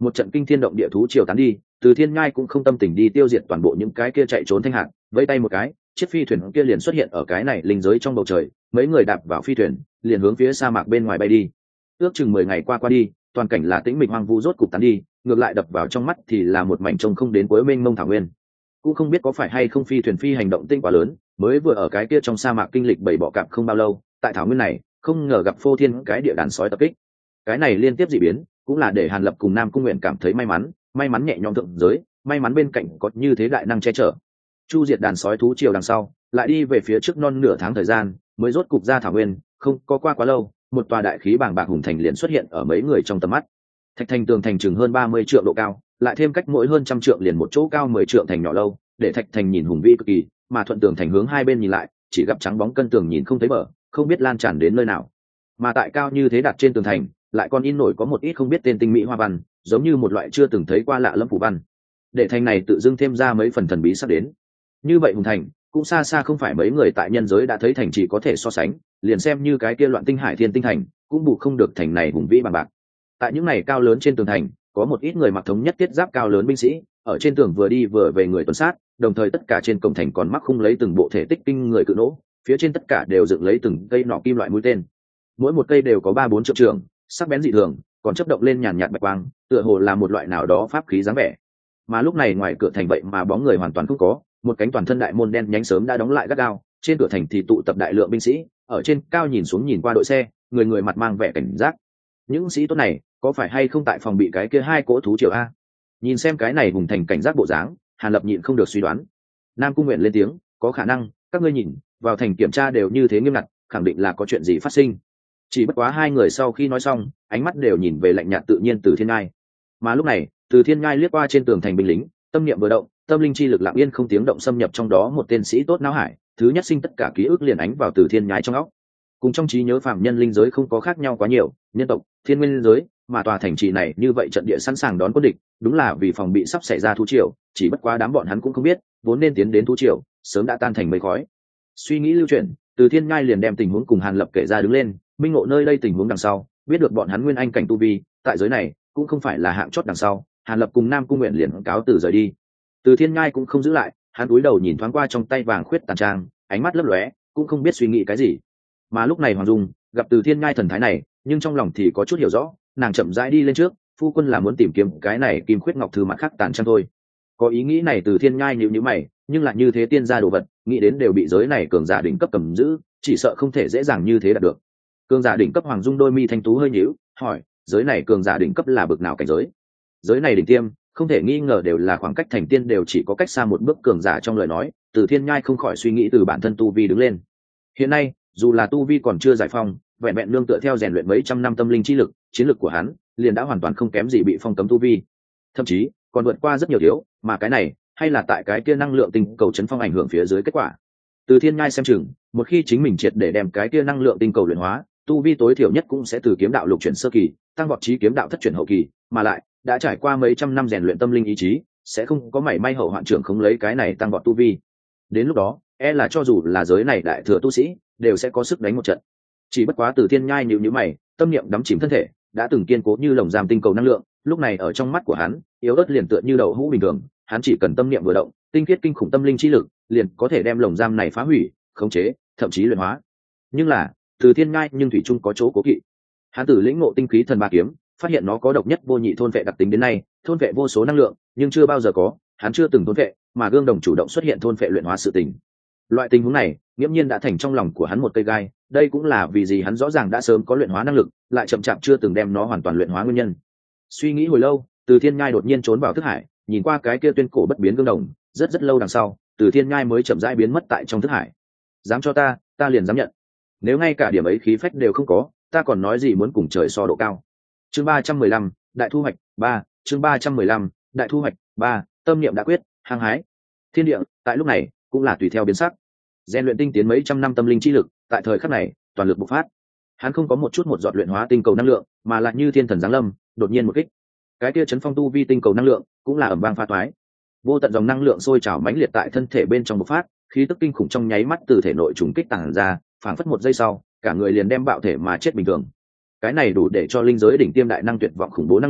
một trận kinh thiên động địa thú triều tán đi, Từ Thiên Nhai cũng không tâm tình đi tiêu diệt toàn bộ những cái kia chạy trốn thanh hạt, vẫy tay một cái, chiếc phi thuyền kia liền xuất hiện ở cái này linh giới trong bầu trời, mấy người đạp vào phi thuyền, liền hướng phía sa mạc bên ngoài bay đi. Ước chừng 10 ngày qua đi, toàn cảnh là tĩnh mịch hoang vu rốt cục tán đi, ngược lại đập vào trong mắt thì là một mảnh trông không đến cuối mênh mông thảo nguyên. Cũng không biết có phải hay không phi thuyền phi hành động tinh quá lớn, mới vừa ở cái kia trong sa mạc kinh lịch bảy bọ cạp không bao lâu, tại thảo nguyên này, không ngờ gặp phô thiên cái địa đàn sói tập kích. Cái này liên tiếp dị biến, cũng là để Hàn Lập cùng Nam Cung Nguyện cảm thấy may mắn nhẹ nhõm thượng giới, may mắn bên cạnh có như thế đại năng che chở. Chu diệt đàn sói thú triều đằng sau, lại đi về phía trước non nửa tháng thời gian, mới rốt cục ra thảo nguyên, không có qua quá lâu, một tòa đại khí bàng bạc hùng thành liền xuất hiện ở mấy người trong tầm mắt. Thạch thành tường thành chừng hơn 30 trượng độ cao, lại thêm cách mỗi hơn trăm trượng liền một chỗ cao 10 trượng thành nhỏ lâu, để thạch thành nhìn hùng vĩ cực kỳ, mà thuận tường thành hướng hai bên nhìn lại, chỉ gặp trắng bóng cân tường nhìn không thấy bờ, không biết lan tràn đến nơi nào. Mà tại cao như thế đặt trên tường thành, lại còn in nổi có một ít không biết tên tinh mỹ hoa văn, giống như một loại chưa từng thấy qua lạ lẫm phù văn, để thành này tự dưng thêm ra mấy phần thần bí sắp đến. Như vậy hùng thành cũng xa xa không phải mấy người tại nhân giới đã thấy thành chỉ có thể so sánh, liền xem như cái kia loạn tinh hải thiên tinh thành cũng bù không được thành này hùng vĩ bằng bạc. Tại những này cao lớn trên tường thành, có một ít người mặc thống nhất thiết giáp cao lớn binh sĩ ở trên tường vừa đi vừa về người tuần sát, đồng thời tất cả trên cổng thành còn mắc khung lấy từng bộ thể tích kinh người cự nỗ, phía trên tất cả đều dựng lấy từng cây nỏ kim loại mũi tên, mỗi một cây đều có 3-4 trượng trường, sắc bén dị thường, còn chớp động lên nhàn nhạt bạch quang, tựa hồ là một loại nào đó pháp khí dáng vẻ. Mà lúc này ngoài cửa thành vậy mà bóng người hoàn toàn không có, một cánh toàn thân đại môn đen nhánh sớm đã đóng lại gắt gao, trên cửa thành thì tụ tập đại lượng binh sĩ, ở trên cao nhìn xuống nhìn qua đội xe, người người mặt mang vẻ cảnh giác. Những sĩ tốt này có phải hay không tại phòng bị cái kia hai cỗ thú triều a? Nhìn xem cái này vùng thành cảnh giác bộ dáng, Hàn Lập nhịn không được suy đoán. Nam Cung Nguyện lên tiếng, có khả năng, các ngươi nhìn, vào thành kiểm tra đều như thế nghiêm ngặt, khẳng định là có chuyện gì phát sinh. Chỉ bất quá hai người sau khi nói xong, ánh mắt đều nhìn về lạnh nhạt tự nhiên Từ Thiên Nhai. Mà lúc này, Từ Thiên Nhai liếc qua trên tường thành binh lính, tâm niệm vừa động, tâm linh chi lực lặng yên không tiếng động xâm nhập trong đó một tên sĩ tốt não hải, thứ nhất sinh tất cả ký ức liền ánh vào Từ Thiên Nhai trong óc. Cùng trong trí nhớ phạm nhân linh giới không có khác nhau quá nhiều, nhân tộc, thiên nguyên giới, mà tòa thành trì này như vậy trận địa sẵn sàng đón quân địch, đúng là vì phòng bị sắp xảy ra thú triều, chỉ bất quá đám bọn hắn cũng không biết, vốn nên tiến đến thú triều, sớm đã tan thành mây khói. Suy nghĩ lưu chuyển, Từ Thiên Nhai liền đem tình huống cùng Hàn Lập kể ra đứng lên, minh ngộ nơi đây tình huống đằng sau, biết được bọn hắn nguyên anh cảnh tu vi, tại giới này cũng không phải là hạng chót đằng sau, Hàn Lập cùng Nam Cung Nguyện liền cáo từ rời đi. Từ Thiên Nhai cũng không giữ lại, hắn cúi đầu nhìn thoáng qua trong tay vàng khuyết tàn trang, ánh mắt lấp lóe, cũng không biết suy nghĩ cái gì. Mà lúc này Hoàng Dung gặp Từ Thiên Nhai thần thái này, nhưng trong lòng thì có chút hiểu rõ, nàng chậm rãi đi lên trước, phu quân là muốn tìm kiếm cái này kim khuyết ngọc thư mặt khác tàn trang thôi. Có ý nghĩ này Từ Thiên Nhai nhíu mày, nhưng lại như thế tiên gia đồ vật, nghĩ đến đều bị giới này cường giả đỉnh cấp cầm giữ, chỉ sợ không thể dễ dàng như thế đạt được. Cường giả đỉnh cấp Hoàng Dung đôi mi thanh tú hơi nhíu, hỏi, giới này cường giả đỉnh cấp là bậc nào cảnh giới? Giới này đỉnh tiêm, không thể nghi ngờ đều là khoảng cách thành tiên đều chỉ có cách xa một bước cường giả trong lời nói, Từ Thiên Nhai không khỏi suy nghĩ từ bản thân tu vi đứng lên. Hiện nay, dù là tu vi còn chưa giải phong, vẹn vẹn nương tựa theo rèn luyện mấy trăm năm tâm linh chi lực, chiến lực của hắn liền đã hoàn toàn không kém gì bị phong cấm tu vi, thậm chí còn vượt qua rất nhiều thiếu, mà cái này hay là tại cái kia năng lượng tinh cầu chấn phong ảnh hưởng phía dưới kết quả. Từ Thiên Nhai xem chừng, một khi chính mình triệt để đem cái kia năng lượng tinh cầu luyện hóa, tu vi tối thiểu nhất cũng sẽ từ kiếm đạo lục chuyển sơ kỳ tăng vọt chí kiếm đạo thất chuyển hậu kỳ, mà lại đã trải qua mấy trăm năm rèn luyện tâm linh ý chí, sẽ không có mảy may hậu hoạn trưởng không lấy cái này tăng vọt tu vi. Đến lúc đó, là cho dù là giới này đại thừa tu sĩ, đều sẽ có sức đánh một trận. Chỉ bất quá Từ Thiên Nhai nhíu mày, tâm niệm đắm chìm thân thể, đã từng kiên cố như lồng giam tinh cầu năng lượng, lúc này ở trong mắt của hắn, yếu ớt liền tựa như đậu hũ bình thường, hắn chỉ cần tâm niệm vừa động, tinh khiết kinh khủng tâm linh chi lực, liền có thể đem lồng giam này phá hủy, khống chế, thậm chí luyện hóa. Nhưng là, Từ Thiên Nhai nhưng thủy chung có chỗ cố kỵ. Hắn tử lĩnh ngộ tinh khí thần ba kiếm, phát hiện nó có độc nhất vô nhị thôn vệ đặc tính đến nay, thôn vệ vô số năng lượng, nhưng chưa bao giờ có, hắn chưa từng thôn vệ, mà gương đồng chủ động xuất hiện thôn vệ luyện hóa sự tình. Loại tình huống này, nghiễm nhiên đã thành trong lòng của hắn một cây gai, đây cũng là vì gì hắn rõ ràng đã sớm có luyện hóa năng lực, lại chậm chạp chưa từng đem nó hoàn toàn luyện hóa nguyên nhân. Suy nghĩ hồi lâu, Từ Thiên Nhai đột nhiên trốn vào thức hải, nhìn qua cái kia tuyên cổ bất biến gương đồng, rất lâu đằng sau, Từ Thiên Nhai mới chậm rãi biến mất tại trong thức hải. Dám cho ta liền dám nhận. Nếu ngay cả điểm ấy khí phách đều không có, ta còn nói gì muốn cùng trời so độ cao. Chương 315, đại thu hoạch 3, chương 315, đại thu hoạch 3, tâm niệm đã quyết, hăng hái. Thiên địa, tại lúc này, cũng là tùy theo biến sắc. Rèn luyện tinh tiến mấy trăm năm tâm linh chi lực, tại thời khắc này, toàn lực bộc phát. Hắn không có một chút một giọt luyện hóa tinh cầu năng lượng, mà lại như thiên thần giáng lâm, đột nhiên một kích. Cái kia chấn phong tu vi tinh cầu năng lượng, cũng là ầm vang pha toái. Vô tận dòng năng lượng sôi trào mãnh liệt tại thân thể bên trong bộc phát, khí tức kinh khủng trong nháy mắt từ thể nội trùng kích tàng ra, phảng phất một giây sau, cả người liền đem bạo thể mà chết bình thường. Cái này đủ để cho linh giới đỉnh tiêm đại năng tuyệt vọng khủng bố năng lượng,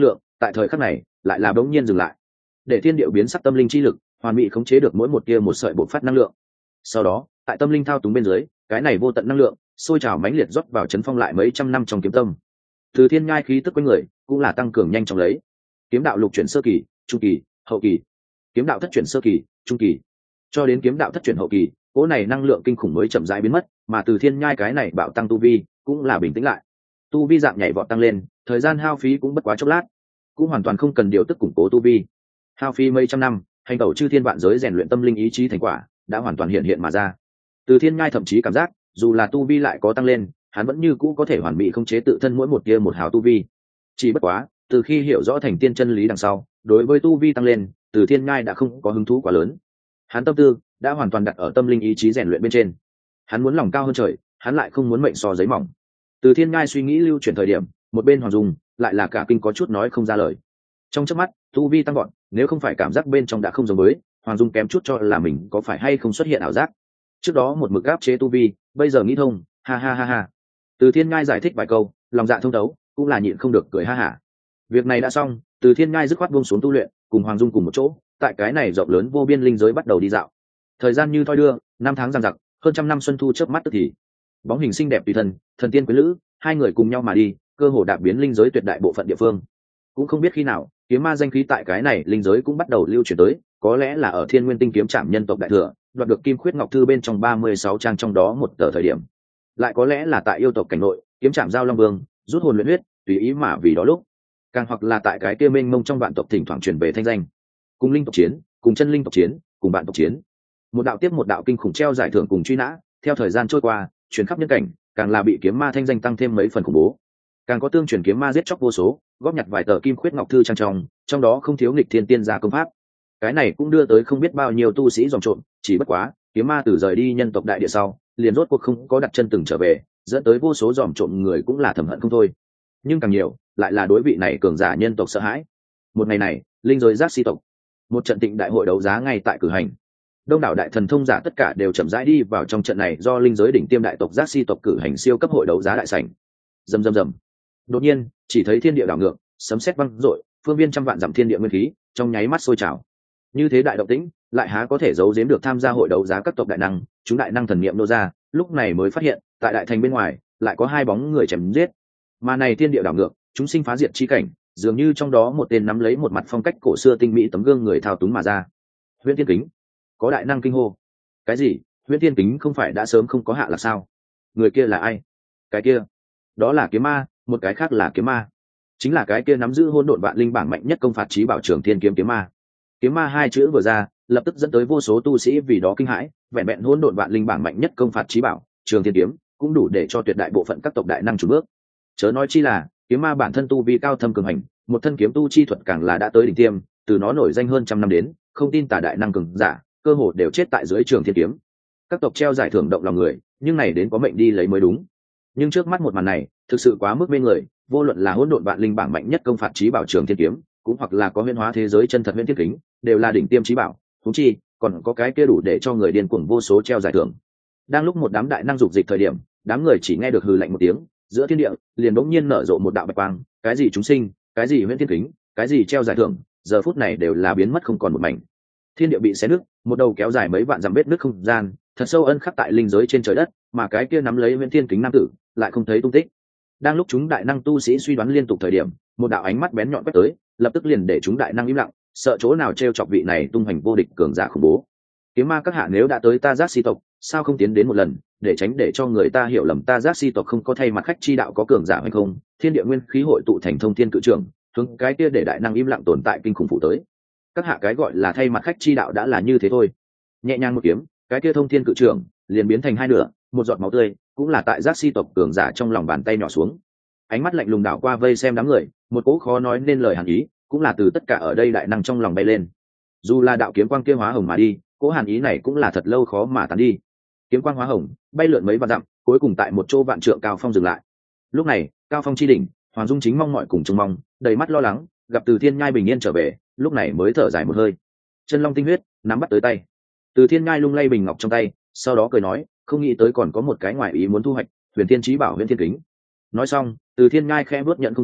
tại thời khắc này lại là bỗng nhiên dừng lại, để thiên điệu biến sắc tâm linh chi lực hoàn mỹ khống chế được mỗi một tia một sợi bộc phát năng lượng. Sau đó tại tâm linh thao túng bên dưới, cái này vô tận năng lượng sôi trào mãnh liệt rót vào chấn phong lại mấy trăm năm trong kiếm tâm. Từ thiên nhai khí tức quanh người cũng là tăng cường nhanh chóng lấy. Kiếm đạo lục chuyển sơ kỳ, trung kỳ, hậu kỳ. Kiếm đạo thất chuyển sơ kỳ, trung kỳ, cho đến kiếm đạo thất chuyển hậu kỳ, cỗ này năng lượng kinh khủng mới chậm rãi biến mất, mà từ thiên nhai cái này bạo tăng tu vi cũng là bình tĩnh lại. Tu vi dạng nhảy vọt tăng lên, thời gian hao phí cũng bất quá chốc lát, cũng hoàn toàn không cần điều tức củng cố tu vi. Hao phí mấy trăm năm, hành tẩu chư thiên vạn giới rèn luyện tâm linh ý chí thành quả đã hoàn toàn hiện hiện mà ra. Từ thiên nhai thậm chí cảm giác dù là tu vi lại có tăng lên, hắn vẫn như cũ có thể hoàn mỹ khống chế tự thân mỗi một tia một hào tu vi. Chỉ bất quá từ khi hiểu rõ thành tiên chân lý đằng sau, đối với tu vi tăng lên, từ thiên nhai đã không có hứng thú quá lớn. Hắn tâm tư đã hoàn toàn đặt ở tâm linh ý chí rèn luyện bên trên. Hắn muốn lòng cao hơn trời, hắn lại không muốn mệnh so giấy mỏng. Từ thiên nhai suy nghĩ lưu chuyển thời điểm, một bên hoàng dung lại là cả kinh có chút nói không ra lời. Trong chớp mắt tu vi tăng gọn, nếu không phải cảm giác bên trong đã không giống với, hoàng dung kém chút cho là mình có phải hay không xuất hiện ảo giác. Trước đó một mực áp chế tu vi, bây giờ nghĩ thông, ha ha ha ha. Từ thiên nhai giải thích vài câu, lòng dạ thông thấu, cũng là nhịn không được cười ha hả. Việc này đã xong, từ thiên nhai dứt khoát buông xuống tu luyện, cùng hoàng dung cùng một chỗ tại cái này rộng lớn vô biên linh giới bắt đầu đi dạo. Thời gian như thoi đưa, năm tháng giằng giặc, hơn trăm năm xuân thu chớp mắt tức thì. Bóng hình xinh đẹp tùy thân, thần tiên quyến lữ, hai người cùng nhau mà đi, cơ hồ đạp biến linh giới tuyệt đại bộ phận địa phương. Cũng không biết khi nào, kiếm ma danh khí tại cái này linh giới cũng bắt đầu lưu truyền tới, có lẽ là ở Thiên Nguyên Tinh kiếm trảm nhân tộc đại thừa, đoạt được Kim Khuyết Ngọc Thư bên trong 36 trang trong đó một tờ thời điểm. Lại có lẽ là tại yêu tộc cảnh nội, kiếm trảm giao long vương, rút hồn luyện huyết, tùy ý mà vì đó lúc. Càng hoặc là tại cái kia mênh mông trong vạn tộc thỉnh thoảng truyền về thanh danh. Cùng linh tộc chiến, cùng chân linh tộc chiến, cùng bạn tộc chiến. Một đạo tiếp một đạo kinh khủng treo giải thưởng cùng truy nã, theo thời gian trôi qua, truyền khắp nhân cảnh, càng là bị kiếm ma thanh danh tăng thêm mấy phần khủng bố. Càng có tương truyền kiếm ma giết chóc vô số, góp nhặt vài tờ Kim Khuyết Ngọc Thư trang trong đó không thiếu nghịch thiên tiên gia công pháp. Cái này cũng đưa tới không biết bao nhiêu tu sĩ dòm trộm, chỉ bất quá kiếm ma từ rời đi nhân tộc đại địa sau, liền rốt cuộc không có đặt chân từng trở về, dẫn tới vô số dòm trộm người cũng là thầm hận không thôi. Nhưng càng nhiều lại là đối vị này cường giả nhân tộc sợ hãi. Một ngày này, linh giới giác si tộc, một trận tịnh đại hội đấu giá ngay tại cử hành. Đông đảo đại thần thông giả tất cả đều chậm rãi đi vào trong trận này do linh giới đỉnh tiêm đại tộc giác si tộc cử hành siêu cấp hội đấu giá đại sảnh. Rầm rầm rầm. Đột nhiên, chỉ thấy thiên địa đảo ngược, sấm sét vang dội, phương viên trăm vạn dặm thiên địa nguyên khí trong nháy mắt sôi trào. Như thế đại động tĩnh, lại há có thể giấu giếm được tham gia hội đấu giá các tộc đại năng, chúng đại năng thần niệm nô ra, lúc này mới phát hiện, tại đại thành bên ngoài, lại có hai bóng người chém giết. Mà này thiên địa đảo ngược, chúng sinh phá diệt chi cảnh, dường như trong đó một tên nắm lấy một mặt phong cách cổ xưa tinh mỹ tấm gương người thao túng mà ra. Huyễn Thiên Kính. Có đại năng kinh hô. Cái gì? Huyễn Thiên Kính không phải đã sớm không có hạ là sao? Người kia là ai? Cái kia, đó là kiếm ma, một cái khác là kiếm ma. Chính là cái kia nắm giữ hỗn độn vạn linh bảng mạnh nhất công phạt chí bảo Trường Thiên kiếm kiếm ma. Kiếm ma hai chữ vừa ra, lập tức dẫn tới vô số tu sĩ vì đó kinh hãi, vẹn vẹn hỗn độn vạn linh bảng mạnh nhất công phạt chí bảo Trường Thiên kiếm cũng đủ để cho tuyệt đại bộ phận các tộc đại năng chủ bước. Chớ nói chi là kiếm ma bản thân tu vi cao thâm cường hành, một thân kiếm tu chi thuật càng là đã tới đỉnh tiêm, từ nó nổi danh hơn trăm năm đến, không tin tà đại năng cường giả cơ hồ đều chết tại dưới Trường Thiên kiếm. Các tộc treo giải thưởng động lòng người, nhưng này đến có mệnh đi lấy mới đúng. Nhưng trước mắt một màn này thực sự quá mức mê người, vô luận là hỗn độn vạn linh bảng mạnh nhất công phạt chí bảo Trường Thiên kiếm, cũng hoặc là có huyễn hóa thế giới chân thật Huyễn Thiên Kính, đều là đỉnh tiêm chí bảo, thú chi còn có cái kia đủ để cho người điên cuồng vô số treo giải thưởng. Đang lúc một đám đại năng dục dịch thời điểm, đám người chỉ nghe được hừ lạnh một tiếng, giữa thiên địa liền bỗng nhiên nở rộ một đạo bạch quang, cái gì chúng sinh, cái gì Huyễn Thiên Kính, cái gì treo giải thưởng, giờ phút này đều là biến mất không còn một mảnh. Thiên địa bị xé nứt, một đầu kéo dài mấy vạn dặm vết nứt không gian, thật sâu ân khắc tại linh giới trên trời đất, mà cái kia nắm lấy Huyễn Thiên Kính nam tử lại không thấy tung tích. Đang lúc chúng đại năng tu sĩ suy đoán liên tục thời điểm, một đạo ánh mắt bén nhọn quét tới, lập tức liền để chúng đại năng im lặng, sợ chỗ nào trêu chọc vị này tung hành vô địch cường giả khủng bố. Kiếm ma các hạ nếu đã tới ta giác si tộc, sao không tiến đến một lần, để tránh để cho người ta hiểu lầm ta giác si tộc không có thay mặt khách chi đạo có cường giả hay không? Thiên địa nguyên khí hội tụ thành thông thiên cự trưởng, hướng cái kia để đại năng im lặng tồn tại kinh khủng phụ tới. Các hạ cái gọi là thay mặt khách chi đạo đã là như thế thôi. Nhẹ nhàng một kiếm, cái kia thông thiên cự trưởng liền biến thành hai nửa, một giọt máu tươi cũng là tại giác si tộc cường giả trong lòng bàn tay nhỏ xuống. Ánh mắt lạnh lùng đảo qua vây xem đám người, một cỗ khó nói nên lời hàn ý cũng là từ tất cả ở đây đại năng trong lòng bay lên. Dù là đạo kiếm quang kia hóa hồng mà đi, cỗ hàn ý này cũng là thật lâu khó mà tán đi. Kiếm quang hóa hồng bay lượn mấy vạn dặm, cuối cùng tại một chỗ vạn trượng cao phong dừng lại. Lúc này cao phong chi đỉnh, Hoàng Dung chính mong mọi cùng trông mong, đầy mắt lo lắng, gặp Từ Thiên Nhai bình yên trở về, lúc này mới thở dài một hơi. Chân long tinh huyết nắm bắt tới tay, Từ Thiên Nhai lung lay bình ngọc trong tay, sau đó cười nói, không nghĩ tới còn có một cái ngoại ý muốn thu hoạch, Huyền Thiên Chí bảo Huyền Thiên Kính. Nói xong, Từ Thiên Nhai khẽ bước nhận không gian,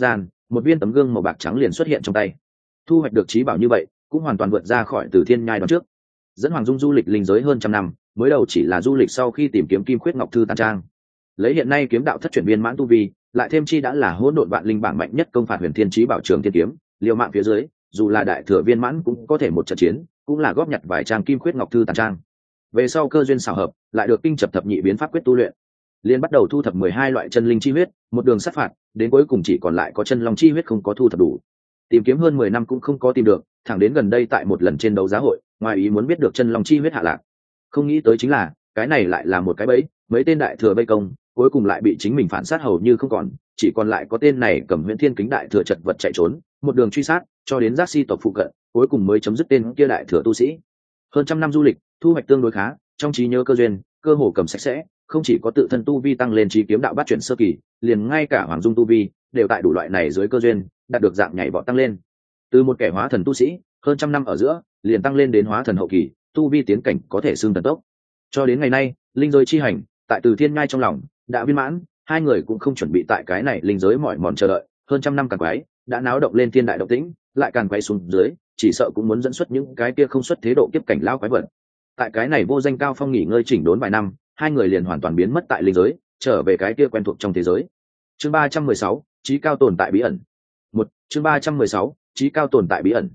một viên tấm gương màu bạc trắng liền xuất hiện trong tay. Thu hoạch được trí bảo như vậy cũng hoàn toàn vượt ra khỏi Từ Thiên Nhai đón trước. Dẫn Hoàng Dung du lịch linh giới hơn trăm năm, mới đầu chỉ là du lịch sau khi tìm kiếm Kim Khuyết Ngọc Thư tàn trang. Lấy hiện nay kiếm đạo thất chuyển viên mãn tu vi, lại thêm chi đã là hỗn độn vạn linh bảng mạnh nhất công phạt huyền thiên trí bảo trường thiên kiếm, liều mạng phía dưới, dù là đại thừa viên mãn cũng có thể một trận chiến, cũng là góp nhặt vài trang Kim Khuyết Ngọc Thư tàn trang. Về sau cơ duyên xảo hợp, lại được kinh chập thập nhị biến pháp quyết tu luyện, liền bắt đầu thu thập 12 loại chân linh chi huyết, một đường sát phạt, đến cuối cùng chỉ còn lại có chân long chi huyết không có thu thập đủ. Tìm kiếm hơn 10 năm cũng không có tìm được, thẳng đến gần đây tại một lần trên đấu giá hội, ngoài ý muốn biết được chân long chi huyết hạ lạc. Không nghĩ tới chính là, cái này lại là một cái bẫy, mấy tên đại thừa vây công, cuối cùng lại bị chính mình phản sát hầu như không còn, chỉ còn lại có tên này cầm Huyền Thiên Kính đại thừa chật vật chạy trốn, một đường truy sát, cho đến Giác Si tộc phụ cận, cuối cùng mới chấm dứt tên kia đại thừa tu sĩ. Hơn trăm năm du lịch, thu hoạch tương đối khá, trong trí nhớ cơ duyên, cơ hồ cầm sạch sẽ, không chỉ có tự thân tu vi tăng lên trí kiếm đạo bát chuyển sơ kỳ, liền ngay cả Hoàng Dung tu vi đều tại đủ loại này dưới cơ duyên, đạt được dạng nhảy vọt tăng lên. Từ một kẻ hóa thần tu sĩ, hơn trăm năm ở giữa, liền tăng lên đến hóa thần hậu kỳ, tu vi tiến cảnh có thể xưng thần tốc. Cho đến ngày nay, linh giới chi hành, tại Từ Thiên Nhai trong lòng đã viên mãn, hai người cũng không chuẩn bị tại cái này linh giới mỏi mòn chờ đợi, hơn trăm năm càng quái, đã náo động lên thiên đại động tĩnh, lại càng quay xuống dưới, chỉ sợ cũng muốn dẫn xuất những cái kia không xuất thế độ kiếp cảnh lao quái vật. Tại cái này vô danh cao phong nghỉ ngơi chỉnh đốn vài năm, hai người liền hoàn toàn biến mất tại linh giới, trở về cái kia quen thuộc trong thế giới. Chương 316, chí cao tồn tại bí ẩn. Chương 316, chí cao tồn tại bí ẩn.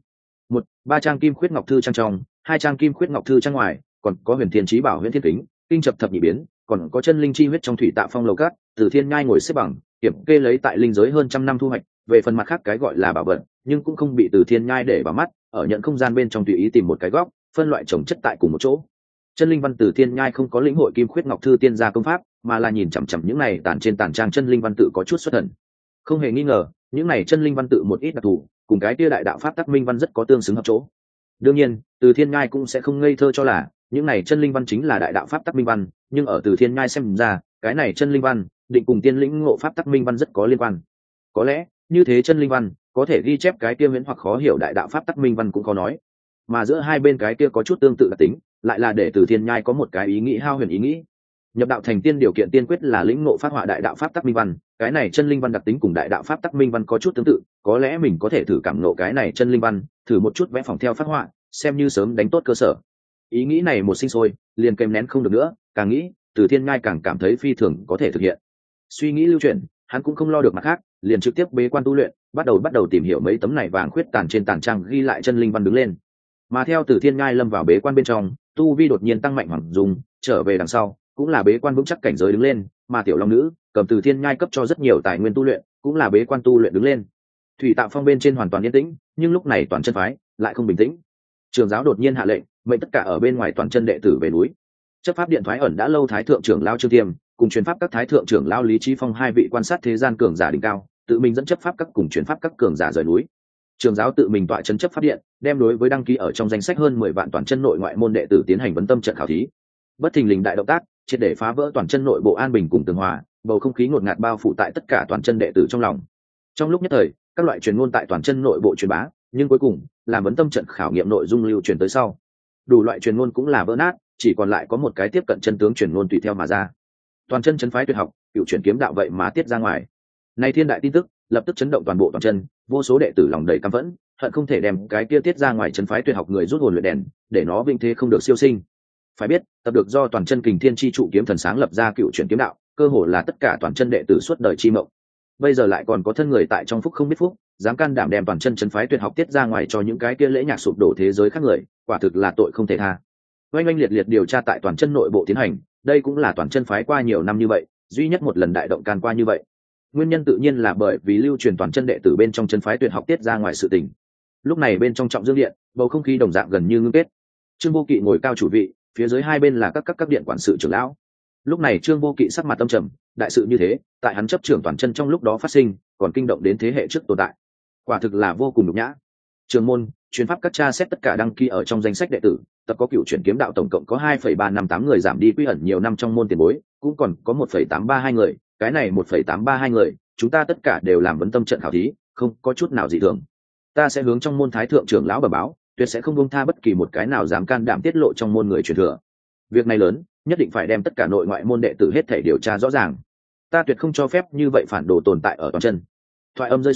Ba trang Kim Khuyết Ngọc Thư trang trong, hai trang Kim Khuyết Ngọc Thư trang ngoài, còn có Huyền Thiên Chí Bảo Huyền Thiên Kính, kinh chập thập nhị biến, còn có chân linh chi huyết trong thủy tạ phong lầu cát. Từ Thiên Nhai ngồi xếp bằng, kiểm kê lấy tại linh giới hơn trăm năm thu hoạch. Về phần mặt khác cái gọi là bảo vật, nhưng cũng không bị Từ Thiên Nhai để vào mắt, ở nhận không gian bên trong tùy ý tìm một cái góc, phân loại chồng chất tại cùng một chỗ. Chân linh văn Từ Thiên Nhai không có lĩnh hội Kim Khuyết Ngọc Thư tiên gia công pháp, mà là nhìn chằm chằm những này tản trên tản trang chân linh văn tự có chút xuất thần. Không hề nghi ngờ, những này chân linh văn tự một ít đặc thù, cùng cái kia đại đạo pháp tắc minh văn rất có tương xứng hợp chỗ. Đương nhiên, Từ Thiên Nhai cũng sẽ không ngây thơ cho là những này chân linh văn chính là đại đạo pháp tắc minh văn, nhưng ở Từ Thiên Nhai xem ra, cái này chân linh văn định cùng tiên lĩnh ngộ pháp tắc minh văn rất có liên quan. Có lẽ, như thế chân linh văn có thể ghi chép cái kia miễn hoặc khó hiểu đại đạo pháp tắc minh văn cũng có nói. Mà giữa hai bên cái kia có chút tương tự đặc tính, lại là để Từ Thiên Nhai có một cái ý nghĩ hao huyền ý nghĩ. Nhập đạo thành tiên điều kiện tiên quyết là lĩnh ngộ phát họa đại đạo pháp tắc minh văn, cái này chân linh văn đặc tính cùng đại đạo pháp tắc minh văn có chút tương tự, có lẽ mình có thể thử cảm ngộ cái này chân linh văn, thử một chút vẽ phỏng theo phát họa, xem như sớm đánh tốt cơ sở. Ý nghĩ này một sinh sôi, liền kèm nén không được nữa, càng nghĩ, Từ Thiên Nhai càng cảm thấy phi thường có thể thực hiện. Suy nghĩ lưu chuyển, hắn cũng không lo được mặt khác, liền trực tiếp bế quan tu luyện, bắt đầu tìm hiểu mấy tấm này vàng khuyết tàn trên tàn trang ghi lại chân linh văn đứng lên. Mà theo Từ Thiên Nhai lâm vào bế quan bên trong, tu vi đột nhiên tăng mạnh Hoàng Dung, trở về đằng sau, cũng là bế quan vững chắc cảnh giới đứng lên, mà tiểu long nữ cầm Từ Thiên Nhai cấp cho rất nhiều tài nguyên tu luyện, cũng là bế quan tu luyện đứng lên. Thủy Tạo Phong bên trên hoàn toàn yên tĩnh, nhưng lúc này toàn chân phái lại không bình tĩnh. Trường giáo đột nhiên hạ lệnh, mệnh tất cả ở bên ngoài toàn chân đệ tử về núi. Chấp pháp điện thoái ẩn đã lâu thái thượng trưởng lão Trương Tiêm, cùng truyền pháp các thái thượng trưởng lão Lý Chí Phong hai vị quan sát thế gian cường giả đỉnh cao, tự mình dẫn chấp pháp các cùng truyền pháp các cường giả rời núi. Trường giáo tự mình tọa chân chấp pháp điện, đem đối với đăng ký ở trong danh sách hơn 10 vạn toàn chân nội ngoại môn đệ tử tiến hành vấn tâm trận khảo thí. Bất thình lình đại động tác, triệt để phá vỡ toàn chân nội bộ an bình cùng tường hòa, bầu không khí ngột ngạt bao phủ tại tất cả toàn chân đệ tử trong lòng. Trong lúc nhất thời, các loại truyền ngôn tại toàn chân nội bộ truyền bá, nhưng cuối cùng, làm vấn tâm trận khảo nghiệm nội dung lưu truyền tới sau. Đủ loại truyền ngôn cũng là vỡ nát, chỉ còn lại có một cái tiếp cận chân tướng truyền ngôn tùy theo mà ra. Toàn chân chấn phái tuyệt học, cựu truyền kiếm đạo vậy mà tiết ra ngoài. Này thiên đại tin tức, lập tức chấn động toàn bộ toàn chân, vô số đệ tử lòng đầy căm phẫn, hận không thể đem cái kia tiết ra ngoài chấn phái tuyệt học người rút hồn luyện đèn, để nó vinh thế không được siêu sinh. Phải biết, tập được do toàn chân kình thiên chi trụ kiếm thần sáng lập ra cựu truyền kiếm đạo, cơ hồ là tất cả toàn chân đệ tử suốt đời chi mộng. Bây giờ lại còn có thân người tại trong phúc không biết phúc, dám can đảm đem toàn chân chấn phái tuyệt học tiết ra ngoài cho những cái kia lễ nhạc sụp đổ thế giới khác người, quả thực là tội không thể tha. Oanh oanh liệt liệt điều tra tại toàn chân nội bộ tiến hành, đây cũng là toàn chân phái qua nhiều năm như vậy, duy nhất một lần đại động can qua như vậy. Nguyên nhân tự nhiên là bởi vì lưu truyền toàn chân đệ tử bên trong chân phái tuyệt học tiết ra ngoài sự tình. Lúc này bên trong trọng dương điện, bầu không khí đồng dạng gần như ngưng kết. Trương Vô Kỵ ngồi cao chủ vị, phía dưới hai bên là các điện quản sự trưởng lão. Lúc này Trương Vô Kỵ sắc mặt âm trầm, đại sự như thế, tại hắn chấp trưởng toàn chân trong lúc đó phát sinh, còn kinh động đến thế hệ trước tồn tại, quả thực là vô cùng nhục nhã. Trường môn, chuyên pháp các cha xét tất cả đăng ký ở trong danh sách đệ tử, tập có cựu chuyển kiếm đạo tổng cộng có 2,358 người giảm đi quy ẩn nhiều năm trong môn tiền bối, cũng còn có 1,832 người, cái này 1,832 người, chúng ta tất cả đều làm vấn tâm trận khảo thí, không có chút nào dị thường. Ta sẽ hướng trong môn thái thượng trưởng lão bẩm báo, tuyệt sẽ không buông tha bất kỳ một cái nào dám can đảm tiết lộ trong môn người truyền thừa. Việc này lớn, nhất định phải đem tất cả nội ngoại môn đệ tử hết thảy điều tra rõ ràng. Ta tuyệt không cho phép như vậy phản đồ tồn tại ở toàn chân. Thoại âm rơi xuống,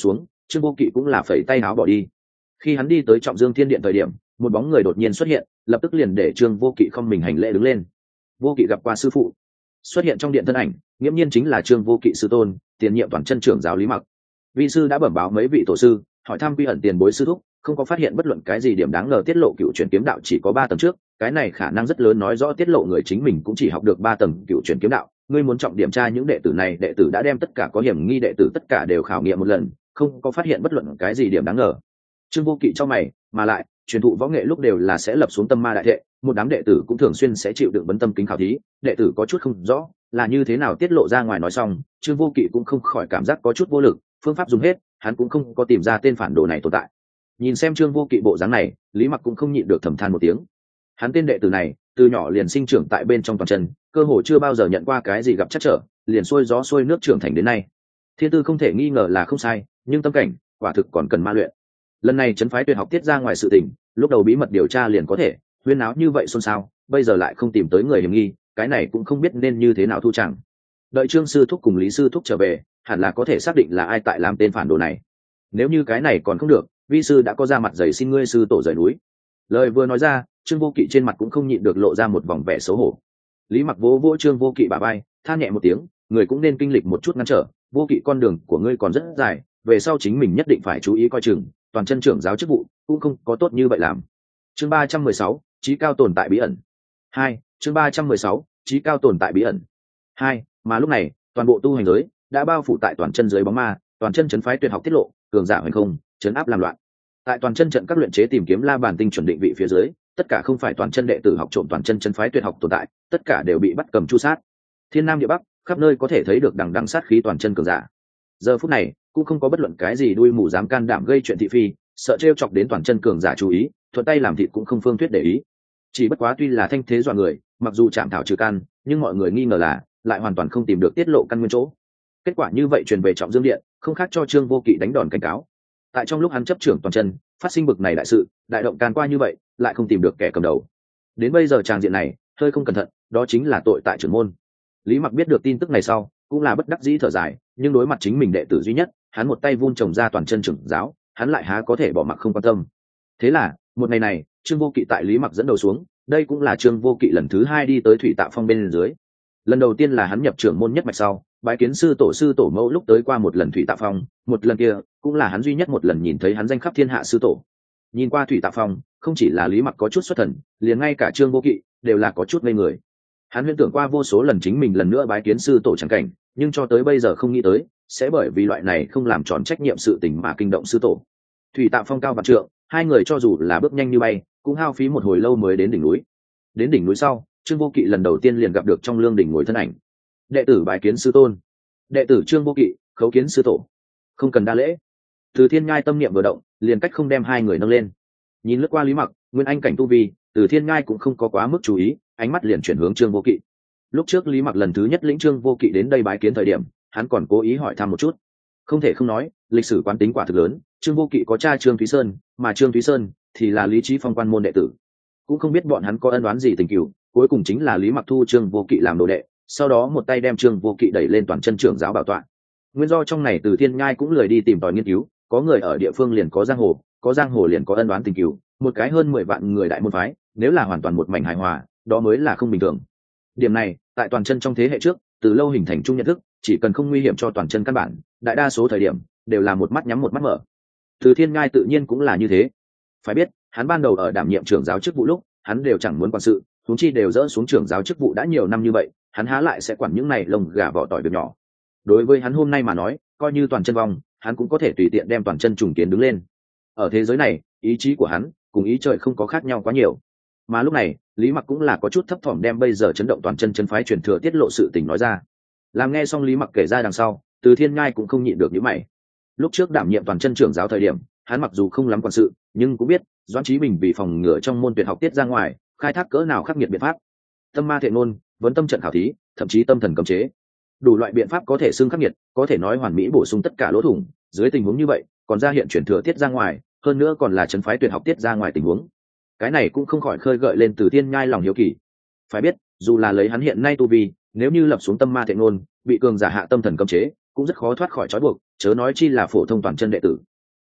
Trương Vô Kỵ cũng là phẩy tay áo bỏ đi. Khi hắn đi tới Trọng Dương Thiên Điện thời điểm, một bóng người đột nhiên xuất hiện, lập tức liền để Trương Vô Kỵ không mình hành lễ đứng lên. Vô Kỵ gặp qua sư phụ. Xuất hiện trong điện thân ảnh, nghiễm nhiên chính là Trương Vô Kỵ sư tôn, tiền nhiệm Toàn Chân trưởng giáo Lý Mặc. Vi sư đã bẩm báo mấy vị tổ sư, hỏi thăm Quy Ẩn tiền bối sư thúc, không có phát hiện bất luận cái gì điểm đáng ngờ tiết lộ cựu truyền kiếm đạo chỉ có 3 tầng trước, cái này khả năng rất lớn nói rõ tiết lộ người chính mình cũng chỉ học được 3 tầng cựu truyền kiếm đạo. Ngươi muốn trọng điểm tra những đệ tử này, đệ tử đã đem tất cả có hiểm nghi đệ tử tất cả đều khảo nghiệm một lần, không có phát hiện bất luận cái gì điểm đáng ngờ. Trương Vô Kỵ cho mày, mà lại truyền thụ võ nghệ lúc đều là sẽ lập xuống tâm ma đại thệ, một đám đệ tử cũng thường xuyên sẽ chịu đựng vấn tâm kính khảo thí, đệ tử có chút không rõ là như thế nào tiết lộ ra ngoài. Nói xong, Trương Vô Kỵ cũng không khỏi cảm giác có chút vô lực, phương pháp dùng hết, hắn cũng không có tìm ra tên phản đồ này tồn tại. Nhìn xem Trương Vô Kỵ bộ dáng này, Lý Mặc cũng không nhịn được thầm than một tiếng. Hắn tên đệ tử này, từ nhỏ liền sinh trưởng tại bên trong Toàn Chân, cơ hồ chưa bao giờ nhận qua cái gì gặp trắc trở, liền xuôi gió xuôi nước trưởng thành đến nay. Thiên tư không thể nghi ngờ là không sai, nhưng tâm cảnh, quả thực còn cần ma luyện. Lần này trấn phái tuyệt học tiết ra ngoài sự tình, lúc đầu bí mật điều tra liền có thể, huyên náo như vậy xôn xao, bây giờ lại không tìm tới người hiểm nghi, cái này cũng không biết nên như thế nào thu chẳng. Đợi Trương sư thúc cùng Lý sư thúc trở về, hẳn là có thể xác định là ai tại làm tên phản đồ này. Nếu như cái này còn không được, vi sư đã có ra mặt giày xin ngươi sư tổ rời núi. Lời vừa nói ra, Trương Vô Kỵ trên mặt cũng không nhịn được lộ ra một vòng vẻ xấu hổ. Lý Mặc vỗ vỗ Trương Vô Kỵ bả vai, than nhẹ một tiếng, người cũng nên kinh lịch một chút ngăn trở, Vô Kỵ con đường của ngươi còn rất dài, về sau chính mình nhất định phải chú ý coi chừng, Toàn Chân trưởng giáo chức vụ cũng không có tốt như vậy làm. Chương 316, chí cao tồn tại bí ẩn. 2, chương 316, chí cao tồn tại bí ẩn. 2, mà lúc này, toàn bộ tu hành giới đã bao phủ tại Toàn Chân dưới bóng ma, Toàn Chân trấn phái tuyệt học tiết lộ, cường giả hoành không, trấn áp làm loạn. Tại Toàn Chân trận các luyện chế tìm kiếm la bàn tinh chuẩn định vị phía dưới, tất cả không phải Toàn Chân đệ tử học trộm Toàn Chân trấn phái tuyệt học tồn tại, tất cả đều bị bắt cầm chu sát. Thiên Nam địa Bắc, khắp nơi có thể thấy được đằng đằng sát khí Toàn Chân cường giả. Giờ phút này, cũng không có bất luận cái gì đuôi mù dám can đảm gây chuyện thị phi, sợ trêu chọc đến Toàn Chân cường giả chú ý, thuận tay làm thịt cũng không phương thuyết để ý. Chỉ bất quá tuy là thanh thế dọa người, mặc dù chạm thảo trừ căn, nhưng mọi người nghi ngờ là lại hoàn toàn không tìm được tiết lộ căn nguyên chỗ. Kết quả như vậy truyền về Trọng Dương Điện, không khác cho Trương Vô Kỵ đánh đòn cảnh cáo. Tại trong lúc hắn chấp trưởng Toàn Chân, phát sinh bực này đại sự, đại động can qua như vậy, lại không tìm được kẻ cầm đầu. Đến bây giờ tràng diện này, hơi không cẩn thận, đó chính là tội tại trưởng môn. Lý Mặc biết được tin tức này sau, cũng là bất đắc dĩ thở dài, nhưng đối mặt chính mình đệ tử duy nhất, hắn một tay vun trồng ra Toàn Chân trưởng giáo, hắn lại há có thể bỏ mặc không quan tâm. Thế là, một ngày này, Trương Vô Kỵ tại Lý Mặc dẫn đầu xuống, đây cũng là Trương Vô Kỵ lần thứ 2 đi tới Thủy Tạo Phong bên dưới. Lần đầu tiên là hắn nhập trưởng môn nhất mạch sau, bái kiến sư tổ mẫu lúc tới qua một lần Thủy Tạo Phong, một lần kia cũng là hắn duy nhất một lần nhìn thấy hắn danh khắp thiên hạ sư tổ. Nhìn qua Thủy Tạo Phong, không chỉ là Lý Mặc có chút xuất thần, liền ngay cả Trương Vô Kỵ đều là có chút ngây người. Hắn huyễn tưởng qua vô số lần chính mình lần nữa bái kiến sư tổ chẳng cảnh, nhưng cho tới bây giờ không nghĩ tới sẽ bởi vì loại này không làm tròn trách nhiệm sự tình mà kinh động sư tổ. Thủy Tạo Phong cao vạn trượng, hai người cho dù là bước nhanh như bay, cũng hao phí một hồi lâu mới đến đỉnh núi. Đến đỉnh núi sau, Trương Vô Kỵ lần đầu tiên liền gặp được trong lương đỉnh ngồi thân ảnh. Đệ tử bái kiến sư tôn. Đệ tử Trương Vô Kỵ khấu kiến sư tổ. Không cần đa lễ. Từ Thiên Nhai tâm niệm vừa động, liền cách không đem hai người nâng lên. Nhìn lướt qua Lý Mặc, nguyên anh cảnh tu vi, Từ Thiên Nhai cũng không có quá mức chú ý, ánh mắt liền chuyển hướng Trương Vô Kỵ. Lúc trước Lý Mặc lần thứ nhất lĩnh Trương Vô Kỵ đến đây bái kiến thời điểm, hắn còn cố ý hỏi thăm một chút. Không thể không nói, lịch sử quán tính quả thực lớn, Trương Vô Kỵ có cha Trương Thúy Sơn, mà Trương Thúy Sơn thì là Lý Chí Phong quan môn đệ tử. Cũng không biết bọn hắn có ân oán gì tình cừu, cuối cùng chính là Lý Mặc thu Trương Vô Kỵ làm đồ đệ, sau đó một tay đem Trương Vô Kỵ đẩy lên Toàn Chân trưởng giáo bảo tọa. Nguyên do trong này Từ Thiên Nhai cũng lười đi tìm tòi nghiên cứu, có người ở địa phương liền có giang hồ liền có ân oán tình cừu, một cái hơn 10 vạn người đại môn phái, nếu là hoàn toàn một mảnh hài hòa, đó mới là không bình thường. Điểm này, tại Toàn Chân trong thế hệ trước, từ lâu hình thành chung nhận thức, chỉ cần không nguy hiểm cho Toàn Chân căn bản, đại đa số thời điểm đều là một mắt nhắm một mắt mở. Từ Thiên Nhai tự nhiên cũng là như thế. Phải biết, hắn ban đầu ở đảm nhiệm trưởng giáo chức vụ lúc, hắn đều chẳng muốn quản sự, huống chi đều dỡ xuống trưởng giáo chức vụ đã nhiều năm như vậy, hắn há lại sẽ quản những này lông gà vỏ tỏi việc nhỏ. Đối với hắn hôm nay mà nói, coi như Toàn Chân vong, hắn cũng có thể tùy tiện đem Toàn Chân trùng kiến đứng lên. Ở thế giới này, ý chí của hắn cùng ý trời không có khác nhau quá nhiều. Mà lúc này, Lý Mặc cũng là có chút thấp thỏm đem bây giờ chấn động Toàn Chân chân phái truyền thừa tiết lộ sự tình nói ra. Làm nghe xong Lý Mặc kể ra đằng sau, Từ Thiên Nhai cũng không nhịn được nhíu mày. Lúc trước đảm nhiệm Toàn Chân trưởng giáo thời điểm, hắn mặc dù không lắm quản sự, nhưng cũng biết Doãn Chí Bình vì phòng ngừa trong môn tuyệt học tiết ra ngoài, khai thác cỡ nào khắc nghiệt biện pháp. Tâm ma thệ ngôn, vấn tâm trận khảo thí, thậm chí tâm thần cấm chế, đủ loại biện pháp có thể xưng khắc nghiệt, có thể nói hoàn mỹ bổ sung tất cả lỗ thủng. Dưới tình huống như vậy, còn ra hiện chuyển thừa tiết ra ngoài, hơn nữa còn là trấn phái tuyệt học tiết ra ngoài tình huống, cái này cũng không khỏi khơi gợi lên Từ Thiên Nhai lòng hiếu kỳ. Phải biết, dù là lấy hắn hiện nay tu vi, nếu như lập xuống tâm ma thệ ngôn, bị cường giả hạ tâm thần cấm chế, cũng rất khó thoát khỏi trói buộc, chớ nói chi là phổ thông Toàn Chân đệ tử.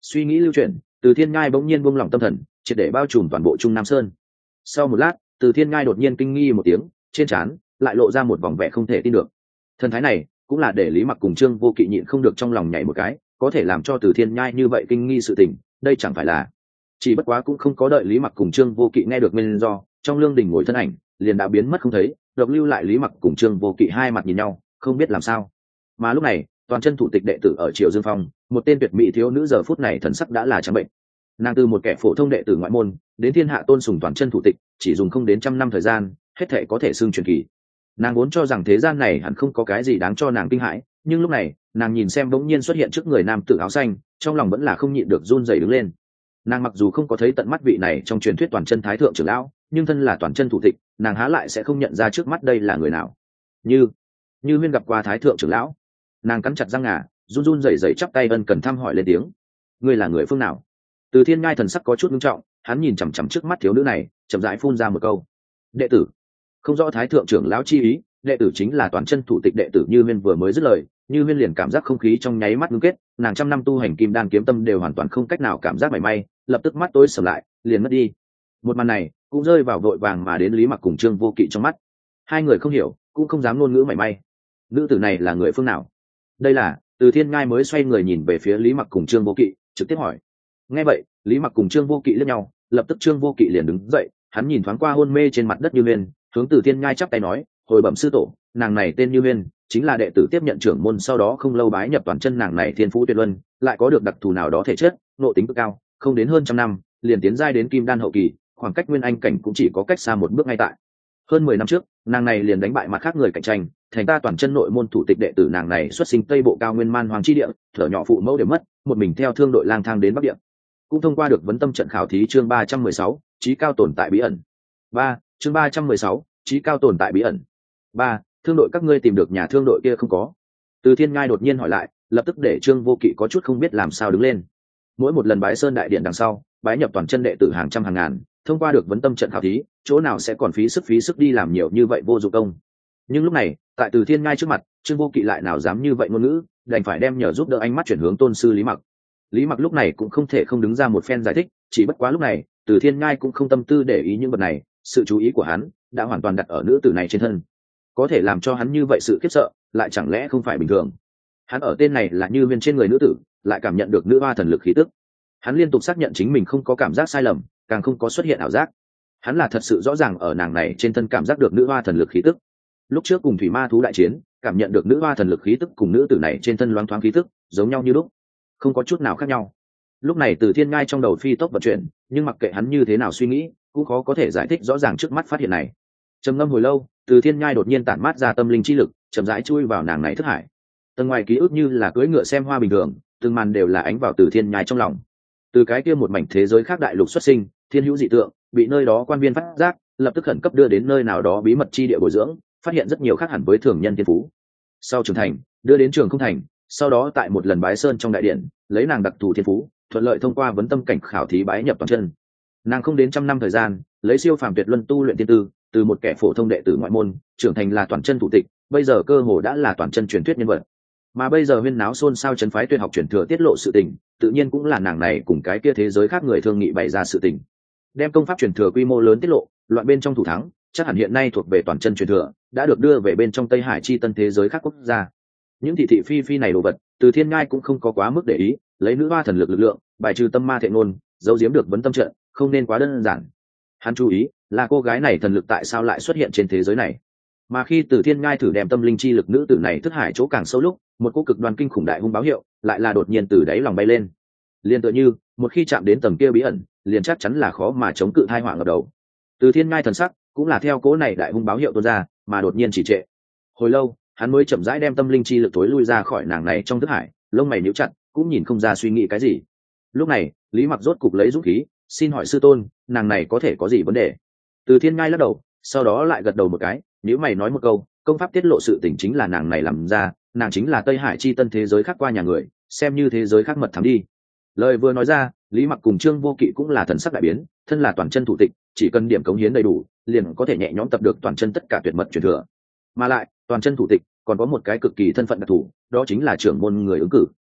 Suy nghĩ lưu chuyển, Từ Thiên Nhai bỗng nhiên buông lỏng tâm thần, triệt để bao trùm toàn bộ Trung Nam Sơn. Sau một lát, Từ Thiên Nhai đột nhiên kinh nghi một tiếng, trên trán lại lộ ra một vòng vẻ không thể tin được. Thần thái này cũng là để Lý Mặc cùng Trương Vô Kỵ nhịn không được trong lòng nhảy một cái, có thể làm cho Từ Thiên Nhai như vậy kinh nghi sự tình, đây chẳng phải là... Chỉ bất quá cũng không có đợi Lý Mặc cùng Trương Vô Kỵ nghe được nguyên do, trong lương đình ngồi thân ảnh liền đã biến mất không thấy, độc lưu lại Lý Mặc cùng Trương Vô Kỵ hai mặt nhìn nhau, không biết làm sao. Mà lúc này, toàn chân thủ tịch đệ tử ở Triệu Dương Phong, một tên tuyệt mỹ thiếu nữ giờ phút này thần sắc đã là trắng bệnh. Nàng từ một kẻ phổ thông đệ tử ngoại môn đến thiên hạ tôn sùng toàn chân thủ tịch, chỉ dùng không đến 100 năm thời gian, hết thảy có thể xưng truyền kỳ. Nàng vốn cho rằng thế gian này hẳn không có cái gì đáng cho nàng kinh hãi, nhưng lúc này nàng nhìn xem bỗng nhiên xuất hiện trước người nam tử áo xanh, trong lòng vẫn là không nhịn được run rẩy đứng lên. Nàng mặc dù không có thấy tận mắt vị này trong truyền thuyết toàn chân thái thượng trưởng lão, nhưng thân là toàn chân thủ tịch, nàng há lại sẽ không nhận ra trước mắt đây là người nào. Như Huyên gặp qua thái thượng trưởng lão. Nàng cắn chặt răng ngà, run run rẩy rẩy chắp tay ân cần thăm hỏi lên tiếng. Ngươi là người phương nào? Từ Thiên Ngai thần sắc có chút nghiêm trọng, hắn nhìn chằm chằm trước mắt thiếu nữ này, chậm rãi phun ra một câu. Đệ tử. Không rõ thái thượng trưởng lão chi ý, đệ tử chính là toàn chân thủ tịch đệ tử Như Huyên vừa mới dứt lời, Như Huyên liền cảm giác không khí trong nháy mắt ngưng kết, nàng trăm năm tu hành kim đan kiếm tâm đều hoàn toàn không cách nào cảm giác mảy may, lập tức mắt tối sầm lại, liền mất đi. Một màn này cũng rơi vào vội vàng mà đến Lý Mặc cùng Trương Vô Kỵ trong mắt. Hai người không hiểu, cũng không dám ngôn ngữ mảy may. Nữ tử này là người phương nào? Đây là... Từ Thiên Ngai mới xoay người nhìn về phía Lý Mặc cùng Trương Vô Kỵ, trực tiếp hỏi. Nghe vậy, Lý Mặc cùng Trương Vô Kỵ liếc nhau, lập tức Trương Vô Kỵ liền đứng dậy, hắn nhìn thoáng qua hôn mê trên mặt đất Như Huyên, hướng Từ Thiên Ngai chắp tay nói, hồi bẩm sư tổ, nàng này tên Như Huyên, chính là đệ tử tiếp nhận trưởng môn sau đó không lâu bái nhập toàn chân, nàng này thiên phú tuyệt luân, lại có được đặc thù nào đó thể chất, nội tính cực cao, không đến hơn 100 năm, liền tiến giai đến kim đan hậu kỳ, khoảng cách nguyên anh cảnh cũng chỉ có cách xa một bước ngay tại. Hơn 10 năm trước, nàng này liền đánh bại mặt khác người cạnh tranh, thành ta toàn chân nội môn thủ tịch đệ tử, nàng này xuất sinh Tây Bộ cao nguyên man hoàng chi địa, thở nhỏ phụ mẫu đều mất, một mình theo thương đội lang thang đến Bắc Địa. Cũng thông qua được vấn tâm trận khảo thí chương 316, trí cao tồn tại bí ẩn. 3, chương 316, trí cao tồn tại bí ẩn. 3, thương đội các ngươi tìm được nhà thương đội kia không có? Từ Thiên Ngai đột nhiên hỏi lại, lập tức để Trương Vô Kỵ có chút không biết làm sao đứng lên. Mỗi một lần bái sơn đại điện đằng sau, bái nhập toàn chân đệ tử hàng trăm hàng ngàn, thông qua được vấn tâm trận khảo thí, chỗ nào sẽ còn phí sức đi làm nhiều như vậy vô dụng công. Nhưng lúc này, tại Từ Thiên Ngai trước mặt, Trương Vô Kỵ lại nào dám như vậy ngôn ngữ, đành phải đem nhờ giúp đỡ ánh mắt chuyển hướng tôn sư Lý Mặc. Lý Mặc lúc này cũng không thể không đứng ra một phen giải thích, chỉ bất quá lúc này, Từ Thiên Ngai cũng không tâm tư để ý những vật này, sự chú ý của hắn đã hoàn toàn đặt ở nữ tử này trên thân. Có thể làm cho hắn như vậy sự khiếp sợ, lại chẳng lẽ không phải bình thường? Hắn ở tên này là Như Huyên trên người nữ tử, lại cảm nhận được nữ hoa thần lực khí tức. Hắn liên tục xác nhận chính mình không có cảm giác sai lầm, càng không có xuất hiện ảo giác. Hắn là thật sự rõ ràng ở nàng này trên thân cảm giác được nữ hoa thần lực khí tức. Lúc trước cùng thủy ma thú đại chiến, cảm nhận được nữ hoa thần lực khí tức cùng nữ tử này trên thân loáng thoáng khí tức giống nhau như lúc, không có chút nào khác nhau. Lúc này Từ Thiên Ngai trong đầu phi tốc vận chuyển, nhưng mặc kệ hắn như thế nào suy nghĩ, cũng khó có thể giải thích rõ ràng trước mắt phát hiện này. Trầm ngâm hồi lâu, Từ Thiên Ngai đột nhiên tản mát ra tâm linh chi lực, chậm rãi chui vào nàng này thức hải. Tầng ngoài ký ức như là cưỡi ngựa xem hoa bình thường, từng màn đều là ánh vào Từ Thiên Nhai trong lòng. Từ cái kia một mảnh thế giới khác đại lục xuất sinh, thiên hữu dị tượng, bị nơi đó quan viên phát giác, lập tức khẩn cấp đưa đến nơi nào đó bí mật chi địa bồi dưỡng, phát hiện rất nhiều khác hẳn với thường nhân thiên phú. Sau trưởng thành, đưa đến trường không thành, sau đó tại một lần bái sơn trong đại điện, lấy nàng đặc thù thiên phú, thuận lợi thông qua vấn tâm cảnh khảo thí bái nhập toàn chân. Nàng không đến 100 năm thời gian, lấy siêu phàm tuyệt luân tu luyện tiên tư, từ một kẻ phổ thông đệ tử ngoại môn, trưởng thành là toàn chân thủ tịch, bây giờ cơ hồ đã là toàn chân truyền thuyết nhân vật. Mà bây giờ huyên náo xôn xao chấn phái tuyệt học truyền thừa tiết lộ sự tình, tự nhiên cũng là nàng này cùng cái kia thế giới khác người thương nghị bày ra sự tình. Đem công pháp truyền thừa quy mô lớn tiết lộ, loạn bên trong thủ thắng, chắc hẳn hiện nay thuộc về toàn chân truyền thừa, đã được đưa về bên trong Tây Hải chi tân thế giới khác quốc gia. Những thị thị phi phi này đồ vật, Từ Thiên Ngai cũng không có quá mức để ý, lấy nữ hoa thần lực lực lượng, bài trừ tâm ma thệ ngôn, giấu giếm được vấn tâm trận, không nên quá đơn giản. Hắn chú ý, là cô gái này thần lực tại sao lại xuất hiện trên thế giới này. Mà khi Từ Thiên Ngai thử đem tâm linh chi lực nữ tử này thức hải chỗ càng sâu lúc, một cô cực đoan kinh khủng đại hung báo hiệu lại là đột nhiên từ đáy lòng bay lên. Liên tựa như, một khi chạm đến tầng kia bí ẩn, liền chắc chắn là khó mà chống cự tai họa ngập đầu. Từ Thiên Ngai thần sắc cũng là theo cố này đại hung báo hiệu tuôn ra, mà đột nhiên chỉ trệ. Hồi lâu, hắn mới chậm rãi đem tâm linh chi lực tối lui ra khỏi nàng này trong thức hải, lông mày nhíu chặt, cũng nhìn không ra suy nghĩ cái gì. Lúc này, Lý Mặc rốt cục lấy dũng khí, xin hỏi sư tôn, nàng này có thể có gì vấn đề? Từ Thiên Ngai lắc đầu, sau đó lại gật đầu một cái, nếu mày nói một câu, công pháp tiết lộ sự tình chính là nàng này làm ra, nàng chính là Tây Hải chi tân thế giới khác qua nhà người, xem như thế giới khác mật thắng đi. Lời vừa nói ra, Lý Mặc cùng Trương Vô Kỵ cũng là thần sắc đại biến, thân là toàn chân thủ tịch, chỉ cần điểm cống hiến đầy đủ, liền có thể nhẹ nhõm tập được toàn chân tất cả tuyệt mật truyền thừa. Mà lại, toàn chân thủ tịch còn có một cái cực kỳ thân phận đặc thù, đó chính là trưởng môn người ứng cử.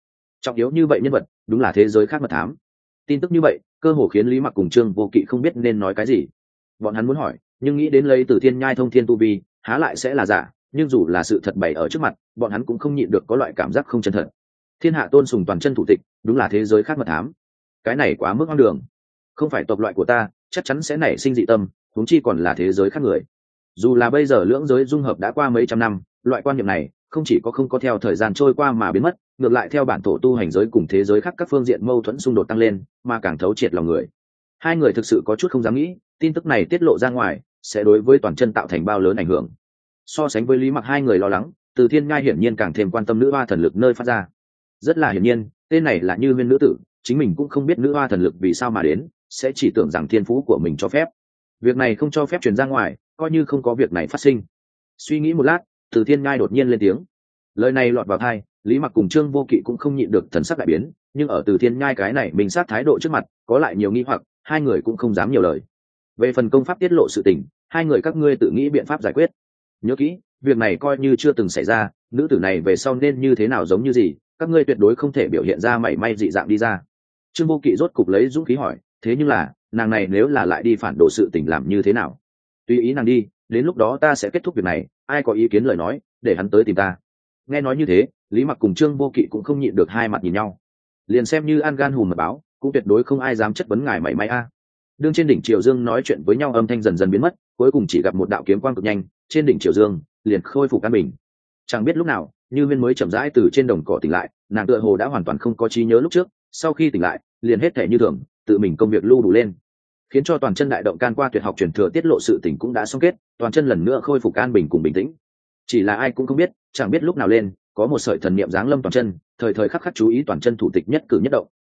trọng yếu như vậy nhân vật đúng là thế giới khác mật thám. Tin tức như vậy cơ hồ khiến Lý Mặc cùng Trương Vô Kỵ không biết nên nói cái gì. Bọn hắn muốn hỏi, nhưng nghĩ đến lấy Từ Thiên Nhai thông thiên tu vi há lại sẽ là giả, nhưng dù là sự thật bày ở trước mặt, bọn hắn cũng không nhịn được có loại cảm giác không chân thật. Thiên hạ tôn sùng toàn chân thủ tịch đúng là thế giới khác mật thám, cái này quá mức hoang đường. Không phải tộc loại của ta chắc chắn sẽ nảy sinh dị tâm, huống chi còn là thế giới khác người. Dù là bây giờ lưỡng giới dung hợp đã qua mấy trăm năm, loại quan niệm này không chỉ có không có theo thời gian trôi qua mà biến mất, ngược lại theo bản tổ tu hành giới cùng thế giới khác các phương diện mâu thuẫn xung đột tăng lên, mà càng thấu triệt lòng người. Hai người thực sự có chút không dám nghĩ, tin tức này tiết lộ ra ngoài sẽ đối với toàn chân tạo thành bao lớn ảnh hưởng. So sánh với Lý Mặc hai người lo lắng, Từ Thiên Nhai hiển nhiên càng thêm quan tâm nữ hoa thần lực nơi phát ra. Rất là hiển nhiên, tên này là Như Huyên nữ tử, chính mình cũng không biết nữ hoa thần lực vì sao mà đến, sẽ chỉ tưởng rằng thiên phú của mình cho phép. Việc này không cho phép truyền ra ngoài, coi như không có việc này phát sinh. Suy nghĩ một lát, Từ Thiên Nhai đột nhiên lên tiếng. Lời này lọt vào tai, Lý Mặc cùng Trương Vô Kỵ cũng không nhịn được thần sắc đại biến, nhưng ở Từ Thiên Nhai cái này mình sát thái độ trước mặt, có lại nhiều nghi hoặc, hai người cũng không dám nhiều lời. Về phần công pháp tiết lộ sự tình, hai người các ngươi tự nghĩ biện pháp giải quyết. Nhớ kỹ, việc này coi như chưa từng xảy ra, nữ tử này về sau nên như thế nào giống như gì, các ngươi tuyệt đối không thể biểu hiện ra mảy may dị dạng đi ra. Trương Vô Kỵ rốt cục lấy dũng khí hỏi, thế nhưng là nàng này nếu là lại đi phản đồ sự tình làm như thế nào? Tùy ý nàng đi, đến lúc đó ta sẽ kết thúc việc này, ai có ý kiến lời nói để hắn tới tìm ta. Nghe nói như thế, Lý Mặc cùng Trương Vô Kỵ cũng không nhịn được hai mặt nhìn nhau. Liền xem như an gan hùm mật báo, cũng tuyệt đối không ai dám chất vấn ngài mảy may a. Đương trên đỉnh Triều Dương nói chuyện với nhau âm thanh dần dần biến mất, cuối cùng chỉ gặp một đạo kiếm quang cực nhanh, trên đỉnh Triều Dương liền khôi phục an bình. Chẳng biết lúc nào, Như Huyên mới chậm rãi từ trên đồng cỏ tỉnh lại, nàng tựa hồ đã hoàn toàn không có trí nhớ lúc trước, sau khi tỉnh lại, liền hết thể như thường, tự mình công việc lưu đủ lên, khiến cho toàn chân đại động can qua tuyệt học truyền thừa tiết lộ sự tỉnh cũng đã xong kết, toàn chân lần nữa khôi phục an bình cùng bình tĩnh. Chỉ là ai cũng không biết, chẳng biết lúc nào lên, có một sợi thần niệm giáng lâm toàn chân, thời thời khắc khắc chú ý toàn chân thủ tịch nhất cử nhất động,